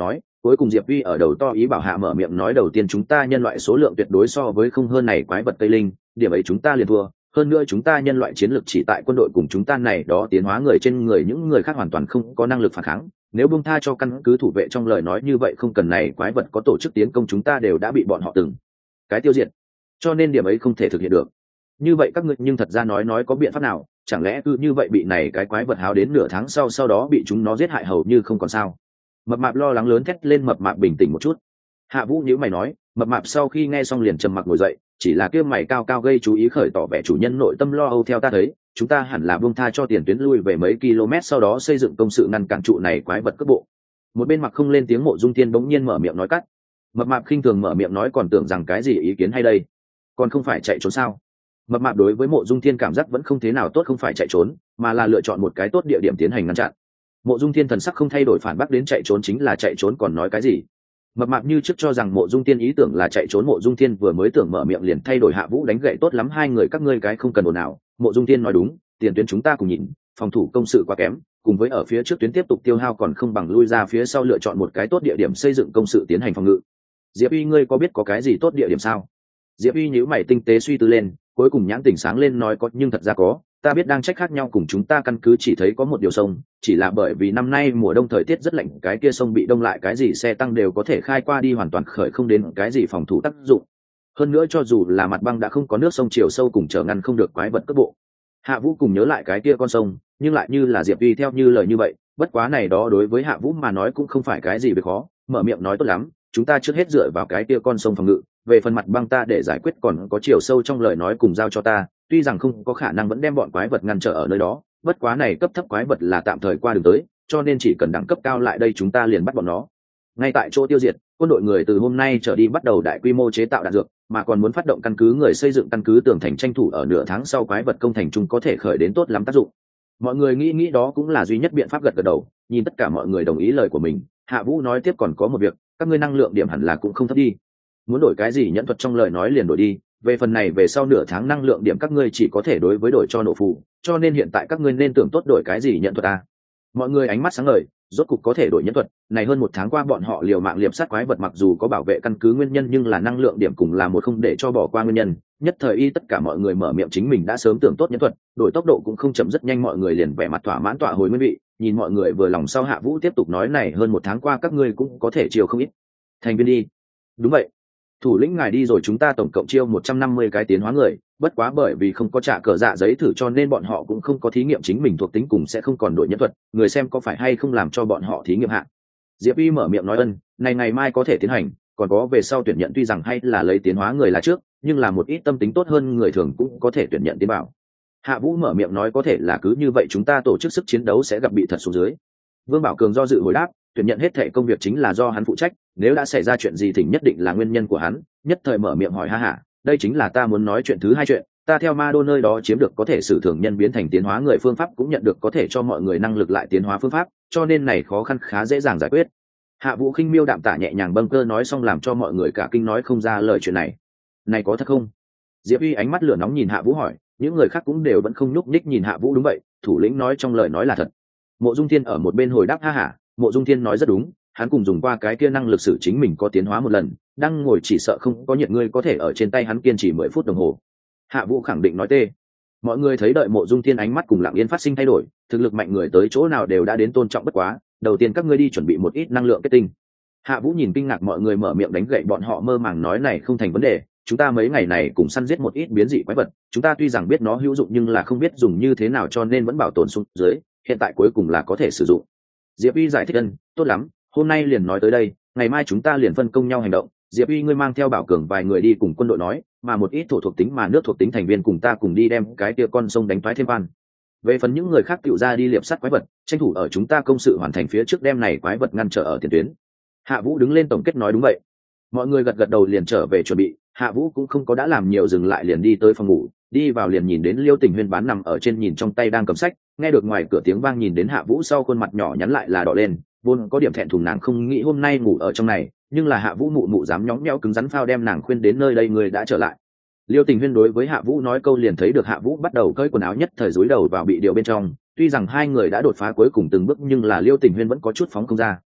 Cuối cùng Diệp Vi ở đầu to ý bảo hạ mở miệng nói, đầu tiên chúng ta nhân loại số lượng tuyệt đối so với không hơn này quái vật tây linh, điểm ấy chúng ta liền thua. Hơn nữa chúng ta nhân loại chiến lược chỉ tại quân đội cùng chúng ta này đó tiến hóa người trên người, những người khác hoàn toàn không có năng lực phản kháng. Nếu buông tha cho căn cứ thủ vệ trong lời nói như vậy, không cần này quái vật có tổ chức tiến công, chúng ta đều đã bị bọn họ từng cái tiêu diệt. Cho nên điểm ấy không thể thực hiện được. Như vậy các ngươi nhưng thật ra nói nói có biện pháp nào? Chẳng lẽ cứ như vậy bị này cái quái vật háo đến nửa tháng sau sau đó bị chúng nó giết hại hầu như không còn sao? Mập mạp lo lắng lớn thét lên. Mập mạp bình tĩnh một chút. Hạ Vũ nhíu mày nói. Mập mạp sau khi nghe xong liền trầm mặc ngồi dậy, chỉ là kia mày cao cao gây chú ý khởi tỏ vẻ chủ nhân nội tâm lo âu. Theo ta thấy, chúng ta hẳn là buông tha cho tiền tuyến, lui về mấy km, sau đó xây dựng công sự ngăn cản trụ này quái vật cấp bộ. Một bên mặc không lên tiếng Mộ Dung Thiên bỗng nhiên mở miệng nói cắt. Mập mạp khinh thường mở miệng nói, còn tưởng rằng cái gì ý kiến hay đây, còn không phải chạy trốn sao? Mập mạp đối với Mộ Dung Thiên cảm giác vẫn không thế nào tốt, không phải chạy trốn mà là lựa chọn một cái tốt địa điểm tiến hành ngăn chặn. Mộ Dung Thiên thần sắc không thay đổi phản bác, đến chạy trốn chính là chạy trốn, còn nói cái gì? Mập mạp như trước cho rằng Mộ Dung Thiên ý tưởng là chạy trốn. Mộ Dung Thiên vừa mới tưởng mở miệng liền thay đổi. Hạ Vũ đánh gậy, tốt lắm hai người các ngươi cái không cần ồn ào. Mộ Dung Thiên nói đúng, tiền tuyến chúng ta cùng nhìn, phòng thủ công sự quá kém, cùng với ở phía trước tuyến tiếp tục tiêu hao còn không bằng lui ra phía sau lựa chọn một cái tốt địa điểm xây dựng công sự tiến hành phòng ngự. Diệp Uy, ngươi có biết có cái gì tốt địa điểm sao? Diệp Uy nhíu mày tinh tế suy tư lên, cuối cùng nhãn tỉnh sáng lên nói, có, nhưng thật ra có, ta biết đang trách khác nhau cùng chúng ta căn cứ chỉ thấy có một điều sông, chỉ là bởi vì năm nay mùa đông thời tiết rất lạnh, cái kia sông bị đông lại, cái gì xe tăng đều có thể khai qua đi, hoàn toàn khởi không đến cái gì phòng thủ tác dụng. Hơn nữa cho dù là mặt băng đã không có nước sông chiều sâu cùng trở ngăn không được quái vật cấp bộ. Hạ Vũ cùng nhớ lại cái kia con sông, nhưng lại như là Diệp Uy theo như lời như vậy, bất quá này đó đối với Hạ Vũ mà nói cũng không phải cái gì việc khó, mở miệng nói, tốt lắm, chúng ta trước hết dựa vào cái kia con sông phòng ngự, về phần mặt băng ta để giải quyết, còn có chiều sâu trong lời nói cùng giao cho ta, tuy rằng không có khả năng vẫn đem bọn quái vật ngăn trở ở nơi đó, bất quá này cấp thấp quái vật là tạm thời qua đường tới, cho nên chỉ cần đẳng cấp cao lại đây chúng ta liền bắt bọn nó ngay tại chỗ tiêu diệt. Quân đội người từ hôm nay trở đi bắt đầu đại quy mô chế tạo đạn dược, mà còn muốn phát động căn cứ người xây dựng căn cứ tường thành, tranh thủ ở nửa tháng sau quái vật công thành chung có thể khởi đến tốt lắm tác dụng. Mọi người nghĩ nghĩ đó cũng là duy nhất biện pháp, gật gật đầu, nhìn tất cả mọi người đồng ý lời của mình. Hạ Vũ nói tiếp, còn có một việc, các ngươi năng lượng điểm hẳn là cũng không thấp đi, muốn đổi cái gì nhẫn thuật trong lời nói liền đổi đi, về phần này về sau nửa tháng năng lượng điểm các ngươi chỉ có thể đối với đổi cho nổ phù, cho nên hiện tại các ngươi nên tưởng tốt đổi cái gì nhẫn thuật à. Mọi người ánh mắt sáng ngời, rốt cục có thể đổi nhẫn thuật. Này hơn một tháng qua bọn họ liều mạng liệp sát quái vật, mặc dù có bảo vệ căn cứ nguyên nhân, nhưng là năng lượng điểm cùng là một không để cho bỏ qua nguyên nhân. Nhất thời y tất cả mọi người mở miệng chính mình đã sớm tưởng tốt nhẫn thuật, đổi tốc độ cũng không chậm, rất nhanh mọi người liền vẻ mặt thỏa mãn tỏa hồi nguyên vị. Nhìn mọi người vừa lòng sau, Hạ Vũ tiếp tục nói, này hơn một tháng qua các ngươi cũng có thể chiều không ít thành viên đi. Đúng vậy, thủ lĩnh ngài đi rồi, chúng ta tổng cộng chiêu một trăm năm mươi cái tiến hóa người, bất quá bởi vì không có trả cờ dạ giấy thử cho nên bọn họ cũng không có thí nghiệm chính mình thuộc tính, cùng sẽ không còn đổi nhân thuật, người xem có phải hay không làm cho bọn họ thí nghiệm hạ. Diệp Y mở miệng nói, ân, này ngày mai có thể tiến hành, còn có về sau tuyển nhận, tuy rằng hay là lấy tiến hóa người là trước, nhưng là một ít tâm tính tốt hơn người thường cũng có thể tuyển nhận tiến bảo. Hạ Vũ mở miệng nói, có thể là cứ như vậy chúng ta tổ chức sức chiến đấu sẽ gặp bị thật xuống dưới. Vương Bảo Cường do dự hồi đáp, tuyển nhận hết thảy công việc chính là do hắn phụ trách, nếu đã xảy ra chuyện gì thì nhất định là nguyên nhân của hắn. Nhất thời mở miệng hỏi, ha ha, đây chính là ta muốn nói chuyện thứ hai chuyện, ta theo Ma Đô nơi đó chiếm được có thể sử thường nhân biến thành tiến hóa người phương pháp, cũng nhận được có thể cho mọi người năng lực lại tiến hóa phương pháp, cho nên này khó khăn khá dễ dàng giải quyết. Hạ Vũ khinh miêu đạm tả nhẹ nhàng bâng cơ nói xong, làm cho mọi người cả kinh nói không ra lời chuyện này. Này có thật không? Diệp Y ánh mắt lửa nóng nhìn Hạ Vũ hỏi, những người khác cũng đều vẫn không nhúc nhích nhìn Hạ Vũ. Đúng vậy, thủ lĩnh nói trong lời nói là thật. Mộ Dung Thiên ở một bên hồi đáp, ha ha, Mộ Dung Thiên nói rất đúng, hắn cùng dùng qua cái kia năng lực sử chính mình có tiến hóa một lần, đang ngồi chỉ sợ không có nhiệt, ngươi có thể ở trên tay hắn kiên trì mười phút đồng hồ. Hạ Vũ khẳng định nói tê. Mọi người thấy đợi Mộ Dung Thiên ánh mắt cùng lặng yên phát sinh thay đổi, thực lực mạnh người tới chỗ nào đều đã đến tôn trọng, bất quá đầu tiên các ngươi đi chuẩn bị một ít năng lượng kết tinh. Hạ Vũ nhìn kinh ngạc mọi người mở miệng đánh gậy bọn họ, mơ màng nói, này không thành vấn đề, chúng ta mấy ngày này cùng săn giết một ít biến dị quái vật, chúng ta tuy rằng biết nó hữu dụng nhưng là không biết dùng như thế nào, cho nên vẫn bảo tồn xuống dưới, hiện tại cuối cùng là có thể sử dụng. Diệp Y giải thích, ân, tốt lắm, hôm nay liền nói tới đây, ngày mai chúng ta liền phân công nhau hành động. Diệp Y ngươi mang theo Bảo Cường vài người đi cùng quân đội nói, mà một ít thổ thuộc tính mà nước thuộc tính thành viên cùng ta cùng đi đem cái kia con sông đánh toái thêm van. Về phần những người khác tựu ra đi liệp sát quái vật, tranh thủ ở chúng ta công sự hoàn thành phía trước đem này quái vật ngăn trở ở tiền tuyến. Hạ Vũ đứng lên tổng kết nói, đúng vậy. Mọi người gật gật đầu liền trở về chuẩn bị. Hạ Vũ cũng không có đã làm nhiều, dừng lại liền đi tới phòng ngủ, đi vào liền nhìn đến Liêu Tình Huyên bán nằm ở trên, nhìn trong tay đang cầm sách, nghe được ngoài cửa tiếng vang, nhìn đến Hạ Vũ sau khuôn mặt nhỏ nhắn lại là đỏ lên, vốn có điểm thẹn thùng, nàng không nghĩ hôm nay ngủ ở trong này, nhưng là Hạ Vũ mụ mụ dám nhõng nhẽo cứng rắn phao đem nàng khuyên đến nơi đây, người đã trở lại. Liêu Tình Huyên đối với Hạ Vũ nói câu, liền thấy được Hạ Vũ bắt đầu cởi quần áo, nhất thời rúi đầu vào bị điều bên trong, tuy rằng hai người đã đột phá cuối cùng từng bước, nhưng là Liêu Tình Huyên vẫn có chút phóng không ra.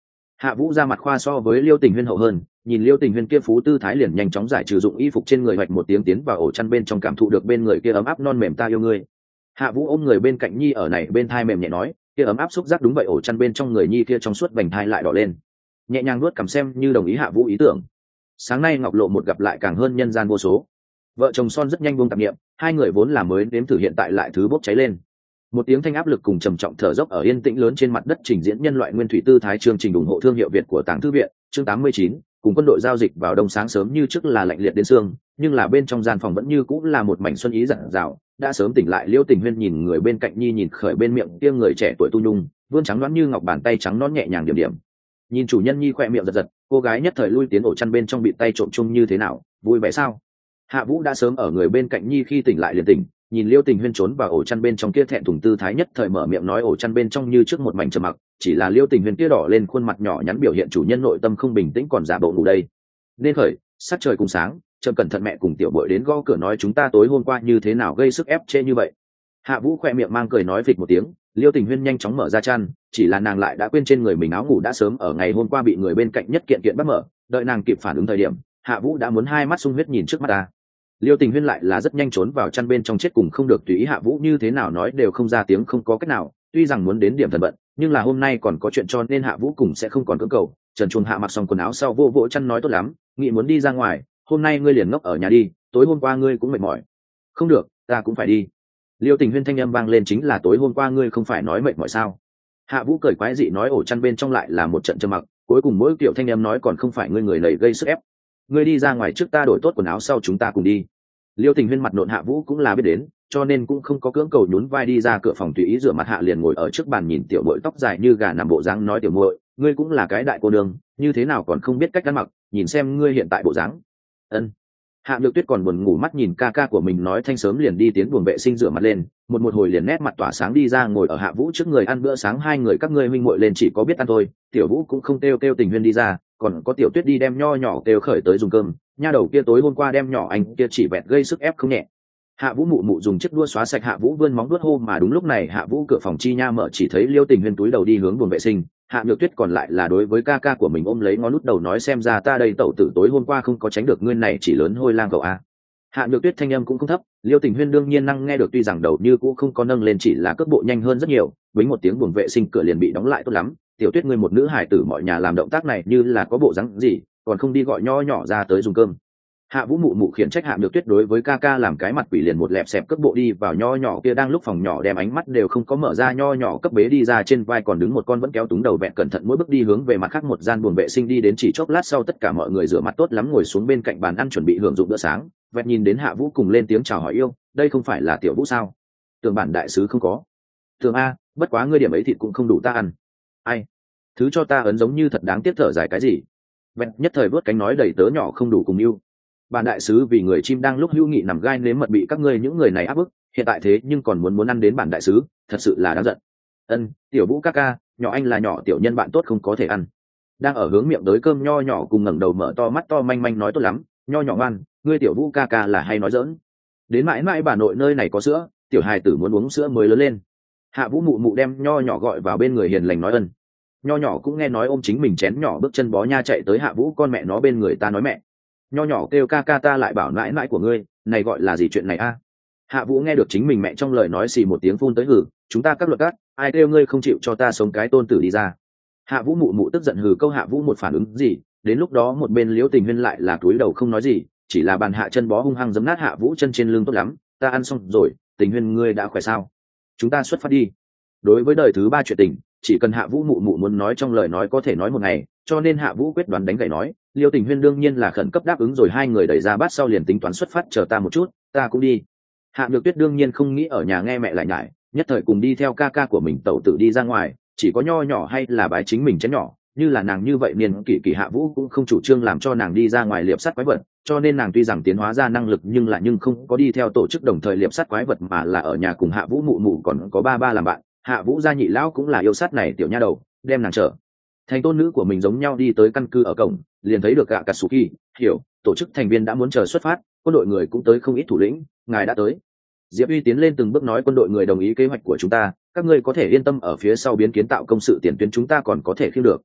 Hạ Vũ ra mặt khoa so với Liêu Tình Huyên hậu hơn, nhìn Liêu Tình Huyên kia phú tư thái liền nhanh chóng giải trừ dụng y phục trên người, hoạch một tiếng tiến vào ổ chăn bên trong, cảm thụ được bên người kia ấm áp non mềm, ta yêu ngươi. Hạ Vũ ôm người bên cạnh Nhi ở này bên thai mềm nhẹ nói, kia ấm áp xúc giác đúng vậy, ổ chăn bên trong người Nhi kia trong suốt vành thai lại đỏ lên, nhẹ nhàng nuốt cầm xem như đồng ý Hạ Vũ ý tưởng. Sáng nay Ngọc Lộ một gặp lại càng hơn nhân gian vô số, vợ chồng son rất nhanh buông tạp niệm, hai người vốn là mới nếm thử hiện tại lại thứ bốc cháy lên. Một tiếng thanh áp lực cùng trầm trọng thở dốc ở yên tĩnh lớn trên mặt đất trình diễn nhân loại nguyên thủy tư thái. Chương trình ủng hộ thương hiệu Việt của Tàng Thư viện. Chương tám mươi chín, cùng quân đội giao dịch vào đông, sáng sớm như trước là lạnh liệt đến xương, nhưng là bên trong gian phòng vẫn như cũng là một mảnh xuân ý rạng rào. Đã sớm tỉnh lại Liêu Tình Huyên nhìn người bên cạnh Nhi, nhìn khởi bên miệng kia người trẻ tuổi tu nhung, vươn trắng đoán như ngọc bàn tay trắng nõn nhẹ nhàng điểm điểm. Nhìn chủ nhân Nhi khỏe miệng giật giật, cô gái nhất thời lui tiến ổ chăn bên trong, bị tay trộm chung như thế nào, vui vẻ sao? Hạ Vũ đã sớm ở người bên cạnh Nhi khi tỉnh lại liền tỉnh, nhìn Liêu Tình Huyên trốn vào ổ chăn bên trong kia thẹn thùng tư thái, nhất thời mở miệng nói. Ổ chăn bên trong như trước một mảnh trầm mặc, chỉ là Liêu Tình Huyên kia đỏ lên khuôn mặt nhỏ nhắn biểu hiện chủ nhân nội tâm không bình tĩnh, còn giả bộ ngủ đây. Nên khởi, sắc trời cùng sáng, chậm cẩn thận, mẹ cùng tiểu bội đến gõ cửa nói chúng ta tối hôm qua như thế nào gây sức ép chê như vậy. Hạ Vũ khoe miệng mang cười nói phịch một tiếng, Liêu Tình Huyên nhanh chóng mở ra chăn, chỉ là nàng lại đã quên trên người mình áo ngủ đã sớm ở ngày hôm qua bị người bên cạnh nhất kiện kiện bắt mở, đợi nàng kịp phản ứng thời điểm, Hạ Vũ đã muốn hai mắt sung huyết nhìn trước mắt ta. Liêu Tình Huyên lại là rất nhanh trốn vào chăn bên trong, chết cùng không được tùy ý Hạ Vũ như thế nào nói đều không ra tiếng, không có cách nào, tuy rằng muốn đến điểm thần bận, nhưng là hôm nay còn có chuyện cho nên Hạ Vũ cùng sẽ không còn cưỡng cầu. Trần Chuồng Hạ mặc xong quần áo sau vô vỗ chăn nói tốt lắm, nghĩ muốn đi ra ngoài, hôm nay ngươi liền ngốc ở nhà đi, tối hôm qua ngươi cũng mệt mỏi. Không được, ta cũng phải đi. Liêu Tình Huyên thanh âm vang lên, chính là tối hôm qua ngươi không phải nói mệt mỏi sao? Hạ Vũ cười quái dị nói. Ổ chăn bên trong lại là một trận trầm mặc, cuối cùng mỗi kiểu thanh âm nói còn không phải ngươi người lầy gây sức ép. Ngươi đi ra ngoài trước, ta đổi tốt quần áo sau chúng ta cùng đi. Liêu Tình Huyên mặt nộn, Hạ Vũ cũng là biết đến, cho nên cũng không có cưỡng cầu, nhún vai đi ra cửa phòng, tùy ý rửa mặt hạ liền ngồi ở trước bàn nhìn tiểu muội tóc dài như gà nằm bộ dáng nói tiểu muội, ngươi cũng là cái đại cô nương, như thế nào còn không biết cách ăn mặc, nhìn xem ngươi hiện tại bộ dáng. Ân. Hạ Nhược Tuyết còn buồn ngủ mắt nhìn ca ca của mình nói thanh sớm liền đi tiến buồng vệ sinh rửa mặt lên, một một hồi liền nét mặt tỏa sáng đi ra ngồi ở Hạ Vũ trước người ăn bữa sáng. Hai người các ngươi huynh muội lên chỉ có biết ăn thôi. Tiểu Vũ cũng không kêu kêu Tình Huyên đi ra, còn có Tiểu Tuyết đi đem nho nhỏ kêu khởi tới dùng cơm, nha đầu kia tối hôm qua đem nhỏ anh kia chỉ vẹt gây sức ép không nhẹ. Hạ Vũ mụ mụ dùng chiếc đũa xóa sạch Hạ Vũ vươn móng đuốt hô, mà đúng lúc này Hạ Vũ cửa phòng chi nha mở, chỉ thấy Liêu Tình Huyên túi đầu đi hướng buồng vệ sinh, Hạ Nhược Tuyết còn lại là đối với ca ca của mình ôm lấy ngón nút đầu nói xem ra ta đây tẩu tử tối hôm qua không có tránh được ngươi này chỉ lớn hôi lang cậu a. Hạ Nhược Tuyết thanh âm cũng không thấp, Liêu Tình Huyên đương nhiên năng nghe được, tuy rằng đầu như cũ không có nâng lên, chỉ là cước bộ nhanh hơn rất nhiều. Với một tiếng buồng vệ sinh cửa liền bị đóng lại. Tốt lắm, Tiểu Tuyết ngươi một nữ hài tử mọi nhà làm động tác này như là có bộ dáng gì, còn không đi gọi nho nhỏ ra tới dùng cơm. Hạ Vũ mụ mụ khiển trách Hạ Nhược Tuyết đối với ca ca làm cái mặt quỷ, liền một lẹp xẹp cước bộ đi vào nho nhỏ kia đang lúc phòng nhỏ đem ánh mắt đều không có mở ra, nho nhỏ cấp bế đi ra, trên vai còn đứng một con vẫn kéo túng đầu vẹn, cẩn thận mỗi bước đi hướng về mặt khác một gian buồng vệ sinh đi đến. Chỉ chốc lát sau tất cả mọi người rửa mặt tốt lắm ngồi xuống bên cạnh bàn ăn chuẩn bị hưởng dụng bữa sáng. Vẹn nhìn đến Hạ Vũ cùng lên tiếng chào hỏi yêu, đây không phải là Tiểu Vũ sao? Tưởng bản đại sứ không có. Tưởng a, bất quá ngươi điểm ấy thịt cũng không đủ ta ăn. Ai? Thứ cho ta ấn giống như thật đáng tiếc, thở dài cái gì? Vẹn nhất thời vớt cánh nói đầy tớ nhỏ không đủ cùng yêu. Bản đại sứ vì người chim đang lúc hữu nghị nằm gai nếm mật bị các ngươi những người này áp bức, hiện tại thế nhưng còn muốn muốn ăn đến bản đại sứ, thật sự là đáng giận. Ân, Tiểu Vũ ca ca, nhỏ anh là nhỏ tiểu nhân bạn tốt không có thể ăn. Đang ở hướng miệng tới cơm nho nhỏ cùng ngẩng đầu mở to mắt to manh manh nói tốt lắm, nho nhỏ ngoan, ngươi Tiểu Vũ ca ca là hay nói giỡn. Đến mãi mãi bà nội nơi này có sữa, tiểu hài tử muốn uống sữa mới lớn lên. Hạ Vũ mụ mụ đem nho nhỏ gọi vào bên người hiền lành nói ân. Nho nhỏ cũng nghe nói ôm chính mình chén nhỏ bước chân bó nha chạy tới Hạ Vũ con mẹ nó bên người ta nói mẹ. Nho nhỏ kêu ca ca ta lại bảo mãi mãi của ngươi, này gọi là gì chuyện này a? Hạ Vũ nghe được chính mình mẹ trong lời nói xì một tiếng phun tới hử, chúng ta các luật cát, ai kêu ngươi không chịu cho ta sống cái tôn tử đi ra. Hạ Vũ mụ mụ tức giận hừ câu, Hạ Vũ một phản ứng gì, đến lúc đó một bên Liễu Tình Huyên lại là cúi đầu không nói gì, chỉ là bàn hạ chân bó hung hăng giấm nát Hạ Vũ chân trên lưng. Tốt lắm, ta ăn xong rồi, Tình Huyên ngươi đã khỏe sao? Chúng ta xuất phát đi. Đối với đời thứ ba chuyện tình, chỉ cần Hạ Vũ mụ mụ muốn nói trong lời nói có thể nói một ngày, cho nên Hạ Vũ quyết đoán đánh gậy nói. Liêu Tình Huyên đương nhiên là khẩn cấp đáp ứng rồi, hai người đẩy ra bát sau liền tính toán xuất phát, chờ ta một chút, ta cũng đi. Hạ Nhược Tuyết đương nhiên không nghĩ ở nhà nghe mẹ lại nhải, nhất thời cùng đi theo ca ca của mình tẩu tử đi ra ngoài, chỉ có nho nhỏ hay là bái chính mình chén nhỏ, như là nàng như vậy niên kỷ kỷ Hạ Vũ cũng không chủ trương làm cho nàng đi ra ngoài liệp sát quái vật, cho nên nàng tuy rằng tiến hóa ra năng lực nhưng là nhưng không có đi theo tổ chức đồng thời liệp sát quái vật, mà là ở nhà cùng Hạ Vũ mụ mụ còn có ba ba làm bạn. Hạ Vũ gia nhị lão cũng là yêu sát này tiểu nha đầu, đem nàng trở thành tôn nữ của mình giống nhau đi tới căn cứ ở cổng, liền thấy được gạ Katsuki, hiểu, tổ chức thành viên đã muốn chờ xuất phát, quân đội người cũng tới không ít, thủ lĩnh, ngài đã tới. Diệp Uy tiến lên từng bước nói quân đội người đồng ý kế hoạch của chúng ta, các ngươi có thể yên tâm ở phía sau biến kiến tạo công sự tiền tuyến chúng ta còn có thể khiêng được.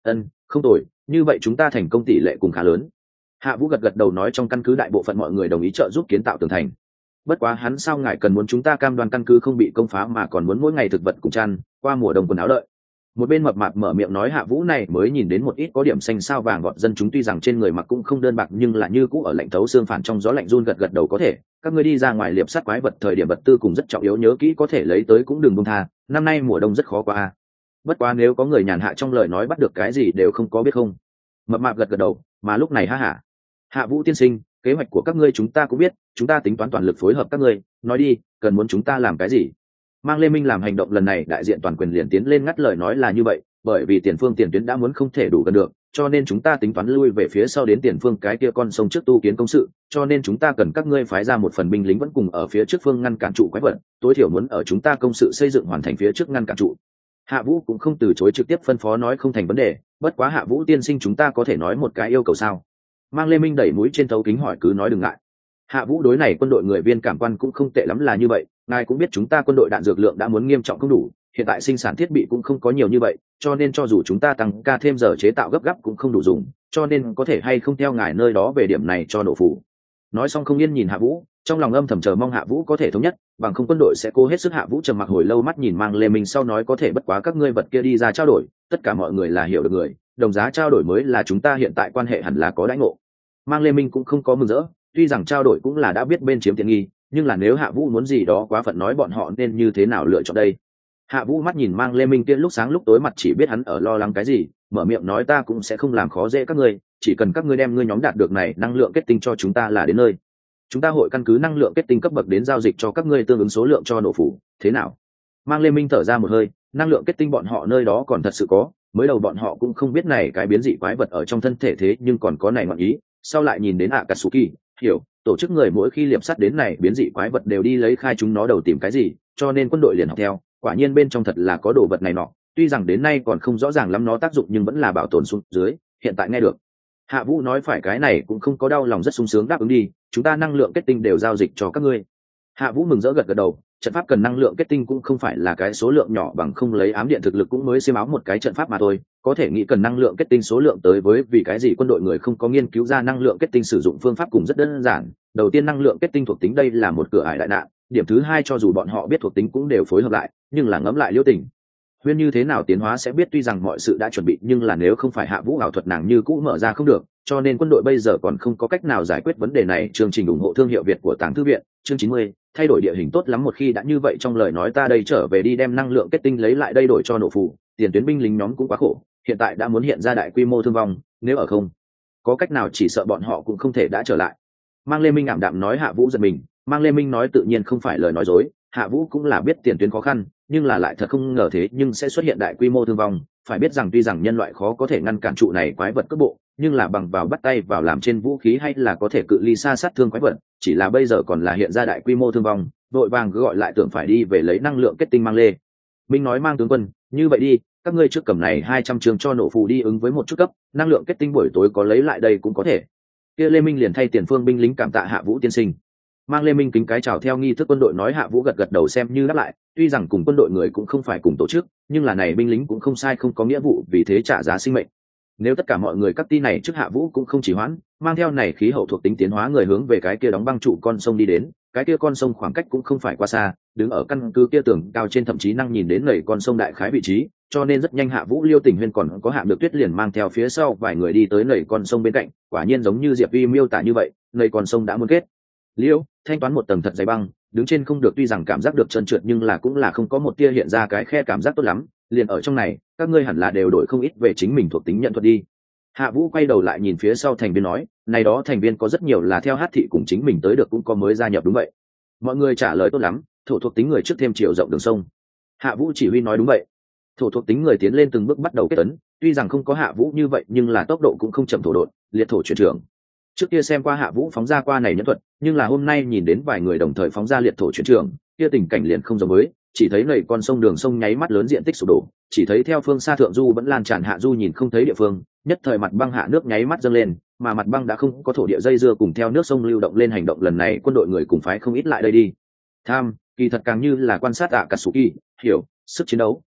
Ân, không tồi, như vậy chúng ta thành công tỷ lệ cùng khá lớn. Hạ Vũ gật gật đầu nói trong căn cứ đại bộ phận mọi người đồng ý trợ giúp kiến tạo tường thành. Bất quá hắn sao ngài cần muốn chúng ta cam đoan căn cứ không bị công phá mà còn muốn mỗi ngày thực vật cùng chăn, qua mùa đông quần áo đợi. Một bên mập mạp mở miệng nói Hạ Vũ này mới nhìn đến một ít có điểm xanh sao vàng gọt dân chúng tuy rằng trên người mặc cũng không đơn bạc nhưng là như cũ ở lạnh thấu xương phản trong gió lạnh run gật gật đầu có thể, các ngươi đi ra ngoài liệp sát quái vật thời điểm vật tư cùng rất trọng yếu nhớ kỹ có thể lấy tới cũng đừng buông tha, năm nay mùa đông rất khó qua. Bất quá nếu có người nhàn hạ trong lời nói bắt được cái gì đều không có biết không. Mập mạp gật gật đầu, mà lúc này ha hả. Hạ Vũ tiên sinh, kế hoạch của các ngươi chúng ta cũng biết, chúng ta tính toán toàn lực phối hợp các ngươi, nói đi, cần muốn chúng ta làm cái gì? Mang Lê Minh làm hành động lần này đại diện toàn quyền liền tiến lên ngắt lời nói là như vậy, bởi vì tiền phương tiền tuyến đã muốn không thể đủ gần được, cho nên chúng ta tính toán lui về phía sau đến tiền phương cái kia con sông trước tu kiến công sự, cho nên chúng ta cần các ngươi phái ra một phần binh lính vẫn cùng ở phía trước phương ngăn cản trụ quái vật, tối thiểu muốn ở chúng ta công sự xây dựng hoàn thành phía trước ngăn cản trụ. Hạ Vũ cũng không từ chối trực tiếp phân phó nói không thành vấn đề, bất quá Hạ Vũ tiên sinh chúng ta có thể nói một cái yêu cầu sao? Mang Lê Minh đẩy mũi trên thấu kính hỏi cứ nói đừng ngại. Hạ Vũ đối này quân đội người viên cảm quan cũng không tệ lắm là như vậy, ngài cũng biết chúng ta quân đội đạn dược lượng đã muốn nghiêm trọng không đủ, hiện tại sinh sản thiết bị cũng không có nhiều như vậy, cho nên cho dù chúng ta tăng ca thêm giờ chế tạo gấp gáp cũng không đủ dùng, cho nên có thể hay không theo ngài nơi đó về điểm này cho nổ phủ. Nói xong không yên nhìn Hạ Vũ, trong lòng âm thầm chờ mong Hạ Vũ có thể thống nhất, bằng không quân đội sẽ cố hết sức. Hạ Vũ trầm mặc hồi lâu mắt nhìn Mang Lê Minh sau nói có thể bất quá các ngươi vật kia đi ra trao đổi, tất cả mọi người là hiểu được người, đồng giá trao đổi mới là chúng ta hiện tại quan hệ hẳn là có đãi ngộ. Mang Lê Minh cũng không có mừng rỡ, tuy rằng trao đổi cũng là đã biết bên chiếm tiện nghi, nhưng là nếu Hạ Vũ muốn gì đó quá phận nói bọn họ nên như thế nào lựa chọn đây. Hạ Vũ mắt nhìn Mang Lê Minh kia lúc sáng lúc tối mặt chỉ biết hắn ở lo lắng cái gì, mở miệng nói ta cũng sẽ không làm khó dễ các ngươi, chỉ cần các ngươi đem ngươi nhóm đạt được này năng lượng kết tinh cho chúng ta là đến nơi. Chúng ta hội căn cứ năng lượng kết tinh cấp bậc đến giao dịch cho các ngươi tương ứng số lượng cho nổ phủ, thế nào? Mang Lê Minh thở ra một hơi, năng lượng kết tinh bọn họ nơi đó còn thật sự có, mới đầu bọn họ cũng không biết này cái biến dị quái vật ở trong thân thể thế nhưng còn có này ngọn ý, sau lại nhìn đến Akatsuki, hiểu, tổ chức người mỗi khi liệp sắt đến này biến dị quái vật đều đi lấy khai chúng nó đầu tìm cái gì, cho nên quân đội liền học theo, quả nhiên bên trong thật là có đồ vật này nọ, tuy rằng đến nay còn không rõ ràng lắm nó tác dụng nhưng vẫn là bảo tồn xuống dưới, hiện tại nghe được. Hạ Vũ nói phải cái này cũng không có đau lòng rất sung sướng đáp ứng đi, chúng ta năng lượng kết tinh đều giao dịch cho các ngươi. Hạ Vũ mừng rỡ gật gật đầu, trận pháp cần năng lượng kết tinh cũng không phải là cái số lượng nhỏ bằng không lấy ám điện thực lực cũng mới xiêm áo một cái trận pháp mà thôi, có thể nghĩ cần năng lượng kết tinh số lượng tới với vì cái gì quân đội người không có nghiên cứu ra năng lượng kết tinh sử dụng phương pháp cùng rất đơn giản, đầu tiên năng lượng kết tinh thuộc tính đây là một cửa ải đại nạn, điểm thứ hai cho dù bọn họ biết thuộc tính cũng đều phối hợp lại, nhưng là ngẫm lại liêu tình Huyên như thế nào tiến hóa sẽ biết tuy rằng mọi sự đã chuẩn bị nhưng là nếu không phải Hạ Vũ ảo thuật nàng như cũ mở ra không được, cho nên quân đội bây giờ còn không có cách nào giải quyết vấn đề này. Chương trình ủng hộ thương hiệu Việt của Tàng Thư viện, chương chín mươi, thay đổi địa hình tốt lắm một khi đã như vậy trong lời nói ta đây trở về đi đem năng lượng kết tinh lấy lại đây đổi cho nổ phù, tiền tuyến binh lính nhóm cũng quá khổ, hiện tại đã muốn hiện ra đại quy mô thương vong, nếu ở không có cách nào chỉ sợ bọn họ cũng không thể đã trở lại. Mang Lê Minh ảm đạm nói. Hạ Vũ giật mình, Mang Lê Minh nói tự nhiên không phải lời nói dối, Hạ Vũ cũng là biết tiền tuyến khó khăn, nhưng là lại thật không ngờ thế nhưng sẽ xuất hiện đại quy mô thương vong. Phải biết rằng tuy rằng nhân loại khó có thể ngăn cản trụ này quái vật cấp bộ, nhưng là bằng vào bắt tay vào làm trên vũ khí hay là có thể cự ly xa sát thương quái vật, chỉ là bây giờ còn là hiện ra đại quy mô thương vong, vội vàng cứ gọi lại tưởng phải đi về lấy năng lượng kết tinh. Mang Lê Minh nói Mang tướng quân, như vậy đi, các ngươi trước cầm này hai trăm trường cho nổ phù đi ứng với một chút cấp, năng lượng kết tinh buổi tối có lấy lại đây cũng có thể. Kia Lê Minh liền thay tiền phương binh lính cảm tạ Hạ Vũ tiên sinh. Mang Lê Minh kính cái chào theo nghi thức quân đội nói. Hạ Vũ gật gật đầu xem như đáp lại, tuy rằng cùng quân đội người cũng không phải cùng tổ chức, nhưng là này binh lính cũng không sai không có nghĩa vụ vì thế trả giá sinh mệnh. Nếu tất cả mọi người các ti này trước Hạ Vũ cũng không chỉ hoãn, mang theo này khí hậu thuộc tính tiến hóa người hướng về cái kia đóng băng trụ con sông đi đến, cái kia con sông khoảng cách cũng không phải quá xa, đứng ở căn cứ kia tường cao trên thậm chí năng nhìn đến nảy con sông đại khái vị trí, cho nên rất nhanh Hạ Vũ, Liêu Tình Huyên còn có Hạ Được Tuyết liền mang theo phía sau vài người đi tới nảy con sông bên cạnh, quả nhiên giống như Diệp Vi miêu tả như vậy, nảy con sông đã muốn kết liêu thanh toán một tầng thật dày băng, đứng trên không được tuy rằng cảm giác được trơn trượt nhưng là cũng là không có một tia hiện ra cái khe cảm giác tốt lắm, liền ở trong này các ngươi hẳn là đều đổi không ít về chính mình thuộc tính nhận thuật đi. Hạ Vũ quay đầu lại nhìn phía sau thành viên nói, này đó thành viên có rất nhiều là theo hát thị cùng chính mình tới được cũng có mới gia nhập. Đúng vậy, mọi người trả lời tốt lắm, thổ thuộc tính người trước thêm chiều rộng đường sông. Hạ Vũ chỉ huy nói đúng vậy. Thổ thuộc tính người tiến lên từng bước bắt đầu kết tấn, tuy rằng không có Hạ Vũ như vậy nhưng là tốc độ cũng không chậm thổ đột, liệt thổ chuyển trưởng. Trước kia xem qua Hạ Vũ phóng ra qua này nhân thuật, nhưng là hôm nay nhìn đến vài người đồng thời phóng ra liệt thổ chuyển trưởng, kia tình cảnh liền không giống với, chỉ thấy nầy con sông đường sông nháy mắt lớn diện tích sụp đổ, chỉ thấy theo phương xa thượng du vẫn lan tràn hạ du nhìn không thấy địa phương, nhất thời mặt băng hạ nước nháy mắt dâng lên, mà mặt băng đã không có thổ địa dây dưa cùng theo nước sông lưu động lên hành động lần này quân đội người cùng phái không ít lại đây đi tham, kỳ thật càng như là quan sát Akatsuki, hiểu sức chiến đấu,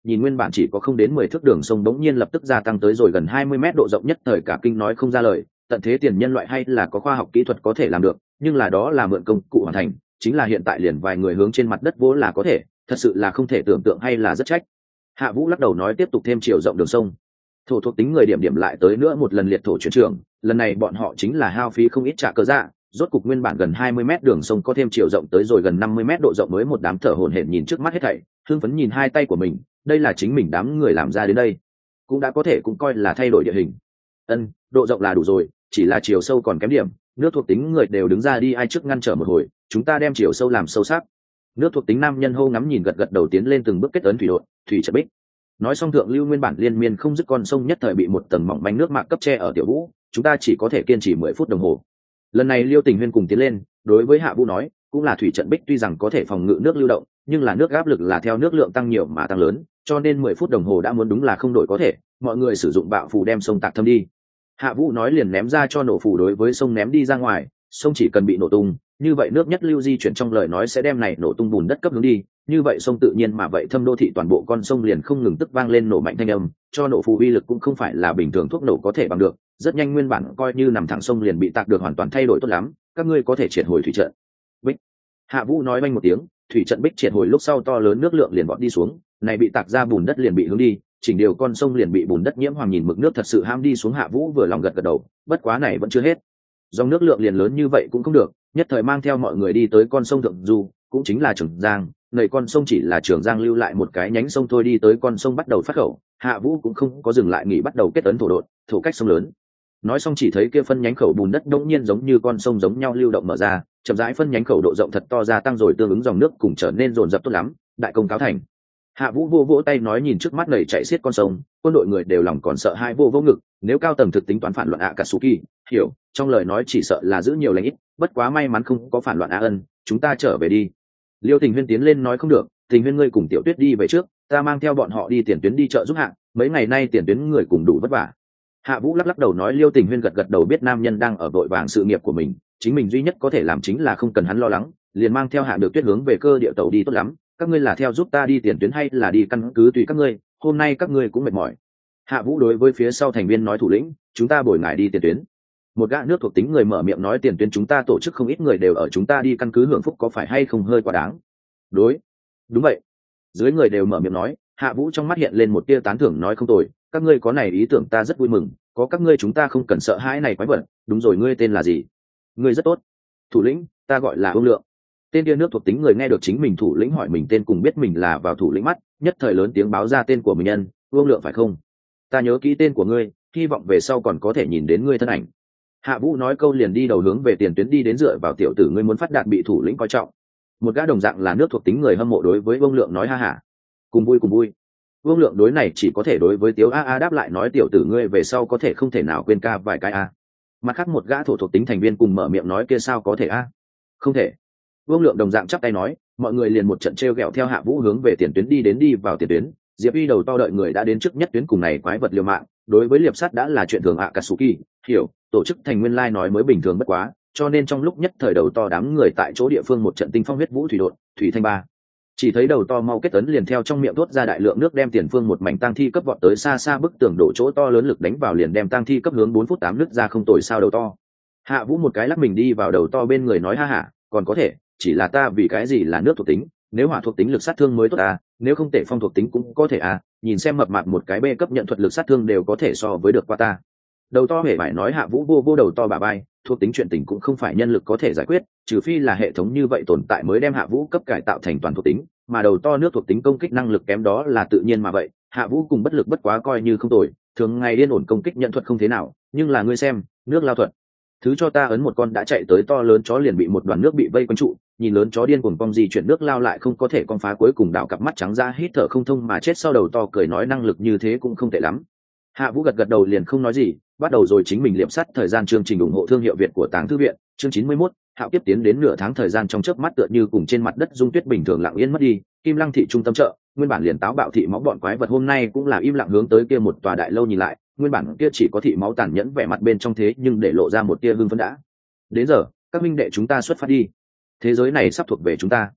nhìn nguyên bản chỉ có không đến mười thước đường sông bỗng nhiên lập tức gia tăng tới rồi gần hai mươi mét độ rộng, nhất thời cả kinh nói không ra lời. Tận thế tiền nhân loại hay là có khoa học kỹ thuật có thể làm được, nhưng là đó là mượn công cụ hoàn thành, chính là hiện tại liền vài người hướng trên mặt đất vỗ là có thể, thật sự là không thể tưởng tượng hay là rất trách. Hạ Vũ lắc đầu nói tiếp tục thêm chiều rộng đường sông. Thổ thuộc tính người điểm điểm lại tới nữa một lần liệt thổ chuyển trường, lần này bọn họ chính là hao phí không ít trả cơ dạ, rốt cục nguyên bản gần hai mươi mét đường sông có thêm chiều rộng tới rồi gần năm mươi mét độ rộng, mới một đám thở hổn hển nhìn trước mắt hết thảy, hưng phấn nhìn hai tay của mình, đây là chính mình đám người làm ra đến đây, cũng đã có thể cũng coi là thay đổi địa hình. Ân, độ rộng là đủ rồi, chỉ là chiều sâu còn kém điểm, nước thuộc tính người đều đứng ra đi, ai trước ngăn trở một hồi, chúng ta đem chiều sâu làm sâu sắc. Nước thuộc tính nam nhân hô ngắm nhìn gật gật đầu tiến lên từng bước kết ấn thủy đội, thủy trận bích. Nói xong thượng lưu nguyên bản liên miên không dứt con sông nhất thời bị một tầng mỏng manh nước mạc cấp che ở tiểu vũ, chúng ta chỉ có thể kiên trì mười phút đồng hồ. Lần này Liêu Tình Huyên cùng tiến lên, đối với Hạ Vũ nói, cũng là thủy trận bích tuy rằng có thể phòng ngự nước lưu động, nhưng là nước áp lực là theo nước lượng tăng nhiều mà tăng lớn, cho nên mười phút đồng hồ đã muốn đúng là không đổi có thể, mọi người sử dụng bạo phù đem sông tạc thâm đi. Hạ Vũ nói liền ném ra cho nổ phù đối với sông ném đi ra ngoài, sông chỉ cần bị nổ tung, như vậy nước nhất lưu di chuyển trong lời nói sẽ đem này nổ tung bùn đất cấp hướng đi, như vậy sông tự nhiên mà vậy thâm đô thị toàn bộ con sông liền không ngừng tức vang lên nổ mạnh thanh âm, cho nổ phù uy lực cũng không phải là bình thường thuốc nổ có thể bằng được, rất nhanh nguyên bản coi như nằm thẳng sông liền bị tạc được hoàn toàn thay đổi tốt lắm, các ngươi có thể triệt hồi thủy trận. Bích. Hạ Vũ nói vang một tiếng, thủy trận bích triệt hồi lúc sau to lớn nước lượng liền vọt đi xuống, này bị tạc ra bùn đất liền bị hướng đi, chỉnh điều con sông liền bị bùn đất nhiễm hoàng, nhìn mực nước thật sự ham đi xuống. Hạ Vũ vừa lòng gật gật đầu, bất quá này vẫn chưa hết, dòng nước lượng liền lớn như vậy cũng không được, nhất thời mang theo mọi người đi tới con sông thượng du, cũng chính là Trường Giang, nơi con sông chỉ là Trường Giang lưu lại một cái nhánh sông thôi, đi tới con sông bắt đầu phát khẩu, Hạ Vũ cũng không có dừng lại nghỉ, bắt đầu kết ấn thổ đột, thổ cách sông lớn. Nói xong chỉ thấy kia phân nhánh khẩu bùn đất đống nhiên giống như con sông giống nhau lưu động mở ra, chậm rãi phân nhánh khẩu độ rộng thật to gia tăng rồi tương ứng dòng nước cùng trở nên dồn dập tốt lắm, đại công cáo thành. Hạ Vũ vô vỗ tay nói nhìn trước mắt nảy chảy xiết con sông, quân đội người đều lòng còn sợ hai vô vô ngực, nếu cao tầng thực tính toán phản loạn Akatsuki, hiểu, trong lời nói chỉ sợ là giữ nhiều lành ít, bất quá may mắn không có phản loạn A Ân, chúng ta trở về đi. Liêu Tình Huyên tiến lên nói không được, Tình Huyên ngươi cùng Tiểu Tuyết đi về trước, ta mang theo bọn họ đi tiền tuyến đi chợ giúp Hạ, mấy ngày nay tiền tuyến người cùng đủ vất vả. Hạ Vũ lắc lắc đầu nói, Liêu Tình Huyên gật gật đầu, biết nam nhân đang ở vội vàng sự nghiệp của mình, chính mình duy nhất có thể làm chính là không cần hắn lo lắng, liền mang theo Hạ Được Tuyết hướng về cơ địa tàu đi tốt lắm, các ngươi là theo giúp ta đi tiền tuyến hay là đi căn cứ tùy các ngươi, hôm nay các ngươi cũng mệt mỏi. Hạ Vũ đối với phía sau thành viên nói, thủ lĩnh, chúng ta bồi ngài đi tiền tuyến. Một gã nước thuộc tính người mở miệng nói, tiền tuyến chúng ta tổ chức không ít người đều ở, chúng ta đi căn cứ hưởng phúc có phải hay không hơi quá đáng? Đối, đúng vậy. Dưới người đều mở miệng nói. Hạ Vũ trong mắt hiện lên một tia tán thưởng nói, không tồi, các ngươi có này ý tưởng ta rất vui mừng, có các ngươi chúng ta không cần sợ hãi này quái vật. Đúng rồi, ngươi tên là gì? Ngươi rất tốt. Thủ lĩnh, ta gọi là Ung Lượng. Tên kia nước thuộc tính người nghe được chính mình thủ lĩnh hỏi mình tên cùng biết mình là vào thủ lĩnh mắt, nhất thời lớn tiếng báo ra tên của mình nhân, Ung Lượng phải không? Ta nhớ kỹ tên của ngươi, hy vọng về sau còn có thể nhìn đến ngươi thân ảnh. Hạ Vũ nói câu liền đi đầu hướng về tiền tuyến đi đến, dựa vào tiểu tử ngươi muốn phát đạt bị thủ lĩnh coi trọng. Một gã đồng dạng là nước thuộc tính người hâm mộ đối với Vương Lượng nói, ha ha, cùng vui cùng vui. Vương Lượng đối này chỉ có thể đối với Tiếu A A đáp lại nói, tiểu tử ngươi về sau có thể không thể nào quên ca vài cái a. Mặt khác một gã thổ thuộc tính thành viên cùng mở miệng nói, kia sao có thể a? Không thể. Vương Lượng đồng dạng chắp tay nói, mọi người liền một trận treo gẹo theo Hạ Vũ hướng về tiền tuyến đi đến. Đi vào tiền tuyến, Diệp Uy đầu to đợi người đã đến trước nhất tuyến, cùng này quái vật liều mạng, đối với liệp sắt đã là chuyện thường Akatsuki, hiểu, tổ chức thành nguyên lai nói mới bình thường bất quá, cho nên trong lúc nhất thời đầu to đám người tại chỗ địa phương một trận tinh phong huyết vũ thủy đột, thủy thanh ba. Chỉ thấy đầu to mau kết tấn liền theo trong miệng thốt ra đại lượng nước, đem tiền phương một mảnh tang thi cấp vọt tới xa xa bức tường đổ chỗ to lớn lực đánh vào liền đem tang thi cấp hướng bốn phút tám nước ra, không tồi sao đầu to. Hạ Vũ một cái lắc mình đi vào đầu to bên người nói, ha ha, còn có thể, chỉ là ta vì cái gì là nước thuộc tính, nếu hỏa thuộc tính lực sát thương mới tốt à, nếu không tệ phong thuộc tính cũng có thể à, nhìn xem mập mạp một cái B cấp nhận thuật lực sát thương đều có thể so với được qua ta. Đầu to hề phải nói. Hạ Vũ vô vô đầu to bà bay, thuộc tính chuyện tình cũng không phải nhân lực có thể giải quyết, trừ phi là hệ thống như vậy tồn tại mới đem Hạ Vũ cấp cải tạo thành toàn thuộc tính, mà đầu to nước thuộc tính công kích năng lực kém đó là tự nhiên mà vậy. Hạ Vũ cùng bất lực bất quá coi như không tồi, thường ngày yên ổn công kích nhận thuật không thế nào, nhưng là ngươi xem, nước lao thuật. Thứ cho ta ấn một con đã chạy tới to lớn chó liền bị một đoàn nước bị vây quanh trụ, nhìn lớn chó điên cuồng cong di chuyển nước lao lại không có thể con phá, cuối cùng đảo cặp mắt trắng ra hít thở không thông mà chết. Sau đầu to cười nói, năng lực như thế cũng không tệ lắm. Hạ Vũ gật gật đầu liền không nói gì, bắt đầu rồi chính mình liệp sắt thời gian. Chương trình ủng hộ thương hiệu Việt của Tàng Thư viện, chương chín mươi mốt, Hạo Kiếp tiến đến nửa tháng thời gian trong chớp mắt tựa như cùng trên mặt đất dung tuyết bình thường lặng yên mất đi. Kim Lăng thị trung tâm chợ, nguyên bản liền táo bạo thị máu bọn quái vật hôm nay cũng là im lặng hướng tới kia một tòa đại lâu nhìn lại, nguyên bản kia chỉ có thị máu tàn nhẫn vẻ mặt bên trong thế nhưng để lộ ra một tia hưng phấn đã. Đến giờ, các minh đệ chúng ta xuất phát đi. Thế giới này sắp thuộc về chúng ta.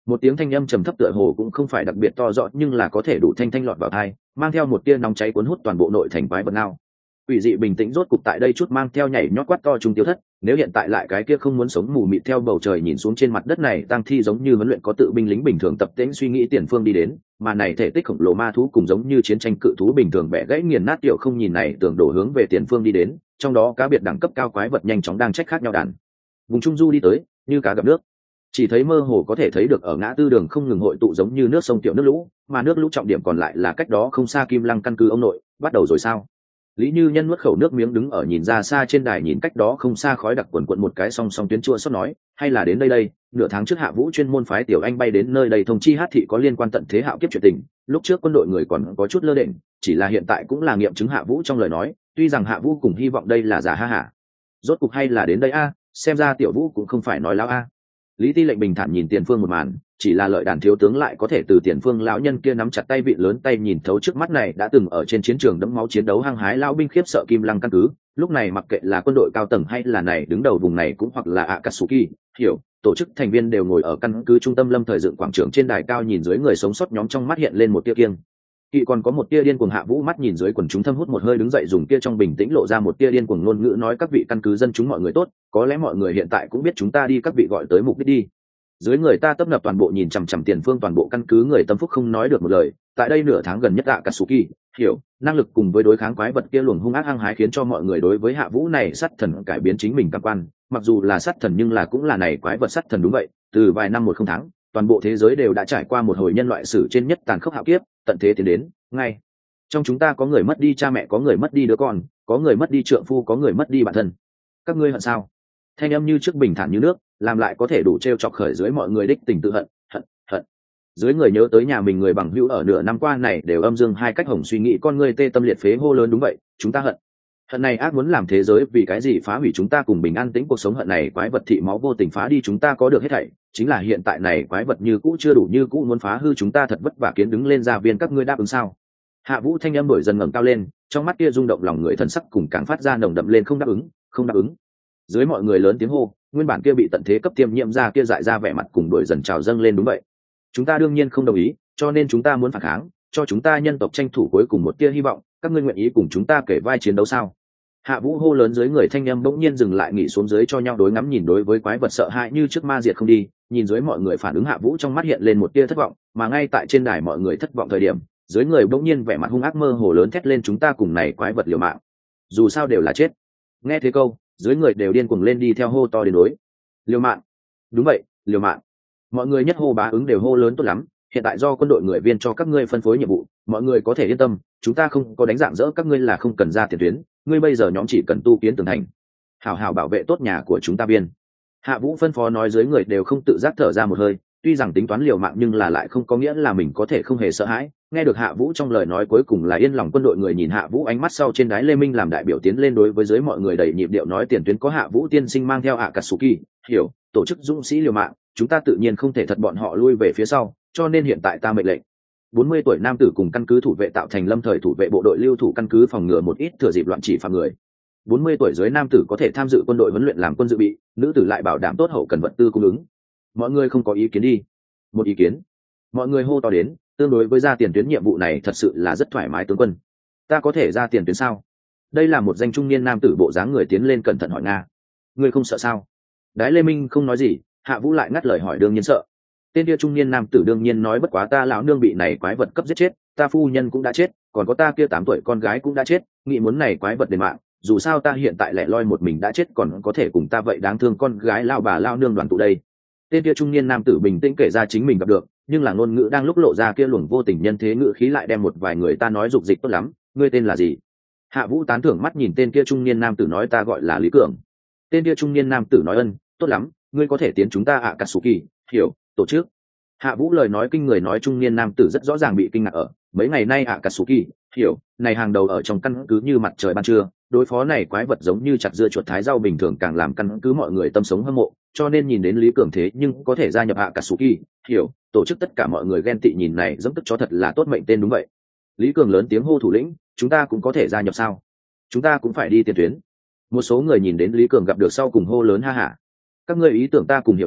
Một tiếng thanh âm trầm thấp tựa hồ cũng không phải đặc biệt to rõ nhưng là có thể đủ thanh thanh lọt vào tai, mang theo một tia nóng cháy cuốn hút toàn bộ nội thành quái vật ngao. Quỷ dị bình tĩnh rốt cục tại đây chút mang theo nhảy nhót quát to trung tiêu thất, nếu hiện tại lại cái kia không muốn sống mù mịt theo bầu trời nhìn xuống trên mặt đất này tang thi giống như huấn luyện có tự binh lính bình thường tập tễnh suy nghĩ tiền phương đi đến, mà này thể tích khổng lồ ma thú cùng giống như chiến tranh cự thú bình thường bẻ gãy nghiền nát tiểu không nhìn này tưởng đổ hướng về tiền phương đi đến, trong đó cá biệt đẳng cấp cao quái vật nhanh chóng đang trách khác nhau đàn. Vùng trung du đi tới, như cá gặp nước. Chỉ thấy mơ hồ có thể thấy được ở ngã tư đường không ngừng hội tụ giống như nước sông tiểu nước lũ, mà nước lũ trọng điểm còn lại là cách đó không xa Kim Lăng căn cứ ông nội, bắt đầu rồi sao? Lý Như Nhân nuốt khẩu nước miếng đứng ở nhìn ra xa trên đài nhìn cách đó không xa khói đặc quần quận một cái song song tuyến chua xót nói, hay là đến đây đây, nửa tháng trước Hạ Vũ chuyên môn phái tiểu anh bay đến nơi đây thông chi Hát thị có liên quan tận thế hạo kiếp chuyện tình, lúc trước quân đội người còn có chút lơ đễnh, chỉ là hiện tại cũng là nghiệm chứng Hạ Vũ trong lời nói, tuy rằng Hạ Vũ cùng hy vọng đây là giả ha hả. Rốt cục hay là đến đây a, xem ra tiểu Vũ cũng không phải nói láo a. Lý Ti lệnh bình thản nhìn tiền phương một màn, chỉ là lợi đàn thiếu tướng lại có thể từ tiền phương lão nhân kia nắm chặt tay vị lớn tay nhìn thấu trước mắt này đã từng ở trên chiến trường đẫm máu chiến đấu hăng hái lão binh khiếp sợ Kim Lăng căn cứ, lúc này mặc kệ là quân đội cao tầng hay là này đứng đầu vùng này cũng hoặc là Akatsuki, hiểu, tổ chức thành viên đều ngồi ở căn cứ trung tâm lâm thời dựng quảng trường trên đài cao nhìn dưới người sống sót nhóm trong mắt hiện lên một tia kiêng. Kỵ còn có một tia điên cuồng Hạ Vũ mắt nhìn dưới quần chúng thâm hút một hơi đứng dậy dùng kia trong bình tĩnh lộ ra một tia điên cuồng ngôn ngữ nói các vị căn cứ dân chúng mọi người tốt, có lẽ mọi người hiện tại cũng biết chúng ta đi các vị gọi tới mục đích đi. Dưới người ta tấp nập toàn bộ nhìn chằm chằm tiền phương toàn bộ căn cứ người tâm phúc không nói được một lời, tại đây nửa tháng gần nhất Akatsuki, hiểu, năng lực cùng với đối kháng quái vật kia luồng hung ác hăng hái khiến cho mọi người đối với Hạ Vũ này sát thần cải biến chính mình cảm quan, mặc dù là sát thần nhưng là cũng là này quái vật sát thần đúng vậy, từ vài năm một không tháng, toàn bộ thế giới đều đã trải qua một hồi nhân loại sử trên nhất tàn khốc hạo kiếp, tận thế tiến đến, ngay trong chúng ta có người mất đi cha mẹ, có người mất đi đứa con, có người mất đi trượng phu, có người mất đi bản thân. Các ngươi hận sao? Thanh âm như trước bình thản như nước, làm lại có thể đủ t r e o chọc khởi dưới mọi người đích tình tự hận hận hận dưới người nhớ tới nhà mình người bằng hữu ở nửa năm qua này đều âm dương hai cách hồng suy nghĩ con người tê tâm liệt phế hô lớn đúng vậy, chúng ta hận hận này ác muốn làm thế giới vì cái gì phá hủy chúng ta cùng bình an tĩnh cuộc sống, hận này quái vật thị máu vô tình phá đi chúng ta có được hết thảy, chính là hiện tại này quái vật như cũ chưa đủ như cũ muốn phá hư chúng ta thật vất vả kiến đứng lên ra viên các ngươi đáp ứng sao? Hạ Vũ thanh âm đổi dần ngẩng cao lên, trong mắt kia rung động lòng người thần sắc cùng càng phát ra nồng đậm lên không đáp ứng không đáp ứng. Dưới mọi người lớn tiếng hô, nguyên bản kia bị tận thế cấp tiêm nhiễm ra kia dại ra vẻ mặt cùng đổi dần trào dâng lên đúng vậy, chúng ta đương nhiên không đồng ý, cho nên chúng ta muốn phản kháng, cho chúng ta nhân tộc tranh thủ cuối cùng một tia hy vọng, các ngươi nguyện ý cùng chúng ta kể vai chiến đấu sao? Hạ Vũ hô lớn dưới người thanh âm bỗng nhiên dừng lại nghỉ xuống dưới cho nhau đối ngắm nhìn đối với quái vật sợ hãi như trước ma diệt không đi, nhìn dưới mọi người phản ứng Hạ Vũ trong mắt hiện lên một tia thất vọng, mà ngay tại trên đài mọi người thất vọng thời điểm, dưới người bỗng nhiên vẻ mặt hung ác mơ hồ lớn thét lên chúng ta cùng này quái vật liều mạng, dù sao đều là chết. Nghe thế câu, dưới người đều điên cuồng lên đi theo hô to đến đối liều mạng, đúng vậy, liều mạng. Mọi người nhất hô bá ứng đều hô lớn tốt lắm, hiện tại do quân đội người viên cho các ngươi phân phối nhiệm vụ, mọi người có thể yên tâm, chúng ta không có đánh dạng dỡ các ngươi là không cần ra tiền tuyến, ngươi bây giờ nhóm chỉ cần tu kiến tường thành, hảo hảo bảo vệ tốt nhà của chúng ta biên. Hạ Vũ phân phó nói dưới người đều không tự giác thở ra một hơi, tuy rằng tính toán liều mạng nhưng là lại không có nghĩa là mình có thể không hề sợ hãi. Nghe được Hạ Vũ trong lời nói cuối cùng là yên lòng quân đội người nhìn Hạ Vũ ánh mắt sau trên đái Lê Minh làm đại biểu tiến lên đối với dưới mọi người đầy nhịp điệu nói tiền tuyến có Hạ Vũ tiên sinh mang theo Akatsuki, hiểu, tổ chức dũng sĩ liều mạng, chúng ta tự nhiên không thể thật bọn họ lui về phía sau, cho nên hiện tại ta mệnh lệnh bốn mươi tuổi nam tử cùng căn cứ thủ vệ tạo thành lâm thời thủ vệ bộ đội lưu thủ căn cứ phòng ngừa một ít thừa dịp loạn chỉ phạm người. bốn mươi tuổi dưới nam tử có thể tham dự quân đội huấn luyện làm quân dự bị, nữ tử lại bảo đảm tốt hậu cần vật tư cung ứng. Mọi người không có ý kiến đi? Một ý kiến. Mọi người hô to đến, tương đối với ra tiền tuyến nhiệm vụ này thật sự là rất thoải mái tướng quân. Ta có thể ra tiền tuyến sao? Đây là một danh trung niên nam tử bộ dáng người tiến lên cẩn thận hỏi Nga. Ngươi không sợ sao? Đái Lê Minh không nói gì, Hạ Vũ lại ngắt lời hỏi đương nhiên sợ. Tên kia trung niên nam tử đương nhiên nói bất quá ta lão nương bị này quái vật cấp giết chết, ta phu nhân cũng đã chết, còn có ta kia tám tuổi con gái cũng đã chết, nghĩ muốn này quái vật đền mạng, dù sao ta hiện tại lẻ loi một mình đã chết còn có thể cùng ta vậy đáng thương con gái lao bà lao nương đoàn tụ đây. Tên kia trung niên nam tử bình tĩnh kể ra chính mình gặp được, nhưng là ngôn ngữ đang lúc lộ ra kia luồng vô tình nhân thế ngữ khí lại đem một vài người ta nói dục dịch tốt lắm, ngươi tên là gì? Hạ Vũ tán thưởng mắt nhìn tên kia trung niên nam tử nói ta gọi là Lý Cường. Tên kia trung niên nam tử nói ân, tốt lắm, ngươi có thể tiến chúng ta Akatsuki, hiểu, tổ chức. Hạ Vũ lời nói kinh người nói trung niên nam tử rất rõ ràng bị kinh ngạc ở, mấy ngày nay Akatsuki, hiểu, này hàng đầu ở trong căn cứ như mặt trời ban trưa, đối phó này quái vật giống như chặt dưa chuột thái rau bình thường càng làm căn cứ mọi người tâm sống hâm mộ, cho nên nhìn đến Lý Cường thế nhưng có thể gia nhập Akatsuki, hiểu, tổ chức tất cả mọi người ghen tị nhìn này giống tức chó thật là tốt mệnh tên đúng vậy. Lý Cường lớn tiếng hô thủ lĩnh, chúng ta cũng có thể gia nhập sao? Chúng ta cũng phải đi tiền tuyến. Một số người nhìn đến Lý Cường gặp được sau cùng hô lớn ha ha. Các ngươi ý tưởng ta cùng hiểu được,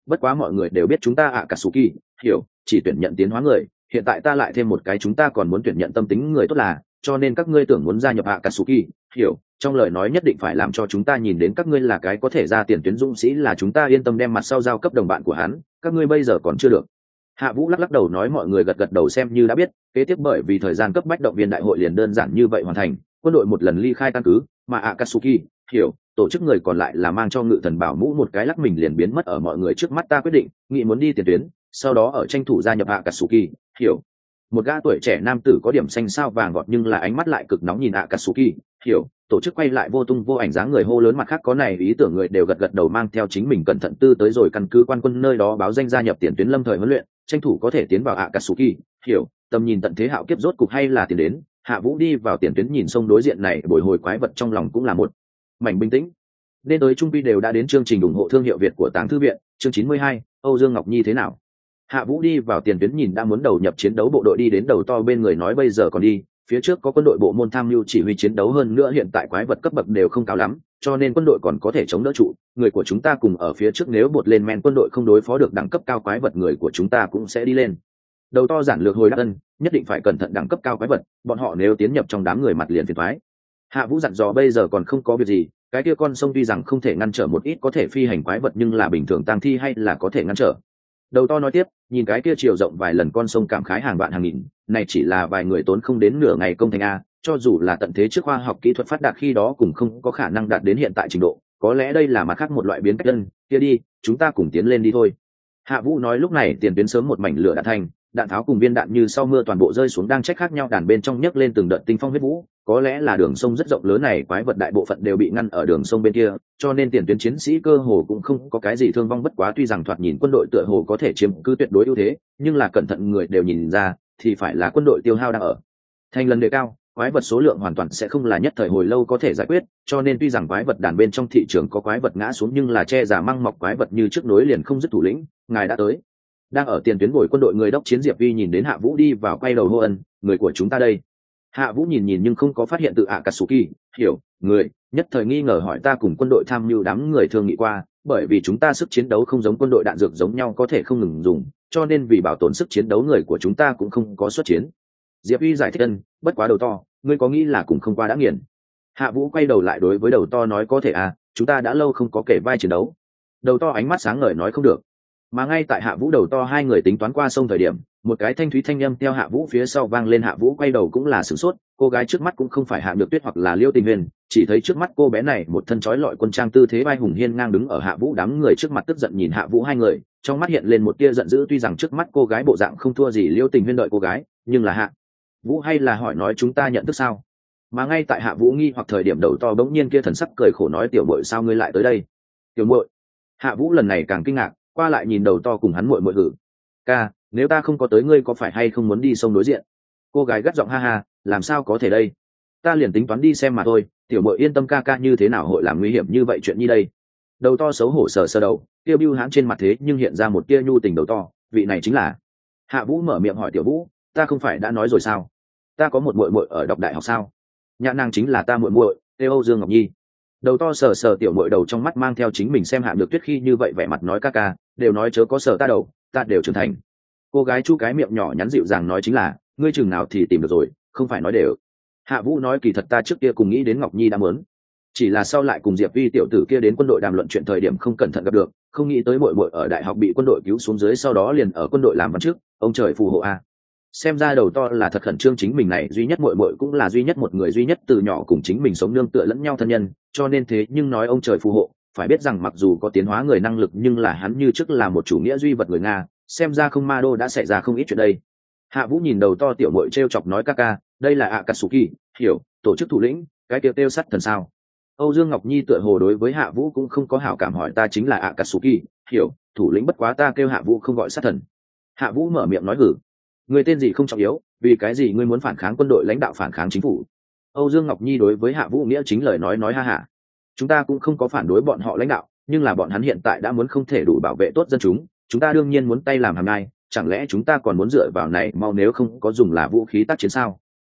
bất quá mọi người đều biết chúng ta Akatsuki hiểu chỉ tuyển nhận tiến hóa người, hiện tại ta lại thêm một cái chúng ta còn muốn tuyển nhận tâm tính người tốt là, cho nên các ngươi tưởng muốn gia nhập Akatsuki hiểu trong lời nói nhất định phải làm cho chúng ta nhìn đến các ngươi là cái có thể ra tiền tuyến dũng sĩ, là chúng ta yên tâm đem mặt sau giao cấp đồng bạn của hắn, các ngươi bây giờ còn chưa được. Hạ Vũ lắc lắc đầu nói mọi người gật gật đầu xem như đã biết, kế tiếp bởi vì thời gian cấp bách động viên đại hội liền đơn giản như vậy hoàn thành, quân đội một lần ly khai căn cứ, mà Akatsuki hiểu tổ chức người còn lại là mang cho ngự thần bảo mũ một cái lắc mình liền biến mất ở mọi người trước mắt. Ta quyết định nghĩ muốn đi tiền tuyến, sau đó ở tranh thủ gia nhập Akatsuki hiểu. Một gã tuổi trẻ nam tử có điểm xanh sao vàng gọt nhưng là ánh mắt lại cực nóng nhìn Akatsuki hiểu tổ chức quay lại vô tung vô ảnh dáng người hô lớn, mặt khác có này ý tưởng người đều gật gật đầu mang theo chính mình cẩn thận tư tới rồi căn cứ quan quân nơi đó báo danh gia nhập tiền tuyến lâm thời huấn luyện, tranh thủ có thể tiến vào Akatsuki hiểu tầm nhìn tận thế hạo kiếp rốt cục hay là tiền đến. Hạ Vũ đi vào tiền tuyến nhìn sông đối diện này bồi hồi quái vật trong lòng cũng là một mảnh bình tĩnh. Nên tới trung quy đều đã đến chương trình ủng hộ thương hiệu Việt của Táng Thư viện, chương chín mươi hai, Âu Dương Ngọc Nhi thế nào? Hạ Vũ đi vào tiền tuyến nhìn đã muốn đầu nhập chiến đấu bộ đội đi đến đầu to bên người nói bây giờ còn đi, phía trước có quân đội bộ môn tham mưu chỉ huy chiến đấu, hơn nữa hiện tại quái vật cấp bậc đều không cao lắm, cho nên quân đội còn có thể chống đỡ trụ, người của chúng ta cùng ở phía trước, nếu bột lên men quân đội không đối phó được đẳng cấp cao quái vật người của chúng ta cũng sẽ đi lên. Đầu to giản lược hồi đáp ân, nhất định phải cẩn thận đẳng cấp cao quái vật, bọn họ nếu tiến nhập trong đám người mặt liền phiền toái. Hạ Vũ dặn dò bây giờ còn không có việc gì, cái kia con sông tuy rằng không thể ngăn trở một ít có thể phi hành quái vật nhưng là bình thường tang thi hay là có thể ngăn trở. Đầu to nói tiếp, nhìn cái kia chiều rộng vài lần con sông cảm khái hàng vạn hàng nghìn, này chỉ là vài người tốn không đến nửa ngày công thành a, cho dù là tận thế trước khoa học kỹ thuật phát đạt khi đó cũng không có khả năng đạt đến hiện tại trình độ, có lẽ đây là mặt khác một loại biến cách dân, kia đi, chúng ta cùng tiến lên đi thôi. Hạ Vũ nói lúc này tiền tuyến sớm một mảnh lửa đã thành, đạn tháo cùng viên đạn như sau mưa toàn bộ rơi xuống đang trách khác nhau đàn bên trong nhấc lên từng đợt tinh phong huyết vũ, có lẽ là đường sông rất rộng lớn này quái vật đại bộ phận đều bị ngăn ở đường sông bên kia, cho nên tiền tuyến chiến sĩ cơ hồ cũng không có cái gì thương vong, bất quá tuy rằng thoạt nhìn quân đội tựa hồ có thể chiếm cứ tuyệt đối ưu thế, nhưng là cẩn thận người đều nhìn ra thì phải là quân đội tiêu hao đang ở thành lần đề cao, quái vật số lượng hoàn toàn sẽ không là nhất thời hồi lâu có thể giải quyết, cho nên tuy rằng quái vật đàn bên trong thị trường có quái vật ngã xuống nhưng là che giả măng mọc quái vật như trước nối liền không dứt. Thủ lĩnh ngài đã tới. Đang ở tiền tuyến ngồi quân đội người đốc chiến Diệp Vi nhìn đến Hạ Vũ đi vào quay đầu hô ân, người của chúng ta đây. Hạ Vũ nhìn nhìn nhưng không có phát hiện tự Akatsuki hiểu người, nhất thời nghi ngờ hỏi ta cùng quân đội tham mưu đám người thương nghị qua, bởi vì chúng ta sức chiến đấu không giống quân đội đạn dược giống nhau có thể không ngừng dùng, cho nên vì bảo tồn sức chiến đấu người của chúng ta cũng không có xuất chiến. Diệp Vi giải thích ân, bất quá đầu to, ngươi có nghĩ là cùng không qua đã nghiền. Hạ Vũ quay đầu lại đối với đầu to nói có thể à, chúng ta đã lâu không có kể vai chiến đấu. Đầu to ánh mắt sáng ngời nói không được. Mà ngay tại Hạ Vũ đầu to hai người tính toán qua sông thời điểm, một cái thanh thúy thanh âm theo Hạ Vũ phía sau vang lên. Hạ Vũ quay đầu cũng là sửng sốt, cô gái trước mắt cũng không phải Hạ Nhược Tuyết hoặc là Liêu Tình Huyền, chỉ thấy trước mắt cô bé này một thân trói lọi quân trang, tư thế vai hùng hiên ngang đứng ở Hạ Vũ đám người trước mặt, tức giận nhìn Hạ Vũ hai người, trong mắt hiện lên một tia giận dữ. Tuy rằng trước mắt cô gái bộ dạng không thua gì Liêu Tình Huyền đợi cô gái, nhưng là Hạ Vũ hay là hỏi nói chúng ta nhận thức sao? Mà ngay tại Hạ Vũ nghi hoặc thời điểm, đầu to bỗng nhiên kia thần sắc cười khổ nói tiểu muội sao ngươi lại tới đây? Tiểu muội. Hạ Vũ lần này càng kinh ngạc, qua lại nhìn đầu to cùng hắn muội muội hử. Ca, nếu ta không có tới ngươi có phải hay không muốn đi sông đối diện? Cô gái gắt giọng ha ha, làm sao có thể đây? Ta liền tính toán đi xem mà thôi, tiểu muội yên tâm ca ca như thế nào hội làm nguy hiểm như vậy chuyện như đây. Đầu to xấu hổ sờ sờ đầu, tiêu bưu hãn trên mặt thế nhưng hiện ra một tia nhu tình. Đầu to, vị này chính là. Hạ Vũ mở miệng hỏi tiểu Vũ, ta không phải đã nói rồi sao? Ta có một muội muội ở đọc đại học sao? Nhã nàng chính là ta muội muội, tên Âu Dương Ngọc Nhi. Đầu to sờ sờ tiểu muội đầu, trong mắt mang theo chính mình xem Hạ Nhược Tuyết khi như vậy vẻ mặt nói ca ca, đều nói chớ có sờ ta đầu, ta đều trưởng thành. Cô gái chu cái miệng nhỏ nhắn dịu dàng nói chính là, ngươi chừng nào thì tìm được rồi, không phải nói đều. Hạ Vũ nói kỳ thật ta trước kia cùng nghĩ đến Ngọc Nhi đã muốn, chỉ là sau lại cùng Diệp Vi tiểu tử kia đến quân đội đàm luận chuyện thời điểm không cẩn thận gặp được, không nghĩ tới muội muội ở đại học bị quân đội cứu xuống dưới, sau đó liền ở quân đội làm văn trước, ông trời phù hộ a. Xem ra đầu to là thật khẩn trương chính mình này duy nhất muội muội cũng là duy nhất một người duy nhất từ nhỏ cùng chính mình sống nương tựa lẫn nhau thân nhân, cho nên thế nhưng nói ông trời phù hộ, phải biết rằng mặc dù có tiến hóa người năng lực nhưng là hắn như trước là một chủ nghĩa duy vật người Nga, xem ra không ma đô đã xảy ra không ít chuyện đây. Hạ Vũ nhìn đầu to tiểu muội trêu chọc nói ca ca, đây là Akatsuki hiểu tổ chức thủ lĩnh, cái tiêu tiêu sắt thần sao? Âu Dương Ngọc Nhi tựa hồ đối với Hạ Vũ cũng không có hảo cảm hỏi ta chính là Akatsuki hiểu thủ lĩnh, bất quá ta kêu Hạ Vũ không gọi sát thần. Hạ Vũ mở miệng nói hử, người tên gì không trọng yếu, vì cái gì ngươi muốn phản kháng quân đội lãnh đạo phản kháng chính phủ? Âu Dương Ngọc Nhi đối với Hạ Vũ nghĩa chính lời nói nói ha ha, chúng ta cũng không có phản đối bọn họ lãnh đạo, nhưng là bọn hắn hiện tại đã muốn không thể đủ bảo vệ tốt dân chúng, chúng ta đương nhiên muốn tay làm hàm nhai, chẳng lẽ chúng ta còn muốn dựa vào này mau nếu không có dùng là vũ khí tác chiến sao?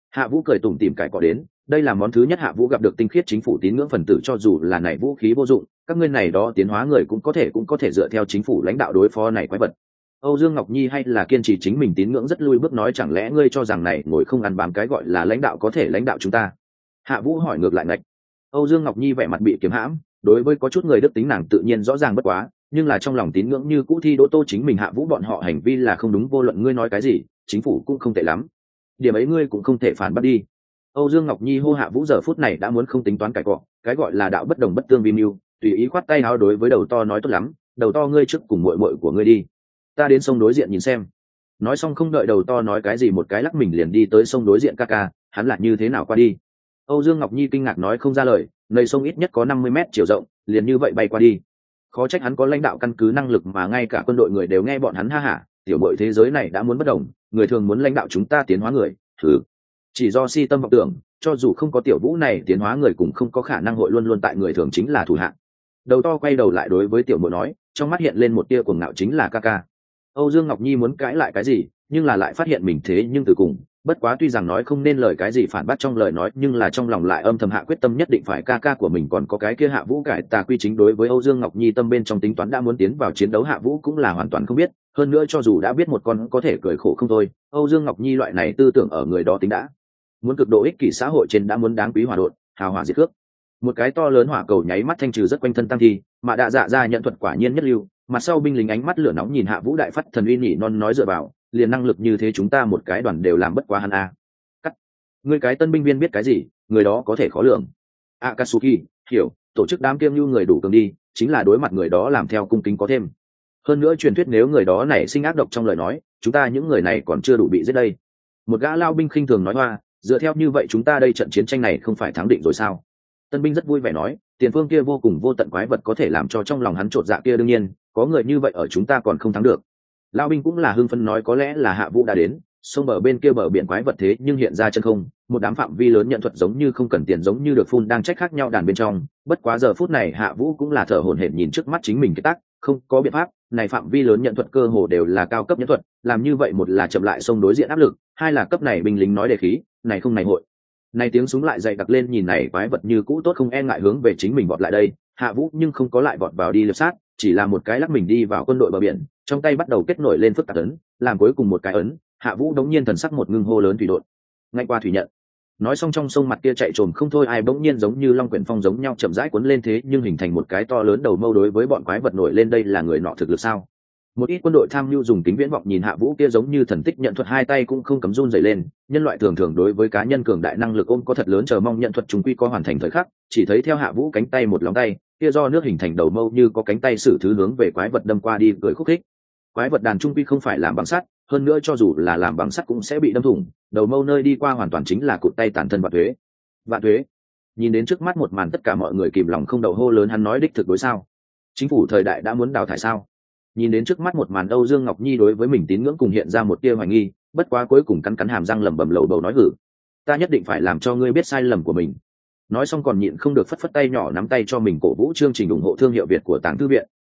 Hạ Vũ cười tủm tỉm cãi cọ đến, đây là món thứ nhất Hạ Vũ gặp được tinh khiết chính phủ tín ngưỡng phần tử, cho dù là này vũ khí vô dụng, các ngươi này đó tiến hóa người cũng có thể cũng có thể dựa theo chính phủ lãnh đạo đối phó này quái vật. Âu Dương Ngọc Nhi hay là kiên trì chính mình tín ngưỡng rất lui bước nói, chẳng lẽ ngươi cho rằng này ngồi không ăn bám cái gọi là lãnh đạo có thể lãnh đạo chúng ta? Hạ Vũ hỏi ngược lại ngạch. Âu Dương Ngọc Nhi vẻ mặt bị kiếm hãm, đối với có chút người đức tính nàng tự nhiên rõ ràng bất quá, nhưng là trong lòng tín ngưỡng như cũ thi đỗ tô chính mình Hạ Vũ bọn họ hành vi là không đúng, vô luận ngươi nói cái gì, chính phủ cũng không tệ lắm. Điểm ấy ngươi cũng không thể phản bác đi. Âu Dương Ngọc Nhi hô Hạ Vũ giờ phút này đã muốn không tính toán cãi cọ, cái gọi là đạo bất đồng bất tương vi mưu, tùy ý khoát tay áo đối với đầu to nói tốt lắm, đầu to ngươi trước cùng muội muội của ngươi đi, ta đến sông đối diện nhìn xem. Nói xong không đợi đầu to nói cái gì, một cái lắc mình liền đi tới sông đối diện. Ca ca, hắn là như thế nào qua đi? Âu Dương Ngọc Nhi kinh ngạc nói không ra lời, nơi sông ít nhất có năm mươi mét chiều rộng, liền như vậy bay qua đi. Khó trách hắn có lãnh đạo căn cứ năng lực mà ngay cả quân đội người đều nghe bọn hắn ha hả, tiểu bội thế giới này đã muốn bất đồng, người thường muốn lãnh đạo chúng ta tiến hóa người, thử chỉ do si tâm vọng tưởng, cho dù không có tiểu Vũ này tiến hóa người cũng không có khả năng hội luôn luôn tại người thường chính là thủ hạ. Đầu to quay đầu lại đối với tiểu muội nói, trong mắt hiện lên một tia cuồng ngạo, chính là ca ca. Âu Dương Ngọc Nhi muốn cãi lại cái gì, nhưng là lại phát hiện mình thế nhưng từ cùng, bất quá tuy rằng nói không nên lời cái gì phản bác trong lời nói, nhưng là trong lòng lại âm thầm hạ quyết tâm nhất định phải ca ca của mình còn có cái kia Hạ Vũ cải tà quy chính. Đối với Âu Dương Ngọc Nhi tâm bên trong tính toán đã muốn tiến vào chiến đấu Hạ Vũ cũng là hoàn toàn không biết, hơn nữa cho dù đã biết một con có thể cười khổ không thôi, Âu Dương Ngọc Nhi loại này tư tưởng ở người đó tính đã muốn cực độ ích kỷ xã hội trên đã muốn đáng quý hòa đột hào hỏa diệt cước. Một cái to lớn hỏa cầu nháy mắt thanh trừ rất quanh thân tăng thi, mà đạ dạ ra nhận thuật quả nhiên nhất lưu. Mặt sau binh lính ánh mắt lửa nóng nhìn Hạ Vũ đại phát thần uy nhỉ non nói dựa vào, liền năng lực như thế chúng ta một cái đoàn đều làm bất quá hắn a. Cắt. Ngươi cái tân binh viên biết cái gì, người đó có thể khó lường. Akatsuki, hiểu, tổ chức đám kiêm như người đủ cường đi, chính là đối mặt người đó làm theo cung kính có thêm. Hơn nữa truyền thuyết nếu người đó này sinh ác độc trong lời nói, chúng ta những người này còn chưa đủ bị giết đây. Một gã lao binh khinh thường nói hoa, dựa theo như vậy chúng ta đây trận chiến tranh này không phải thắng định rồi sao? Tân binh rất vui vẻ nói, tiền phương kia vô cùng vô tận quái vật có thể làm cho trong lòng hắn trột dạ kia, đương nhiên có người như vậy ở chúng ta còn không thắng được. Lao binh cũng là hưng phấn nói, có lẽ là Hạ Vũ đã đến, sông bờ bên kia bờ biển quái vật thế nhưng hiện ra chân không, một đám phạm vi lớn nhận thuật giống như không cần tiền giống như được phun đang trách khác nhau đàn bên trong. Bất quá giờ phút này Hạ Vũ cũng là thở hổn hển nhìn trước mắt chính mình cái tác, không có biện pháp, này phạm vi lớn nhận thuật cơ hồ đều là cao cấp nhận thuật, làm như vậy một là chậm lại sông đối diện áp lực, hai là cấp này binh lính nói đề khí, này không này hội. Này tiếng súng lại dày đặc lên, nhìn này quái vật như cũ tốt không e ngại hướng về chính mình vọt lại đây. Hạ Vũ nhưng không có lại vọt vào đi liệp sát, chỉ là một cái lắc mình đi vào quân đội bờ biển, trong tay bắt đầu kết nổi lên phức tạp ấn, làm cuối cùng một cái ấn, Hạ Vũ đống nhiên thần sắc một ngưng hô lớn thủy đột. Ngay qua thủy nhận. Nói xong trong sông mặt kia chạy trồm không thôi, ai bỗng nhiên giống như long quyển phong giống nhau chậm rãi cuốn lên, thế nhưng hình thành một cái to lớn đầu mâu đối với bọn quái vật nổi lên, đây là người nọ thực lực sao? Một ít quân đội tham mưu dùng kính viễn vọng nhìn Hạ Vũ kia giống như thần tích nhận thuật, hai tay cũng không cấm run rẩy lên. Nhân loại thường thường đối với cá nhân cường đại năng lực ôm có thật lớn chờ mong, nhận thuật chúng quy có hoàn thành thời khắc, chỉ thấy theo Hạ Vũ cánh tay một lòng tay kia do nước hình thành đầu mâu như có cánh tay sử thứ hướng về quái vật đâm qua đi, cười khúc khích. Quái vật đàn trung quy không phải làm bằng sắt, hơn nữa cho dù là làm bằng sắt cũng sẽ bị đâm thủng, đầu mâu nơi đi qua hoàn toàn chính là cụt tay tàn thân vạn thuế. Vạn thuế. Nhìn đến trước mắt một màn, tất cả mọi người kìm lòng không đậu hô lớn, hắn nói đích thực đối sao? Chính phủ thời đại đã muốn đào thải sao? Nhìn đến trước mắt một màn, Âu Dương Ngọc Nhi đối với mình tín ngưỡng cùng hiện ra một tia hoài nghi, bất quá cuối cùng cắn cắn hàm răng lẩm bẩm lầu bầu nói, hử, ta nhất định phải làm cho ngươi biết sai lầm của mình. Nói xong còn nhịn không được phất phất tay nhỏ nắm tay cho mình cổ vũ chương trình ủng hộ thương hiệu Việt của Tàng Thư viện.